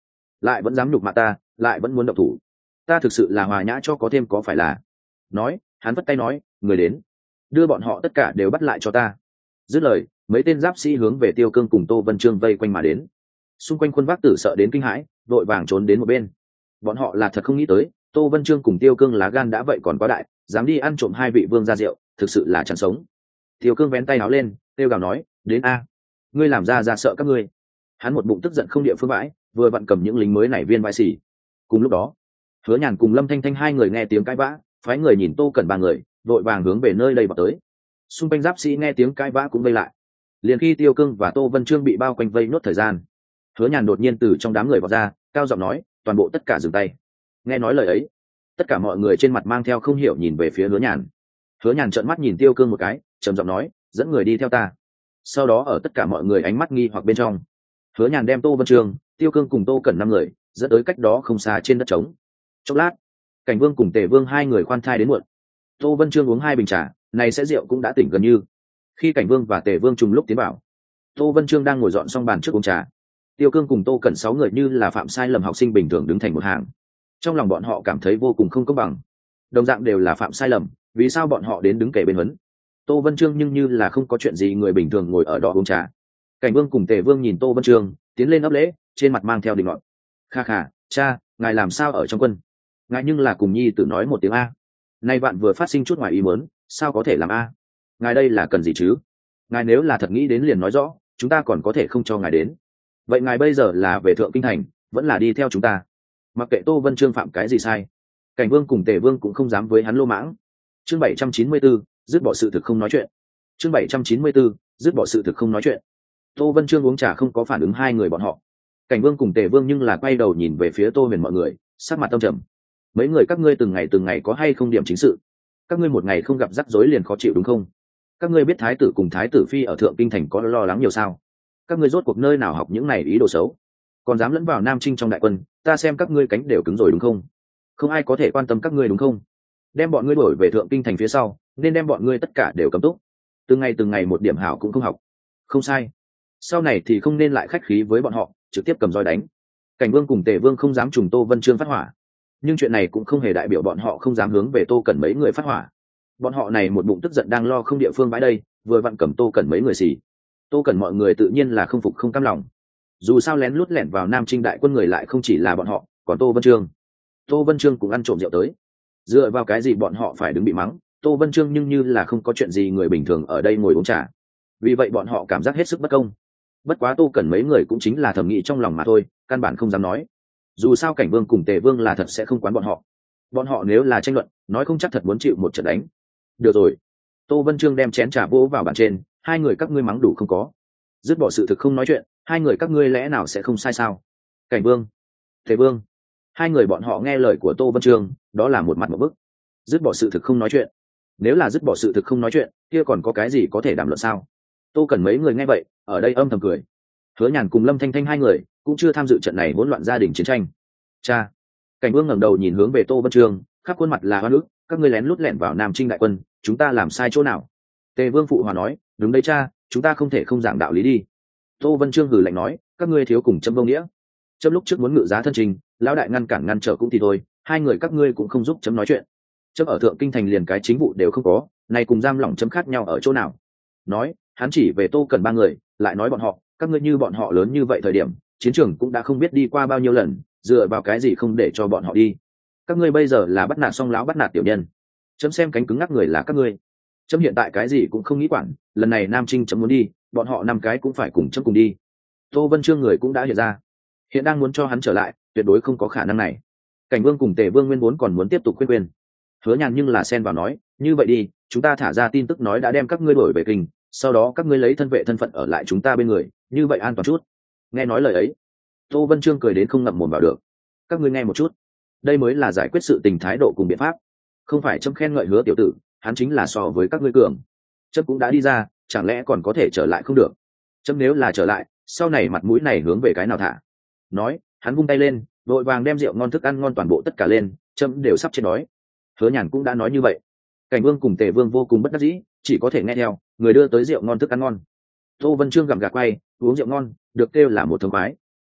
lại vẫn dám nhục mạ ta, lại vẫn muốn động thủ. Ta thực sự là hòa nhã cho có thêm có phải là. Nói, hắn vất tay nói, người đến, đưa bọn họ tất cả đều bắt lại cho ta. Dứt lời, mấy tên giáp sĩ hướng về Tiêu Cương cùng Tô Vân Trương vây quanh mà đến. Xung quanh quân vác tử sợ đến kinh hãi, vội vàng trốn đến một bên. Bọn họ là thật không nghĩ tới, Tô Vân Trương cùng Tiêu Cương lá gan đã vậy còn quá đại, dám đi ăn trộm hai vị vương gia rượu, thực sự là chẳng sống. Tiêu Cương vén tay áo lên, tiêu gào nói, đến a, ngươi làm ra ra sợ các ngươi. Hắn một bụng tức giận không địa phương vãi, vừa vặn cầm những lính mới nảy viên vai xỉ. Cùng lúc đó, Hứa Nhàn cùng Lâm Thanh Thanh hai người nghe tiếng cãi vã, phái người nhìn Tô Cẩn ba người, vội vàng hướng về nơi đây vào tới. Xung quanh giáp sĩ nghe tiếng cãi vã cũng vây lại. Liền khi Tiêu Cương và Tô Vân Trương bị bao quanh vây nốt thời gian, Hứa Nhàn đột nhiên từ trong đám người vọt ra, cao giọng nói, toàn bộ tất cả dừng tay. Nghe nói lời ấy, tất cả mọi người trên mặt mang theo không hiểu nhìn về phía Hứa Nhàn. Hứa Nhàn trợn mắt nhìn Tiêu Cương một cái, trầm giọng nói, dẫn người đi theo ta. Sau đó ở tất cả mọi người ánh mắt nghi hoặc bên trong, Hứa Nhàn đem Tô Vân Trương, Tiêu Cương cùng Tô Cẩn năm người dẫn tới cách đó không xa trên đất trống. Chốc lát, Cảnh Vương cùng Tề Vương hai người khoan thai đến muộn. Tô Vân Trương uống hai bình trà, này sẽ rượu cũng đã tỉnh gần như. Khi Cảnh Vương và Tề Vương trùng lúc tiến vào, Tô Vân Trương đang ngồi dọn xong bàn trước uống trà. Tiêu Cương cùng Tô Cẩn sáu người như là phạm sai lầm học sinh bình thường đứng thành một hàng. Trong lòng bọn họ cảm thấy vô cùng không công bằng. Đồng dạng đều là phạm sai lầm, vì sao bọn họ đến đứng kề bên huấn? Tô Vân Trương nhưng như là không có chuyện gì người bình thường ngồi ở đó uống trà. Cảnh Vương cùng Tề Vương nhìn Tô Vân Trương, tiến lên ấp lễ, trên mặt mang theo định ngọn. Kha khà, cha, ngài làm sao ở trong quân? Ngài nhưng là cùng nhi tử nói một tiếng a. Nay bạn vừa phát sinh chút ngoài ý muốn, sao có thể làm a? Ngài đây là cần gì chứ? Ngài nếu là thật nghĩ đến liền nói rõ, chúng ta còn có thể không cho ngài đến. Vậy ngài bây giờ là về thượng kinh thành, vẫn là đi theo chúng ta? Mặc kệ Tô Vân Trương phạm cái gì sai, Cảnh Vương cùng Tề Vương cũng không dám với hắn lô mãng. Chương bảy trăm chín mươi tư, dứt bỏ sự thực không nói chuyện. Chương bảy trăm chín mươi tư, dứt bỏ sự thực không nói chuyện. Tô Vân Trương uống trà không có phản ứng hai người bọn họ. Cảnh Vương cùng Tề Vương nhưng là quay đầu nhìn về phía Tô Huyền mọi người, sắc mặt tâm trầm. Mấy người các ngươi từng ngày từng ngày có hay không điểm chính sự? Các ngươi một ngày không gặp rắc rối liền khó chịu đúng không? Các ngươi biết thái tử cùng thái tử phi ở thượng kinh thành có lo lắng nhiều sao? Các ngươi rốt cuộc nơi nào học những này ý đồ xấu? Còn dám lẫn vào Nam Trinh trong đại quân, ta xem các ngươi cánh đều cứng rồi đúng không? Không ai có thể quan tâm các ngươi đúng không? Đem bọn ngươi đổi về thượng kinh thành phía sau, nên đem bọn ngươi tất cả đều cấm túc. Từng ngày từng ngày một điểm hảo cũng không học. Không sai. Sau này thì không nên lại khách khí với bọn họ, trực tiếp cầm roi đánh. Cảnh Vương cùng Tề Vương không dám trùng Tô Vân Trương phát hỏa, nhưng chuyện này cũng không hề đại biểu bọn họ không dám hướng về Tô Cẩn mấy người phát hỏa. Bọn họ này một bụng tức giận đang lo không địa phương bãi đây, vừa vặn cầm Tô Cẩn mấy người xì. Tô Cẩn mọi người tự nhiên là không phục không cam lòng. Dù sao lén lút lẻn vào Nam Trinh đại quân người lại không chỉ là bọn họ, còn Tô Vân Trương. Tô Vân Trương cũng ăn trộm rượu tới. Dựa vào cái gì bọn họ phải đứng bị mắng? Tô Vân Trương nhưng như là không có chuyện gì người bình thường ở đây ngồi uống trà. Vì vậy bọn họ cảm giác hết sức bất công. Bất quá Tô Cẩn mấy người cũng chính là thẩm nghĩ trong lòng mà thôi, căn bản không dám nói. Dù sao Cảnh Vương cùng Tề Vương là thật sẽ không quán bọn họ. Bọn họ nếu là tranh luận, nói không chắc thật muốn chịu một trận đánh. Được rồi. Tô Vân Trương đem chén trà vỗ vào bàn trên, hai người các ngươi mắng đủ không có? Dứt bỏ sự thực không nói chuyện, hai người các ngươi lẽ nào sẽ không sai sao? Cảnh Vương, Tề Vương, hai người bọn họ nghe lời của Tô Vân Trương, đó là một mặt một bức. Dứt bỏ sự thực không nói chuyện. Nếu là dứt bỏ sự thực không nói chuyện, kia còn có cái gì có thể đàm luận sao? Tô Cẩn mấy người nghe vậy, ở đây âm thầm cười. Hứa Nhàn cùng Lâm Thanh Thanh hai người cũng chưa tham dự trận này hỗn loạn gia đình chiến tranh. Cha. Cảnh Vương ngẩng đầu nhìn hướng về Tô Vân Trương, khắp khuôn mặt là oan ức, các ngươi lén lút lẻn vào Nam Trinh đại quân, chúng ta làm sai chỗ nào? Tề Vương phụ hòa nói, đúng đấy cha, chúng ta không thể không giảng đạo lý đi. Tô Vân Trương hừ lạnh nói, các ngươi thiếu cùng châm vô nghĩa. Châm lúc trước muốn ngự giá thân trình, lão đại ngăn cản ngăn trở cũng thì thôi, hai người các ngươi cũng không giúp chấm nói chuyện. Chấm ở thượng kinh thành liền cái chính vụ đều không có, này cùng giam lỏng chấm khác nhau ở chỗ nào? Nói, hắn chỉ về Tô Cẩn ba người, lại nói bọn họ, các ngươi như bọn họ lớn như vậy thời điểm, chiến trường cũng đã không biết đi qua bao nhiêu lần, dựa vào cái gì không để cho bọn họ đi? Các ngươi bây giờ là bắt nạt song lão bắt nạt tiểu nhân. Chấm xem cánh cứng ngắc người là các ngươi. Chấm hiện tại cái gì cũng không nghĩ quản, lần này Nam Trinh chấm muốn đi, bọn họ năm cái cũng phải cùng chấm cùng đi. Tô Vân Trương người cũng đã hiện ra, hiện đang muốn cho hắn trở lại, tuyệt đối không có khả năng này. Cảnh Vương cùng Tề Vương nguyên vốn còn muốn tiếp tục khuyên khuyên. Hứa Nhàn nhưng là xen vào nói, như vậy đi, chúng ta thả ra tin tức nói đã đem các ngươi đổi về kinh, sau đó các ngươi lấy thân vệ thân phận ở lại chúng ta bên người, như vậy an toàn chút. Nghe nói lời ấy, Tô Vân Trương cười đến không ngậm mồm vào được. Các ngươi nghe một chút, đây mới là giải quyết sự tình thái độ cùng biện pháp, không phải chấm khen ngợi Hứa tiểu tử, hắn chính là so với các ngươi cường. Chấm cũng đã đi ra, chẳng lẽ còn có thể trở lại không được? Chấm nếu là trở lại, sau này mặt mũi này hướng về cái nào thả? Nói, hắn vung tay lên, vội vàng đem rượu ngon thức ăn ngon toàn bộ tất cả lên, chấm đều sắp chết đói. Hứa Nhàn cũng đã nói như vậy. Cảnh Vương cùng Tề Vương vô cùng bất đắc dĩ, chỉ có thể nghe theo, người đưa tới rượu ngon thức ăn ngon. Tô Vân Trương gặm gà quay, uống rượu ngon, được kêu là một thông khoái.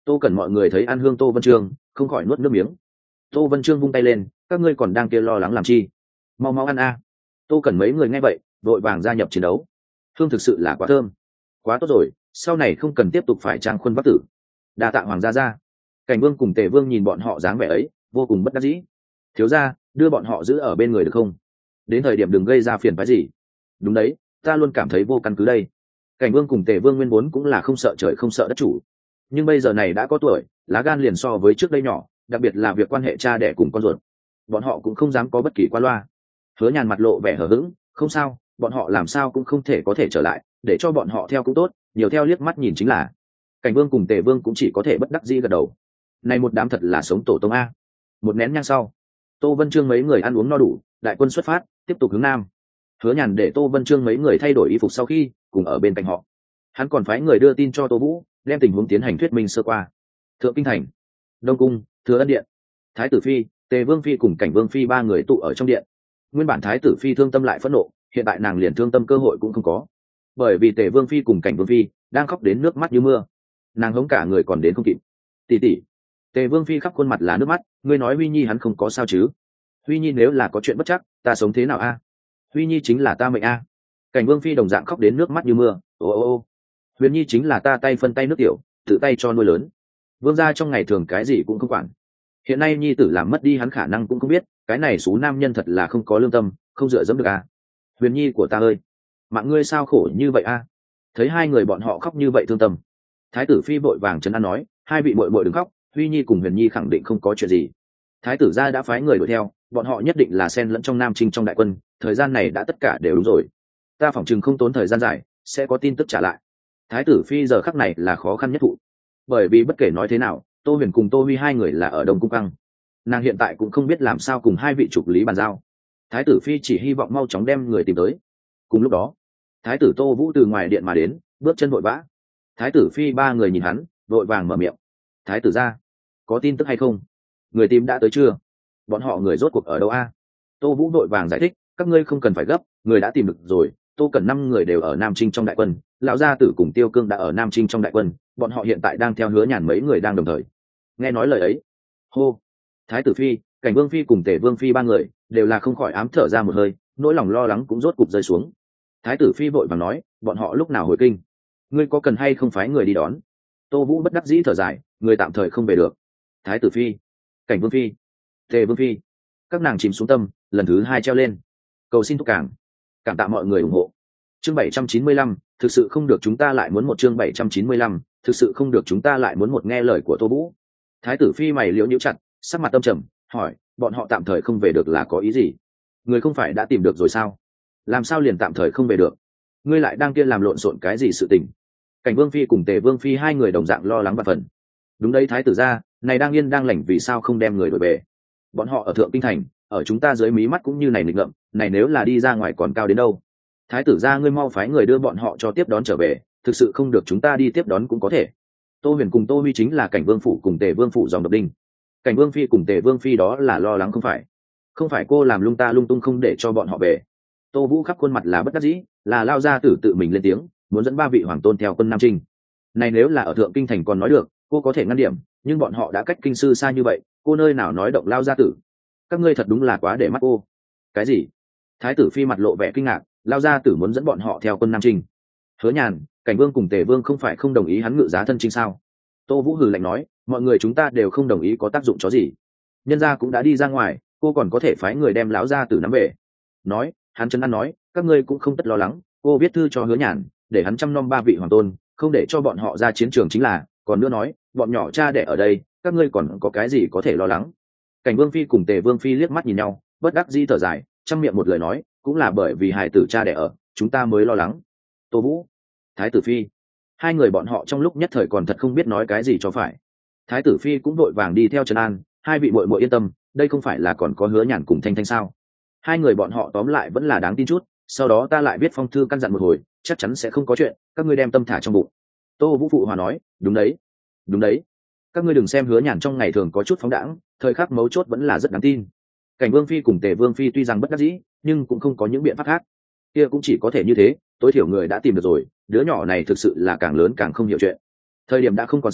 Tô Cẩn mọi người thấy ăn hương Tô Vân Trương không khỏi nuốt nước miếng. Tô Vân Trương vung tay lên, các ngươi còn đang kia lo lắng làm chi, mau mau ăn a. Tô Cẩn mấy người nghe vậy vội vàng gia nhập chiến đấu. Hương thực sự là quá thơm, quá tốt rồi, sau này không cần tiếp tục phải trang khuôn bắc tử. Đa tạ hoàng gia gia. Cảnh Vương cùng Tề Vương nhìn bọn họ dáng vẻ ấy vô cùng bất đắc dĩ. Thiếu gia, đưa bọn họ giữ ở bên người được không, đến thời điểm đừng gây ra phiền phái gì. Đúng đấy, ta luôn cảm thấy vô căn cứ đây. Cảnh Vương cùng Tề Vương nguyên vốn cũng là không sợ trời không sợ đất chủ, nhưng bây giờ này đã có tuổi, lá gan liền so với trước đây nhỏ, đặc biệt là việc quan hệ cha đẻ cùng con ruột, bọn họ cũng không dám có bất kỳ qua loa. Hứa Nhàn mặt lộ vẻ hờ hững, không sao, bọn họ làm sao cũng không thể có thể trở lại, để cho bọn họ theo cũng tốt, nhiều theo liếc mắt nhìn chính là. Cảnh Vương cùng Tề Vương cũng chỉ có thể bất đắc dĩ gật đầu. Này một đám thật là sống tổ tông a. Một nén nhang sau, Tô Vân Trương mấy người ăn uống no đủ, đại quân xuất phát tiếp tục hướng nam. Hứa Nhàn để Tô Vân Trương mấy người thay đổi y phục sau khi cùng ở bên cạnh họ, hắn còn phái người đưa tin cho Tô Vũ, đem tình huống tiến hành thuyết minh sơ qua. Thượng Kinh thành, Đông cung, Thừa Ân điện, Thái tử phi, Tề Vương phi cùng Cảnh Vương phi ba người tụ ở trong điện. Nguyên bản Thái tử phi thương tâm lại phẫn nộ, hiện tại nàng liền thương tâm cơ hội cũng không có, bởi vì Tề Vương phi cùng Cảnh Vương phi đang khóc đến nước mắt như mưa, nàng hống cả người còn đến không kịp. Tỷ tỷ. Tề Vương phi khắp khuôn mặt là nước mắt, ngươi nói Huy Nhi hắn không có sao chứ? Huy Nhi nếu là có chuyện bất chắc, ta sống thế nào a? Huy Nhi chính là ta mệnh a. Cảnh Vương phi đồng dạng khóc đến nước mắt như mưa, ô ô ô. Huyền Nhi chính là ta tay phân tay nước tiểu, tự tay cho nuôi lớn. Vương gia trong ngày thường cái gì cũng không quản, hiện nay Nhi tử làm mất đi hắn khả năng cũng không biết, cái này số nam nhân thật là không có lương tâm, không dựa dẫm được a. Huyền Nhi của ta ơi, mạng ngươi sao khổ như vậy a? Thấy hai người bọn họ khóc như vậy thương tâm, Thái tử phi vội vàng trấn an nói, hai vị muội muội đừng khóc, Huy Nhi cùng Huyền Nhi khẳng định không có chuyện gì. Thái tử gia đã phái người đuổi theo, bọn họ nhất định là xen lẫn trong Nam Trinh trong đại quân, thời gian này đã tất cả đều đúng rồi. Ta phỏng chừng không tốn thời gian dài, sẽ có tin tức trả lại. Thái tử phi giờ khắc này là khó khăn nhất thụ, bởi vì bất kể nói thế nào, Tô Huyền cùng Tô Huy hai người là ở Đông Cung căng, nàng hiện tại cũng không biết làm sao cùng hai vị trục lý bàn giao. Thái tử phi chỉ hy vọng mau chóng đem người tìm tới. Cùng lúc đó, Thái tử Tô Vũ từ ngoài điện mà đến, bước chân vội vã. Thái tử phi ba người nhìn hắn, vội vàng mở miệng. Thái tử gia, có tin tức hay không? Người tìm đã tới chưa? Bọn họ người rốt cuộc ở đâu a? Tô Vũ vội vàng giải thích, các ngươi không cần phải gấp, người đã tìm được rồi. Tô Cần năm người đều ở Nam Trinh trong đại quân, lão gia tử cùng Tiêu Cương đã ở Nam Trinh trong đại quân, bọn họ hiện tại đang theo Hứa Nhàn mấy người đang đồng thời. Nghe nói lời ấy, hô, Thái tử phi, Cảnh Vương phi cùng Tề Vương phi ba người đều là không khỏi ám thở ra một hơi, nỗi lòng lo lắng cũng rốt cục rơi xuống. Thái tử phi vội vàng nói, bọn họ lúc nào hồi kinh? Ngươi có cần hay không phái người đi đón? Tô Vũ bất đắc dĩ thở dài, người tạm thời không về được. Thái tử phi, Cảnh Vương phi, Tề Vương phi, các nàng chìm xuống tâm, lần thứ hai treo lên, cầu xin thúc cảng, cảm tạ mọi người ủng hộ. Chương bảy trăm chín mươi lăm, thực sự không được chúng ta lại muốn một chương bảy trăm chín mươi lăm, thực sự không được chúng ta lại muốn một nghe lời của Tô Vũ. Thái tử phi mày liễu nhíu chặt, sắc mặt tâm trầm, hỏi, bọn họ tạm thời không về được là có ý gì? Người không phải đã tìm được rồi sao? Làm sao liền tạm thời không về được? Ngươi lại đang kia làm lộn xộn cái gì sự tình? Cảnh Vương phi cùng Tề Vương phi hai người đồng dạng lo lắng và phần. Đúng đấy thái tử gia, này đang yên đang lành vì sao không đem người đổi về? Bọn họ ở thượng kinh thành, ở chúng ta dưới mí mắt cũng như này nghịch ngợm, này nếu là đi ra ngoài còn cao đến đâu? Thái tử gia ngươi mau phái người đưa bọn họ cho tiếp đón trở về, thực sự không được chúng ta đi tiếp đón cũng có thể. Tô Huyền cùng Tô Huy chính là Cảnh Vương phủ cùng Tề Vương phủ dòng độc đinh. Cảnh Vương phi cùng Tề Vương phi đó là lo lắng không phải? Không phải cô làm lung ta lung tung không để cho bọn họ về. Tô Vũ khắp khuôn mặt là bất đắc dĩ, là lao ra tử tự mình lên tiếng, muốn dẫn ba vị hoàng tôn theo quân Nam Trinh. Này nếu là ở thượng kinh thành còn nói được, cô có thể ngăn điểm, nhưng bọn họ đã cách kinh sư xa như vậy, cô nơi nào nói động lao gia tử? Các ngươi thật đúng là quá để mắt cô. Cái gì? Thái tử phi mặt lộ vẻ kinh ngạc, lao gia tử muốn dẫn bọn họ theo quân Nam Trinh. Hứa Nhàn, Cảnh Vương cùng Tề Vương không phải không đồng ý hắn ngự giá thân chinh sao? Tô Vũ hừ lạnh nói, mọi người chúng ta đều không đồng ý có tác dụng chó gì? Nhân gia cũng đã đi ra ngoài, cô còn có thể phái người đem lão gia tử nắm về. Nói, hắn trấn an nói, các ngươi cũng không tất lo lắng, cô viết thư cho Hứa Nhàn, để hắn chăm nom ba vị hoàng tôn, không để cho bọn họ ra chiến trường chính là, còn nữa nói, bọn nhỏ cha đẻ ở đây, các ngươi còn có cái gì có thể lo lắng? Cảnh Vương phi cùng Tề Vương phi liếc mắt nhìn nhau, bất đắc dĩ thở dài, trăm miệng một lời nói, cũng là bởi vì hài tử cha đẻ ở, chúng ta mới lo lắng. Tô Vũ, Thái tử phi, hai người bọn họ trong lúc nhất thời còn thật không biết nói cái gì cho phải. Thái tử phi cũng vội vàng đi theo trấn an, hai vị muội muội yên tâm, đây không phải là còn có Hứa Nhàn cùng Thanh Thanh sao? Hai người bọn họ tóm lại vẫn là đáng tin chút, sau đó ta lại viết phong thư căn dặn một hồi, chắc chắn sẽ không có chuyện, các ngươi đem tâm thả trong bụng. Tô Vũ phụ hòa nói, đúng đấy, đúng đấy, các ngươi đừng xem Hứa Nhàn trong ngày thường có chút phóng đãng, thời khắc mấu chốt vẫn là rất đáng tin. Cảnh Vương phi cùng Tề Vương phi tuy rằng bất đắc dĩ, nhưng cũng không có những biện pháp khác, kia cũng chỉ có thể như thế, tối thiểu người đã tìm được rồi, đứa nhỏ này thực sự là càng lớn càng không hiểu chuyện. Thời điểm đã không còn sớm,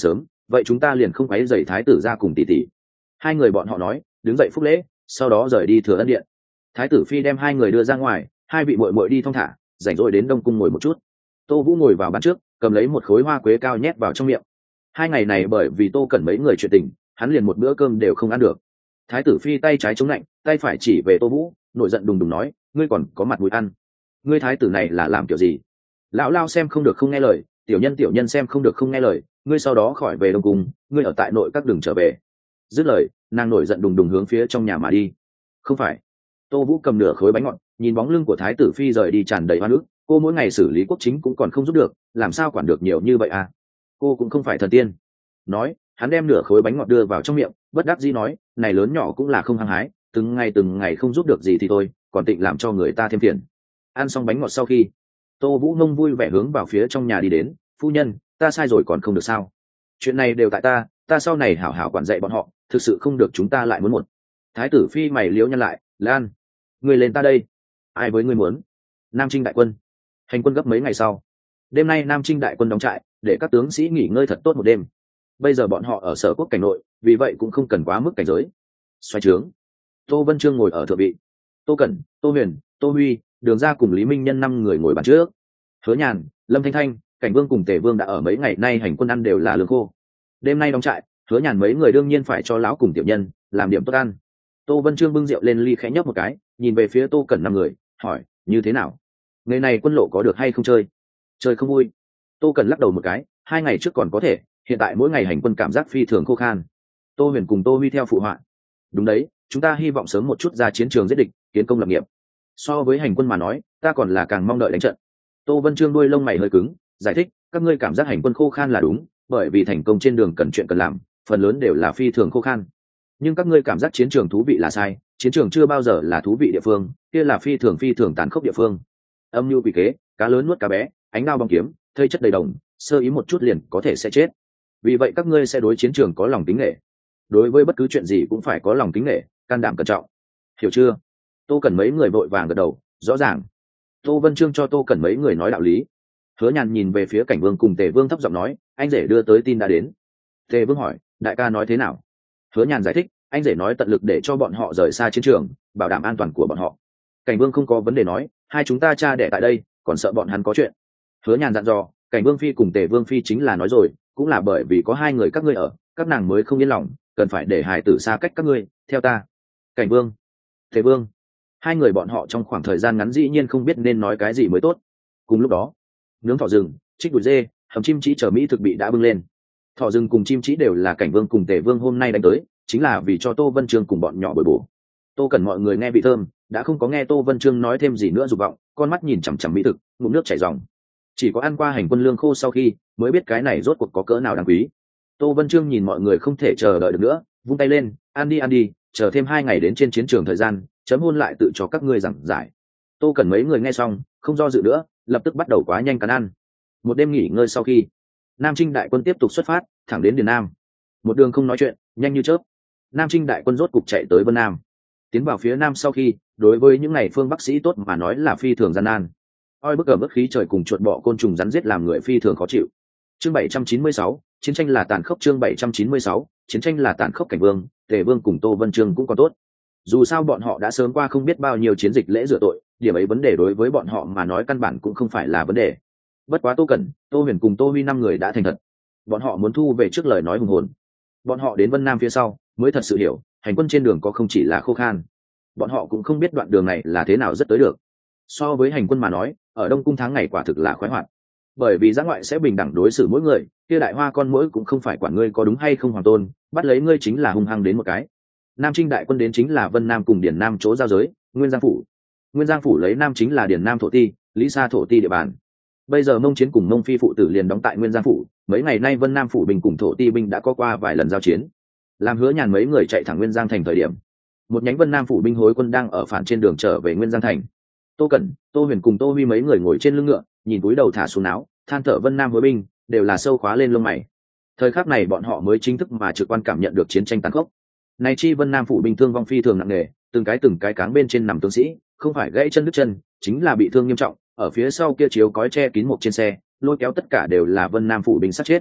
vậy chúng ta liền không quấy rầy thái tử ra cùng tỷ tỷ. Hai người bọn họ nói, đứng dậy phúc lễ, sau đó rời đi Thừa Ân điện. Thái tử phi đem hai người đưa ra ngoài, hai vị muội muội đi thong thả, rảnh rỗi đến đông cung ngồi một chút. Tô Vũ ngồi vào bàn trước, cầm lấy một khối hoa quế cao nhét vào trong miệng. Hai ngày này bởi vì Tô Cẩn mấy người chuyện tình, hắn liền một bữa cơm đều không ăn được. Thái tử phi tay trái chống lạnh, tay phải chỉ về Tô Vũ, nổi giận đùng đùng nói, ngươi còn có mặt mũi ăn? Ngươi thái tử này là làm kiểu gì? Lão lao xem không được không nghe lời, tiểu nhân tiểu nhân xem không được không nghe lời, ngươi sau đó khỏi về đông cung, ngươi ở tại nội các đường trở về. Dứt lời, nàng nổi giận đùng đùng hướng phía trong nhà mà đi. Không phải. Tô Vũ cầm nửa khối bánh ngọt, nhìn bóng lưng của thái tử phi rời đi tràn đầy oan ức, cô mỗi ngày xử lý quốc chính cũng còn không giúp được, làm sao quản được nhiều như vậy à? Cô cũng không phải thần tiên. Nói, hắn đem nửa khối bánh ngọt đưa vào trong miệng, bất đắc dĩ nói, này lớn nhỏ cũng là không hăng hái, từng ngày từng ngày không giúp được gì thì thôi, còn tịnh làm cho người ta thêm phiền. Ăn xong bánh ngọt sau khi, Tô Vũ nông vui vẻ hướng vào phía trong nhà đi đến, phu nhân, ta sai rồi còn không được sao? Chuyện này đều tại ta, ta sau này hảo hảo quản dạy bọn họ, thực sự không được chúng ta lại muốn một. Thái tử phi mày liếu nhăn lại, Lan, người lên ta đây. Ai với ngươi muốn? Nam Trinh đại quân. Hành quân gấp mấy ngày sau. Đêm nay Nam Trinh đại quân đóng trại, để các tướng sĩ nghỉ ngơi thật tốt một đêm. Bây giờ bọn họ ở Sở Quốc cảnh nội, vì vậy cũng không cần quá mức cảnh giới. Xoay trướng. Tô Vân Chương ngồi ở thượng vị. Tô Cẩn, Tô Huyền, Tô Huy, Đường Gia cùng Lý Minh Nhân năm người ngồi bàn trước. Hứa Nhàn, Lâm Thanh Thanh, Cảnh Vương cùng Tề Vương đã ở mấy ngày nay hành quân ăn đều là lương khô. Đêm nay đóng trại, Hứa Nhàn mấy người đương nhiên phải cho lão cùng tiểu nhân làm điểm tốt ăn. Tô Vân Chương bưng rượu lên ly khẽ nhấp một cái, nhìn về phía Tô Cẩn năm người, hỏi, như thế nào? Ngày này quân lộ có được hay không chơi? Chơi không vui. Tô Cẩn lắc đầu một cái, hai ngày trước còn có thể, hiện tại mỗi ngày hành quân cảm giác phi thường khô khan. Tô Huyền cùng Tô Huy theo phụ họa. Đúng đấy, chúng ta hy vọng sớm một chút ra chiến trường giết địch, kiến công lập nghiệp. So với hành quân mà nói, ta còn là càng mong đợi đánh trận. Tô Vân Chương đuôi lông mày hơi cứng, giải thích, các ngươi cảm giác hành quân khô khan là đúng, bởi vì thành công trên đường cần chuyện cần làm, phần lớn đều là phi thường khô khan. Nhưng các ngươi cảm giác chiến trường thú vị là sai, chiến trường chưa bao giờ là thú vị địa phương, kia là phi thường phi thường tàn khốc địa phương. Âm mưu quỷ kế, cá lớn nuốt cá bé, ánh đao bóng kiếm, thây chất đầy đồng, sơ ý một chút liền có thể sẽ chết. Vì vậy các ngươi sẽ đối chiến trường có lòng kính nể. Đối với bất cứ chuyện gì cũng phải có lòng kính nể, can đảm cẩn trọng. Hiểu chưa? Tô Cẩn mấy người vội vàng gật đầu, rõ ràng. Tô Vân Chương cho Tô Cẩn mấy người nói đạo lý. Hứa Nhàn nhìn về phía Cảnh Vương cùng Tề Vương thấp giọng nói, anh rể đưa tới tin đã đến. Tề Vương hỏi, đại ca nói thế nào? Hứa Nhàn giải thích, anh rể nói tận lực để cho bọn họ rời xa chiến trường, bảo đảm an toàn của bọn họ. Cảnh Vương không có vấn đề nói, hai chúng ta cha đẻ tại đây, còn sợ bọn hắn có chuyện. Hứa Nhàn dặn dò, Cảnh Vương phi cùng Tề Vương phi chính là nói rồi, cũng là bởi vì có hai người các ngươi ở, các nàng mới không yên lòng, cần phải để hài tử xa cách các ngươi, theo ta. Cảnh Vương, Tề Vương, hai người bọn họ trong khoảng thời gian ngắn dĩ nhiên không biết nên nói cái gì mới tốt. Cùng lúc đó, nướng thỏ rừng, trích đùi dê, hầm chim chỉ chờ mỹ thực bị đã bưng lên. Thỏ rừng cùng chim chỉ đều là Cảnh Vương cùng Tề Vương hôm nay đánh tới, chính là vì cho Tô Vân Chương cùng bọn nhỏ bồi bổ. Tô Cẩn mọi người nghe vị thơm, đã không có nghe Tô Vân Chương nói thêm gì nữa dục vọng, con mắt nhìn chằm chằm mỹ thực, ngụm nước chảy ròng. Chỉ có ăn qua hành quân lương khô sau khi, mới biết cái này rốt cuộc có cỡ nào đáng quý. Tô Vân Chương nhìn mọi người không thể chờ đợi được nữa, vung tay lên, ăn đi ăn đi, chờ thêm hai ngày đến trên chiến trường thời gian, chấm hôn lại tự cho các ngươi giảng giải. Tô Cẩn mấy người nghe xong, không do dự nữa, lập tức bắt đầu quá nhanh cắn ăn. Một đêm nghỉ ngơi sau khi, Nam Trinh đại quân tiếp tục xuất phát, thẳng đến Điền Nam. Một đường không nói chuyện, nhanh như chớp. Nam Trinh đại quân rốt cục chạy tới Vân Nam. Tiến vào phía Nam sau khi, đối với những ngày phương Bắc sĩ tốt mà nói là phi thường gian nan. Oi bức ở bức khí trời cùng chuột bọ côn trùng rắn giết làm người phi thường khó chịu. Chương bảy trăm chín mươi sáu, chiến tranh là tàn khốc. Chương bảy trăm chín mươi sáu, chiến tranh là tàn khốc. Cảnh Vương, Tề Vương cùng Tô Vân Chương cũng còn tốt. Dù sao bọn họ đã sớm qua không biết bao nhiêu chiến dịch lễ rửa tội, điểm ấy vấn đề đối với bọn họ mà nói căn bản cũng không phải là vấn đề. Bất quá Tô Cẩn, Tô Huyền cùng Tô Huy năm người đã thành thật. Bọn họ muốn thu về trước lời nói hùng hồn. Bọn họ đến Vân Nam phía sau, mới thật sự hiểu, hành quân trên đường có không chỉ là khô khan. Bọn họ cũng không biết đoạn đường này là thế nào rất tới được. So với hành quân mà nói, ở Đông Cung tháng ngày quả thực là khoái hoạt. Bởi vì giã ngoại sẽ bình đẳng đối xử mỗi người, kia đại hoa con mỗi cũng không phải quản ngươi có đúng hay không hoàng tôn, bắt lấy ngươi chính là hung hăng đến một cái. Nam Trinh đại quân đến chính là Vân Nam cùng Điền Nam chỗ giao giới, Nguyên Giang phủ. Nguyên Giang phủ lấy Nam chính là Điền Nam thổ ti, Lý Sa thổ ti địa bàn. Bây giờ Mông Chiến cùng Mông Phi phụ tử liền đóng tại Nguyên Giang phủ, mấy ngày nay Vân Nam phủ binh cùng thổ ti binh đã có qua vài lần giao chiến. Làm Hứa Nhàn mấy người chạy thẳng Nguyên Giang thành thời điểm, một nhánh Vân Nam phủ binh hối quân đang ở phản trên đường trở về Nguyên Giang thành. Tô Cẩn, Tô Huyền cùng Tô Huy mấy người ngồi trên lưng ngựa, nhìn cúi đầu thả xuống áo, than thở Vân Nam hối binh, đều là sâu khóa lên lông mày. Thời khắc này bọn họ mới chính thức mà trực quan cảm nhận được chiến tranh tàn khốc. Này chi Vân Nam phủ binh thương vong phi thường nặng nề, từng cái từng cái cáng bên trên nằm tướng sĩ, không phải gãy chân đứt chân, chính là bị thương nghiêm trọng, ở phía sau kia chiếu cói che kín một trên xe, lôi kéo tất cả đều là Vân Nam phủ binh sát chết.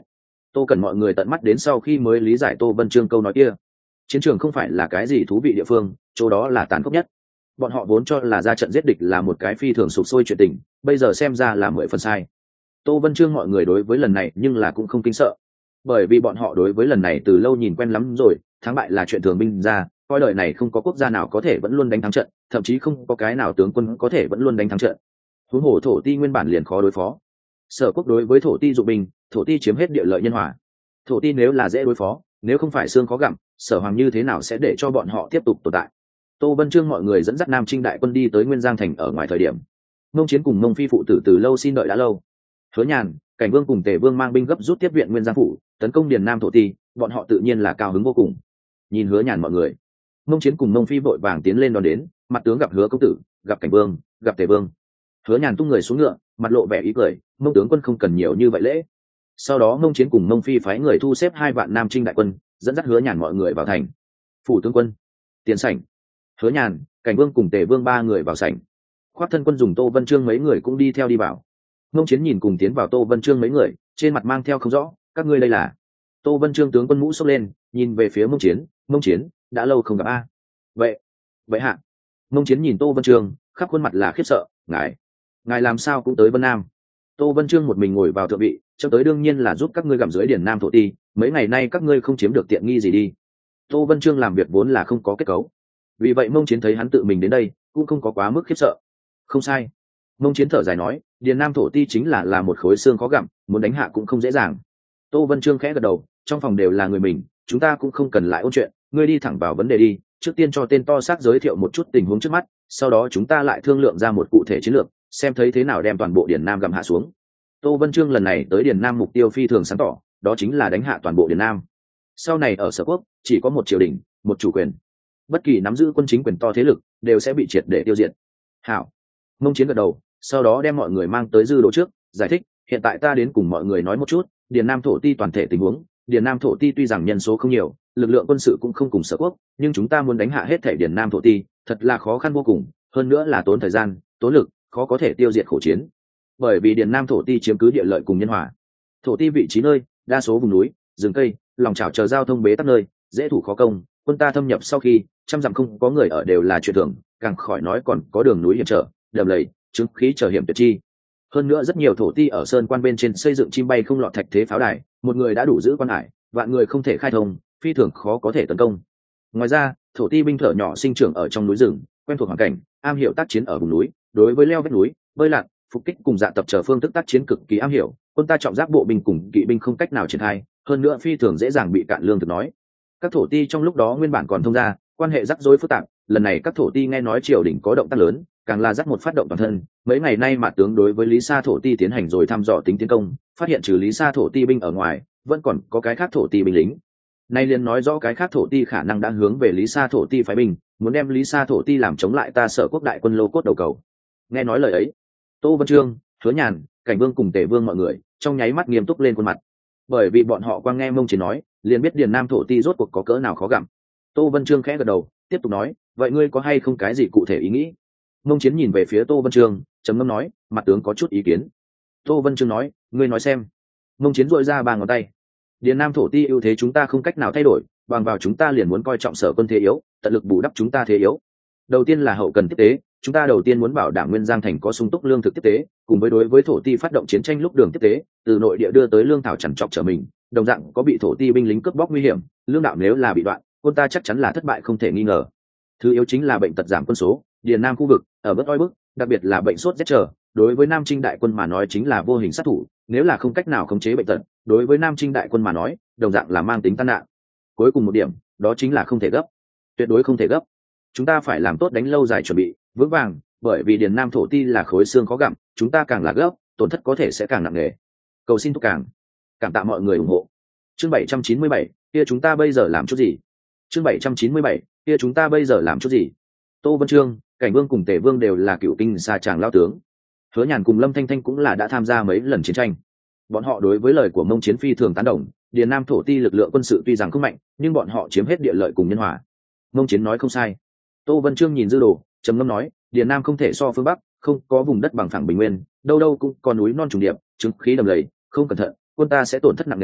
Tô Cần mọi người tận mắt đến sau khi mới lý giải Tô Vân Chương câu nói kia. Chiến trường không phải là cái gì thú vị địa phương, chỗ đó là tàn khốc nhất. Bọn họ vốn cho là ra trận giết địch là một cái phi thường sụp sôi chuyện tình, bây giờ xem ra là mười phần sai. Tô Vân Chương mọi người đối với lần này nhưng là cũng không kinh sợ, bởi vì bọn họ đối với lần này từ lâu nhìn quen lắm rồi, thắng bại là chuyện thường binh ra, coi đời này không có quốc gia nào có thể vẫn luôn đánh thắng trận, thậm chí không có cái nào tướng quân có thể vẫn luôn đánh thắng trận. Huống hồ thổ ti nguyên bản liền khó đối phó. Sở quốc đối với thổ ti dụng binh, thổ ti chiếm hết địa lợi nhân hòa. Thổ ti nếu là dễ đối phó, nếu không phải xương khó gặm, Sở Hoàng như thế nào sẽ để cho bọn họ tiếp tục tồn tại. Tô Vân Chương mọi người dẫn dắt Nam Trinh đại quân đi tới Nguyên Giang thành ở ngoài thời điểm, Mông Chiến cùng Mông Phi phụ tử từ lâu xin đợi đã lâu. Hứa Nhàn, Cảnh Vương cùng Tề Vương mang binh gấp rút tiếp viện Nguyên Giang phủ, tấn công Điền Nam thổ ti, bọn họ tự nhiên là cao hứng vô cùng. Nhìn Hứa Nhàn mọi người, Mông Chiến cùng Mông Phi vội vàng tiến lên đón đến, mặt tướng gặp Hứa công tử, gặp Cảnh Vương, gặp Tề Vương. Hứa Nhàn tung người xuống ngựa, mặt lộ vẻ ý cười, Mông tướng quân không cần nhiều như vậy lễ. Sau đó Mông Chiến cùng Mông Phi phái người thu xếp hai vạn Nam Trinh đại quân, dẫn dắt Hứa Nhàn mọi người vào thành. Phủ tướng quân, tiến sảnh. Hứa Nhàn, Cảnh Vương cùng Tề Vương ba người vào sảnh. Khoác thân quân dùng Tô Vân Chương mấy người cũng đi theo đi vào. Mông Chiến nhìn cùng tiến vào Tô Vân Chương mấy người, trên mặt mang theo không rõ, các ngươi đây là? Tô Vân Chương tướng quân mũ xốc lên, nhìn về phía Mông Chiến, Mông Chiến, đã lâu không gặp a. Vậy, vậy hạ. Mông Chiến nhìn Tô Vân Chương, khắp khuôn mặt là khiếp sợ, ngài, ngài làm sao cũng tới Vân Nam? Tô Vân Chương một mình ngồi vào thượng vị, cho tới đương nhiên là giúp các ngươi gặm dưới Điền Nam thổ ti, mấy ngày nay các ngươi không chiếm được tiện nghi gì đi. Tô Vân Chương làm việc vốn là không có kết cấu, vì vậy Mông Chiến thấy hắn tự mình đến đây, cũng không có quá mức khiếp sợ. Không sai. Mông Chiến thở dài nói, Điền Nam thổ ti chính là là một khối xương khó gặm, muốn đánh hạ cũng không dễ dàng. Tô Vân Chương khẽ gật đầu, trong phòng đều là người mình, chúng ta cũng không cần lại ôn chuyện, ngươi đi thẳng vào vấn đề đi, trước tiên cho tên to xác giới thiệu một chút tình huống trước mắt, sau đó chúng ta lại thương lượng ra một cụ thể chiến lược, xem thấy thế nào đem toàn bộ Điền Nam gặm hạ xuống. Tô Vân Chương lần này tới Điền Nam mục tiêu phi thường sáng tỏ, đó chính là đánh hạ toàn bộ Điền Nam. Sau này ở Sở Quốc chỉ có một triều đình, một chủ quyền, bất kỳ nắm giữ quân chính quyền to thế lực đều sẽ bị triệt để tiêu diệt. Hảo. Mông Chiến gật đầu, sau đó đem mọi người mang tới dư đồ trước, giải thích, hiện tại ta đến cùng mọi người nói một chút Điền Nam thổ ti toàn thể tình huống. Điền Nam thổ ti tuy rằng nhân số không nhiều, lực lượng quân sự cũng không cùng Sở Quốc, nhưng chúng ta muốn đánh hạ hết thể Điền Nam thổ ti, thật là khó khăn vô cùng, hơn nữa là tốn thời gian, tốn lực, khó có thể tiêu diệt khổ chiến. Bởi vì Điền Nam thổ ti chiếm cứ địa lợi cùng nhân hòa. Thổ ti vị trí nơi, đa số vùng núi, rừng cây, lòng chảo chờ giao thông bế tắc nơi, dễ thủ khó công, quân ta thâm nhập sau khi trăm dặm không có người ở đều là chuyện thường, càng khỏi nói còn có đường núi hiểm trở, đầm lầy, chứng khí trở hiểm tuyệt chi. Hơn nữa rất nhiều thổ ti ở sơn quan bên trên xây dựng chim bay không lọt thạch thế pháo đài, một người đã đủ giữ quan hải, vạn người không thể khai thông, phi thường khó có thể tấn công. Ngoài ra, thổ ti binh thợ nhỏ sinh trưởng ở trong núi rừng, quen thuộc hoàn cảnh, am hiểu tác chiến ở vùng núi, đối với leo vách núi, bơi lặn, phục kích cùng dạ tập trở phương thức tác chiến cực kỳ am hiểu, quân ta trọng giáp bộ binh cùng kỵ binh không cách nào triển khai, hơn nữa phi thường dễ dàng bị cạn lương thực nói. Các thổ ti trong lúc đó nguyên bản còn thông gia, quan hệ rắc rối phức tạp, lần này các thổ ti nghe nói triều đình có động tác lớn, càng là dắt một phát động toàn thân. Mấy ngày nay Mạt tướng đối với Lý Sa thổ ti tiến hành rồi thăm dò tính tiến công, phát hiện trừ Lý Sa thổ ti binh ở ngoài, vẫn còn có cái khác thổ ti binh lính. Nay liền nói rõ cái khác thổ ti khả năng đã hướng về Lý Sa thổ ti phái binh, muốn đem Lý Sa thổ ti làm chống lại ta Sở Quốc đại quân lô cốt đầu cầu. Nghe nói lời ấy, Tô Vân Chương, Hứa Nhàn, Cảnh Vương cùng Tề Vương mọi người trong nháy mắt nghiêm túc lên khuôn mặt, bởi vì bọn họ quang nghe Mông Chiến nói, liền biết Điền Nam thổ ti rốt cuộc có cỡ nào khó gặm. Tô Vân Chương khẽ gật đầu, tiếp tục nói, vậy ngươi có hay không cái gì cụ thể ý nghĩ? Mông Chiến nhìn về phía Tô Vân Chương, trầm ngâm nói, mặt tướng có chút ý kiến. Tô Vân Chương nói, ngươi nói xem. Mông Chiến dội ra ba ngón tay. Điền Nam thổ ti ưu thế chúng ta không cách nào thay đổi, bằng vào chúng ta liền muốn coi trọng Sở quân thế yếu, tận lực bù đắp chúng ta thế yếu. Đầu tiên là hậu cần tiếp tế, chúng ta đầu tiên muốn bảo đảm Nguyên Giang thành có sung túc lương thực tiếp tế, cùng với đối với thổ ti phát động chiến tranh lúc đường tiếp tế, từ nội địa đưa tới lương thảo chằn trọc trở mình, đồng dạng có bị thổ ti binh lính cướp bóc nguy hiểm, lương đạo nếu là bị đoạn, quân ta chắc chắn là thất bại không thể nghi ngờ. Thứ yếu chính là bệnh tật giảm quân số, Điền Nam khu vực ở bất oi bức, đặc biệt là bệnh sốt rét trở, đối với Nam Trinh đại quân mà nói chính là vô hình sát thủ, nếu là không cách nào khống chế bệnh tật, đối với Nam Trinh đại quân mà nói, đồng dạng là mang tính tai nạn. Cuối cùng một điểm, đó chính là không thể gấp, tuyệt đối không thể gấp. Chúng ta phải làm tốt đánh lâu dài chuẩn bị, vững vàng, bởi vì Điền Nam thổ ti là khối xương khó gặm, chúng ta càng là gấp, tổn thất có thể sẽ càng nặng nề. Cầu xin thúc càng, cảm tạ mọi người ủng hộ. Chương bảy trăm chín mươi bảy, kia chúng ta bây giờ làm chút gì? Chương bảy trăm chín mươi bảy, kia chúng ta bây giờ làm chút gì? Tô Vân Chương, Cảnh Vương cùng Tề Vương đều là cựu kinh xa tràng lao tướng. Hứa Nhàn cùng Lâm Thanh Thanh cũng là đã tham gia mấy lần chiến tranh. Bọn họ đối với lời của Mông Chiến phi thường tán đồng, Điền Nam thổ ti lực lượng quân sự tuy rằng không mạnh, nhưng bọn họ chiếm hết địa lợi cùng nhân hòa. Mông Chiến nói không sai. Tô Vân Chương nhìn dư đồ, trầm ngâm nói, Điền Nam không thể so phương Bắc, không có vùng đất bằng phẳng bình nguyên, đâu đâu cũng có núi non trùng điệp, chứng khí đầm lầy, không cẩn thận, quân ta sẽ tổn thất nặng nề,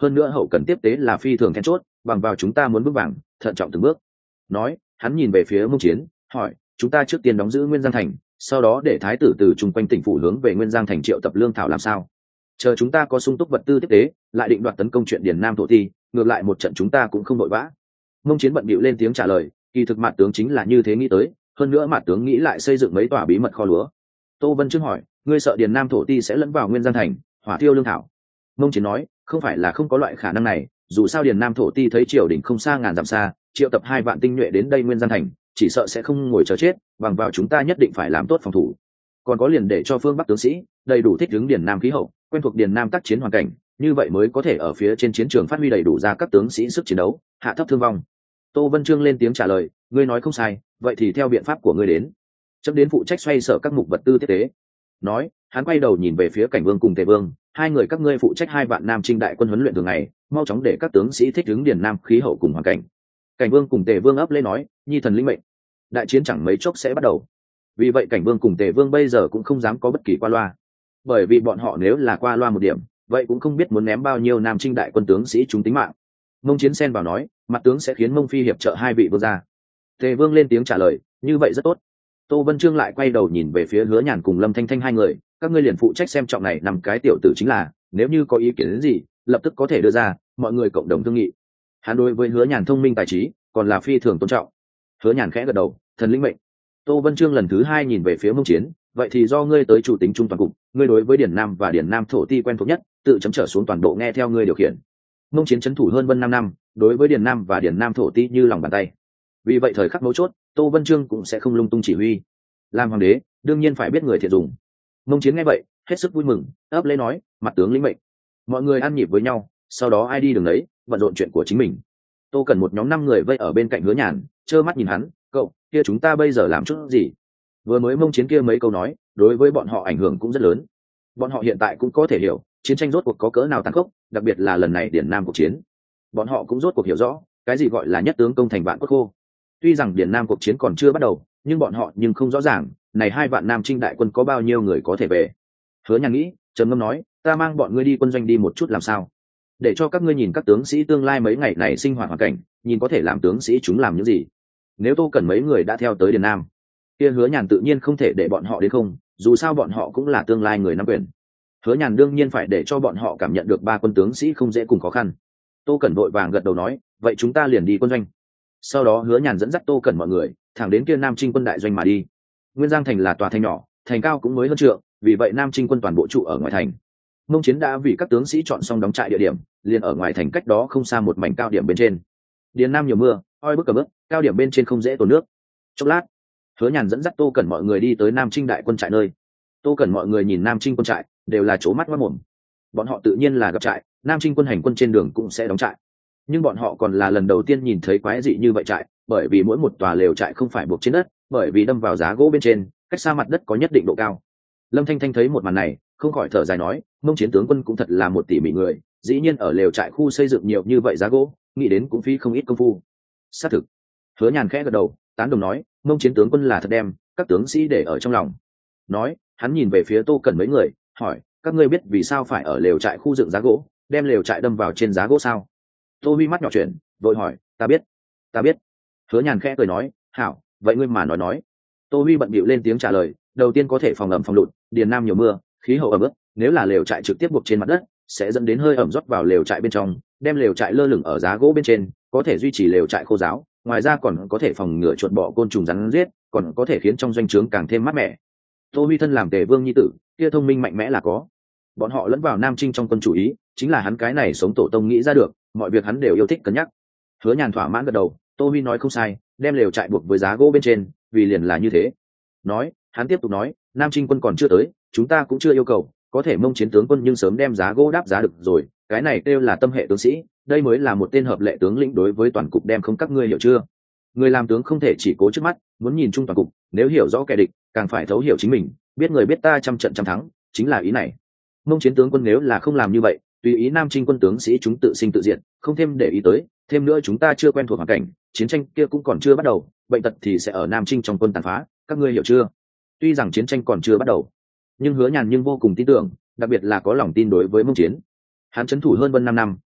hơn nữa hậu cần tiếp tế là phi thường then chốt, bằng vào chúng ta muốn bước vàng thận trọng từng bước. Nói, hắn nhìn về phía Mông Chiến, hỏi, chúng ta trước tiên đóng giữ Nguyên Giang thành, sau đó để thái tử từ chung quanh tỉnh phủ hướng về Nguyên Giang thành triệu tập lương thảo làm sao? Chờ chúng ta có sung túc vật tư tiếp tế, lại định đoạt tấn công chuyện Điền Nam thổ ti, ngược lại một trận chúng ta cũng không vội vã. Mông Chiến bận bịu lên tiếng trả lời, kỳ thực Mạt tướng chính là như thế nghĩ tới, hơn nữa Mạt tướng nghĩ lại xây dựng mấy tòa bí mật kho lúa. Tô Vân Chương hỏi, ngươi sợ Điền Nam thổ ti sẽ lẫn vào Nguyên Giang thành, hỏa thiêu lương thảo? Mông Chiến nói, không phải là không có loại khả năng này, dù sao Điền Nam thổ ti thấy triều đình không xa ngàn dặm xa, triệu tập hai vạn tinh nhuệ đến đây Nguyên Giang thành, chỉ sợ sẽ không ngồi chờ chết, bằng vào chúng ta nhất định phải làm tốt phòng thủ. Còn có liền để cho phương Bắc tướng sĩ đầy đủ thích ứng Điền Nam khí hậu, quen thuộc Điền Nam tác chiến hoàn cảnh, như vậy mới có thể ở phía trên chiến trường phát huy đầy đủ ra các tướng sĩ sức chiến đấu, hạ thấp thương vong. Tô Vân Chương lên tiếng trả lời, ngươi nói không sai, vậy thì theo biện pháp của ngươi đến. Chấm đến phụ trách xoay sở các mục vật tư tiếp tế. Nói, hắn quay đầu nhìn về phía Cảnh Vương cùng Tề Vương, hai người các ngươi phụ trách hai vạn Nam Trinh đại quân huấn luyện thường ngày, mau chóng để các tướng sĩ thích ứng Điền Nam khí hậu cùng hoàn cảnh. Cảnh Vương cùng Tề Vương ấp lên nói, nhi thần lĩnh mệnh. Đại chiến chẳng mấy chốc sẽ bắt đầu. Vì vậy Cảnh Vương cùng Tề Vương bây giờ cũng không dám có bất kỳ qua loa, bởi vì bọn họ nếu là qua loa một điểm, vậy cũng không biết muốn ném bao nhiêu Nam Trinh đại quân tướng sĩ chúng tính mạng. Mông Chiến xen vào nói, mặt tướng sẽ khiến Mông Phi hiệp trợ hai vị vương gia. Tề Vương lên tiếng trả lời, như vậy rất tốt. Tô Vân Chương lại quay đầu nhìn về phía Hứa Nhàn cùng Lâm Thanh Thanh hai người, các ngươi liền phụ trách xem trọng này năm cái tiểu tử chính là, nếu như có ý kiến đến gì, lập tức có thể đưa ra, mọi người cộng đồng thương nghị. Hắn đối với Hứa Nhàn thông minh tài trí, còn là phi thường tôn trọng. Hứa Nhàn khẽ gật đầu, thần lĩnh mệnh. Tô Vân Chương lần thứ hai nhìn về phía Mông Chiến, vậy thì do ngươi tới chủ tính trung toàn cục, ngươi đối với Điền Nam và Điền Nam thổ ti quen thuộc nhất, tự chấm trở xuống toàn bộ nghe theo ngươi điều khiển. Mông Chiến trấn thủ hơn vân năm năm, đối với Điền Nam và Điền Nam thổ ti như lòng bàn tay. Vì vậy thời khắc mấu chốt, Tô Vân Chương cũng sẽ không lung tung chỉ huy. Làm hoàng đế, đương nhiên phải biết người thiện dùng. Mông Chiến nghe vậy, hết sức vui mừng, ấp lấy nói, mặt tướng lĩnh mệnh. Mọi người ăn nhịp với nhau, sau đó ai đi đường đấy, bận rộn chuyện của chính mình. Tô Cần một nhóm năm người vây ở bên cạnh Hứa Nhàn, trơ mắt nhìn hắn, cậu, kia chúng ta bây giờ làm chút gì? Vừa mới Mông Chiến kia mấy câu nói, đối với bọn họ ảnh hưởng cũng rất lớn. Bọn họ hiện tại cũng có thể hiểu, chiến tranh rốt cuộc có cỡ nào tàn khốc, đặc biệt là lần này Điền Nam cuộc chiến. Bọn họ cũng rốt cuộc hiểu rõ, cái gì gọi là nhất tướng công thành vạn cốt khô. Tuy rằng Điền Nam cuộc chiến còn chưa bắt đầu, nhưng bọn họ nhưng không rõ ràng, này hai vạn Nam Trinh đại quân có bao nhiêu người có thể về. Hứa Nhàn nghĩ, trầm ngâm nói, ta mang bọn ngươi đi quân doanh đi một chút làm sao? Để cho các ngươi nhìn các tướng sĩ tương lai mấy ngày này sinh hoạt hoàn cảnh, nhìn có thể làm tướng sĩ chúng làm những gì. Nếu Tô Cần mấy người đã theo tới Điền Nam, kia Hứa Nhàn tự nhiên không thể để bọn họ đến không, dù sao bọn họ cũng là tương lai người nắm quyền. Hứa Nhàn đương nhiên phải để cho bọn họ cảm nhận được ba quân tướng sĩ không dễ cùng khó khăn. Tô Cẩn vội vàng gật đầu nói, vậy chúng ta liền đi quân doanh. Sau đó Hứa Nhàn dẫn dắt Tô Cẩn mọi người thẳng đến kia Nam Trinh quân đại doanh mà đi. Nguyên Giang thành là tòa thành nhỏ, thành cao cũng mới hơn trượng, vì vậy Nam Trinh quân toàn bộ trụ ở ngoài thành. Mông Chiến đã vì các tướng sĩ chọn xong đóng trại địa điểm, liền ở ngoài thành cách đó không xa một mảnh cao điểm bên trên. Điền Nam nhiều mưa, oi bức cả bức, cao điểm bên trên không dễ tồn nước. Chốc lát, Hứa Nhàn dẫn dắt Tô Cẩn mọi người đi tới Nam Trinh đại quân trại nơi. Tô Cẩn mọi người nhìn Nam Trinh quân trại, đều là trố mắt ngoác mồm. Bọn họ tự nhiên là gặp trại, Nam Trinh quân hành quân trên đường cũng sẽ đóng trại. Nhưng bọn họ còn là lần đầu tiên nhìn thấy quái dị như vậy trại, bởi vì mỗi một tòa lều trại không phải buộc trên đất, bởi vì đâm vào giá gỗ bên trên, cách xa mặt đất có nhất định độ cao. Lâm Thanh Thanh thấy một màn này, không khỏi thở dài nói, Mông Chiến tướng quân cũng thật là một tỉ mỉ người, dĩ nhiên ở lều trại khu xây dựng nhiều như vậy giá gỗ, nghĩ đến cũng phí không ít công phu. Xác thực. Hứa Nhàn khẽ gật đầu, tán đồng nói, Mông Chiến tướng quân là thật đem các tướng sĩ để ở trong lòng. Nói, hắn nhìn về phía Tô Cẩn mấy người, hỏi, các ngươi biết vì sao phải ở lều trại khu dựng giá gỗ, đem lều trại đâm vào trên giá gỗ sao? Tô Huy mắt nhỏ chuyển, vội hỏi, ta biết, ta biết. Hứa Nhàn khẽ cười nói, hảo, vậy ngươi mà nói nói. Tô Huy bận bịu lên tiếng trả lời, đầu tiên có thể phòng ẩm phòng lụt, Điền Nam nhiều mưa, khí hậu ẩm ướt, nếu là lều trại trực tiếp buộc trên mặt đất, sẽ dẫn đến hơi ẩm rót vào lều trại bên trong, đem lều trại lơ lửng ở giá gỗ bên trên, có thể duy trì lều trại khô ráo, ngoài ra còn có thể phòng ngừa chuột bọ côn trùng rắn giết, còn có thể khiến trong doanh trướng càng thêm mát mẻ. Tô Huy thân làm Tề Vương nhi tử, kia thông minh mạnh mẽ là có. Bọn họ lẫn vào Nam Trinh trong quân chủ ý, chính là hắn cái này sống tổ tông nghĩ ra được, mọi việc hắn đều yêu thích cân nhắc. Hứa Nhàn thỏa mãn gật đầu, Tô Huy nói không sai, đem lều trại buộc với giá gỗ bên trên, vì liền là như thế. Nói, hắn tiếp tục nói, Nam Trinh quân còn chưa tới, chúng ta cũng chưa yêu cầu, có thể Mông Chiến tướng quân nhưng sớm đem giá gỗ đáp giá được rồi, cái này kêu là tâm hệ tướng sĩ, đây mới là một tên hợp lệ tướng lĩnh đối với toàn cục đem không, các ngươi hiểu chưa? Người làm tướng không thể chỉ cố trước mắt, muốn nhìn chung toàn cục, nếu hiểu rõ kẻ địch, càng phải thấu hiểu chính mình, biết người biết ta trăm trận trăm thắng, chính là ý này. Mông Chiến tướng quân nếu là không làm như vậy, tùy ý Nam Trinh quân tướng sĩ chúng tự sinh tự diệt, không thêm để ý tới, thêm nữa chúng ta chưa quen thuộc hoàn cảnh, chiến tranh kia cũng còn chưa bắt đầu, bệnh tật thì sẽ ở Nam Trinh trong quân tàn phá, các ngươi hiểu chưa? Tuy rằng chiến tranh còn chưa bắt đầu, nhưng Hứa Nhàn nhưng vô cùng tin tưởng, đặc biệt là có lòng tin đối với Mông Chiến. Hắn trấn thủ hơn vân năm năm,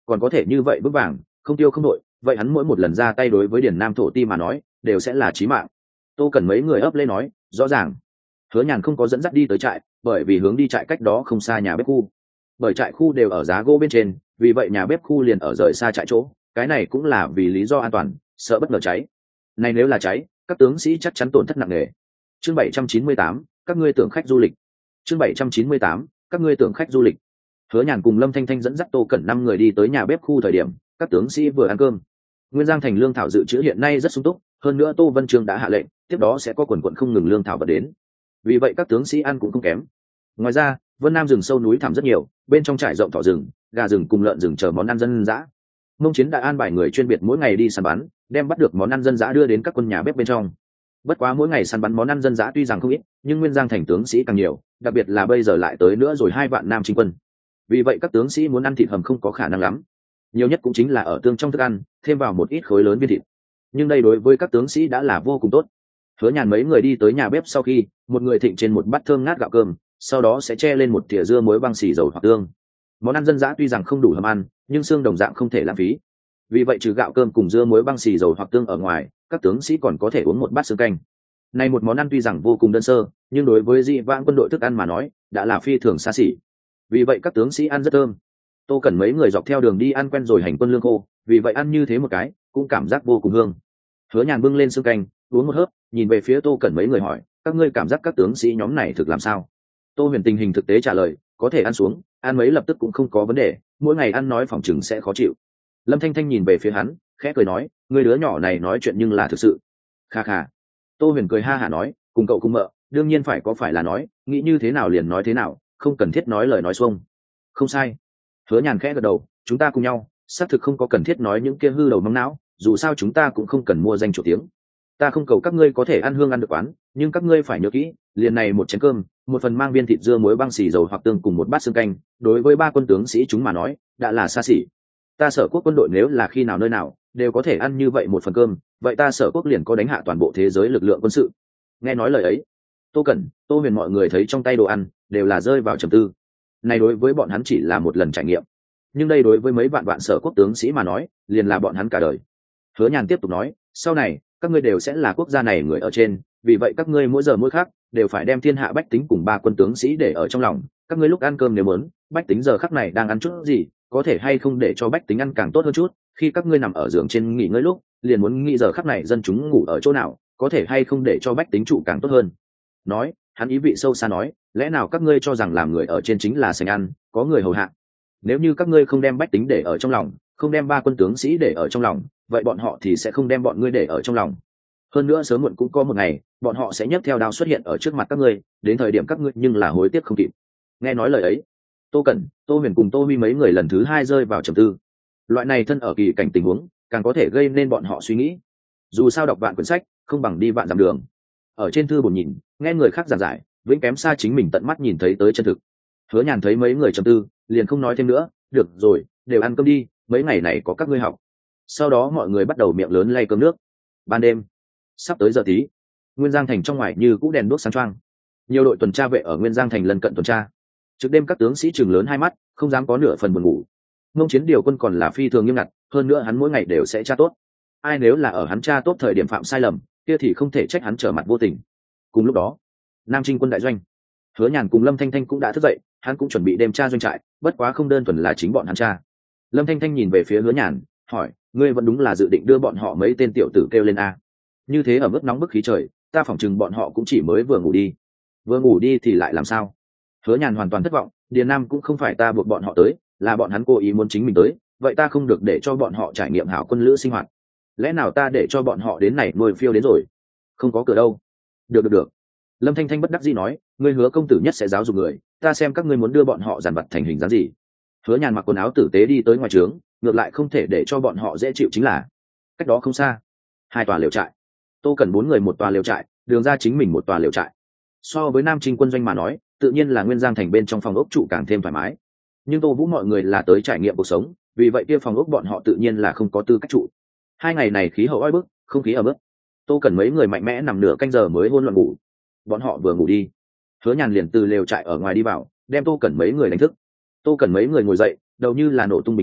còn có thể như vậy vững vàng không tiêu không đội, vậy hắn mỗi một lần ra tay đối với điển nam thổ ti mà nói đều sẽ là chí mạng. Tô Cẩn mấy người ấp lên nói rõ ràng. Hứa Nhàn không có dẫn dắt đi tới trại, bởi vì hướng đi trại cách đó không xa nhà bếp khu, bởi trại khu đều ở giá gỗ bên trên, vì vậy nhà bếp khu liền ở rời xa trại chỗ, cái này cũng là vì lý do an toàn, sợ bất ngờ cháy. Này nếu là cháy, các tướng sĩ chắc chắn tổn thất nặng nề. Chương bảy trăm chín mươi tám, các ngươi tưởng khách du lịch. Chương bảy trăm chín mươi tám, các ngươi tưởng khách du lịch. Hứa Nhàn cùng Lâm Thanh Thanh dẫn dắt Tô Cẩn năm người đi tới nhà bếp khu thời điểm, các tướng sĩ vừa ăn cơm. Nguyên Giang thành lương thảo dự trữ hiện nay rất sung túc, hơn nữa Tô Vân Trương đã hạ lệnh, tiếp đó sẽ có quần quần không ngừng lương thảo vật đến. Vì vậy các tướng sĩ ăn cũng không kém. Ngoài ra, Vân Nam rừng sâu núi thẳm rất nhiều, bên trong trại rộng thỏ rừng, gà rừng cùng lợn rừng chờ món ăn dân dã. Mông Chiến đã an bài người chuyên biệt mỗi ngày đi săn bắn, đem bắt được món ăn dân dã đưa đến các quân nhà bếp bên trong. Bất quá mỗi ngày săn bắn món ăn dân dã tuy rằng không ít, nhưng Nguyên Giang thành tướng sĩ càng nhiều, đặc biệt là bây giờ lại tới nữa rồi hai vạn nam chinh quân. Vì vậy các tướng sĩ muốn ăn thịt hầm không có khả năng lắm, nhiều nhất cũng chính là ở tương trong thức ăn thêm vào một ít khối lớn viên thịt, nhưng đây đối với các tướng sĩ đã là vô cùng tốt. Hứa Nhàn mấy người đi tới nhà bếp sau khi, một người thịnh trên một bát thơm ngát gạo cơm, sau đó sẽ che lên một thìa dưa muối băng xì dầu hoặc tương. Món ăn dân dã tuy rằng không đủ hầm ăn, nhưng xương đồng dạng không thể lãng phí. Vì vậy trừ gạo cơm cùng dưa muối băng xì dầu hoặc tương ở ngoài, các tướng sĩ còn có thể uống một bát xương canh. Này một món ăn tuy rằng vô cùng đơn sơ, nhưng đối với dị vãng quân đội thức ăn mà nói, đã là phi thường xa xỉ. Vì vậy các tướng sĩ ăn rất thơm. Tô Cẩn mấy người dọc theo đường đi ăn quen rồi hành quân lương khô, vì vậy ăn như thế một cái cũng cảm giác vô cùng hương. Hứa Nhàn bưng lên xương canh, uống một hớp, nhìn về phía Tô Cẩn mấy người hỏi, các ngươi cảm giác các tướng sĩ nhóm này thực làm sao? Tô Huyền tình hình thực tế trả lời, có thể ăn xuống, ăn mấy lập tức cũng không có vấn đề, mỗi ngày ăn nói phòng chừng sẽ khó chịu. Lâm Thanh Thanh nhìn về phía hắn, khẽ cười nói, người đứa nhỏ này nói chuyện nhưng là thực sự. Kha kha. Tô Huyền cười ha hả nói, cùng cậu cùng mợ, đương nhiên phải có phải là nói, nghĩ như thế nào liền nói thế nào, không cần thiết nói lời nói xuông. Không sai. Hứa Nhàn khẽ gật đầu, chúng ta cùng nhau, xác thực không có cần thiết nói những kia hư đầu mắng não, dù sao chúng ta cũng không cần mua danh chủ tiếng. Ta không cầu các ngươi có thể ăn hương ăn được quán, nhưng các ngươi phải nhớ kỹ, liền này một chén cơm, một phần mang viên thịt dưa muối băng xì dầu hoặc tương cùng một bát xương canh, đối với ba quân tướng sĩ chúng mà nói, đã là xa xỉ. Ta Sở Quốc quân đội nếu là khi nào nơi nào đều có thể ăn như vậy một phần cơm, vậy ta Sở Quốc liền có đánh hạ toàn bộ thế giới lực lượng quân sự. Nghe nói lời ấy, Tô Cẩn, Tô Huyền mọi người thấy trong tay đồ ăn đều là rơi vào trầm tư. Này đối với bọn hắn chỉ là một lần trải nghiệm, nhưng đây đối với mấy vạn vạn Sở Quốc tướng sĩ mà nói, liền là bọn hắn cả đời. Hứa Nhàn tiếp tục nói, sau này các ngươi đều sẽ là quốc gia này người ở trên, vì vậy các ngươi mỗi giờ mỗi khắc đều phải đem thiên hạ bách tính cùng ba quân tướng sĩ để ở trong lòng. Các ngươi lúc ăn cơm nếu muốn, bách tính giờ khắc này đang ăn chút gì, có thể hay không để cho bách tính ăn càng tốt hơn chút. Khi các ngươi nằm ở giường trên nghỉ ngơi lúc, liền muốn nghĩ giờ khắc này dân chúng ngủ ở chỗ nào, có thể hay không để cho bách tính trụ càng tốt hơn. Nói, hắn ý vị sâu xa nói, lẽ nào các ngươi cho rằng làm người ở trên chính là sành ăn, có người hầu hạ? Nếu như các ngươi không đem bách tính để ở trong lòng, không đem ba quân tướng sĩ để ở trong lòng, vậy bọn họ thì sẽ không đem bọn ngươi để ở trong lòng. Hơn nữa sớm muộn cũng có một ngày, bọn họ sẽ nhấc theo đao xuất hiện ở trước mặt các ngươi, đến thời điểm các ngươi nhưng là hối tiếc không kịp. Nghe nói lời ấy, Tô Cẩn, Tô Huyền cùng Tô Huy mấy người lần thứ hai rơi vào trầm tư. Loại này thân ở kỳ cảnh tình huống, càng có thể gây nên bọn họ suy nghĩ. Dù sao đọc vạn quyển sách, không bằng đi vạn dặm đường. Ở trên thư bổn nhìn, nghe người khác giảng giải, vĩnh kém xa chính mình tận mắt nhìn thấy tới chân thực. Hứa Nhàn thấy mấy người trầm tư, liền không nói thêm nữa, được rồi, đều ăn cơm đi, mấy ngày này có các ngươi học. Sau đó mọi người bắt đầu miệng lớn lay cơm nước. Ban đêm, sắp tới giờ tí, Nguyên Giang thành trong ngoài như cũ đèn đuốc sáng choang. Nhiều đội tuần tra vệ ở Nguyên Giang thành lân cận tuần tra. Trước đêm các tướng sĩ chừng lớn hai mắt, không dám có nửa phần buồn ngủ. Ngông Chiến điều quân còn là phi thường nghiêm ngặt, hơn nữa hắn mỗi ngày đều sẽ tra tốt. Ai nếu là ở hắn tra tốt thời điểm phạm sai lầm, kia thì không thể trách hắn trở mặt vô tình. Cùng lúc đó, Nam Trinh quân đại doanh, Hứa Nhàn cùng Lâm Thanh Thanh cũng đã thức dậy, hắn cũng chuẩn bị đêm tra doanh trại, bất quá không đơn thuần là chính bọn hắn tra. Lâm Thanh Thanh nhìn về phía Hứa Nhàn, hỏi, ngươi vẫn đúng là dự định đưa bọn họ mấy tên tiểu tử kêu lên a? Như thế ở mức nóng bức khí trời, ta phỏng chừng bọn họ cũng chỉ mới vừa ngủ đi. Vừa ngủ đi thì lại làm sao? Hứa Nhàn hoàn toàn thất vọng, Điền Nam cũng không phải ta buộc bọn họ tới, là bọn hắn cố ý muốn chính mình tới, vậy ta không được để cho bọn họ trải nghiệm hảo quân lữ sinh hoạt. Lẽ nào ta để cho bọn họ đến này nuôi phiêu đến rồi? Không có cửa đâu. Được được được. Lâm Thanh Thanh bất đắc dĩ nói, ngươi Hứa công tử nhất sẽ giáo dục người, ta xem các ngươi muốn đưa bọn họ dàn vặt thành hình dáng gì. Hứa Nhàn mặc quần áo tử tế đi tới ngoài trướng, ngược lại không thể để cho bọn họ dễ chịu chính là. Cách đó không xa, hai tòa lều trại. Tô Cần bốn người một tòa lều trại, Đường ra chính mình một tòa lều trại. So với Nam Trinh quân doanh mà nói, tự nhiên là Nguyên Giang thành bên trong phòng ốc trụ càng thêm thoải mái. Nhưng Tô Vũ mọi người là tới trải nghiệm cuộc sống, vì vậy kia phòng ốc bọn họ tự nhiên là không có tư cách trụ. Hai ngày này khí hậu oi bức, không khí ở bức. Tô Cần mấy người mạnh mẽ nằm nửa canh giờ mới hôn loạn ngủ. Bọn họ vừa ngủ đi, Hứa Nhàn liền từ lều trại ở ngoài đi vào, đem Tô Cần mấy người đánh thức. Tô Cần mấy người ngồi dậy, đầu như là nổ tung bình thường,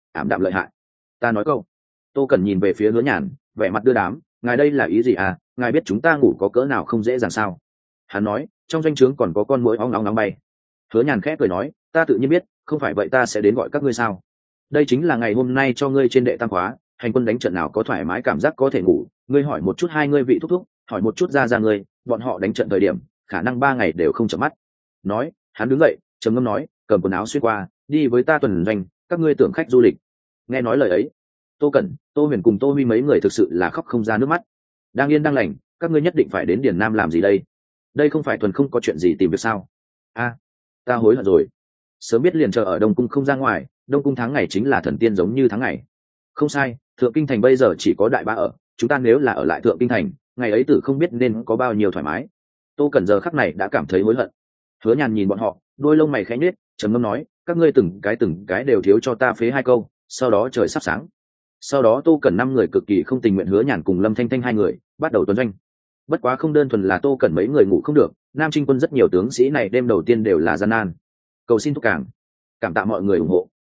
ảm đạm lợi hại. Ta nói câu. Tô Cẩn nhìn về phía Hứa Nhàn, vẻ mặt đưa đám, ngài đây là ý gì à, ngài biết chúng ta ngủ có cỡ nào không dễ dàng sao? Hắn nói, trong doanh trướng còn có con muỗi óng óng nóng bay. Hứa Nhàn khẽ cười nói, ta tự nhiên biết, không phải vậy ta sẽ đến gọi các ngươi sao? Đây chính là ngày hôm nay cho ngươi trên đệ tam khóa, hành quân đánh trận nào có thoải mái cảm giác có thể ngủ, ngươi hỏi một chút hai ngươi vị thúc thúc, hỏi một chút ra ra ngươi, bọn họ đánh trận thời điểm, khả năng ba ngày đều không chợp mắt. Nói, hắn đứng dậy, trầm ngâm nói, cầm quần áo xuyên qua, đi với ta tuần doanh, các ngươi tưởng khách du lịch. Nghe nói lời ấy, Tô Cẩn, Tô Huyền cùng Tô Huy mấy người thực sự là khóc không ra nước mắt. Đang yên đang lành, các ngươi nhất định phải đến Điền Nam làm gì đây? Đây không phải thuần không có chuyện gì tìm việc sao? A, ta hối hận rồi. Sớm biết liền chờ ở Đông Cung không ra ngoài, Đông Cung tháng ngày chính là thần tiên giống như tháng ngày. Không sai, Thượng Kinh thành bây giờ chỉ có đại bá ở, chúng ta nếu là ở lại Thượng Kinh thành, ngày ấy tử không biết nên có bao nhiêu thoải mái. Tô Cẩn giờ khắc này đã cảm thấy hối hận. Hứa Nhàn nhìn bọn họ, đôi lông mày khẽ nhếch, trầm ngâm nói, các ngươi từng cái từng cái đều thiếu cho ta phế hai câu, sau đó trời sắp sáng. Sau đó Tô Cẩn năm người cực kỳ không tình nguyện Hứa Nhàn cùng Lâm Thanh Thanh hai người bắt đầu tuần doanh. Bất quá không đơn thuần là Tô Cẩn mấy người ngủ không được, Nam Trinh quân rất nhiều tướng sĩ này đêm đầu tiên đều là gian nan. Cầu xin thúc càng, cảm tạ mọi người ủng hộ.